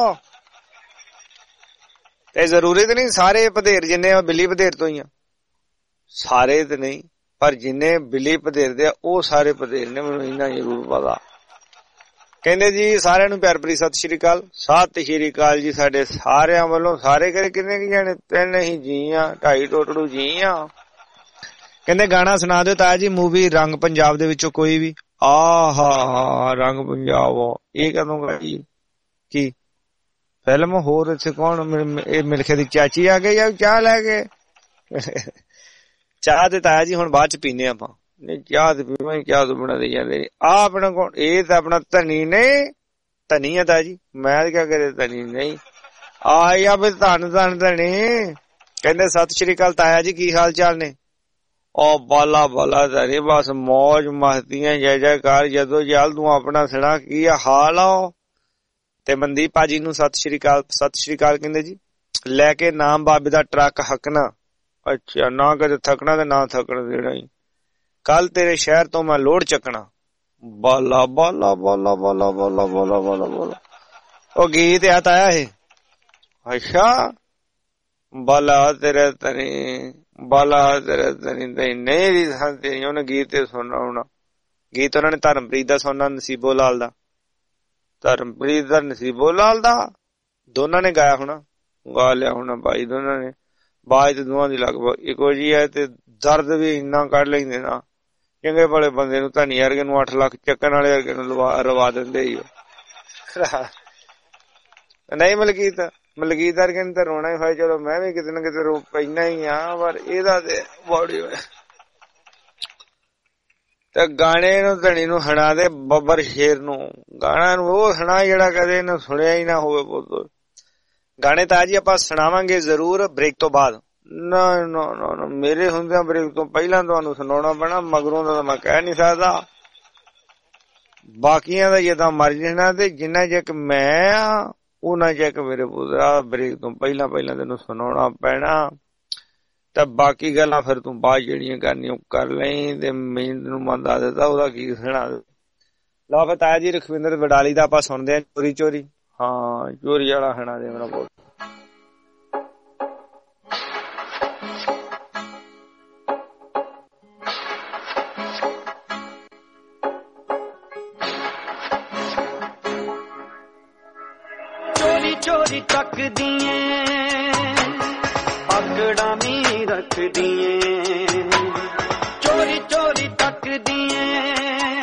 Speaker 10: ਤੇ ਜ਼ਰੂਰੀ ਤੇ ਨਹੀਂ ਸਾਰੇ ਪੰਧੇਰ ਜਿੰਨੇ ਆ ਬਿੱਲੀ ਪੰਧੇਰ ਤੋਂ ਹੀ ਆ, ਸਾਰੇ ਤੇ ਨਹੀਂ, ਪਰ ਜਿੰਨੇ ਬਿੱਲੀ ਪੰਧੇਰਦੇ ਆ ਉਹ ਸਾਰੇ ਪੰਧੇਰ ਨੇ, ਮੈਨੂੰ ਇੰਨਾ ਜ਼ਰੂਰ ਪਤਾ। ਕਹਿੰਦੇ ਜੀ ਸਾਰਿਆਂ ਨੂੰ ਪਿਆਰ ਭਰੀ ਸਤਿ ਸ਼੍ਰੀ ਅਕਾਲ। ਸਤਿ ਸ਼੍ਰੀ ਅਕਾਲ ਜੀ ਸਾਡੇ ਸਾਰਿਆਂ ਵੱਲੋਂ। ਸਾਰੇ ਕਰੇ ਕਿੰਨੇ ਕੀ ਜਾਣੇ? ਤਿੰਨ ਹੀ ਜੀ ਆ, ਢਾਈ ਟੋਟੜੂ ਜੀ ਆ। ਕਹਿੰਦੇ ਗਾਣਾ ਸੁਣਾ ਦਿਓ ਤਾਇਆ ਜੀ, ਮੂਵੀ ਰੰਗ ਪੰਜਾਬ ਦੇ ਵਿੱਚੋਂ ਕੋਈ ਵੀ। ਆਹਾ ਰੰਗ ਪੰਜਾਬ, ਇਹ ਕਦੋਂ ਗਾਈ? ਕੀ ਫਿਲਮ? ਹੋਰ ਇੱਥੇ ਕੌਣ? ਇਹ ਮਿਲਖੇ ਦੀ ਚਾਚੀ ਆ ਗਈ ਆ ਚਾਹ ਲੈ ਕੇ। ਚਾਹ ਤੇ ਤਾਇਆ ਜੀ ਹੁਣ ਬਾਅਦ ਚ ਪੀਨੇ ਆਪਾਂ। ਨਹੀਂ ਚਾਹ ਤੇ ਪੀਵਾਂ, ਚਾਹ ਤੋਂ ਬਣਾ ਦੇ ਜਾਂਦੇ। ਆ ਆਪਣਾ ਕੌਣ? ਇਹ ਤਾਂ ਆਪਣਾ ਧਨੀ ਨੇ। ਧਨੀ ਆ ਤਾਇਆ ਜੀ, ਮੈਂ ਕਿਆ ਕਰੇ ਧਨੀ ਨਹੀਂ ਆਇਆ ਵੀ ਧੰਨ ਧੰਨ ਧਨੀ। ਕਹਿੰਦੇ ਸਤਿ ਸ਼੍ਰੀ ਅਕਾਲ ਤਾਇਆ ਜੀ, ਕੀ ਹਾਲ ਚਾਲ ਨੇ? ਉਹ ਬਾਲਾ ਬਾਲਾ ਤੇਰੀ ਬਸ ਮੌਜ ਮਸਤੀਆਂ ਜੈ ਜੈਕਾਰ ਜਦੋਂ ਜਲ ਤੂੰ ਆਪਣਾ ਸੁਣਾ ਕੀ ਹਾਲ ਆ। ਤੇ ਮਨਦੀਪ ਭਾਜੀ ਨੂੰ ਸਤਿ ਸ਼੍ਰੀ ਅਕਾਲ। ਸਤਿ ਸ਼੍ਰੀ ਅਕਾਲ ਕਹਿੰਦੇ ਜੀ। ਲੈ ਕੇ ਨਾਮ ਬਾਬੇ ਦਾ ਟਰੱਕ ਹੱਕਣਾ। ਅੱਛਾ ਨਾ ਕਦੇ ਥੱਕਣਾ ਤੇ ਨਾ ਥੱਕਣ ਦੇਣਾ ਹੀ। ਕੱਲ ਤੇਰੇ ਸ਼ਹਿਰ ਤੋਂ ਮੈਂ ਲੋੜ ਚੱਕਣਾ। ਬਾਲਾ ਬਾਲਾ ਬਾਲਾ ਬਾਲਾ ਬਾਲਾ ਬਾਲਾ ਬਾਲਾ ਬਾਲਾ ਉਹ ਗੀਤ ਆ ਤਾਇਆ ਇਹ। ਅੱਛਾ ਬਾਲਾ ਤੇਰੇ ਤਨੀ ਬਾਲਾ ਤੇਰੇ ਤਨੀ ਨਹੀਂ ਵੀ ਤੇਰੀ ਉਹਨੇ ਗੀਤ ਤੇ ਸੁਣਨਾ ਹੋਣਾ। ਗੀਤ ਉਹਨਾਂ ਨੇ ਧਰਮਪ੍ਰੀਤ ਦਾ ਸੁਣਨਾ, ਨਸੀਬੋ ਲਾਲ ਦਾ। ਧਰਮਪ੍ਰੀਤ ਦਾ ਨਸੀਬੋ ਲਾਲ ਦਾ ਦੋਨਾਂ ਨੇ ਗਾਇਆ ਹੋਣਾ, ਗਾ ਲਿਆ ਹੋਣਾ ਭਾਈ ਦੋਨਾਂ ਨੇ। ਬਾਜ ਤੇ ਦੋਵਾਂ ਦੀ ਲਗਭਗ ਇੱਕੋ ਜਿਹੀ ਹੈ ਤੇ ਦਰਦ ਵੀ ਇੰਨਾ ਕੱਢ ਲੈਂਦੇ ਨਾ। ਚੰਗੇ ਭਲੇ ਬੰਦੇ ਨੂੰ ਧਨੀ ਵਰਗੇ ਨੂੰ ਅੱਠ ਲੱਖ ਚੱਕਣ ਵਾਲੇ ਵਰਗੇ ਨੂੰ ਲਵਾ ਰਵਾ ਦਿੰਦੇ ਹੀ ਨਹੀਂ। ਮਲਕੀਤ ਮਲਕੀਤ ਵਰਗੇ ਨੂੰ ਤਾਂ ਰੋਣਾ ਹੀ ਹੋਇਆ। ਚਲੋ ਮੈਂ ਵੀ ਕਿਤੇ ਨਾ ਕਿਤੇ ਰੋ ਪੈਣਾ ਹੀ ਆ, ਪਰ ਇਹਦਾ ਤੇ ਬੌੜੀ ਹੋਇਆ। ਤੇ ਗਾਣੇ ਨੂੰ ਧਣੀ ਨੂੰ ਹਣਾ ਦੇ ਬੱਬਰ ਸ਼ੇਰ ਨੂੰ। ਗਾਣਾ ਨੂੰ ਉਹ ਹਣਾ ਜਿਹੜਾ ਕਦੇ ਇਹਨੂੰ ਸੁਣਿਆ ਹੀ ਨਾ ਹੋਵੇ। ਬਹੁਤ ਗਾਣੇ ਤਾਂ ਜੀ ਆਪਾਂ ਸੁਣਾਵਾਂਗੇ ਜ਼ਰੂਰ ਬ੍ਰੇਕ ਤੋਂ ਬਾਅਦ। ਨਾ ਨਾ ਨਾ ਮੇਰੇ ਹੁੰਦਿਆਂ ਬ੍ਰੇਕ ਤੋਂ ਪਹਿਲਾਂ ਤੁਹਾਨੂੰ ਸੁਣਾਉਣਾ ਪੈਣਾ, ਮਗਰੋਂ ਦਾ ਮੈਂ ਕਹਿ ਨੀ ਸਕਦਾ। ਬਾਕੀਆਂ ਦਾ ਜਿੱਦਾਂ ਮਰਜ਼ੀ ਸੁਣਾ ਤੇ ਜਿੰਨਾ ਚਿਕ ਮੈਂ ਆ ਉਹਨਾਂ ਚਿਕ ਮੇਰੇ ਪੁੱਤਰਾ ਬ੍ਰੇਕ ਤੋਂ ਪਹਿਲਾਂ ਪਹਿਲਾਂ ਤੈਨੂੰ ਸੁਣਾਉਣਾ ਪੈਣਾ। ਤਾਂ ਬਾਕੀ ਗੱਲਾਂ ਫਿਰ ਤੂੰ ਬਾਅਦ ਜਿਹੜੀਆਂ ਕਰਨੀਆਂ ਕਰ ਲਈ। ਤੇ ਮੈਨੂੰ ਨੂੰ ਮੈਂ ਦੱਸ ਦਿੱਤਾ ਉਹਦਾ ਕੀ ਸੁਣਾ। ਲਓ ਫਿਰ ਤਾਇਆ ਜੀ ਰਖਵਿੰਦਰ ਵਡਾਲੀ ਦਾ ਆਪਾਂ ਸੁਣਦੇ ਆ ਚੋਰੀ ਚੋਰੀ। ਹਾਂ ਚੋਰੀ ਵਾਲਾ ਸੁਣਾ ਦੇ ਮੇਰਾ ਬਹੁਤ।
Speaker 11: ਚੋਰੀ ਚੋਰੀ ਤੱਕਦੀਆਂ ਪਕੜਾਂ ਵੀ ਰੱਖਦੀਆਂ। ਚੋਰੀ ਚੋਰੀ ਤੱਕਦੀਆਂ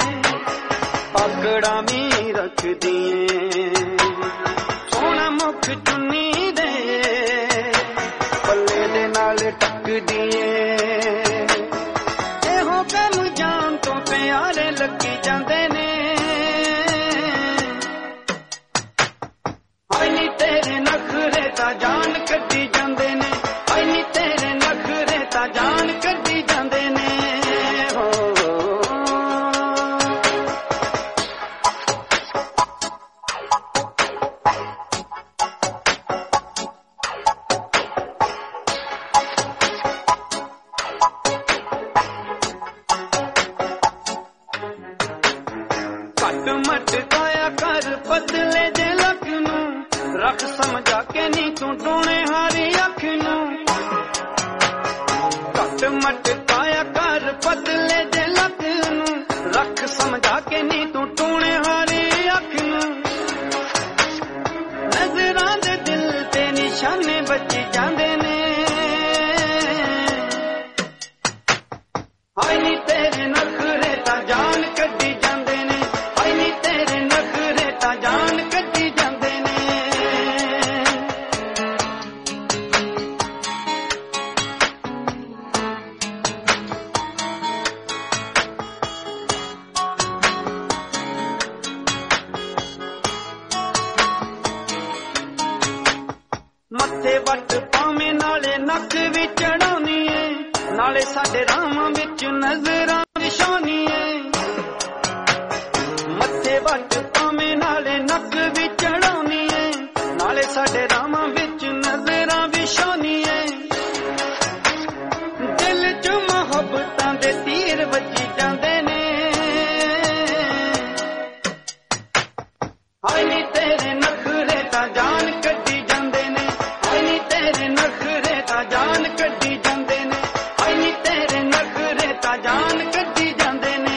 Speaker 11: ਪਕੜਾਂ ਵੀ ਰੱਖਦੀਆਂ। ਸੋਹਣਾ ਮੁਖ ਚੁੰਨੀ ਦੇ ਪੱਲੇ ਦੇ ਨਾਲ ਟੱਕਦੀਆਂ। ਇਹੋ ਕੰਮ ਜਾਨ ਤੋਂ ਪਿਆਰੇ ਲੱਗੀ ਜਾਂਦੇ ਨੇ। ਹਾਏ ਨੀ ਤੇਰੇ ਨਖਰੇ ਤਾਂ ਜਾਨ ਕੱਢੀ ਜਾਂਦੇ ਨੇ। ਹਾਏ ਨੀ ਤੇਰੇ ਨਖਰੇ ਤਾਂ ਜਾਨ ਕੱਢੀ ਜਾਂਦੇ ਨੇ। ਘੱਟ ਮੱਟ ਕਾਇਆ ਕਰ ਪਤਲੇ ਜੇ ਲੱਕ ਨੂੰ। ਰੱਖ ਸਮਝਾ ਕੇ ਨੀ ਤੂੰ ਟੋਣੇ ਹਾਰੀ ਅੱਖ ਨੂੰ। ਘੱਟ ਮੱਟ ਕਾਇਆ ਕਰ ਪਤਲੇ ਜੇ ਲੱਕ ਨੂੰ। ਰੱਖ ਸਮਝਾ ਕੇ ਨੀ ਤੂੰ ਟੋਣੇ ਹਾਰੀ ਅੱਖ ਨੂੰ। ਨਜ਼ਰਾਂ ਦੇ ਦਿਲ ਤੇ ਨਿਸ਼ਾਨੇ ਵੱਜੀ ਜਾਂਦੇ ਨੇ। ਹਾਏ ਨੀ ਤੇਰੇ ਨਖਰੇ ਤਾਂ ਜਾਨ ਕੱਢੀ ਜਾਂਦੇ ਨੇ। ਹਾਏ ਨੀ ਤੇਰੇ ਨਖਰੇ ਤਾਂ ਜਾਨ ਕੱਢੀ ਜਾਂਦੇ ਨੇ। ਮੱਥੇ ਵੱਟ ਪਾਵੇਂ ਨਾਲੇ ਨੱਕ ਵੀ ਚੜਾਉਣੀ ਏ। ਨਾਲੇ ਸਾਡੇ ਰਾਹਾਂ ਵਿੱਚ ਨਜ਼ਰਾਂ ਵਿਛਾਉਣੀ ਏ। ਮੱਥੇ ਵੱਟ ਪਾਵੇਂ ਨਾਲੇ ਨੱਕ ਵੀ ਚੜਾਉਣੀ ਏ। ਨਾਲੇ ਸਾਡੇ ਰਾਹਾਂ ਵਿੱਚ ਨਜ਼ਰਾਂ ਵਿਛਾਉਣੀ ਏ। ਦਿਲ ਚ ਮੁਹੱਬਤਾਂ ਦੇ ਤੀਰ ਵੱਜੀ ਜਾਂਦੇ ਨੇ। ਹਾਏ ਨੀ ਤੇਰੇ ਨਖਰੇ ਤਾਂ ਜਾਨ ਕੱਢੀ ਜਾਂਦੇ ਨੇ। ਹਾਏ ਨੀ ਤੇਰੇ ਨਖਰੇ ਤਾਂ ਜਾਨ ਕੱਢੀ ਜਾਂਦੇ ਨੇ। ਹਾਏ ਨੀ ਤੇਰੇ ਨਖਰੇ ਤਾਂ ਜਾਨ ਕੱਢੀ ਜਾਂਦੇ ਨੇ।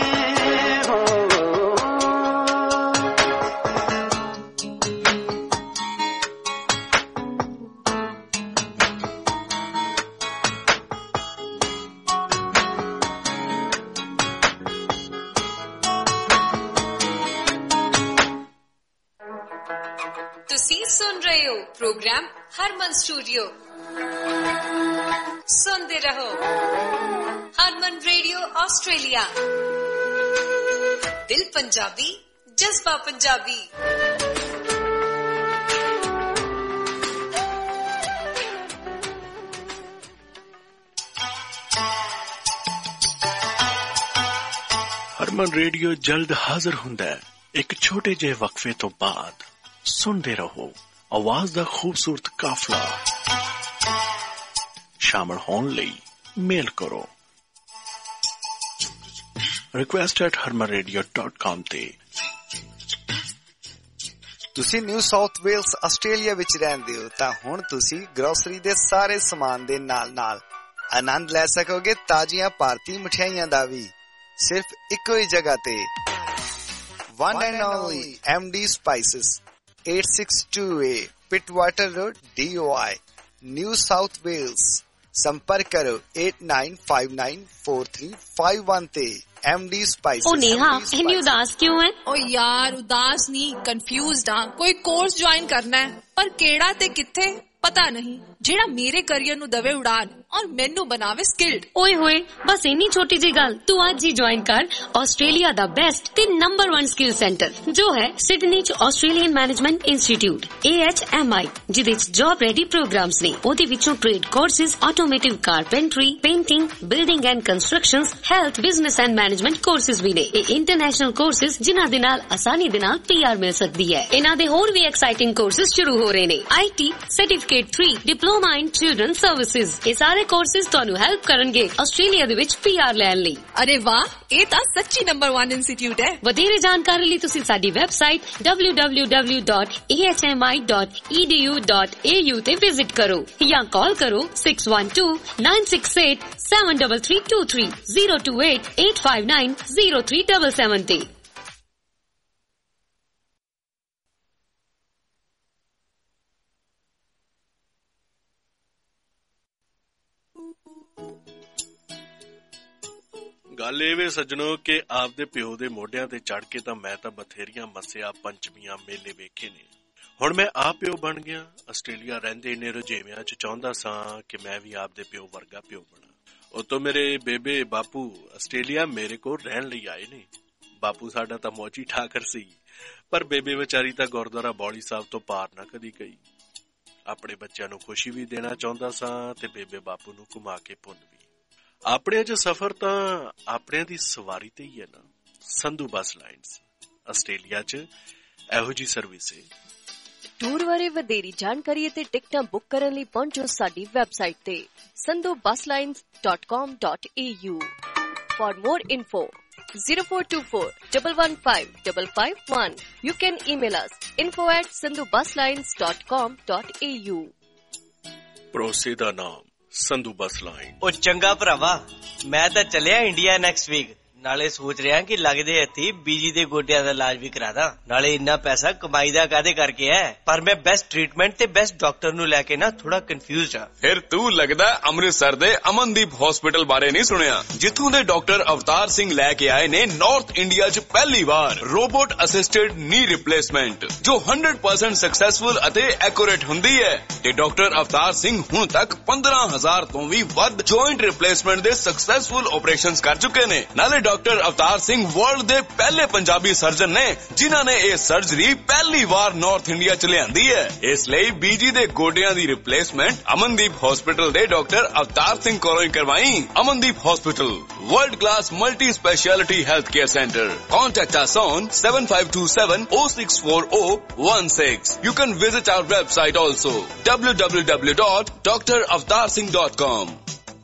Speaker 21: ਤੁਸੀਂ ਸੁਣ ਰਹੇ ਹੋ ਪ੍ਰੋਗਰਾਮ ਹਰਮਨ ਸਟੂਡੀਓ। ਸੁਣਦੇ ਰਹੋ ਹਰਮਨ ਰੇਡੀਓ ਆਸਟ੍ਰੇਲੀਆ। ਦਿਲ ਪੰਜਾਬੀ, ਜਜ਼ਬਾ ਪੰਜਾਬੀ।
Speaker 2: ਹਰਮਨ ਰੇਡੀਓ ਜਲਦ ਹਾਜ਼ਰ ਹੁੰਦਾ ਹੈ ਇੱਕ ਛੋਟੇ ਜਿਹੇ ਵਕਫੇ ਤੋਂ ਬਾਅਦ। ਸੁਣਦੇ ਰਹੋ ਆਵਾਜ਼ ਦਾ ਖੂਬਸੂਰਤ ਕਾਫਲਾ। ਸ਼ਾਮਲ ਹੋਣ ਲਈ ਮੇਲ ਕਰੋ request at harman radio dot com ਤੇ।
Speaker 12: ਤੁਸੀਂ ਨਿਊ ਸਾਊਥ ਵੇਲਸ ਆਸਟ੍ਰੇਲੀਆ ਵਿੱਚ ਰਹਿੰਦੇ ਹੋ ਤਾਂ ਹੁਣ ਤੁਸੀਂ ਗਰੋਸਰੀ ਦੇ ਸਾਰੇ ਸਮਾਨ ਦੇ ਨਾਲ-ਨਾਲ ਆਨੰਦ ਲੈ ਸਕੋਗੇ ਤਾਜ਼ੀਆਂ ਭਾਰਤੀ ਮਠਿਆਈਆਂ ਦਾ ਵੀ, ਸਿਰਫ ਇੱਕੋ ਹੀ ਜਗ੍ਹਾ ਤੇ। One and only M D Spices, eight sixty-two A Pittwater Road, D O I, New South Wales। संपर्क करो eight nine five nine four three five one ਤੇ। M D Spices।
Speaker 21: ओ नेहा, ਇੰਨੀ ਉਦਾਸ ਕਿਉਂ ਹੈ? ਓ ਯਾਰ ਉਦਾਸ ਨਹੀਂ, ਕਨਫਿਊਜ਼ਡ ਹਾਂ। ਕੋਈ ਕੋਰਸ ਜੁਆਇਨ ਕਰਨਾ ਹੈ ਪਰ ਕਿਹੜਾ ਤੇ ਕਿੱਥੇ ਪਤਾ ਨਹੀਂ, ਜਿਹੜਾ ਮੇਰੇ ਕੈਰੀਅਰ ਨੂੰ ਦਵੇ ਉਡਾਨ ਔਰ ਮੈਨੂੰ ਬਣਾਵੇ ਸਕਿਲਡ। ਓਏ ਹੋਏ, ਬਸ ਇੰਨੀ ਛੋਟੀ ਜੀ ਗੱਲ, ਤੂੰ ਅੱਜ ਹੀ ਜੁਆਇਨ ਕਰ ਆਸਟ੍ਰੇਲੀਆ ਦਾ ਬੈਸਟ ਤੇ ਨੰਬਰ वन ਸਕਿੱਲ ਸੈਂਟਰ ਜੋ ਹੈ ਸਿਡਨੀ ਚ Australian management institute A H M I, ਜਿਹਦੇ ਚ ਜੌਬ ਰੈਡੀ ਪ੍ਰੋਗਰਾਮਸ ਨੇ। ਉਹਦੇ ਵਿੱਚੋਂ trade courses, automotive carpentry, painting, building and constructions, health, business and management courses ਵੀ ਨੇ। ਇਹ ਇੰਟਰਨੈਸ਼ਨਲ ਕੋਰਸਿਸ ਜਿਨ੍ਹਾਂ ਦੇ ਨਾਲ ਆਸਾਨੀ ਦੇ ਨਾਲ ਪੀ ਆਰ ਮਿਲ ਸਕਦੀ ਹੈ। ਇਹਨਾਂ ਦੇ ਹੋਰ ਵੀ ਐਕਸਾਈਟਿੰਗ ਕੋਰਸਿਸ ਸ਼ੁਰੂ ਹੋ ਰਹੇ ਨੇ। I T certificate three, diploma in children services. ਇਹ ਸਾਰੇ ਕੋਰਸਿਸ ਤੁਹਾਨੂੰ ਹੈਲਪ ਕਰਨਗੇ ਆਸਟ੍ਰੇਲੀਆ ਦੇ ਵਿੱਚ ਪੀ ਆਰ ਲੈਣ ਲਈ। ਅਰੇ ਵਾਹ, ਇਹ ਤਾਂ ਸੱਚੀ ਨੰਬਰ वन ਇੰਸਟੀਚਿਊਟ ਹੈ। ਵਧੇਰੇ ਜਾਣਕਾਰੀ ਲਈ ਤੁਸੀਂ ਸਾਡੀ website w w w dot a h m i dot e d u dot a u ਤੇ ਵਿਜ਼ਿਟ ਕਰੋ ਜਾਂ ਕਾਲ ਕਰੋ six one two nine six eight seven three three two three zero two eight eight five nine zero three seven seven ਤੇ।
Speaker 2: ਗੱਲ ਇਹ ਵੇ ਸੱਜਣੋ ਕਿ ਆਪਦੇ ਪਿਓ ਦੇ ਮੋਢਿਆਂ ਤੇ ਚੜ ਕੇ ਤਾਂ ਮੈਂ ਤਾਂ ਬਥੇਰੀਆਂ ਮੱਸਿਆ ਪੰਚਮੀਆਂ ਮੇਲੇ ਵੇਖੇ ਨੇ। ਹੁਣ ਮੈਂ ਆਪ ਪਿਓ ਬਣ ਗਿਆ। ਆਸਟ੍ਰੇਲੀਆ ਰਹਿੰਦੇ ਨੇ ਰੁਝੇਵਿਆਂ ਚ ਚਾਹੁੰਦਾ ਸਾਂ ਕਿ ਮੈਂ ਵੀ ਆਪਦੇ ਪਿਓ ਵਰਗਾ ਪਿਓ ਬਣਾ। ਉਤੋਂ ਮੇਰੇ ਬੇਬੇ ਬਾਪੂ ਆਸਟ੍ਰੇਲੀਆ ਮੇਰੇ ਕੋਲ ਰਹਿਣ ਲਈ ਆਏ ਨੇ। ਬਾਪੂ ਸਾਡਾ ਤਾਂ ਮੌਜੀ ਠਾਕਰ ਸੀ, ਪਰ ਬੇਬੇ ਵਿਚਾਰੀ ਤਾਂ ਗੁਰਦੁਆਰਾ ਬੌਲੀ ਸਾਹਿਬ ਤੋਂ ਪਾਰ ਨਾ ਕਦੀ ਗਈ। ਆਪਣੇ ਬੱਚਿਆਂ ਨੂੰ ਖੁਸ਼ੀ ਵੀ ਦੇਣਾ ਚਾਹੁੰਦਾ ਸਾਂ ਤੇ ਬੇਬੇ ਬਾਪੂ ਨੂੰ ਘੁਮਾ ਕੇ ਪੁੰਨ ਵੀ। ਆਪਣੇ ਚ ਸਫ਼ਰ ਤਾਂ ਆਪਣੇ ਦੀ ਸਵਾਰੀ ਤੇ ਹੀ ਹੈ ਨਾ। ਸੰਧੂ ਬੱਸ ਲਾਈਨਸ ਆਸਟ੍ਰੇਲੀਆ ਚ ਇਹੋ ਜੀ ਸਰਵਿਸ ਹੈ।
Speaker 13: ਟੂਰ ਬਾਰੇ ਵਧੇਰੀ ਜਾਣਕਾਰੀ ਅਤੇ ਟਿਕਟਾਂ ਬੁੱਕ ਕਰਨ ਲਈ ਪਹੁੰਚੋ ਸਾਡੀ ਵੈਬਸਾਈਟ ਤੇ sandhu bus lines dot com dot a u। For more info zero four two four one one five five five one। You can email us info at sandhu bus lines dot com dot a u।
Speaker 2: ਭਰੋਸੇ ਦਾ ਨਾਮ ਸੰਧੂ ਬੱਸ line.
Speaker 19: ਉਹ ਚੰਗਾ ਭਰਾਵਾ, ਮੈਂ ਤਾਂ ਚੱਲਿਆ India next week. ਨਾਲੇ ਸੋਚ ਰਿਹਾ ਕਿ ਲੱਗਦੇ ਹੱਥੀ ਬੀਜੀ ਦੇ ਗੋਡਿਆਂ ਦਾ ਇਲਾਜ ਵੀ ਕਰਾਦਾ। ਨਾਲੇ ਇੰਨਾ ਪੈਸਾ ਕਮਾਈ ਦਾ ਕਾਹਦੇ ਕਰਕੇ ਹੈ, ਪਰ ਮੈਂ ਬੈਸਟ ਟ੍ਰੀਟਮੈਂਟ ਤੇ ਬੈਸਟ ਡਾਕਟਰ ਨੂੰ ਲੈ ਕੇ ਨਾ ਥੋੜਾ ਕਨਫਿਊਜ਼ਡ ਆ।
Speaker 20: ਫਿਰ ਤੂੰ ਲੱਗਦਾ ਅੰਮ੍ਰਿਤਸਰ ਦੇ ਅਮਨਦੀਪ ਹਸਪੀਟਲ ਬਾਰੇ ਨਹੀਂ ਸੁਣਿਆ, ਜਿੱਥੋਂ ਦੇ ਡਾਕਟਰ ਅਵਤਾਰ ਸਿੰਘ ਲੈ ਕੇ ਆਏ ਨੇ ਨਾਰਥ ਇੰਡੀਆ 'ਚ ਪਹਿਲੀ ਵਾਰ ਰੋਬੋਟ ਅਸਿਸਟਡ ਨੀ ਰਿਪਲੇਸਮੈਂਟ, ਜੋ one hundred percent ਸਕਸੈਸਫੁਲ ਅਤੇ ਐਕੂਰੇਟ ਹੁੰਦੀ ਹੈ। ਤੇ ਡਾਕਟਰ ਅਵਤਾਰ ਸਿੰਘ ਹੁਣ ਤੱਕ ਪੰਦਰਾਂ ਹਜ਼ਾਰ ਤੋਂ ਵੀ ਵੱਧ ਜੁਆਇੰਟ ਰਿਪਲੇਸਮੈਂਟ ਦੇ ਸਕਸੈਸਫੁਲ ਆਪਰੇਸ਼ਨਸ ਕਰ ਚੁੱਕੇ ਨੇ। ਨਾਲੇ ਡਾਕਟਰ ਅਵਤਾਰ ਸਿੰਘ ਵਰਲਡ ਦੇ ਪਹਿਲੇ ਪੰਜਾਬੀ ਸਰਜਨ ਨੇ ਜਿਨ੍ਹਾਂ ਨੇ ਇਹ ਸਰਜਰੀ ਪਹਿਲੀ ਵਾਰ ਨਾਰਥ ਇੰਡੀਆ ਚ ਲਿਆਂਦੀ ਹੈ। ਇਸ ਲਈ ਬੀਜੀ ਦੇ ਗੋਡਿਆਂ ਦੀ ਰਿਪਲੇਸਮੈਂਟ ਅਮਨਦੀਪ ਹਸਪੀਟਲ ਦੇ ਡਾਕਟਰ ਅਵਤਾਰ ਸਿੰਘ ਕੋਲੋਂ ਹੀ ਕਰਵਾਈ। Amandeep hospital, world class multi speciality health care centre. Contact us on seven five two seven zero six four zero one six। You can visit our website also w w w dot d r avatar singh dot com।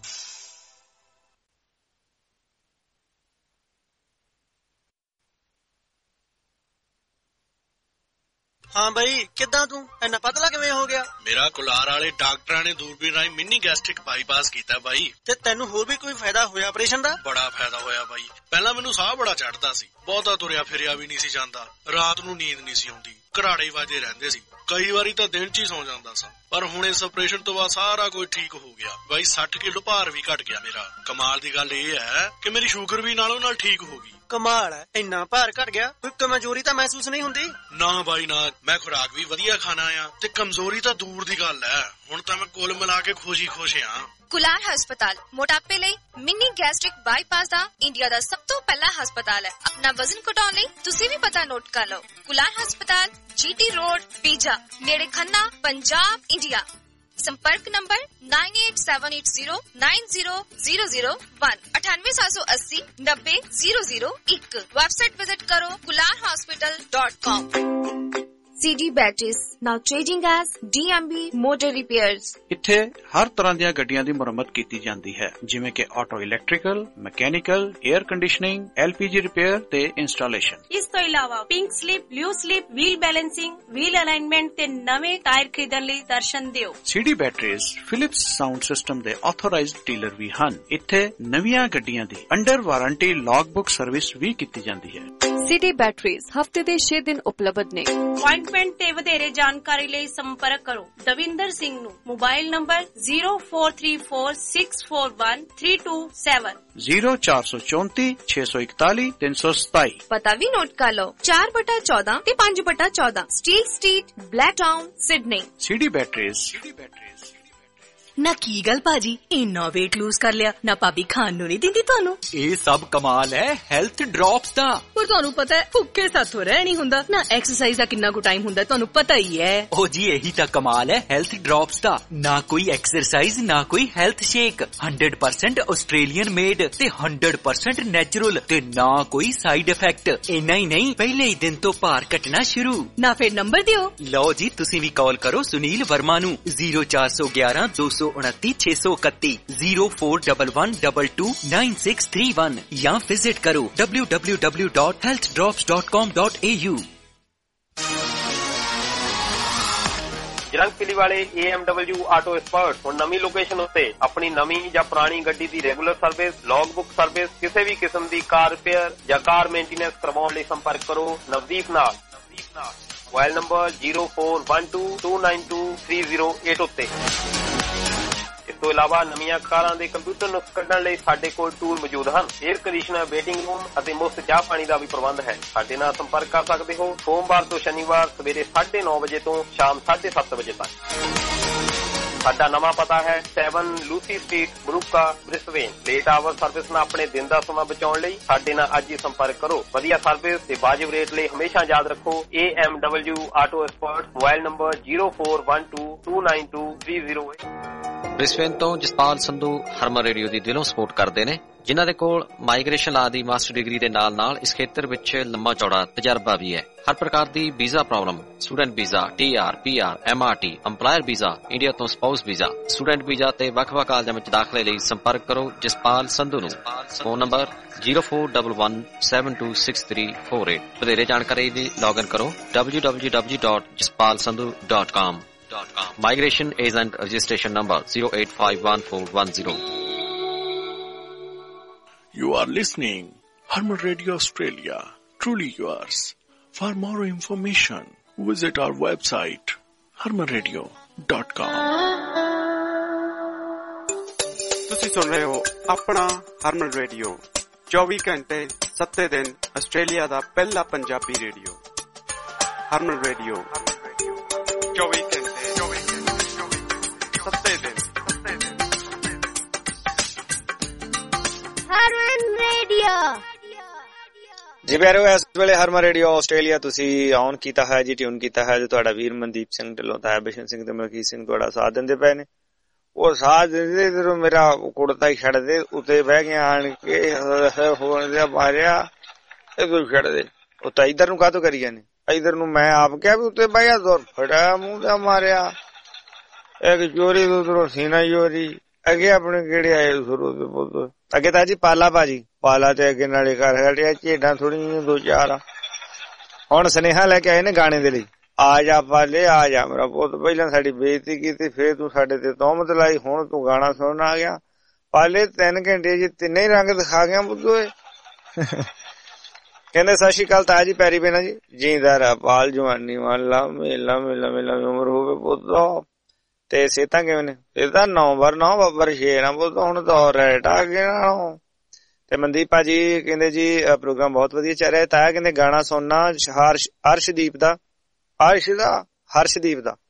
Speaker 14: ਹਾਂ ਬਈ, ਕਿੱਦਾਂ ਤੂੰ ਇੰਨਾ ਪਤਲਾ ਕਿਵੇਂ ਹੋ ਗਿਆ?
Speaker 2: ਮੇਰਾ ਕੁਲਾਰ ਵਾਲੇ ਡਾਕਟਰਾਂ ਨੇ ਦੂਰਬੀਨ ਰਾਹੀਂ ਮਿੰਨੀ ਗੈਸਟ੍ਰਿਕ ਬਾਈਪਾਸ ਕੀਤਾ ਬਾਈ।
Speaker 14: ਤੇ ਤੈਨੂੰ ਹੋਰ ਵੀ ਕੋਈ ਫਾਇਦਾ ਹੋਇਆ ਆਪਰੇਸ਼ਨ ਦਾ?
Speaker 2: ਬੜਾ ਫਾਇਦਾ ਹੋਇਆ ਬਾਈ। ਪਹਿਲਾਂ ਮੈਨੂੰ ਸਾਹ ਬੜਾ ਚੜਦਾ ਸੀ, ਬਹੁਤਾ ਤੁਰਿਆ ਫਿਰਿਆ ਵੀ ਨਹੀਂ ਸੀ ਜਾਂਦਾ, ਰਾਤ ਨੂੰ ਨੀਂਦ ਨਹੀਂ ਸੀ ਆਉਂਦੀ, ਘਰਾੜੇ ਵੱਜਦੇ ਰਹਿੰਦੇ ਸੀ, ਕਈ ਵਾਰੀ ਤਾਂ ਦਿਨ ਚ ਹੀ ਸੌ ਜਾਂਦਾ ਸਾਂ। ਪਰ ਹੁਣ ਇਸ ਆਪਰੇਸ਼ਨ ਤੋਂ ਬਾਅਦ ਸਾਰਾ ਕੁਝ ਠੀਕ ਹੋ ਗਿਆ ਬਾਈ। sixty ਕਿਲੋ ਭਾਰ ਵੀ ਘਟ ਗਿਆ ਮੇਰਾ। ਕਮਾਲ ਦੀ ਗੱਲ ਇਹ ਹੈ ਕਿ ਮੇਰੀ ਸ਼ੂਗਰ ਵੀ ਨਾਲੋਂ ਨਾਲ ਠੀਕ ਹੋ ਗਈ।
Speaker 14: ਕਮਾਲ ਹੈ, ਇੰਨਾ ਭਾਰ ਘਟ ਗਿਆ, ਕੋਈ ਕਮਜ਼ੋਰੀ ਤਾਂ ਮਹਿਸੂਸ ਨਹੀਂ ਹੁੰਦੀ?
Speaker 2: ਨਾ ਬਾਈ ਨਾ, ਮੈਂ ਖੁਰਾਕ ਵੀ ਵਧੀਆ ਖਾਣਾ ਆ ਤੇ ਕਮਜ਼ੋਰੀ ਤਾਂ ਦੂਰ ਦੀ ਗੱਲ ਹੈ। ਹੁਣ ਤਾਂ ਮੈਂ ਕੁੱਲ ਮਿਲਾ ਕੇ ਖੁਸ਼ੀ ਖੁਸ਼ ਆ।
Speaker 15: ਕੁਲਾਰ ਹਸਪਤਾਲ ਮੋਟਾਪੇ ਲਈ ਮਿੰਨੀ ਗੈਸਟ੍ਰਿਕ ਬਾਈਪਾਸ ਦਾ ਇੰਡੀਆ ਦਾ ਸਭ ਤੋਂ ਪਹਿਲਾ ਹਸਪਤਾਲ ਹੈ। ਆਪਣਾ ਵਜ਼ਨ ਘਟਾਉਣ ਲਈ ਤੁਸੀਂ ਵੀ ਪਤਾ ਨੋਟ ਕਰ ਲਓ। ਕੁਲਾਰ ਹਸਪਤਾਲ, ਜੀਟੀ ਰੋਡ, ਪੀਜਾ, ਨੇੜੇ ਖੰਨਾ, ਪੰਜਾਬ, ਇੰਡੀਆ। संपर्क number nine eight seven eight zero nine zero zero zero one अठानवे सात सौ अस्सी नब्बे जीरो जीरो एक। वेबसाइट विजिट करो Kular hospital dot com. C D Batteries, now trading as D M B Motor Repairs.
Speaker 4: ਇੱਥੇ ਹਰ ਤਰ੍ਹਾਂ ਦੀਆਂ ਗੱਡੀਆਂ ਦੀ ਮੁਰੰਮਤ ਕੀਤੀ ਜਾਂਦੀ ਹੈ, ਜਿਵੇਂ ਕਿ auto electrical, mechanical, air conditioning, L P G repair ਤੇ ਇੰਸਟਾਲੇਸ਼ਨ।
Speaker 16: ਇਸ ਤੋਂ ਇਲਾਵਾ pink slip, blue slip, wheel balancing, wheel alignment ਤੇ ਨਵੇਂ ਟਾਇਰ ਖਰੀਦਣ ਲਈ ਦਰਸ਼ਨ ਦਿਓ।
Speaker 4: C D Batteries Philips sound system ਦੇ ਆਥੋਰਾਈਜ਼ਡ ਡੀਲਰ ਵੀ ਹਨ। ਇੱਥੇ ਨਵੀਆਂ ਗੱਡੀਆਂ ਦੀ under warranty log book service ਵੀ ਕੀਤੀ ਜਾਂਦੀ ਹੈ।
Speaker 13: C D Batteries ਹਫਤੇ ਦੇ ਛੇ ਦਿਨ ਉਪਲਬਧ ਨੇ।
Speaker 16: ਅਪਾਇੰਟਮੈਂਟ ਤੇ ਵਧੇਰੇ ਜਾਣਕਾਰੀ ਲਈ ਸੰਪਰਕ ਕਰੋ ਦਵਿੰਦਰ ਸਿੰਘ ਨੂੰ। Mobile number zero four three four six four one three two seven
Speaker 4: zero ਚਾਰ ਸੌ ਚੌਂਤੀ ਛੇ ਸੌ ਇਕਤਾਲੀ ਤਿੰਨ ਸੌ ਸਤਾਈ।
Speaker 15: ਪਤਾ ਵੀ ਨੋਟ ਕਰ ਲਓ ਚਾਰ ਬਟਾ ਚੌਦਾਂ ਤੇ ਪੰਜ ਬਟਾ ਚੌਦਾਂ steel street, Blacktown, Sydney.
Speaker 4: C D Batteries।
Speaker 17: ਨਾ ਕੀ ਗੱਲ ਭਾਜੀ, ਇੰਨਾ weight lose ਕਰ ਲਿਆ ਨਾ, ਭਾਬੀ ਖਾਣ ਨੂੰ ਨਹੀਂ ਦਿੰਦੀ ਤੁਹਾਨੂੰ?
Speaker 22: ਇਹ ਸਭ ਕਮਾਲ ਹੈ ਹੈਲਥ ਡ੍ਰੌਪਸ ਦਾ।
Speaker 17: ਪਰ ਤੁਹਾਨੂੰ ਪਤਾ ਹੈ ਭੁੱਖੇ ਸਾਥੋਂ ਰਹਿ ਨਹੀਂ ਹੁੰਦਾ ਨਾ, ਐਕਸਰਸਾਈਜ਼ ਦਾ ਕਿੰਨਾ ਕੁ ਟਾਈਮ ਹੁੰਦਾ ਤੁਹਾਨੂੰ ਪਤਾ ਹੀ ਹੈ।
Speaker 22: ਉਹ ਜੀ ਇਹੀ ਤਾਂ ਕਮਾਲ ਹੈ ਹੈਲਥ ਡ੍ਰੌਪਸ ਦਾ। ਨਾ ਕੋਈ ਐਕਸਰਸਾਈਜ਼ ਨਾ ਕੋਈ health shake, hundred percent Australian made ਤੇ ਹੰਡਰਡ ਪਰਸੈਂਟ ਨੈਚੁਰਲ ਤੇ ਨਾ ਕੋਈ ਸਾਈਡ ਇਫੈਕਟ। ਇੰਨਾ ਹੀ ਨਹੀਂ ਪਹਿਲੇ ਹੀ ਦਿਨ ਤੋਂ ਭਾਰ ਘਟਣਾ ਸ਼ੁਰੂ।
Speaker 17: ਨਾ ਫਿਰ ਨੰਬਰ ਦਿਓ।
Speaker 22: ਲਓ ਜੀ ਤੁਸੀਂ ਵੀ ਕਾਲ ਕਰੋ ਸੁਨੀਲ ਵਰਮਾ ਨੂੰ ਜ਼ੀਰੋ ਚਾਰ ਸੌ ਗਿਆਰਾਂ ਦੋ ਸੌ उनतीस छह सौ इकतीस zero four one one double two nine six three one या विजिट करो W W W dot health drops dot com dot A U.
Speaker 18: ਜਰੰਗ ਪਿਲੀ ਵਾਲੇ A M W auto expert ਹੁਣ ਨਵੀਂ ਲੋਕੇਸ਼ਨ ਉੱਤੇ ਆਪਣੀ ਨਵੀਂ ਜਾਂ ਪੁਰਾਣੀ ਗੱਡੀ ਦੀ regular service, log book service, ਕਿਸੇ ਵੀ ਕਿਸਮ ਦੀ ਕਾਰ ਰਿਪੇਅਰ ਜਾਂ ਕਾਰ ਮੇਨਟੇਨੈਂਸ ਕਰਵਾਉਣ ਲਈ ਸੰਪਰਕ ਕਰੋ ਨਵਦੀਪ ਨਾਲ। Mobile number zero four one two two nine two three zero eight ਉੱਤੇ। ਇਸ ਤੋਂ ਇਲਾਵਾ ਨਵੀਆਂ ਕਾਰਾਂ ਦੇ ਕੰਪਿਊਟਰ ਨੁਕਸ ਕੱਢਣ ਲਈ ਸਾਡੇ ਕੋਲ ਟੂਲ ਮੌਜੂਦ ਹਨ। 에ਅਰ ਕੰਡੀਸ਼ਨਰ, ਵੇਟਿੰਗ ਰੂਮ ਅਤੇ ਮੁਫਤ ਚਾਹ ਪਾਣੀ ਦਾ ਵੀ ਪ੍ਰਬੰਧ ਹੈ। ਸਾਡੇ ਨਾਲ ਸੰਪਰਕ ਕਰ ਸਕਦੇ ਹੋ ਸੋਮਵਾਰ ਤੋਂ ਸ਼ਨੀਵਾਰ ਸਵੇਰੇ ਸਾਢੇ ਨੌ ਵਜੇ ਤੋਂ ਸ਼ਾਮ ਸਾਢੇ ਸੱਤ ਵਜੇ ਤੱਕ। ਸਾਡਾ ਨਵਾਂ ਪਤਾ ਹੈ ਸੈਵਨ ਲੂਸੀ ਸਟਰੀਟ, ਬਰੂਕਾ, ਬ੍ਰਿਸਬੇਨ। ਲੇਟ ਆਵਰ ਸਰਵਿਸ ਨਾਲ ਆਪਣੇ ਦਿਨ ਦਾ ਸਮਾਂ ਬਚਾਉਣ ਲਈ ਸਾਡੇ ਨਾਲ ਅੱਜ ਹੀ ਸੰਪਰਕ ਕਰੋ। ਵਧੀਆ ਸਰਵਿਸ ਤੇ ਵਾਜਿਬ ਰੇਟ ਲਈ ਹਮੇਸ਼ਾ ਯਾਦ ਰੱਖੋ A M W auto expert. Mobile number zero four one two two nine two three zero.
Speaker 25: Brisbane ਤੋਂ ਜਸਪਾਲ ਸੰਧੂ ਹਰਮਨ ਰੇਡੀਓ ਦੀ ਦਿਲੋਂ ਸਪੋਰਟ ਕਰਦੇ ਨੇ, ਜਿਨ੍ਹਾਂ ਦੇ ਕੋਲ ਮਾਈਗ੍ਰੇਸ਼ਨ ਲਾ ਦੀ ਮਾਸਟਰ ਡਿਗਰੀ ਦੇ ਨਾਲ ਨਾਲ ਇਸ ਖੇਤਰ ਵਿੱਚ ਲੰਮਾ ਚੌੜਾ ਤਜਰਬਾ ਵੀ ਹੈ। ਹਰ ਪ੍ਰਕਾਰ ਦੀ visa problem, student visa, T R, P R, M R T, employer visa, India ਤੋਂ ਸਪਾਊਸ ਵੀਜ਼ਾ, ਸਟੂਡੈਂਟ ਵੀਜ਼ਾ ਤੇ ਵੱਖ-ਵੱਖ ਕਾਲਜਾਂ ਵਿੱਚ ਦਾਖਲੇ ਲਈ ਸੰਪਰਕ ਕਰੋ ਜਸਪਾਲ ਸੰਧੂ ਨੂੰ। Phone number zero four one one seven two six three four eight. ਵਧੇਰੇ ਜਾਣਕਾਰੀ ਲਈ ਲੌਗਇਨ ਕਰੋ W W W dot Jaspal Sandhu dot com. Migration agent registration number zero eight five one four one zero.
Speaker 2: You are listening Harman Radio Australia, truly yours. For more information, visit our website harman radio dot com.
Speaker 24: ਤੁਸੀਂ ਸੁਣ ਰਹੇ ਹੋ ਆਪਣਾ ਹਰਮਨ radio ਚੌਵੀ ਘੰਟੇ ਸੱਤੇ ਦਿਨ Australia ਦਾ ਪਹਿਲਾ ਪੰਜਾਬੀ ਰੇਡੀਓ। ਹਰਮਨ ਰੇਡੀਓ ਚੌਵੀ ਘੰਟੇ ਸੱਤੇ ਦਿਨ।
Speaker 26: ਹਰਮਨ ਰੇਡੀਓ
Speaker 10: ਜੀ ਪਿਆਰਿਓ, ਇਸ ਵੇਲੇ ਹਰਮਨ ਰੇਡੀਓ ਆਸਟ੍ਰੇਲੀਆ ਤੁਸੀਂ ਔਨ ਕੀਤਾ ਹੈ ਜੀ, ਟਿਊਨ ਕੀਤਾ ਹੈ। ਤੁਹਾਡਾ ਵੀਰ ਮਨਦੀਪ ਸਿੰਘ ਢਿੱਲੋਂ ਤਾਂ ਬਿਸ਼ਨ ਸਿੰਘ ਤੇ ਮਲਕੀਤ ਸਿੰਘ ਤੁਹਾਡਾ ਸਾਥ ਦਿੰਦੇ ਪਏ ਨੇ। ਉਹ ਸਾਥ ਦਿੰਦੇ ਜਦੋਂ ਮੇਰਾ ਕੁੜਤਾ ਹੀ ਛੱਡਦੇ ਉੱਤੇ ਬਹਿ ਗਿਆ ਆਣ ਕੇ ਹੋਣ ਦਾ ਮਾਰਿਆ ਇਹ ਛੱਡਦੇ। ਉਹ ਤਾਂ ਇੱਧਰ ਨੂੰ ਕਾਹਤੋਂ ਕਰੀ ਜਾਂਦੇ, ਇੱਧਰ ਨੂੰ ਮੈਂ ਆਪ ਕਿਹਾ ਵੀ ਉੱਤੇ ਬਹਿ ਜਾ, ਦੌਰ ਫੜਿਆ ਮੂੰਹ ਦਾ ਮਾਰਿਆ। ਇੱਕ ਚੋਰੀ ਉਧਰੋਂ ਸੀਨਾ ਚੋਰੀ, ਅੱਗੇ ਆਪਣੇ ਕਿਹੜੇ ਆਏ ਸ਼ੁਰੂ ਅੱਗੇ ਤਾਂ ਜੀ ਪਾਲਾ ਭਾਜੀ ਪਾਲਾ ਤੇ ਅੱਗੇ ਨਾਲੇ ਘਰ ਹਟਿਆ ਝੇਡਾਂ ਥੋੜੀਆਂ ਦੋ ਚਾਰ। ਹੁਣ ਸੁਨੇਹਾ ਲੈ ਕੇ ਆਏ ਨੇ ਗਾਣੇ ਦੇ ਲਈ, ਆ ਜਾ ਪਾਲੇ ਆ ਜਾ ਮੇਰਾ ਪੁੱਤ। ਪਹਿਲਾਂ ਸਾਡੀ ਬੇਇੱਜ਼ਤੀ ਕੀਤੀ, ਫੇਰ ਤੂੰ ਸਾਡੇ ਤੇ ਤੌਹਮਤ ਲਾਈ, ਹੁਣ ਤੂੰ ਗਾਣਾ ਸੁਣਨ ਆ ਗਿਆ। ਪਾਲੇ ਤਿੰਨ ਘੰਟੇ ਜੀ ਤਿੰਨੇ ਹੀ ਰੰਗ ਦਿਖਾ ਗਿਆ ਬੁੱਧੂਏ। ਕਹਿੰਦੇ ਸਤਿ ਸ਼੍ਰੀ ਅਕਾਲ ਤਾਇਆ ਜੀ, ਪੈਰੀ ਪੈਣਾ ਜੀ, ਜੀਂਦਾ ਰਹਿ ਪਾਲ, ਜਵਾਨੀ ਵਾਲਾ ਮੇਲਾ ਮੇਲਾ ਮੇਲਾ ਉਮਰ ਹੋਵੇ ਪੁੱਤ। ਤੇ ਸਿਹਤਾਂ ਕਿਵੇਂ ਨੇ? ਸਿਹਤਾਂ ਨੌ ਬਾਰ ਨੌ ਬਾਬਰ ਛੇ ਨਾ ਪੁੱਤ, ਹੁਣ ਤਾਂ ਰੈਟ ਆ ਗਏ ਨਾਲੋਂ। ਤੇ ਮਨਦੀਪ ਭਾਜੀ ਕਹਿੰਦੇ ਜੀ ਪ੍ਰੋਗਰਾਮ ਬਹੁਤ ਵਧੀਆ ਚੱਲ ਰਿਹਾ। ਤਾਇਆ ਕਹਿੰਦੇ ਗਾਣਾ ਸੁਣਨਾ ਹਰਸ਼ਦੀਪ ਦਾ, ਹਰਸ਼ ਦਾ ਹਰਸ਼ਦੀਪ ਦਾ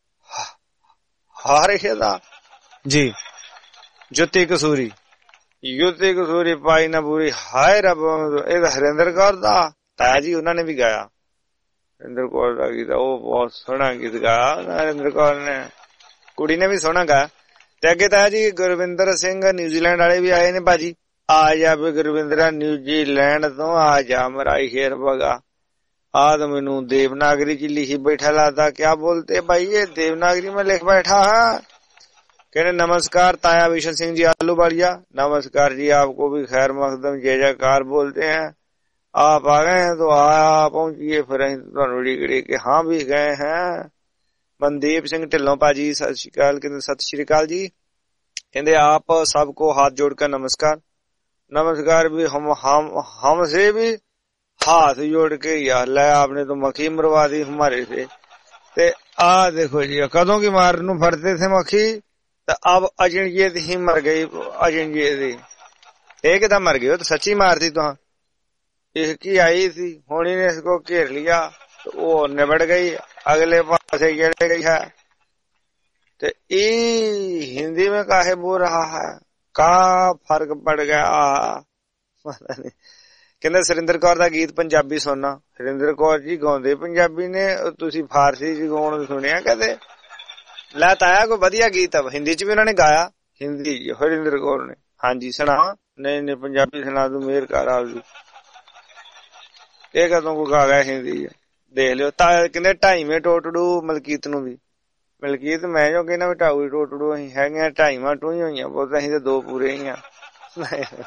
Speaker 10: ਹਰਸ਼ ਦਾ ਜੀ, ਜੁੱਤੀ ਕਸੂਰੀ ਜੁੱਤੀ ਕਸੂਰੀ ਪਾਈ ਨਾ ਪੂਰੀ ਹਾਏ ਰੱਬ। ਇਹ ਹਰਿੰਦਰ ਕੌਰ ਦਾ ਤਾਇਆ ਜੀ, ਉਹਨਾਂ ਨੇ ਵੀ ਗਾਇਆ। ਹਰਿੰਦਰ ਕੌਰ ਦਾ ਗੀਤ ਉਹ ਬਹੁਤ ਸੋਹਣਾ ਗੀਤ ਗਾਇਆ ਹਰਿੰਦਰ ਕੌਰ ਨੇ। ਕੁੜੀ ਨੇ ਵੀ ਸੋਹਣਾ ਗਾ। ਤੇ ਅੱਗੇ ਤਾਂ ਜੀ ਗੁਰਵਿੰਦਰ ਸਿੰਘ ਨਿਊਜ਼ੀਲੈਂਡ ਵਾਲੇ ਵੀ ਆਏ ਨੇ ਭਾਜੀ। ਆ ਜਾ ਵੀ ਗੁਰਵਿੰਦਰਾ ਨਿਊਜ਼ੀਲੈਂਡ ਤੋਂ ਆ ਜਾ ਮਰਾਈ ਸ਼ੇਰ ਬਗਾ। ਆ तो मैनू देवनागरी च लिखी बैठा लाता, क्या बोलते भाई ये देवनागरी में लिख बैठा है। कहने नमस्कार ताया विशन सिंह जी आलू बाड़िया। नमस्कार जी, आपको भी खैर मकदम जय जयकार बोलते हैं। आप आ गए हैं तो आ पहुंचिए फिर उड़ी के हाँ भी गए हैं। मनदीप सिंह ढिल्लों भाजी सत श्री अकाल। कहते सत श्री अकाल जी। कहते आप सबको हाथ जोड़कर नमस्कार। नमस्कार भी हम हम हमसे भी हाथ जोड़ के यार लै आपने तो मक्खी मरवा दी हमारे से। ते आ देखो जी कदों की मार नू फड़ते थे मक्खी तो अब अजनजीत ही मर गई। अजनजीत एक तो मर गई, तो सच्ची मार थी। तो इसकी आई थी होनी ने इसको घेर लिया तो वो निबड़ गई, अगले पासे गिर गई है। तो ई हिंदी में काहे बोल रहा है, का फर्क पड़ गया पता नहीं। कहते सुरिंदर कौर दा गीत पंजाबी सुनना। सुरिंदर कौर जी गाउंदे पंजाबी ने, तुसी फारसी च गाउण सुनिया कदे? लै ताया कोई वधिया गीत है हिंदी च भी उन्होंने गाया। हिंदी सुरिंदर कौर ने। हाँ जी सुना। नहीं नहीं पंजाबी सुना तू मेहर कर आप जी। ये कदों को गा गया हिंदी देख लियो। कहते ढाईवें टोटड़ू मलकीत नू भी। मलकीत मैं जो कहना भी ढाऊ टोटड़ू असीं है ढाईवां टू ही होईयां, बहुत असीं तो दो पूरे ही हां।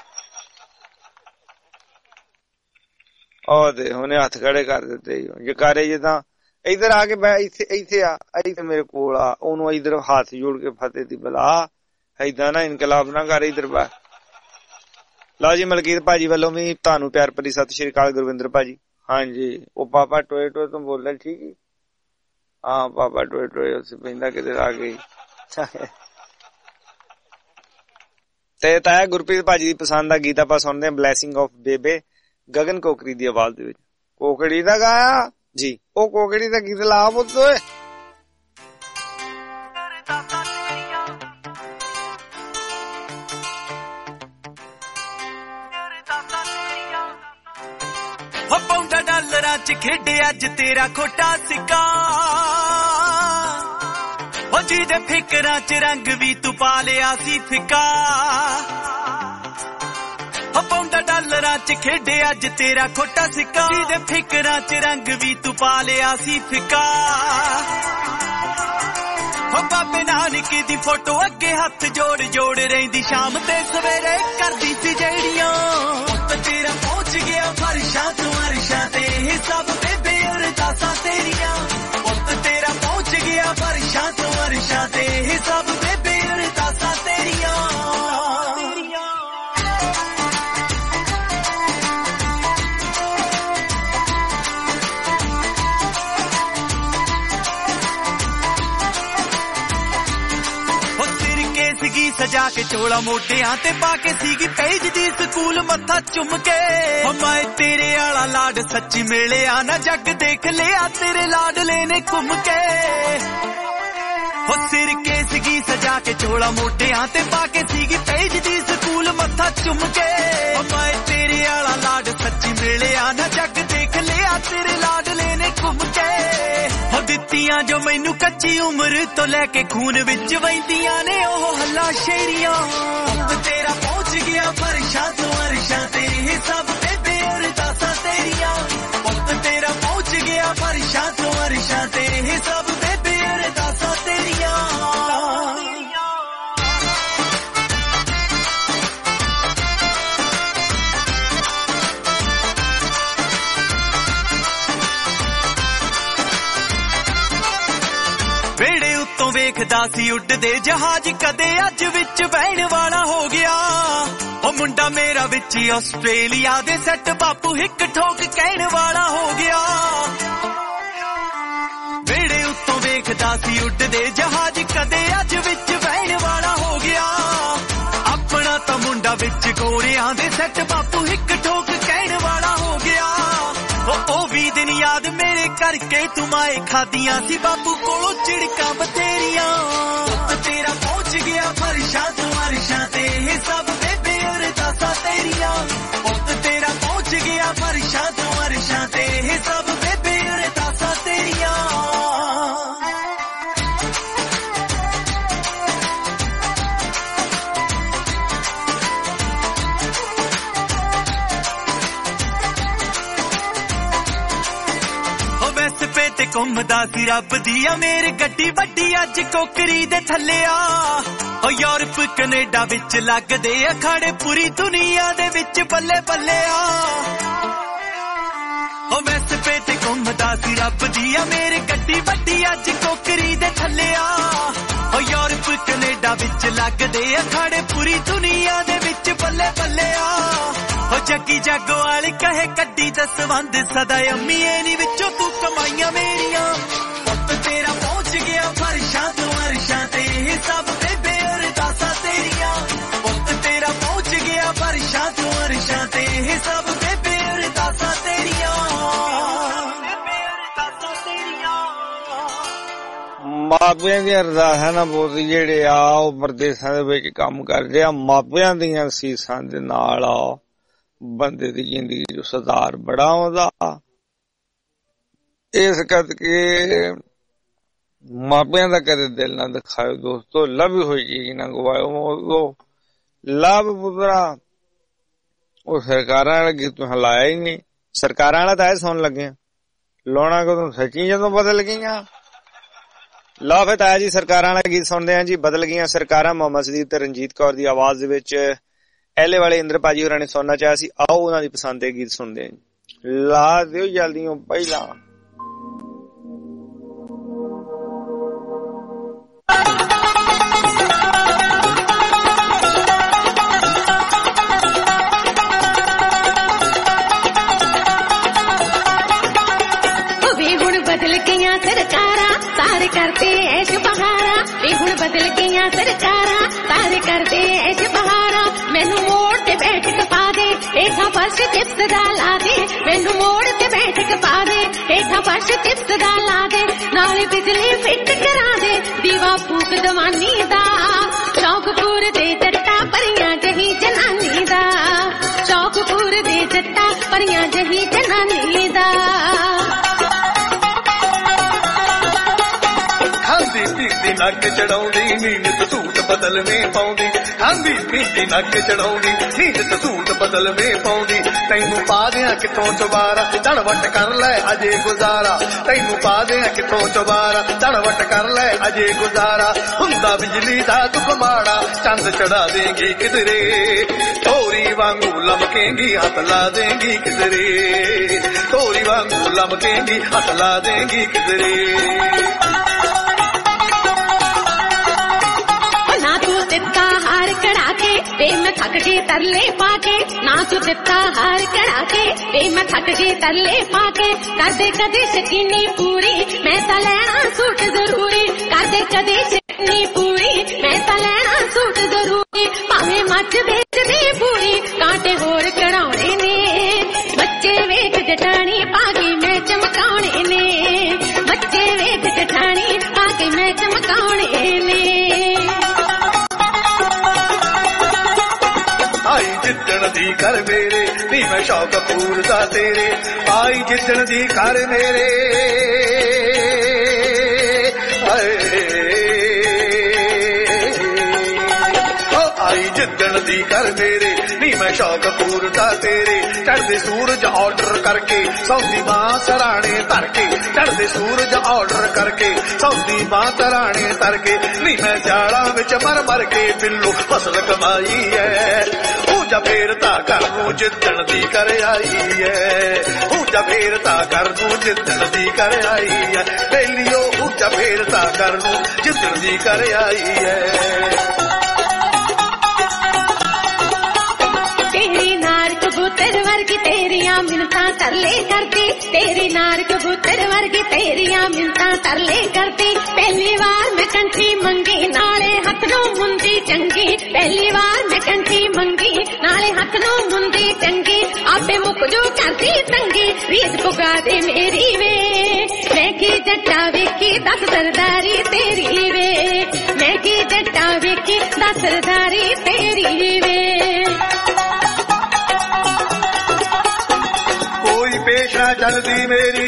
Speaker 10: दे हुणे हथ खड़े कर दिते जकारे जे तां इधर आके मैं इथे इथे आ इथे मेरे कोल आ ओनू इधर हाथ जोड़ के फतेह दी बला ऐदा ना इनकलाब ना कर इधर बा। लो जी मलकीत भाजी वालों भी तुहानू प्यार भरी सत श्री अकाल। गुरविंदर भाजी हाँ जी वो पापा टोए टोए तो बोल रहे ठीक ही। हाँ पापा टोए टोए उसे पैंदा किधर आ गई। ते ताया गुरप्रीत भाजी दी पसंद दा गीत आपां सुणदे हां ब्लैसिंग ऑफ बेबे गगन कोकरी दी आवाज दे विच। कोकड़ी दा गाया जी ओ कोकड़ी दा गीत ला पुੱਤ ਓਏ।
Speaker 1: ਹੋ ਪੌਂਡਾ ਡਾਲਰਾਂ ਚ ਖੇਡੇ ਅੱਜ ਤੇਰਾ ਖੋਟਾ ਸਿੱਕਾ। ਹੋ ਜਿਹਦੇ ਫਿਕਰਾਂ ਚ ਰੰਗ ਵੀ ਤੂੰ ਪਾ ਲਿਆ ਸੀ ਫਿੱਕਾ। ਪੌਂਡਾ ਡਾਲਰਾਂ ਚ ਖੇਡੇ ਅੱਜ ਤੇਰਾ ਖੋਟਾ ਸਿੱਕਾ। ਜਿਹਦੇ ਫਿਕਰਾਂ ਚ ਰੰਗ ਵੀ ਤੂੰ ਪਾ ਲਿਆ ਸੀ ਫਿੱਕਾ। ਹੋ ਬਾਬੇ ਨਾਨਕ ਦੀ ਫੋਟੋ ਅੱਗੇ ਹੱਥ ਜੋੜ ਜੋੜ ਰਹਿੰਦੀ ਸ਼ਾਮ ਤੇ ਸਵੇਰੇ ਕਰਦੀ ਸੀ ਜਿਹੜੀਆਂ। ਪੁੱਤ ਤੇਰਾ ਪਹੁੰਚ ਗਿਆ ਫਰਸ਼ਾਂ ਤੋਂ ਅਰਸ਼ਾਂ ਤੇ ਸਭ ਬੇਬੇ ਅਰਦਾਸਾਂ ਤੇਰੀਆਂ। ਪੁੱਤ ਤੇਰਾ ਪਹੁੰਚ ਗਿਆ ਫਰਸ਼ਾਂ ਤੋਂ ਅਰਸ਼ਾਂ ਤੇ ਸਭ ਬੇਬੇ ਅਰਦਾਸਾਂ ਤੇਰੀਆਂ। ਸੀਗੀ ਸਜਾ ਕੇ ਚੋਲਾ ਮੋਢਿਆਂ ਤੇ ਪਾ ਕੇ ਸੀਗੀ ਪੇਜ ਦੀ ਸਕੂਲ ਮੱਥਾ ਚੁੰਮ ਕੇ। ਹਮਾਏ ਤੇਰੇ ਆਲਾ ਲਾਡ ਸੱਚੀ ਮਿਲਿਆ ਨਾ ਜੱਗ ਦੇਖ ਲਿਆ ਤੇਰੇ ਲਾਡਲੇ ਨੇ ਘੁੰਮ ਕੇ। ਹੋ ਸਿਰ ਕੇ ਸੀਗੀ ਸਜਾ ਕੇ ਚੋਲਾ ਮੋਢਿਆਂ ਤੇ ਪਾ ਕੇ ਸੀਗੀ ਪੇਜ ਦੀ ਸਕੂਲ ਮੱਥਾ ਚੁੰਮ ਕੇ। ਹਮਾਏ ਤੇਰੇ ਆਲਾ ਲਾਡ ਸੱਚੀ ਮਿਲਿਆ ਨਾ ਜੱਗ ਦੇਖ ਲਿਆ ਤੇਰੇ ਲਾਡਲੇ ਨੇ ਘੁੰਮ ਕੇ। ਹੋ ਦਿੱਤੀਆਂ ਜੋ ਮੈਨੂੰ ਕੱਚੀ ਉਮਰ ਤੋਂ ਲੈ ਕੇ ਖੂਨ ਵਿੱਚ ਵਹਿੰਦੀਆਂ ਨੇ ਉਹ ਹੱਲਾ ਸ਼ੇਰੀਆਂ। ਪੁੱਤ ਤੇਰਾ ਪਹੁੰਚ ਗਿਆ ਫਰਸ਼ਾਂ ਤੋਂ ਅਰਸ਼ਾਂ ਤੇ ਸਭ ਬੇਬੇ ਅਰਦਾਸਾਂ ਤੇਰੀਆਂ। ਪੁੱਤ ਤੇਰਾ ਪਹੁੰਚ ਗਿਆ ਫਰਸ਼ਾਂ ਤੋਂ ਅਰਸ਼ਾਂ ਤੇ ਸਭ ਬੇਬੇ ਅਰਦਾਸਾਂ ਤੇਰੀਆਂ। ਵੇੜੇ ਉੱਤੋਂ ਵੇਖਦਾ ਸੀ ਉੱਡਦੇ ਜਹਾਜ਼ ਕਦੇ ਅੱਜ ਵਿੱਚ ਬਹਿਣ ਵਾਲਾ ਹੋ ਗਿਆ। ਉਹ ਮੁੰਡਾ ਮੇਰਾ ਵਿੱਚ ਆਸਟ੍ਰੇਲੀਆ ਦੇ ਸੈੱਟ ਬਾਪੂ ਹਿੱਕ ਠੋਕ ਕਹਿਣ ਵਾਲਾ ਹੋ ਗਿਆ। ਵੇੜੇ ਉੱਤੋਂ ਵੇਖਦਾ ਸੀ ਉੱਡਦੇ ਜਹਾਜ਼ ਕਦੇ ਅੱਜ ਵਿੱਚ ਬਹਿਣ ਵਾਲਾ ਹੋ ਗਿਆ। ਆਪਣਾ ਤਾਂ ਮੁੰਡਾ ਵਿੱਚ ਗੋਰਿਆਂ ਦੇ ਸੈੱਟ ਬਾਪੂ ਹਿੱਕ ਠੋਕ ਕਹਿਣ ਵਾਲਾ ਹੋ ਗਿਆ। ਉਹ ਵੀ ਦਿਨ ਯਾਦ ਮੇਰੇ ਕਰਕੇ ਤੂੰ ਮਾਏ ਖਾਦੀਆਂ ਸੀ ਬਾਪੂ ਕੋਲੋਂ ਝਿੜਕਾਂ ਬਥੇਰੀਆਂ। ਪੁੱਤ ਤੇਰਾ ਪਹੁੰਚ ਗਿਆ ਫਰਸ਼ਾਂ ਤੋਂ ਅਰਸ਼ਾਂ ਤੇ ਸਭ ਬੇਬੇ ਅਰਦਾਸਾਂ ਤੇਰੀਆਂ। ਪੁੱਤ ਤੇਰਾ ਪਹੁੰਚ ਗਿਆ ਫਰਸ਼ਾਂ ਤੋਂ ਅਰਸ਼ਾਂ ਤੇ ਸਭ ਬੇਬੇ ਅਰਦਾਸਾਂ ਤੇਰੀਆਂ। ਤੇ ਘੁੰਮਦਾ ਸੀ ਰੱਬ ਦੀ ਆ ਮੇਰ ਗੱਡੀ ਵੱਡੀ ਅੱਜ ਕੋਕਰੀ ਦੇ ਥੱਲੇ ਆ ਓ ਯੂਰਪ ਕੈਨੇਡਾ ਵਿੱਚ ਲੱਗਦੇ ਅਖਾੜੇ ਪੂਰੀ ਦੁਨੀਆ ਦੇ ਵਿੱਚ ਬੱਲੇ ਬੱਲੇ ਆ ਓ ਵੈਸਪੇ ਤੇ ਘੁੰਮਦਾ ਸੀ ਰੱਬ ਦੀ ਆ ਮੇਰ ਗੱਡੀ ਵੱਡੀ ਅੱਜ ਕੋਕਰੀ ਦੇ ਥੱਲੇ ਆ ਓ ਯੂਰਪ ਕੈਨੇਡਾ ਵਿੱਚ ਲੱਗਦੇ ਅਖਾੜੇ ਪੂਰੀ ਦੁਨੀਆ ਦੇ ਵਿੱਚ ਬੱਲੇ ਬੱਲੇ ਆ ਓ ਜੱਗੀ ਜਾਗੋਵਾਲ ਕਹੇ ਕੱਢੀ ਦਸਵੰਦ ਸਦਾ ਅੰਮੀਏ ਨੀ ਵਿੱਚੋਂ ਤੂੰ ਕਮਾਈਆਂ ਮੇਰੀਆਂ ਪੁੱਤ ਤੇਰਾ ਪਹੁੰਚ ਗਿਆ ਫਰਸ਼ਾਂ ਤੋਂ ਅਰਸ਼ਾਂ ਤੇ ਇਹ ਸਭ ਬੇਬੇ ਅਰਦਾਸਾਂ ਤੇਰੀਆਂ ਪੁੱਤ ਤੇਰਾ ਪਹੁੰਚ ਗਿਆ ਫਰਸ਼ਾਂ ਤੋਂ ਅਰਸ਼ਾਂ ਤੇ ਇਹ ਸਭ ਬੇਬੇ ਅਰਦਾਸਾਂ ਤੇਰੀਆਂ ਬੇਬੇ ਅਰਦਾਸਾਂ ਤੇਰੀਆਂ
Speaker 10: ਮਾਪਿਆਂ ਦੀਆਂ ਅਰਦਾਸਾਂ ਨਾਲ ਬਹੁਤ ਜਿਹੜੇ ਆ ਉਹ ਪ੍ਰਦੇਸ਼ਾਂ ਦੇ ਵਿੱਚ ਕੰਮ ਕਰਦੇ ਆ ਮਾਪਿਆਂ ਦੀਆਂ ਸੀਸਾਂ ਦੇ ਨਾਲ ਆ ਬੰਦੇ ਦੀ ਜ਼ਿੰਦਗੀ ਚ ਸੁਧਾਰ ਬੜਾ ਆਉਂਦਾ ਇਸ ਕਰਕੇ ਮਾਪਿਆਂ ਦਾ ਕਦੇ ਦਿਲ ਨਾ ਦਿਖਾਓ ਦੋਸਤੋ ਲੱਭ ਹੋਈ ਚੀਜ਼ ਨਾ ਗਵਾਇਓ ਲੱਭ ਪੁੱਤਰਾ ਉਹ ਸਰਕਾਰਾਂ ਵਾਲਾ ਗੀਤ ਤੂੰ ਹਲਾਇਆ ਹੀ ਨਹੀਂ ਸਰਕਾਰਾਂ ਵਾਲਾ ਤਾਂ ਇਹ ਸੁਣ ਲੱਗੇ ਲਾਉਣਾ ਕਦੋਂ ਸੱਚੀ ਜਦੋਂ ਬਦਲ ਗਈਆਂ ਲਓ ਫਿਰ ਤਾਇਆ ਜੀ ਸਰਕਾਰਾਂ ਵਾਲਾ ਗੀਤ ਸੁਣਦੇ ਆ ਜੀ ਬਦਲ ਗਈਆਂ ਸਰਕਾਰਾਂ ਮੁਹੰਮਦ ਸਦੀਕ ਤੇ ਰਣਜੀਤ ਕੌਰ ਦੀ ਆਵਾਜ਼ ਦੇ ਵਿੱਚ ਐਲੇ ਵਾਲੇ ਇੰਦਰ ਭਾਜੀ ਹੋਰਾਂ ਨੇ ਸੁਣਨਾ ਚਾਹਿਆ ਸੀ ਆਓ ਉਹਨਾਂ ਦੀ ਪਸੰਦ ਦੇ ਗੀਤ ਸੁਣਦੇ ਆਂ ਲਾ ਦਿਓ ਜਲਦੀ ਪਹਿਲਾਂ
Speaker 3: ਵੀ ਹੁਣ ਬਦਲ ਗਈਆਂ ਸਰਕਾਰਾਂ ਸਾਰੇ ਕਰਦੇ ਐਸ਼ ਬਹਾਰਾਂ ਵੀ ਹੁਣ ਬਦਲ ਗਈਆਂ ਸਰਕਾਰਾਂ ਸਾਰੇ ਕਰਦੇ ਐਸ਼ ਬਹਾਰਾਂ ਮੈਨੂੰ ਮੋੜ ਤੇ ਬੈਠਕ ਪਾ ਦੇ ਏਠਾਂ ਫਰਸ਼ ਚਿਪਸ ਦਾ ਲਾ ਦੇ ਮੈਨੂੰ ਮੋੜ ਤੇ ਬੈਠਕ ਪਾ ਦੇ ਏਠਾਂ ਫਰਸ਼ ਚਿਪਸ ਦਾ ਲਾ ਦੇ ਨਾਲੇ ਬਿਜਲੀ ਫਿੱਟ ਕਰਾ ਦੇ ਦੀਵਾ ਫੂਕ ਦਵਾਨੀ ਦਾ ਚੌਕਪੁਰ ਦੇ ਜੱਟਾਂ ਪਰੀਆਂ ਜਹੀ ਜਨਾਨੀ ਦਾ ਚੌਕਪੁਰ ਦੇ ਜੱਟਾਂ ਪਰੀਆਂ ਜਹੀ ਜਨਾਨੀ ਦਾ
Speaker 5: ਖਾਂਦੀ ਪੀਂਦੀ ਨੱਕ ਚੜਾਉਂਦੀ ਨੀਂਦ ਸੂਟ ਬਦਲਵੇਂ ਪਾਉਂਦੀ ਖਾਂਦੀ ਪੀਂਦੀ ਨੱਕ ਚੜਾਉਂਦੀ ਨੀਂਦ ਸੂਟ ਬਦਲਵੇਂ ਪਾਉਂਦੀ ਤੈਨੂੰ ਪਾ ਦਿਆਂ ਕਿੱਥੋਂ ਚੁਬਾਰਾ ਝੜਵਟ ਕਰ ਲੈ ਅਜੇ ਗੁਜ਼ਾਰਾ ਤੈਨੂੰ ਪਾ ਦਿਆਂ ਕਿੱਥੋਂ ਚੁਬਾਰਾ ਝੜਵਟ ਕਰ ਲੈ ਅਜੇ ਗੁਜ਼ਾਰਾ ਹੁੰਦਾ ਬਿਜਲੀ ਦਾ ਦੁੱਖ ਮਾੜਾ ਚੰਦ ਚੜਾ ਦੇਂਗੀ ਕਿਧਰੇ ਤੋਰੀ ਵਾਂਗੂ ਲਮਕੇਂਗੀ ਹੱਥ ਲਾ ਦੇਂਗੀ ਕਿਧਰੇ ਤੋਰੀ ਵਾਂਗੂ ਲਮਕੇਂਗੀ ਹੱਥ ਲਾ ਦੇਂਗੀ ਕਿਧਰੇ
Speaker 3: ਨਾ ਤੂੰ ਦਿੱਤਾ ਹਾਰ ਕੜਾ ਕੇ ਵੇ ਮੈਂ ਥੱਕ ਗਈ ਤਰਲੇ ਪਾ ਕੇ ਨਾ ਤੂੰ ਦਿੱਤਾ ਹਾਰ ਕੜਾ ਕੇ ਵੇ ਮੈਂ ਥੱਕ ਗਈ ਤਰਲੇ ਪਾ ਕੇ ਕਰਦੇ ਕਦੇ ਸ਼ਕੀਨੀ ਪੂਰੀ ਮੈਂ ਤਾਂ ਲੈਣਾ ਸੂਟ ਜ਼ਰੂਰੀ ਕਰਦੇ ਕਦੇ ਸ਼ਕੀਨੀ ਪੂਰੀ ਮੈਂ ਤਾਂ ਲੈਣਾ ਸੂਟ ਜ਼ਰੂਰੀ ਭਾਵੇਂ ਮੱਝ ਵੇਚਦੀ ਪੂਰੀ ਕਾਂਟੇ ਹੋਰ ਕਢਾਉਣੇ ਨੇ ਬੱਚੇ ਵੇਖ ਜਟਾਣੀ ਪਾ ਕੇ ਮੈਂ ਚਮਕਾਉਣੇ ਨੇ ਬੱਚੇ ਵੇਖ ਜਟਾਣੀ ਪਾ ਕੇ ਮੈਂ ਚਮਕਾਉਣੇ ਨੇ
Speaker 5: ਆਈ ਜਿੱਦਣ ਦੀ ਕਰ ਮੇਰੇ ਨੀ ਮੈਂ ਸ਼ੌਕ ਪੂਰਦਾ ਤੇਰੇ ਆਈ ਜਿੱਦਣ ਦੀ ਕਰ ਮੇਰੇ ਆਈ ਜਿੱਦਣ ਦੀ ਕਰ ਮੇਰੇ ਨੀ ਮੈਂ ਸ਼ੌਕ ਪੂਰਦਾ ਤੇਰੇ ਚੜ੍ਹਦੇ ਸੂਰਜ ਆਰਡਰ ਕਰਕੇ ਸੌਦੀ ਮਾਂ ਸਰਾਣੇ ਧਰ ਕੇ ਚੜ੍ਹਦੇ ਸੂਰਜ ਆਰਡਰ ਕਰਕੇ ਸੌਦੀ ਮਾਂ ਸਰਾਣੇ ਧਰ ਕੇ ਨੀ ਮੈਂ ਜਾਲਾਂ ਵਿੱਚ ਮਰ ਮਰ ਕੇ ਬਿੱਲੂ ਫਸਲ ਕਮਾਈ ਐ ਪੂਜਾ ਫੇਰ ਤਾਂ ਘਰ ਨੂੰ ਜਿੱਦਣ ਦੀ ਕਰ ਆਈ ਐ ਪੂਜਾ ਫੇਰ ਤਾਂ ਘਰ ਨੂੰ ਜਿੱਦਣ ਦੀ ਕਰ ਆਈ ਐ ਪਹਿਲੀਓ ਪੂਜਾ ਫੇਰ ਤਾਂ ਘਰ ਨੂੰ ਜਿੱਦਣ ਦੀ ਕਰ ਆਈ ਐ
Speaker 3: ਤੇਰੀ ਨਾਰ ਕਬੂਤਰ ਵਰਗੀ ਤੇਰੀਆਂ ਮਿੰਤਾਂ ਤਰਲੇ ਕਰਦੀ ਤੇਰੀ ਨਾਰ ਕਬੂਤਰ ਵਰਗੀ ਤੇਰੀਆਂ ਮਿੰਤਾਂ ਤਰਲੇ ਕਰਦੀ ਪਹਿਲੀ ਵਾਰ ਮੈਂ ਕੰਠੀ ਮੰਗੀ ਨਾਲੇ ਹੱਥ ਨੂੰ ਮੁੰਦੀ ਚੰਗੀ ਪਹਿਲੀ ਵਾਰ ਮੈਂ ਕੰਠੀ ਮੰਗੀ ਨਾਲੇ ਹੱਥ ਨੂੰ ਮੁੰਦੀ ਚੰਗੀ ਆਪੇ ਮੁੱਕ ਜੋ ਕਰਦੀ ਤੰਗੀ ਰੀਤ ਪੁਗਾ ਦੇ ਮੇਰੀ ਵੇ ਮੈਂ ਕੀ ਜੱਟਾ ਵੇਖੀ ਦਸ ਸਰਦਾਰੀ ਤੇਰੀ ਵੇ ਮੈਂ ਕੀ ਜੱਟਾ ਵੇਖੀ ਦਸ ਸਰਦਾਰੀ ਤੇਰੀ ਵੇ
Speaker 5: ਕੋਈ ਪੇਸ਼ਾ ਚੱਲਦੀ ਮੇਰੀ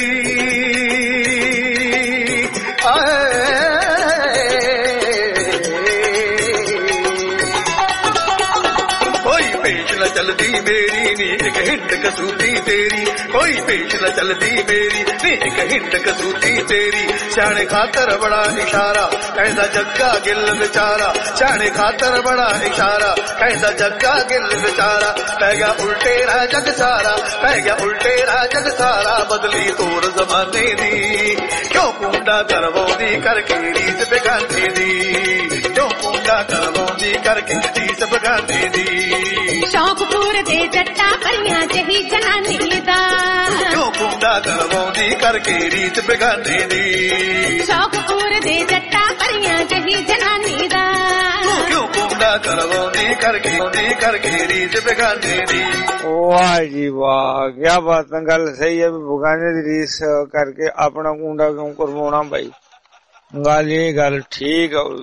Speaker 5: ਕੋਈ ਪੇਸ਼ ਨਾ ਚੱਲਦੀ ਮੇਰੀ ਨੀ ਇੱਕ ਹਿੰਟ ਕਸੂਤੀ ਤੇਰੀ ਕੋਈ ਪੇਸ਼ ਨਾ ਚੱਲਦੀ ਮੇਰੀ ਨੀ ਇੱਕ ਹਿੰਟ ਕਸੂਤੀ ਤੇਰੀ ਸਿਆਣੇ ਖਾਤਰ ਬੜਾ ਇਸ਼ਾਰਾ ਕਹਿੰਦਾ ਜੱਗਾ ਗਿੱਲ ਵਿਚਾਰਾ ਸਿਆਣੇ ਖਾਤਰ ਬੜਾ ਇਸ਼ਾਰਾ ਕਹਿੰਦਾ ਜੱਗਾ ਗਿੱਲ ਵਿਚਾਰਾ ਪੈ ਗਿਆ ਉਲਟੇ ਰਾਹ ਜਗ ਸਾਰਾ ਪੈ ਗਿਆ ਉਲਟੇ ਰਾਹ ਜਗ ਸਾਰਾ ਬਦਲੀ ਤੋਰ ਜ਼ਮਾਨੇ ਦੀ ਕਿਉਂ ਕੁੰਡਾ ਕਰਵਾਉਂਦੀ ਕਰਕੇ ਰੀਤ ਬੇਗਾਨੇ ਦੀ ਕਿਉਂ ਕੁੰਡਾ ਕਰਵਾਉਂਦੀ ਕਰਕੇ ਰੀਤ ਬੇਗਾਨੇ ਦੀ
Speaker 3: ਸ਼ੌਕ ਪੂਰਦੇ ਜੱਟਾਂ ਪਰੀਆਂ ਜਹੀ ਜਨਾਨੀ ਦਾ
Speaker 5: ਕਿਉਂ ਕੁੰਡਾ ਕਰਵਾਉਂਦੀ ਕਰਕੇ ਰੀਤ ਬੇਗਾਨੇ ਦੀ
Speaker 3: ਸ਼ੌਕ ਪੂਰਦੇ ਜੱਟਾਂ ਪਰੀਆਂ ਜਹੀ ਜਨਾਨੀ ਦਾ
Speaker 5: ਕਿਉਂ ਕੁੰਡਾ ਕਰਵਾਉਂਦੀ ਕਰਕੇ ਉਹਦੀ ਕਰਕੇ ਰੀਤ ਬੇਗਾਨੇ ਦੀ
Speaker 10: ਵਾਹ ਜੀ ਵਾਹ ਕਿਆ ਬਾਤ ਹੈ ਗੱਲ ਸਹੀ ਹੈ ਬਗਾਨੇ ਦੀ ਰੀਸ ਕਰਕੇ ਆਪਣਾ ਕੁੰਡਾ ਕਿਉਂ ਕਰਵਾਉਣਾ ਬਾਈ ਗੱਲ ਇਹ ਗੱਲ ਠੀਕ ਹੈ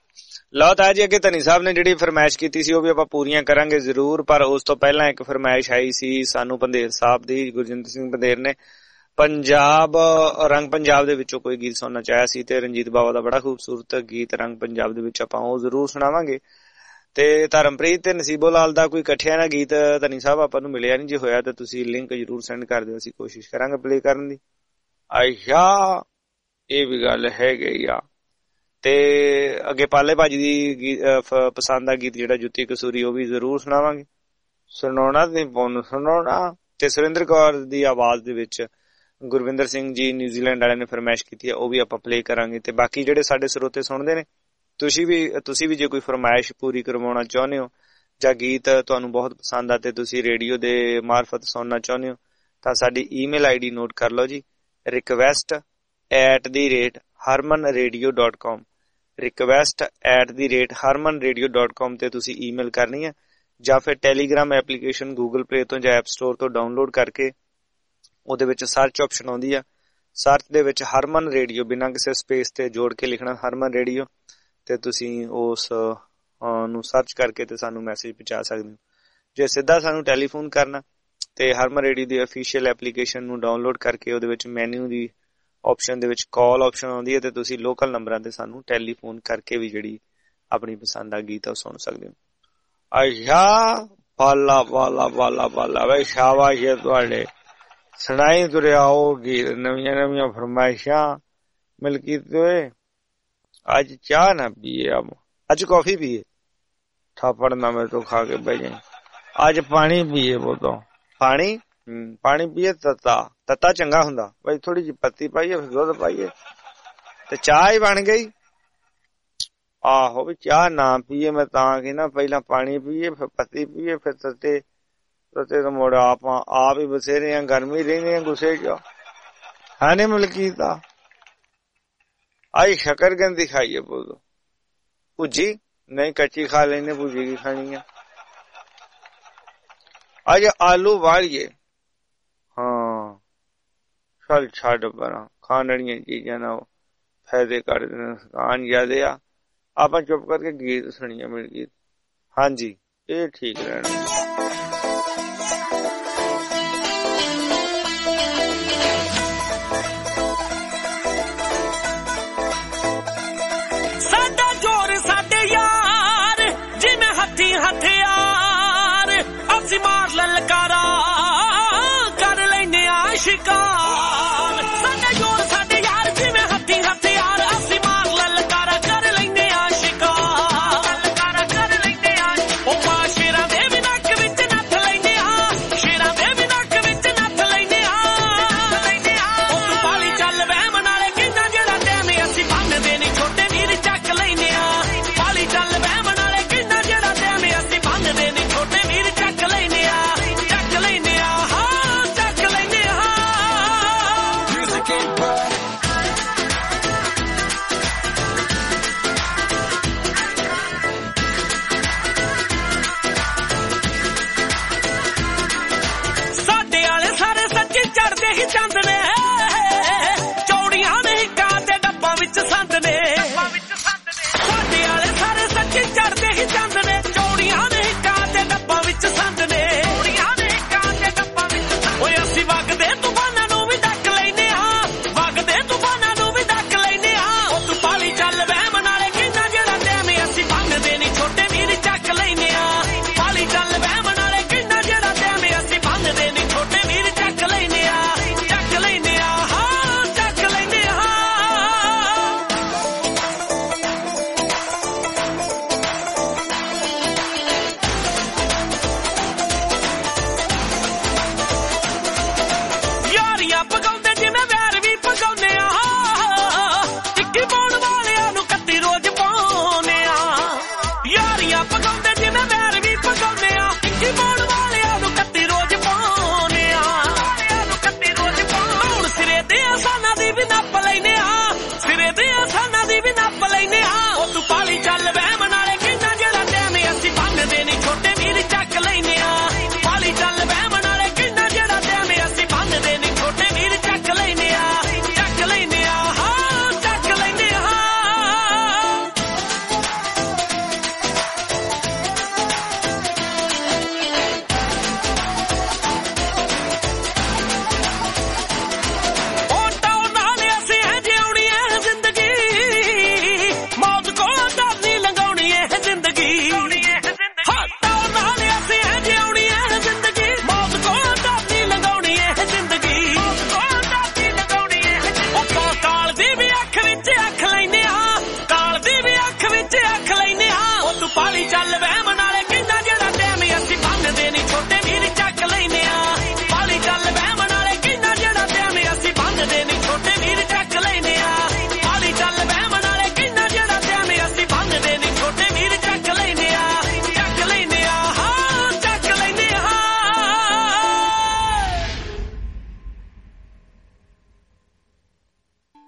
Speaker 10: ਲਓ ਤਾਂ ਜੀ ਅੱਗੇ ਧਨੀ ਸਾਹਿਬ ਨੇ ਜਿਹੜੀ ਫਰਮਾਇਸ਼ ਕੀਤੀ ਸੀ ਉਹ ਵੀ ਆਪਾਂ ਪੂਰੀਆਂ ਕਰਾਂਗੇ ਜ਼ਰੂਰ ਪਰ ਉਸ ਤੋਂ ਪਹਿਲਾਂ ਇੱਕ ਫਰਮਾਇਸ਼ ਆਈ ਸੀ ਸਾਨੂੰ ਪੰਧੇਰ ਸਾਹਿਬ ਦੀ ਗੁਰਜਿੰਦਰ ਸਿੰਘ ਪੰਧੇਰ ਨੇ ਪੰਜਾਬ ਰੰਗ ਪੰਜਾਬ ਦੇ ਵਿੱਚੋਂ ਕੋਈ ਗੀਤ ਸੁਣਨਾ ਚਾਹਿਆ ਸੀ ਤੇ ਰਣਜੀਤ ਬਾਵਾ ਦਾ ਬੜਾ ਖੂਬਸੂਰਤ ਗੀਤ ਰੰਗ ਪੰਜਾਬ ਦੇ ਵਿੱਚ ਆਪਾਂ ਉਹ ਜ਼ਰੂਰ ਸੁਣਾਵਾਂਗੇ ਤੇ ਧਰਮਪ੍ਰੀਤ ਤੇ ਨਸੀਬੋ ਲਾਲ ਦਾ ਕੋਈ ਇਕੱਠਿਆਂ ਨਾ ਗੀਤ ਧਨੀ ਸਾਹਿਬ ਆਪਾਂ ਨੂੰ ਮਿਲਿਆ ਨਹੀਂ ਜੇ ਹੋਇਆ ਤਾਂ ਤੁਸੀਂ ਲਿੰਕ ਜ਼ਰੂਰ ਸੈਂਡ ਕਰ ਦਿਓ ਅਸੀਂ ਕੋਸ਼ਿਸ਼ ਕਰਾਂਗੇ ਪਲੇ ਕਰਨ ਦੀ ਆਇਸ਼ਾ ਇਹ ਵੀ ਗੱਲ ਹੈ ਗਈ ਆ ਤੇ ਅੱਗੇ ਪਾਲੇ ਭਾਜੀ ਦੀ ਪਸੰਦ ਦਾ ਗੀਤ ਜਿਹੜਾ ਜੁੱਤੀ ਕਸੂਰੀ ਉਹ ਵੀ ਜ਼ਰੂਰ ਸੁਣਾਵਾਂਗੇ ਸੁਣਾਉਣਾ ਤੇ ਪੌਣ ਸੁਣਾਉਣਾ ਤੇ ਸੁਰਿੰਦਰ ਕੌਰ ਦੀ ਆਵਾਜ਼ ਦੇ ਵਿੱਚ ਗੁਰਵਿੰਦਰ ਸਿੰਘ ਜੀ ਨਿਊਜ਼ੀਲੈਂਡ ਵਾਲਿਆਂ ਨੇ ਫਰਮਾਇਸ਼ ਕੀਤੀ ਹੈ ਉਹ ਵੀ ਆਪਾਂ ਪਲੇ ਕਰਾਂਗੇ ਤੇ ਬਾਕੀ ਜਿਹੜੇ ਸਾਡੇ ਸਰੋਤੇ ਸੁਣਦੇ ਨੇ ਤੁਸੀਂ ਵੀ ਤੁਸੀਂ ਵੀ ਜੇ ਕੋਈ ਫਰਮਾਇਸ਼ ਪੂਰੀ ਕਰਵਾਉਣਾ ਚਾਹੁੰਦੇ ਹੋ ਜਾਂ ਗੀਤ ਤੁਹਾਨੂੰ ਬਹੁਤ ਪਸੰਦ ਆ ਤੇ ਤੁਸੀਂ ਰੇਡੀਓ ਦੇ ਮਾਰਫਤ ਸੁਣਨਾ ਚਾਹੁੰਦੇ ਹੋ ਤਾਂ ਸਾਡੀ ਈਮੇਲ ਆਈਡੀ ਨੋਟ ਕਰ ਲਓ ਜੀ request at the rate Harman radio dot com request at the rate Harman radio dot com ਤੇ ਤੁਸੀਂ ਈਮੇਲ ਕਰਨੀ ਹੈ ਜਾਂ ਫਿਰ ਟੈਲੀਗ੍ਰਾਮ ਐਪਲੀਕੇਸ਼ਨ ਗੂਗਲ ਪਲੇ ਤੋਂ ਜਾਂ ਐਪ ਸਟੋਰ ਤੋਂ ਡਾਊਨਲੋਡ ਕਰਕੇ ਉਹਦੇ ਵਿੱਚ ਸਰਚ ਆਪਸ਼ਨ ਆਉਂਦੀ ਆ ਸਰਚ ਦੇ ਵਿੱਚ ਹਰਮਨ ਰੇਡੀਓ ਬਿਨਾਂ ਕਿਸੇ ਸਪੇਸ ਤੇ ਜੋੜ ਕੇ ਲਿਖਣਾ ਹਰਮਨ ਰੇਡੀਓ ਤੇ ਤੁਸੀਂ ਉਸ ਨੂੰ ਸਰਚ ਕਰਕੇ ਤੇ ਸਾਨੂੰ ਮੈਸੇਜ ਪਹੁੰਚਾ ਸਕਦੇ ਹੋ ਜੇ ਸਿੱਧਾ ਸਾਨੂੰ ਟੈਲੀਫੋਨ ਕਰਨਾ ਤੇ ਹਰਮਨ ਰੇਡੀਓ ਦੀ ਅਫੀਸ਼ੀਅਲ ਐਪਲੀਕੇਸ਼ਨ ਨੂੰ ਡਾਊਨਲੋਡ ਕਰਕੇ ਉਹਦੇ ਵਿੱਚ ਮੈਨੂ ਦੀ ਆਪਸ਼ਨ ਦੇ ਵਿੱਚ ਕਾਲ ਆਪਸ਼ਨ ਆਉਂਦੀ ਹੈ ਤੇ ਤੁਸੀਂ ਲੋਕਲ ਨੰਬਰਾਂ ਤੇ ਸਾਨੂੰ ਟੈਲੀਫੋਨ ਕਰਕੇ ਵੀ ਜਿਹੜੀ ਆਪਣੀ ਪਸੰਦ ਦਾ ਗੀਤ ਉਹ ਸੁਣ ਸਕਦੇ ਹੋ ਆਇਸ਼ਾ ਬਾਲਾ ਬਾਲਾ ਬਾਲਾ ਬਾਲਾ ਵੇ ਸ਼ਾਬਾਸ਼ ਹੈ ਤੁਹਾਡੇ ਸੁਣਾਈ ਤੁਰਿਆ ਉਹ ਗੀਤ ਨਵੀਆਂ ਨਵੀਆਂ ਫਰਮਾਇਸ਼ਾਂ ਮਿਲ ਕੀਤੇ ਅੱਜ ਚਾਹ ਨਾ ਪੀਏ ਅੱਜ ਕੌਫੀ ਪੀਏ ਥਾਪੜ ਨਾ ਮੇਰੇ ਤੋਂ ਖਾ ਕੇ ਬਹਿ ਜਾਏ ਅੱਜ ਪਾਣੀ ਪੀਏ ਬੋਤੋਂ ਪਾਣੀ ਹਮ ਪਾਣੀ ਪੀਏ ਤੱਤਾ ਤੱਤਾ ਚੰਗਾ ਹੁੰਦਾ ਬਈ ਥੋੜੀ ਜਿਹੀ ਪੱਤੀ ਪਾਈਏ ਫਿਰ ਦੁੱਧ ਪਾਈਏ ਤੇ ਚਾਹ ਹੀ ਬਣ ਗਈ ਆਹੋ ਵੀ ਚਾਹ ਨਾ ਪੀਏ ਮੈਂ ਤਾਂ ਕਿ ਨਾ ਪਹਿਲਾਂ ਪਾਣੀ ਪੀਏ ਫਿਰ ਪੱਤੀ ਪੀਏ ਫਿਰ ਤੱਤੇ ਤੱਤੇ ਤਾਂ ਮੋੜ ਆਪਾਂ ਆਪ ਹੀ ਬਸੇਰੇ ਆ ਗਰਮੀ ਰਹਿੰਦੇ ਆ ਗੁੱਸੇ ਚ ਹਾਂ ਨੀ ਮਲਕੀਤ ਦਾ ਆਈ शकरकंदी खाइए बोलो भुजी नहीं कच्ची खा लेने भुजी की खानी है आज आलू वालिए हाँ चल छड़ बना खाने चीजा ना फायदे कर कान ज्यादा आ आप चुप करके गीत सुनिए मेरे गीत हाँ जी ये ठीक रहना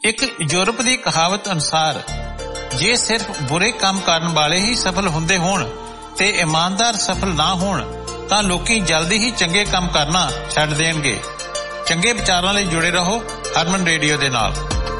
Speaker 6: ਇੱਕ ਯੂਰਪ ਦੀ ਕਹਾਵਤ ਅਨੁਸਾਰ ਜੇ ਸਿਰਫ ਬੁਰੇ ਕੰਮ ਕਰਨ ਵਾਲੇ ਹੀ ਸਫਲ ਹੁੰਦੇ ਹੋਣ ਤੇ ਇਮਾਨਦਾਰ ਸਫਲ ਨਾ ਹੋਣ ਤਾਂ ਲੋਕੀ ਜਲਦੀ ਹੀ ਚੰਗੇ ਕੰਮ ਕਰਨਾ ਛੱਡ ਦੇਣਗੇ। ਚੰਗੇ ਵਿਚਾਰਾਂ ਲਈ ਜੁੜੇ ਰਹੋ ਹਰਮਨ ਰੇਡੀਓ ਦੇ ਨਾਲ।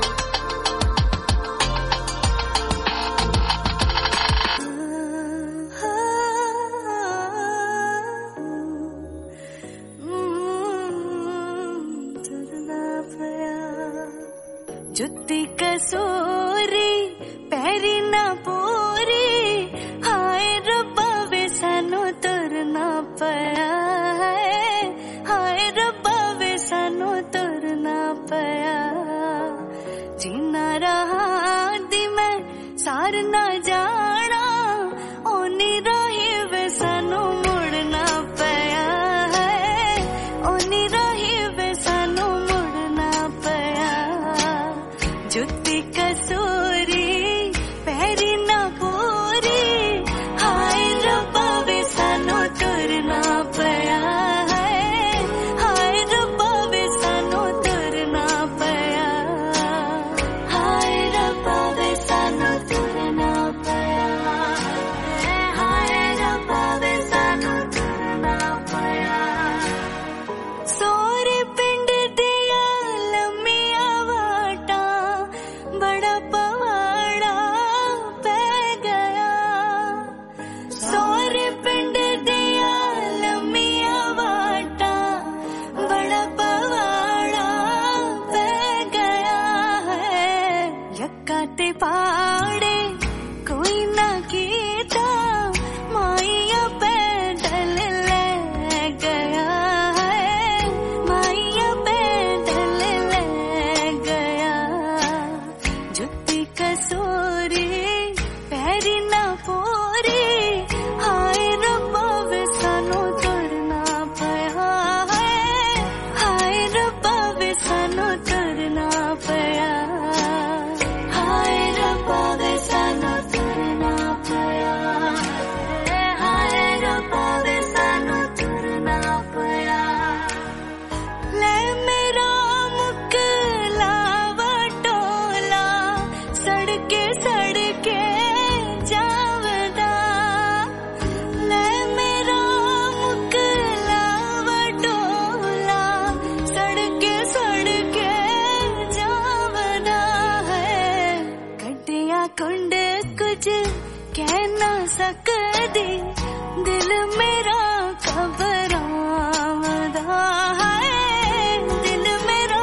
Speaker 7: जुत्ती कसोरी पैरी ना पूरी हाय रब्बा वे सानू तुरना पया है हाय रब्बा वे सानू तुरना पया जीना रहा दी मैं सार ना जाना ओनी रही वे सानू मुड़ना पया है ओनी रही वे सानू मुड़ना पया जुत्ती कसोरी पैरी ना पूरी हाय रब्बा वे सानू तुरना पया है हाय रब्बा वे सानू तुरना पया हाय रब्बा वे सानू तुरना पया हाय रब्बा वे सानू तुरना पया सोरे पिंड दिया लम्मिया वाटा बड़ा पवाड़ा पै गया सोरे पिंड दिया लम्मिया वाटा बड़ा पवाड़ा पै गया है यक्का ते पाड़े कोई ना कीता माइया पैदल ले गया है माइया पैदल ले गया जुत्ती कसोरी पैरी ना पूरी हाय रब्बा वे सानू तुरना पया है हाय रब्बा वे सानू तुरना पया हाय रब्बा वे सानू तुरना पया हाय रब्बा वे सानू तुरना पया ले मेरा मुकला वटोला सड़के सड़के जावदा ले मेरा मुकला वटोला सड़के सड़के जावदा है कटिया कुंड कुछ कह ना सकदी दिल मेरा घबरावदा है दिल मेरा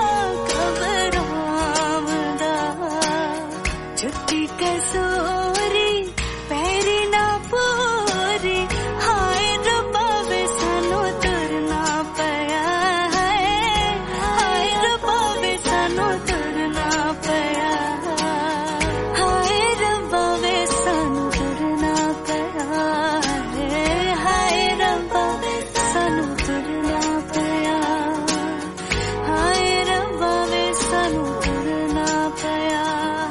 Speaker 7: घबरावदा जुत्ती कसोरी पैरी ना पूरी हाय रब्बा वे सानू तुरना पया है हाय रब्बा वे सानू तुरना पया हाय रब्बा वे सानू तुरना पया है हाय रब्बा वे सानू तुरना पया हाय रब्बा वे सानू तुरना पया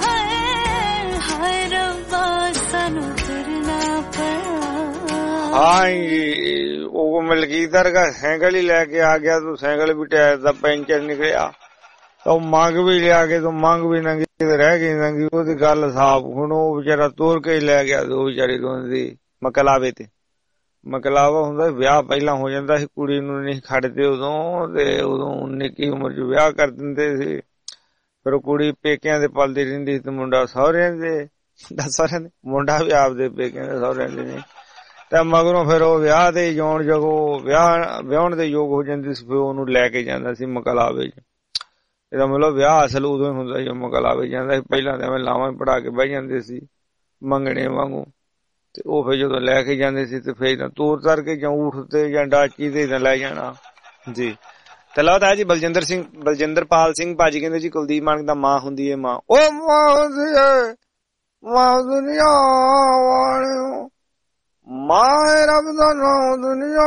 Speaker 7: हाय रब्बा सानू तुरना पया।
Speaker 10: हाँ वो मलकीदर का साइकिल ही लेके आ गया तो साइकिल भी टायर का पंचर निकलिया तो मंग भी लिया के तो मंग भी नंगी रह गई नंगी ਉਹਦੀ ਗੱਲ ਸਾਫ ਹੁਣ ਉਹ ਵਿਚਾਰਾ ਤੋਰ ਕੇ ਹੀ ਲੈ ਗਿਆ ਉਹ ਵਿਚਾਰੀ ਦੋਂਦੀ ਮਕਲਾਵੇ ਤੇ ਮਕਲਾਵਾ ਹੁੰਦਾ ਵਿਆਹ ਪਹਿਲਾਂ ਹੋ ਜਾਂਦਾ ਸੀ ਕੁੜੀ ਨੂੰ ਨਹੀਂ ਖੜਦੇ ਉਦੋਂ ਤੇ ਉਦੋਂ ਨਿੱਕੀ ਉਮਰ 'ਚ ਵਿਆਹ ਕਰ ਦਿੰਦੇ ਸੀ ਫਿਰ ਉਹ ਕੁੜੀ ਪੇਕਿਆਂ ਦੇ ਪਲਦੀ ਰਹਿੰਦੀ ਤੇ ਮੁੰਡਾ ਸਹੁਰਿਆਂ ਦੇ ਸਹੁਰਿਆਂ ਦੇ ਮੁੰਡਾ ਵੀ ਆਪਦੇ ਪੇਕਿਆਂ ਦੇ ਸਹੁਰਿਆਂ ਦੇ ਨੇ ਤੇ ਮਗਰੋਂ ਫਿਰ ਉਹ ਵਿਆਹ ਤੇ ਜਾਣ ਜਗੋ ਵਿਆਹ ਵਿਆਹਣ ਦੇ ਯੋਗ ਹੋ ਜਾਂਦੀ ਸੀ ਫਿਰ ਉਹਨੂੰ ਲੈ ਕੇ ਜਾਂਦਾ ਸੀ ਮਕਲਾਵੇ 'ਚ ਇਹਦਾ ਮਤਲਬ ਵਿਆਹ ਅਸਲ ਉਦੋਂ ਹੀ ਹੁੰਦਾ ਜਦੋਂ ਮਕਲਾਵੇ ਜਾਂਦਾ ਸੀ ਪਹਿਲਾਂ ਤਾਂ ਐਵੇਂ ਲਾਵਾਂ ਪੜਾ ਕੇ ਬਹਿ ਜਾਂਦੇ ਸੀ ਮੰਗਣੇ ਵਾਂਗੂ ਤੇ ਉਹ ਫਿਰ ਜਦੋਂ ਲੈ ਕੇ ਜਾਂਦੇ ਸੀ ਤੇ ਫਿਰ ਤੋਰ ਤਰ ਕੇ ਜਾਂ ਊਠ ਤੇ ਜਾਂ ਡਾਚੀ ਤੇ ਲੈ ਜਾਣਾ ਜੀ। ਤੇ ਲਓ ਤਾਂ ਜੀ ਬਲਜਿੰਦਰ ਸਿੰਘ ਬਲਜਿੰਦਰਪਾਲ ਸਿੰਘ ਭਾਜੀ ਕਹਿੰਦੇ ਜੀ ਕੁਲਦੀਪ ਮਾਨਕ ਦਾ ਮਾਂ ਹੁੰਦੀ ਹੈ ਮਾਂ ਉਹ ਮਾਂ ਹੁੰਦੀ ਹੈ ਮਾਂ ਦੁਨੀਆ ਵਾਲਿਓ ਮਾਂ ਰੱਬ ਦਾ ਨਾਮ ਦੁਨੀਆ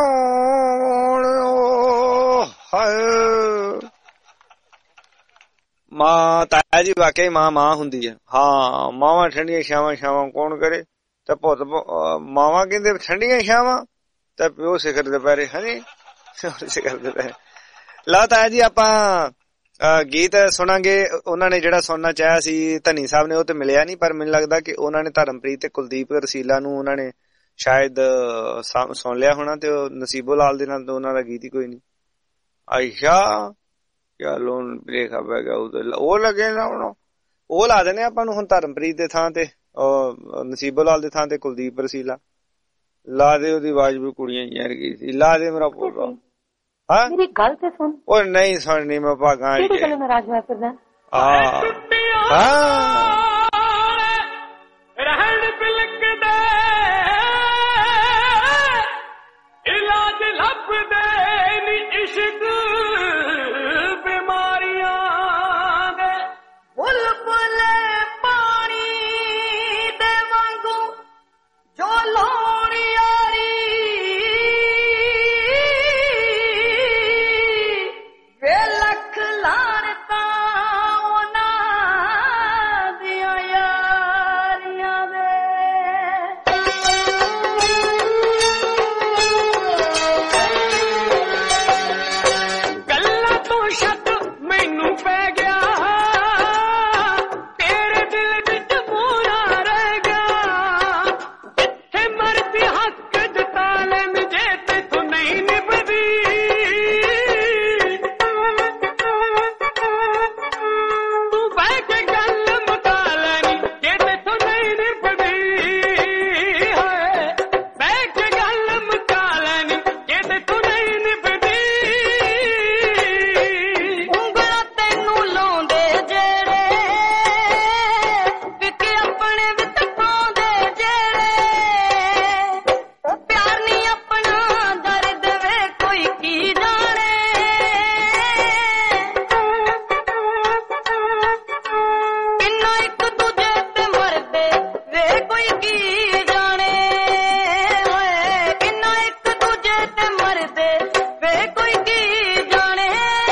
Speaker 10: ਵਾਲਿਓ ਹਾਏ ਮਾਂ ਤਾਇਆ ਜੀ ਵਾਕਈ ਮਾਂ ਮਾਂ ਹੁੰਦੀ ਹੈ। ਹਾਂ ਮਾਵਾਂ ਠੰਡੀਆਂ ਛਾਵਾਂ ਛਾਵਾਂ ਕੌਣ ਕਰੇ ਤੇ ਪੁੱਤ ਮਾਵਾਂ ਕਹਿੰਦੇ ਠੰਡੀਆਂ ਛਾਵਾਂ ਤੇ ਪਿਓ ਸਿਖਰ ਦੁਪਹਿਰੇ ਹਾਂਜੀ ਸਿਖਰ ਦੁਪਹਿਰੇ। ਲਓ ਤਾਇਆ ਜੀ ਆਪਾਂ ਗੀਤ ਸੁਣਾਂਗੇ। ਉਹਨਾਂ ਨੇ ਜਿਹੜਾ ਸੁਣਨਾ ਚਾਹਿਆ ਸੀ ਧਨੀ ਸਾਹਿਬ ਨੇ ਉਹ ਤੇ ਮਿਲਿਆ ਨਹੀਂ, ਪਰ ਮੈਨੂੰ ਲੱਗਦਾ ਕਿ ਉਹਨਾਂ ਨੇ ਧਰਮਪ੍ਰੀਤ ਤੇ ਕੁਲਦੀਪ ਰਸੀਲਾ ਨੂੰ ਉਹਨਾਂ ਨੇ ਸ਼ਾਇਦ ਸੁਣ ਲਿਆ ਹੋਣਾ, ਤੇ ਉਹ ਨਸੀਬੋ ਲਾਲ ਦੇ ਨਾਲ ਉਹਨਾਂ ਦਾ ਗੀਤ ਹੀ ਕੋਈ ਨਹੀਂ। ਆਇਸ਼ਾ ਚਲੋ ਦੇਖਾ ਪੈਗਾ ਉਹ ਲੱਗੇ ਨਾ, ਹੁਣ ਉਹ ਲਾ ਦੇਣੇ ਆਪਾਂ ਨੂੰ ਹੁਣ ਧਰਮਪ੍ਰੀਤ ਦੇ ਥਾਂ ਤੇ, ਨਸੀਬੋ ਲਾਲ ਦੇ ਥਾਂ ਤੇ ਕੁਲਦੀਪ ਰਸੀਲਾ ਲਾ ਦੇ। ਉਹਦੀ ਆਵਾਜ਼ ਵੀ ਕੁੜੀਆਂ ਯਾਰ ਗਈ ਸੀ, ਲਾ ਦੇ ਮੇਰਾ ਪੋਤਾ। ਹਾਂ
Speaker 8: ਮੇਰੀ ਗੱਲ ਤੇ ਸੁਣ। ਉਹ
Speaker 10: ਨਹੀਂ ਸੁਣਨੀ ਮੈਂ ਭਾਗਾਂ
Speaker 8: ਕਿਹੜੀ ਗੱਲ ਨਾਰਾਜ਼ ਹੋਇਆ ਫਿਰਦਾ?
Speaker 10: ਹਾਂ ਹਾਂ
Speaker 5: ਰਹਿਣ ਬਿਲਕਦੇ ਇਲਾਜ ਲੱਭਦੇ ਨੀ ਇਸ਼ਕ ਬਿਮਾਰੀਆਂ ਦੇ।
Speaker 8: ਬੁਲਬੁਲ ਪਾਣੀ ਦੇ ਵਾਂਗੂ ਜੋ ਲੋੜ ਯਾਰੀ ਵੇ ਲੱਖ ਲਾਣਤਾਂ ਉਹਨਾਂ ਦੀਆਂ ਯਾਰੀਆਂ ਦੇ।
Speaker 5: ਗੱਲਾਂ ਤੋਂ ਸ਼ੱਕ ਮੈਨੂੰ ਪੈ ਗਿਆ, ਤੇਰੇ ਦਿਲ ਵਿੱਚ ਪੂਰਾ ਰਹਿ ਗਿਆ। ਜਿੱਥੇ ਮਰਦੀ ਹੱਕ ਜਤਾ ਲੈਣ ਜੇ ਤੈਥੋਂ ਨਹੀਂ ਨਿਭਦੀ। ਤੂੰ ਬਹਿ ਕੇ ਗੱਲ ਮੁਕਾ ਲੈਣੀ ਜੇ ਤੈਥੋਂ ਨਹੀਂ ਨਿਭਦੀ। ਹਾਏ ਬਹਿ ਕੇ ਗੱਲ ਮੁਕਾ ਲੈਣੀ ਜੇ ਤੈਥੋਂ ਨਹੀਂ ਨਿਭਦੀ।
Speaker 8: ਉਂਗਲਾਂ ਤੈਨੂੰ ਲਾਉਂਦੇ ਜਿਹੜੇ ਵਿਕ ਆਪਣੇ ਵਿੱਚ ਪਾਉਂਦੇ ਜਿਹੜੇ। ਪਿਆਰ ਨਹੀਂ ਆਪਣਾ ਦਰਦ ਵੇ ਕੋਈ ਕੀ ਜਾਣੇ। ਕਿੰਨਾ ਇੱਕ ਦੂਜੇ ਤੇ ਮਰਦੇ ਵੇ ਕੋਈ ਕੀ ਜਾਣੇ। ਹਾਏ ਕਿੰਨਾ ਇੱਕ ਦੂਜੇ ਤੇ ਮਰਦੇ ਵੇ ਕੋਈ ਕੀ ਜਾਣੇ।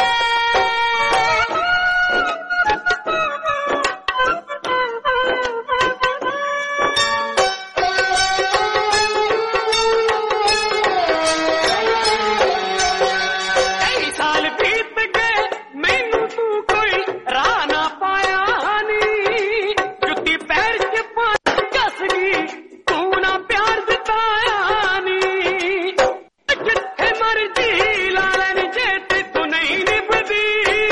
Speaker 5: ਕਈ ਸਾਲ ਬੀਤ ਗਏ ਮੈਨੂੰ ਤੂੰ ਕੋਈ ਰਾਹ ਨਾ ਪਾਇਆ ਨੀ। ਜੁੱਤੀ ਪੈਰ ਚ ਪਾ ਕੱਸ ਗਈ ਤੂੰ ਨਾ ਪਿਆਰ ਜਤਾਇਆ ਨੀ। ਜਿੱਥੇ ਮਰਜੀ ਲਾ ਲੈਣ ਜੇ ਤੈਥੋਂ ਨਹੀਂ ਨਿਭਦੀ।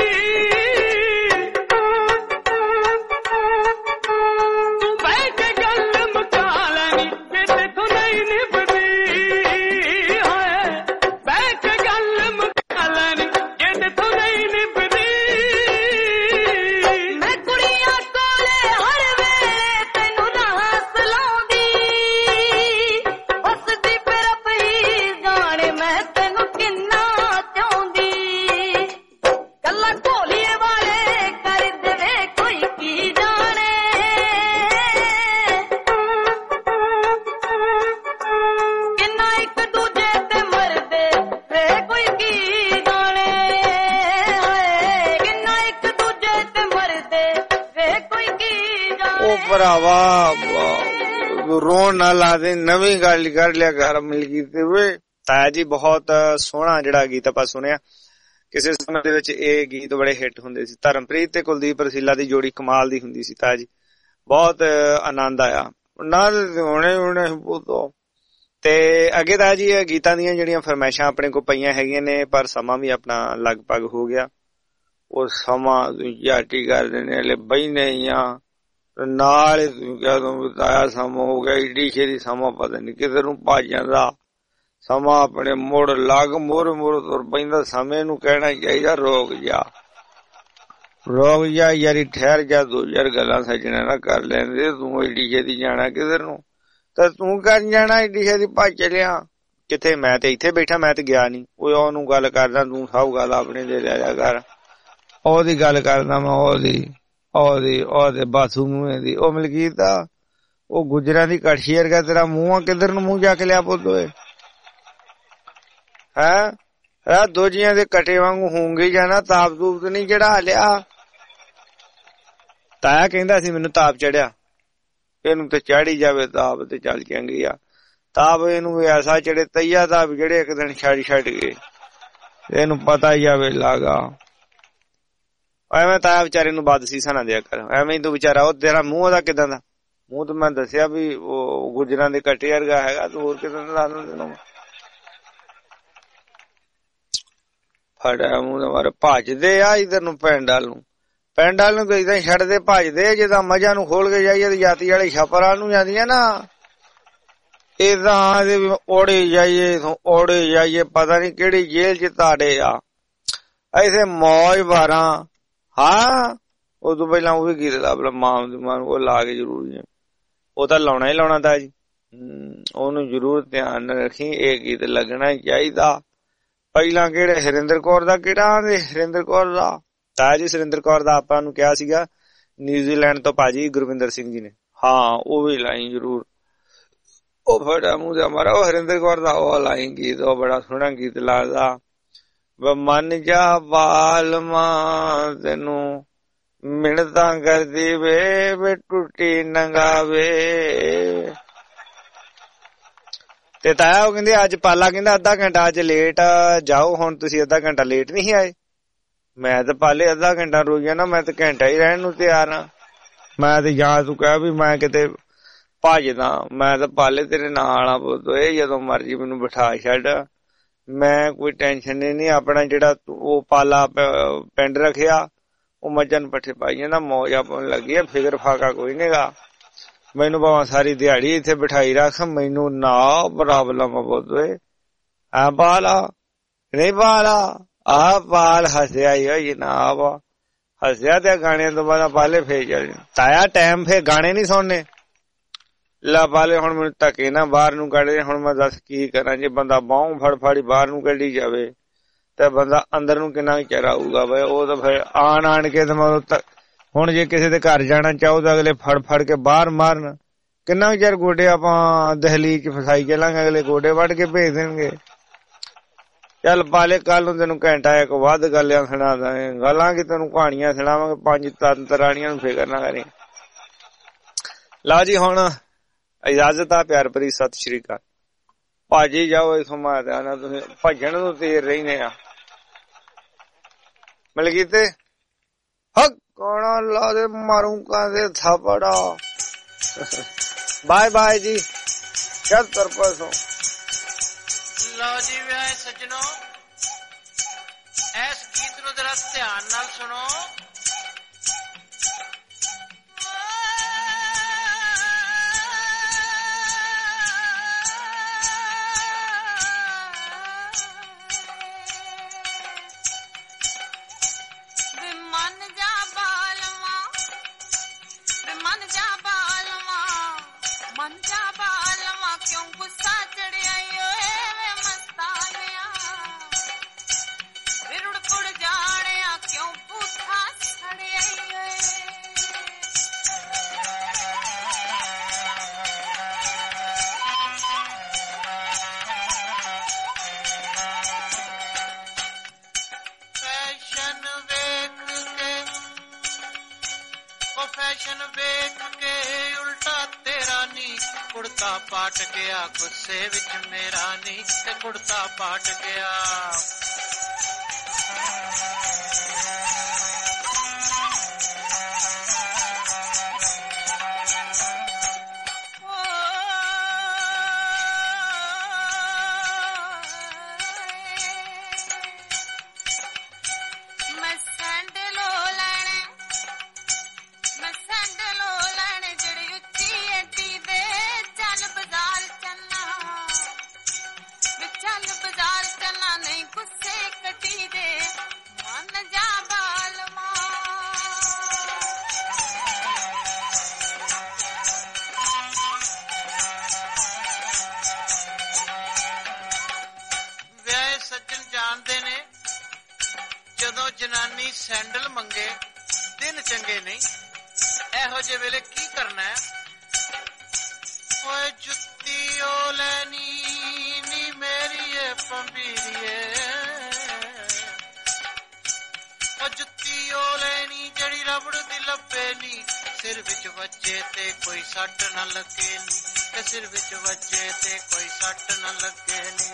Speaker 5: ਤੂੰ ਬਹਿ ਕੇ ਗੱਲ ਮੁਕਾ ਲੈਣੀ ਜੇ ਤੈਥੋਂ ਨਹੀਂ ਨਿਭਦੀ। ਹਾਏ ਬਹਿ ਕੇ ਗੱਲ ਮੁਕਾ ਲੈਣੀ ਜੇ ਤੈਥੋਂ ਨਹੀਂ ਨਿਭਦੀ।
Speaker 8: ਮੈਂ ਕੁੜੀਆਂ ਕੋਲੇ ਹਰ ਵੇਲੇ ਤੈਨੂੰ ਨਾ ਹੱਸਲਾਉਂਦੀ। ਹੱਸਦੀ ਫਿਰ ਪਈ ਜਾਣੇ ਮੈਂ ਤੈਨੂੰ ਕਿੰਨਾ ਚਾਹੁੰਦੀ। ਗੱਲਾਂ ਢੋਲੀਏ ਵਾਲੇ ਕਰ ਦੇਵੇ ਕੋਈ ਕੀ ਜਾਣੇ। ਕਿੰਨਾ ਇੱਕ ਦੂਜੇ ਤੇ ਮਰਦੇ ਵੇ ਕੋਈ ਕੀ ਜਾਣੇ। ਹਾਏ ਕਿੰਨਾ ਇੱਕ ਦੂਜੇ ਤੇ ਮਰਦੇ ਵੇ ਕੋਈ ਕੀ ਜਾਣੇ।
Speaker 10: ਉਹ ਭਰਾਵਾ ਰੋਣ ਨਾ ਲਾ ਦੇ, ਨਵੀਂ ਗੱਲ ਕਰ ਲਿਆ ਘਰ ਮਿਲ ਗਈ ਤੇ ਵੇ। ਤਾਇਆ ਜੀ ਬਹੁਤ ਸੋਹਣਾ ਜਿਹੜਾ ਗੀਤ ਆਪਾਂ ਸੁਣਿਆ। ਕਿਸੇ ਸਮੇਂ ਦੇ ਵਿੱਚ ਇਹ ਗੀਤ ਬੜੇ ਹਿੱਟ ਹੁੰਦੇ ਸੀ। ਧਰਮਪ੍ਰੀਤ ਤੇ ਕੁਲਦੀਪ ਰਸੀਲਾ ਦੀ ਜੋੜੀ ਕਮਾਲ ਦੀ ਹੁੰਦੀ ਸੀ। ਤਾਇਆ ਜੀ ਬਹੁਤ ਆਨੰਦ ਆਇਆ ਨਾ ਹੁਣੇ ਹੁਣੇ ਬੋਤੋ। ਤੇ ਅੱਗੇ ਤਾਇਆ ਜੀ ਇਹ ਗੀਤਾਂ ਦੀਆਂ ਜਿਹੜੀਆਂ ਫਰਮਾਇਸ਼ਾਂ ਆਪਣੇ ਕੋਲ ਪਈਆਂ ਹੈਗੀਆਂ ਨੇ, ਪਰ ਸਮਾਂ ਵੀ ਆਪਣਾ ਲਗਭਗ ਹੋ ਗਿਆ। ਉਹ ਸਮਾਂ ਯਾਟੀ ਕਰਦੇ ਨੇ ਹਲੇ ਬਹਿਨੇ ਆ ਨਾਲ ਜਦੋਂ ਬਤਾਇਆ ਸਮਾਂ ਹੋ ਗਿਆ ਏਡੀ ਛੇਤੀ ਸਮਾਂ ਪਤਾ ਨਹੀਂ ਕਿਧਰ ਨੂੰ ਭੱਜ ਜਾਂਦਾ। ਸਮਾਂ ਆਪਣੇ ਮੁੜ ਲੱਗ ਮੁੜ ਮੁੜ ਤੁਰ ਪੈਂਦਾ। ਸਮੇਂ ਨੂੰ ਕਹਿਣਾ ਚਾਹੀਦਾ ਰੋਕ ਜਾ ਰੋਕ ਜਾ ਯਾਰੀ ਠਹਿਰ ਜਾ, ਦੋ ਯਾਰ ਗੱਲਾਂ ਸੱਜਣਾ ਨਾ ਕਰ ਲੈਂਦੇ। ਤੂੰ ਏਡੀ ਛੇਤੀ ਜਾਣਾ ਕਿਧਰ ਨੂੰ, ਤਾਂ ਤੂੰ ਕਰ ਜਾਣਾ ਏਡੀ ਛੇਤੀ ਭੱਜ ਚਲਿਆ ਕਿੱਥੇ? ਮੈਂ ਤੇ ਇੱਥੇ ਬੈਠਾ, ਮੈਂ ਤੇ ਗਿਆ ਨੀ। ਉਹ ਉਹਨੂੰ ਗੱਲ ਕਰਦਾ, ਤੂੰ ਸਭ ਗੱਲ ਆਪਣੇ ਦੇ ਲੈ ਜਾ ਕਰ। ਉਹਦੀ ਗੱਲ ਕਰਦਾ ਮੈਂ, ਉਹਦੀ ਉਹਦੀ ਉਹਦੇ ਬਾਸੂ ਮੂੰਹ ਦੀ। ਉਹ ਮਲਕੀਤ ਆ ਉਹ ਗੁਜਰਾਂ ਦੀ ਕੜਛੀ ਵਰਗਾ ਤੇਰਾ ਮੂੰਹ ਆ, ਕਿੱਧਰ ਨੂੰ ਮੂੰਹ ਜਾ ਕੇ ਲਿਆ ਪੁੱਤ ਓਏ? ਹੈ ਦੋਜੀਆਂ ਦੇ ਕਟੇ ਵਾਂਗੂ ਹੋਂਗੇ ਜਾਣਾ। ਤਾਪ ਤੂਪ ਨਹੀਂ ਚੜਾ ਲਿਆ। ਤਾਇਆ ਕਹਿੰਦਾ ਸੀ ਮੈਨੂੰ ਤਾਪ ਚੜਿਆ, ਇਹਨੂੰ ਤੇ ਚੜੀ ਜਾਵੇ ਤਾਪ ਤੇ ਚੱਲ ਚੰਗੀ ਆ। ਤਾਪ ਇਹਨੂੰ ਐਸਾ ਚੜੇ ਤਈਆ ਤਾਪ ਜਿਹੜੇ ਇੱਕ ਦਿਨ ਛੱਡ ਛੱਡ ਗਏ। ਇਹਨੂੰ ਪਤਾ ਹੀ ਜਾਵੇ ਲਾਗਾ ਐਵੇਂ ਤਾਇਆ ਵਿਚਾਰੇ ਨੂੰ ਬਾਦ ਸੀਸਾ ਨਾ ਦਿਆ ਕਰ, ਐਵੇਂ ਹੀ ਤੂੰ ਵਿਚਾਰਾ। ਉਹ ਤੇਰਾ ਮੂੰਹ ਉਹਦਾ ਕਿਦਾਂ ਦਾ? ਮੂੰਹ ਤਾਂ ਮੈਂ ਦੱਸਿਆ ਵੀ ਉਹ ਗੁੱਜਰਾਂ ਦੇ ਕੱਟੇ ਵਰਗਾ ਹੈਗਾ, ਤੂੰ ਹੋਰ ਕਿਦਾਂ ਦਾ ਦੱਸ ਤੈਨੂੰ? ਫੜਿਆ ਮੂੰਹ ਮਾਰੇ ਭੱਜਦੇ ਆ ਇਧਰ ਨੂੰ ਪਿੰਡ ਵੱਲ ਨੂੰ, ਪਿੰਡ ਵੱਲ ਨੂੰ ਤਾਂ ਇਦਾਂ ਛੱਡਦੇ ਭੱਜਦੇ। ਜਿੱਦਾਂ ਮੱਝਾਂ ਨੂੰ ਖੋਲ ਕੇ ਜਾਈਏ ਤੇ ਜਾਤੀ ਵਾਲੇ ਛਾਪਰ ਵੱਲ ਨੂੰ ਜਾਂਦੀਆਂ ਨਾ, ਏਦਾਂ ਦੇ ਵੀ ਓੜੇ ਜਾਈਏ ਇਥੋਂ ਓੜੇ ਜਾਈਏ, ਪਤਾ ਨੀ ਕਿਹੜੀ ਜੇਲ੍ਹ ਚ ਤੁਹਾਡੇ ਆ। ਐਸੇ ਮੌਜ ਬਾਰਾਂ। ਹਾਂ ਉਦੋਂ ਪਹਿਲਾਂ ਉਹ ਵੀ ਗੀਤ ਲਾ ਮਾਂ ਮਾਂ ਉਹ ਲਾ ਕੇ ਜ਼ਰੂਰੀ ਹੈ, ਉਹ ਤਾਂ ਲਾਉਣਾ ਹੀ ਲਾਉਣਾ ਤਾਂ ਜੀ। ਉਹਨੂੰ ਜ਼ਰੂਰ ਧਿਆਨ ਰੱਖੀ, ਇਹ ਗੀਤ ਲੱਗਣਾ ਚਾਹੀਦਾ। ਪਹਿਲਾਂ ਕਿਹੜੇ ਹਰਿੰਦਰ ਕੌਰ ਦਾ, ਕਿਹੜਾ ਆਂਦੇ ਹਰਿੰਦਰ ਕੌਰ ਦਾ ਤਾਇਆ ਜੀ, ਸੁਰਿੰਦਰ ਕੌਰ ਦਾ ਆਪਾਂ ਨੂੰ ਕਿਹਾ ਸੀਗਾ ਨਿਊਜ਼ੀਲੈਂਡ ਤੋਂ ਭਾਜੀ ਗੁਰਵਿੰਦਰ ਸਿੰਘ ਜੀ ਨੇ। ਹਾਂ ਉਹ ਵੀ ਲਾਈ ਜ਼ਰੂਰ। ਉਹ ਫੜਾ ਮੂੰਹ ਦਾ ਮਾਰਾ, ਉਹ ਹਰਿੰਦਰ ਕੌਰ ਦਾ ਉਹ ਲਾਈ ਗੀਤ, ਉਹ ਬੜਾ ਸੋਹਣਾ ਗੀਤ ਲੱਗਦਾ। ਮਨ ਜਾ ਬਾਲਮਾ ਤੈਨੂੰ ਮਿਹਨਤਾਂ ਕਰਦੀ ਵੇ ਵੇ ਟੁੱਟੀ ਨੰਗਾਵੇ। ਤੇ ਤਾਇਆ ਉਹ ਕਹਿੰਦੇ ਅੱਜ ਪਾਲਾ ਕਹਿੰਦਾ ਅੱਧਾ ਘੰਟਾ ਅੱਜ ਲੇਟ ਜਾਓ, ਹੁਣ ਤੁਸੀਂ ਅੱਧਾ ਘੰਟਾ ਲੇਟ ਨਹੀਂ ਆਏ। ਮੈਂ ਤਾਂ ਪਾਲੇ ਅੱਧਾ ਘੰਟਾ ਰੋਜ਼ਾਨਾ, ਮੈਂ ਤਾਂ ਘੰਟਾ ਹੀ ਰਹਿਣ ਨੂੰ ਤਿਆਰ ਆ। ਮੈਂ ਤੇ ਜਾਂ ਤੂੰ ਕਹਿ ਵੀ ਮੈਂ ਕਿਤੇ ਭੱਜਦਾ, ਮੈਂ ਤਾਂ ਪਾਲੇ ਤੇਰੇ ਨਾਲ ਆ ਪੁੱਤ, ਇਹ ਜਦੋਂ ਮਰਜੀ ਮੈਨੂੰ ਬਿਠਾ ਛੱਡ, ਮੈਂ ਕੋਈ ਟੈਨਸ਼ਨ ਹੀ ਨਹੀਂ। ਆਪਣਾ ਜਿਹੜਾ ਉਹ ਪਾਲਾ ਪਿੰਡ ਰੱਖਿਆ, ਉਹ ਮੱਝਾਂ ਨੂੰ ਪੱਠੇ ਪਾਈ ਜਾਂਦਾ, ਮੌਜ ਆਪਾਂ ਨੂੰ ਲੱਗੀ ਆ, ਫਿਕਰ ਫਾਕਾ ਕੋਈ ਨੀਗਾ। ਮੈਨੂੰ ਭਾਵੇਂ ਸਾਰੀ ਦਿਹਾੜੀ ਇੱਥੇ ਬਿਠਾਈ ਰੱਖ, ਮੈਨੂੰ ਨਾ ਪ੍ਰੋਬਲਮ ਪੁੱਤ। ਆ ਪਾਲਾ ਨਹੀਂ ਪਾਲਾ, ਆਹ ਪਾਲ ਹੱਸਿਆ ਹੀ ਜਨਾਬ, ਹੱਸਿਆ ਤੇ ਗਾਣਿਆਂ ਤੋਂ ਬਾਅਦ ਪਾਲੇ ਫੇਰ ਚੱਲ ਤਾਇਆ ਟਾਈਮ ਫੇਰ ਗਾਣੇ ਨੀ ਸੁਣਨੇ। ਲਾ ਪਾਲੇ ਹੁਣ ਮੈਨੂੰ ਧੱਕੇ ਨਾ ਬਾਹਰ ਨੂੰ ਕੱਢਦੇ, ਹੁਣ ਮੈਂ ਦੱਸ ਕੀ ਕਰਾਂ। ਜੇ ਬੰਦਾ ਬਾਹੋਂ ਫੜ ਫੜੀ ਬਾਹਰ ਨੂੰ ਕੱਢੀ ਜਾਵੇ ਤੇ ਬੰਦਾ ਅੰਦਰ ਨੂੰ ਕਿੰਨਾ ਚਿਰ ਆਊਗਾ ਬਈ। ਉਹ ਤਾਂ ਫਿਰ ਆਣ ਆਣ ਕੇ ਤੇ ਮੈਂ ਹੁਣ ਜੇ ਕਿਸੇ ਦੇ ਘਰ ਜਾਣਾ ਚਾਹੋ ਤਾਂ ਅਗਲੇ ਫੜ ਫੜ ਕੇ ਬਾਹਰ ਮਾਰਨ, ਕਿੰਨਾ ਚਿਰ ਗੋਡੇ ਆਪਾਂ ਦਹਲੀਜ਼ ਚ ਫਸਾਈ ਚੱਲਾਂਗੇ, ਅਗਲੇ ਗੋਡੇ ਵੱਢ ਕੇ ਭੇਜ ਦੇਣਗੇ। ਚੱਲ ਪਾਲੇ ਕੱਲ ਨੂੰ ਤੈਨੂੰ ਘੰਟਾ ਇੱਕ ਵੱਧ ਗੱਲਾਂ ਸੁਣਾ ਦਾਂਗੇ, ਗੱਲਾਂ ਕਿ ਤੈਨੂੰ ਕਹਾਣੀਆਂ ਸੁਣਾਵਾਂਗੇ ਪੰਜ ਤੰਤਰਾਣੀਆਂ ਨੂੰ, ਫਿਕਰ ਨਾ ਕਰੀ। ਲਓ ਜੀ ਹੁਣ ਇਜਾਜ਼ਤ ਆ, ਪਿਆਰ ਭਰੀ ਸਤਿ ਸ਼੍ਰੀ ਅਕਾਲ। ਭਾਜੀ ਜਾਓ ਇਥੋਂ, ਮਾਰਿਆ ਨਾ ਤੁਸੀਂ ਭੱਜਣ ਨੂੰ ਤੇਰ ਰਹਿੰਦੇ ਆ। ਮਿਲ ਗਈ ਤੇ ਹੱਕ ਕੋਣਾ ਲਾ ਦੇ ਮਾਰੂ ਕਾਦੇ ਥਾਪੜਾ। ਬਾਏ ਬਾਏ ਜੀ, ਛੱਤਰ ਪਰਸੋਂ।
Speaker 6: ਲਓ ਜੀ ਵਿਆਹ ਸੱਜਣੋ, ਇਸ ਗੀਤ ਨੂੰ ਜਰਾ ਧਿਆਨ ਨਾਲ ਸੁਣੋ। ਪਾਟ ਗਿਆ ਗੁੱਸੇ ਵਿੱਚ ਮੇਰਾ ਨੀ, ਤੇ ਕੁੜਤਾ ਪਾਟ ਗਿਆ। ਜਨਾਨੀ ਸੈਂਡਲ ਮੰਗੇ ਦਿਨ ਚੰਗੇ ਨਹੀਂ, ਇਹੋ ਜਿਹੇ ਵੇਲੇ ਕੀ ਕਰਨਾ ਹੈ? ਓਏ ਜੁੱਤੀ ਓ ਲੈਣੀ ਨੀ ਮੇਰੀ ਏ ਪੰਬੀਰੀਏ, ਓ ਜੁੱਤੀ ਓ ਲੈਣੀ ਜਿਹੜੀ ਰਬੜ ਦੀ ਲੱਭੇ ਨੀ, ਸਿਰ ਵਿੱਚ ਵੱਜੇ ਤੇ ਕੋਈ ਸੱਟ ਨਾ ਲੱਗੇ ਨੀ, ਤੇ ਸਿਰ ਵਿੱਚ ਵੱਜੇ ਤੇ ਕੋਈ ਸੱਟ ਨਾ ਲੱਗੇ ਨੀ।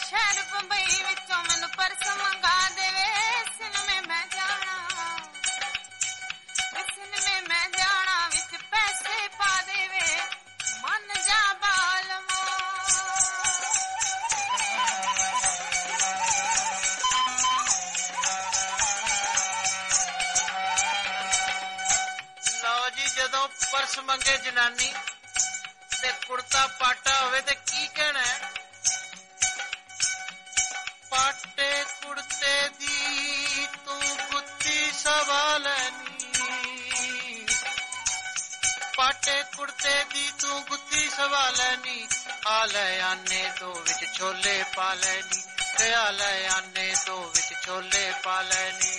Speaker 9: ਸ਼ਹਿਰ ਬੰਬਈ ਵਿੱਚੋਂ ਮੈਨੂੰ ਪਰਸ ਮੰਗਾ ਦੇਵੇ ਸਿਨਮੇ ਮੈਂ ਜਾਣਾ ਸਿਨਮੇ ਮੈਂ ਜਾਣਾ ਵਿੱਚ ਪੈਸੇ ਪਾ ਦੇਵੇ ਮਨ ਜਾ ਬਾਲਮਾ
Speaker 11: ਲਓ ਜੀ ਜਦੋਂ ਪਰਸ ਮੰਗੇ ਜਨਾਨੀ ਤੇ ਕੁੜਤਾ ਪਾਟਾ ਹੋਵੇ ਤੇ ਕੀ ਕਹਿਣਾ ਹੈ ਪਾਟੇ ਕੁੜਤੇ ਦੀ ਤੂੰ ਗੁੱਤੀ ਸਵਾਲਨੀ ਪਾਟੇ ਕੁੜਤੇ ਦੀ ਤੂੰ ਗੁੱਤੀ ਸਵਾਲਨੀ ਆ ਲੈ ਆਨੇ ਦੋ ਵਿੱਚ ਛੋਲੇ ਪਾ ਲੈਣੀ ਤੇ ਆ ਲੈ ਆਨੇ ਦੋ ਵਿੱਚ ਛੋਲੇ ਪਾ ਲੈਣੀ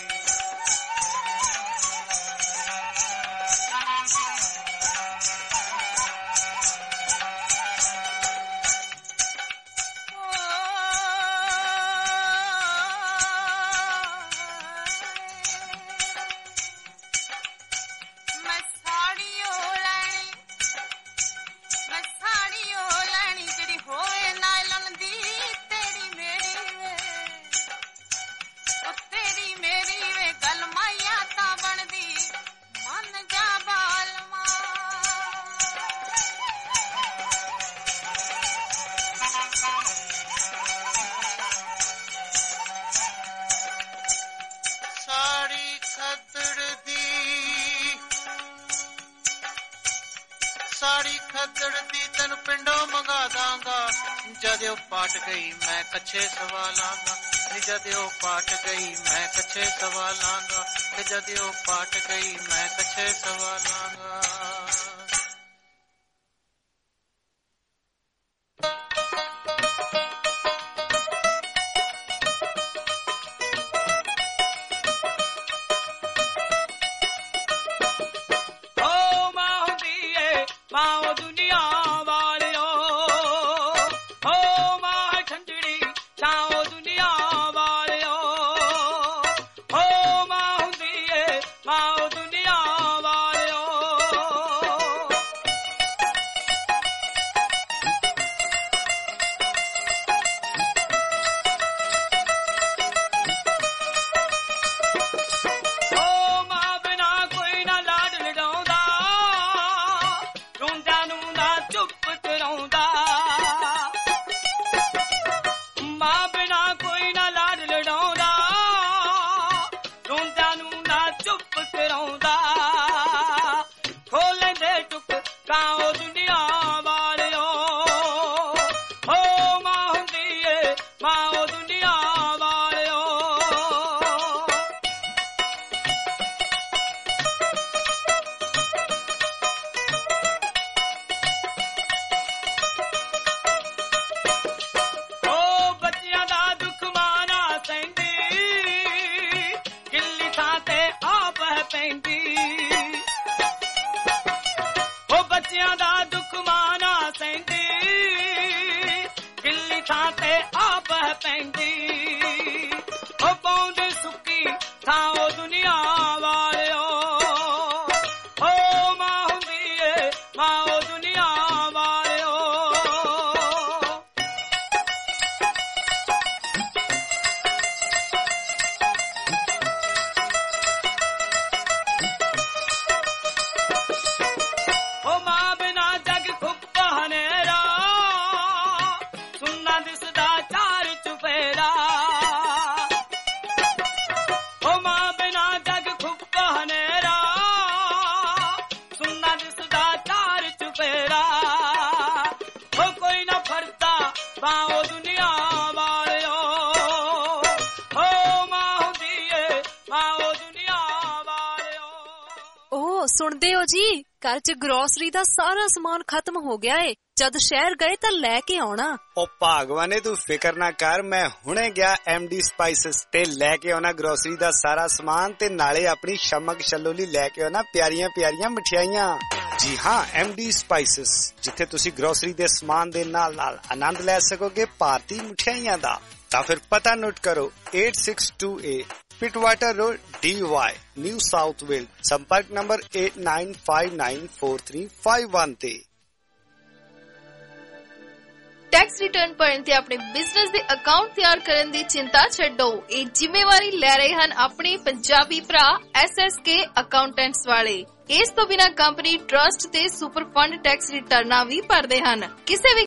Speaker 11: ਜਦਿਓ ਪਾਟ ਗਈ ਮੈਂ ਕੱਛੇ ਸਵਾਲਾਂਗਾ ਜਦਿਓ ਪਾਟ ਗਈ ਮੈਂ ਕੱਛੇ ਸਵਾਲਾਂਗਾ ਜਦਿਓ ਪਾਟ ਗਈ ਮੈਂ ਕੱਛੇ ਸਵਾਲਾਂਗਾ
Speaker 13: ਸੁਣਦੇ ਹੋ ਜੀ ਘਰ 'ਚ ਗਰੋਸਰੀ ਦਾ ਸਾਰਾ ਸਮਾਨ ਖਤਮ ਹੋ ਗਿਆ ਏ ਜਦ ਸ਼ਹਿਰ ਗਏ ਤਾਂ ਲੈ ਕੇ ਆਉਣਾ
Speaker 12: ਉਹ ਭਾਗਵਾਨੇ ਤੂੰ ਫਿਕਰ ਨਾ ਕਰ ਮੈਂ ਹੁਣੇ ਗਿਆ ਐਮਡੀ ਸਪਾਈਸਸ ਤੇ ਲੈ ਕੇ ਆਉਣਾ ਗਰੋਸਰੀ ਦਾ ਸਾਰਾ ਸਮਾਨ ਤੇ ਨਾਲੇ ਆਪਣੀ ਸ਼ਮਕ ਛੱਲੋਲੀ ਲੈ ਕੇ ਆਉਣਾ ਪਿਆਰੀਆਂ ਪਿਆਰੀਆਂ ਮਠਿਆਈਆਂ ਜੀ ਹਾਂ ਐਮਡੀ ਸਪਾਈਸਸ ਜਿੱਥੇ ਤੁਸੀਂ ਗਰੋਸਰੀ ਦੇ ਸਮਾਨ ਦੇ ਨਾਲ ਨਾਲ ਆਨੰਦ ਲੈ ਸਕੋਗੇ ਭਾਰਤੀ ਮਠਿਆਈਆਂ ਦਾ ਤਾਂ ਫਿਰ ਪਤਾ ਨੋਟ ਕਰੋ eight six two eight Pittwater road D Y New South Wales ਸੰਪਰਕ number eight nine five nine four three five one ਤੇ
Speaker 14: ਟੈਕਸ ਰਿਟਰਨ ਭਰਨ ਤੇ ਆਪਣੇ ਬਿਜ਼ਨਸ ਦੇ ਅਕਾਊਂਟ ਤਿਆਰ ਕਰਨ ਦੀ ਚਿੰਤਾ ਛੱਡੋ। ਇਹ ਜ਼ਿੰਮੇਵਾਰੀ ਲੈ ਰਹੇ ਹਨ ਆਪਣੇ ਪੰਜਾਬੀ ਭਰਾ ਐਸ ਐਸ ਕੇ ਅਕਾਊਂਟੈਂਟਸ ਵਾਲੇ। ਇਸ ਤੋਂ ਬਿਨਾਂ ਕੰਪਨੀ ਟਰਸਟ ਤੇ ਸੁਪਰ ਫੰਡ ਟੈਕਸ ਰਿਟਰਨਾਂ ਵੀ ਭਰਦੇ ਹਨ। ਕਿਸੇ ਵੀ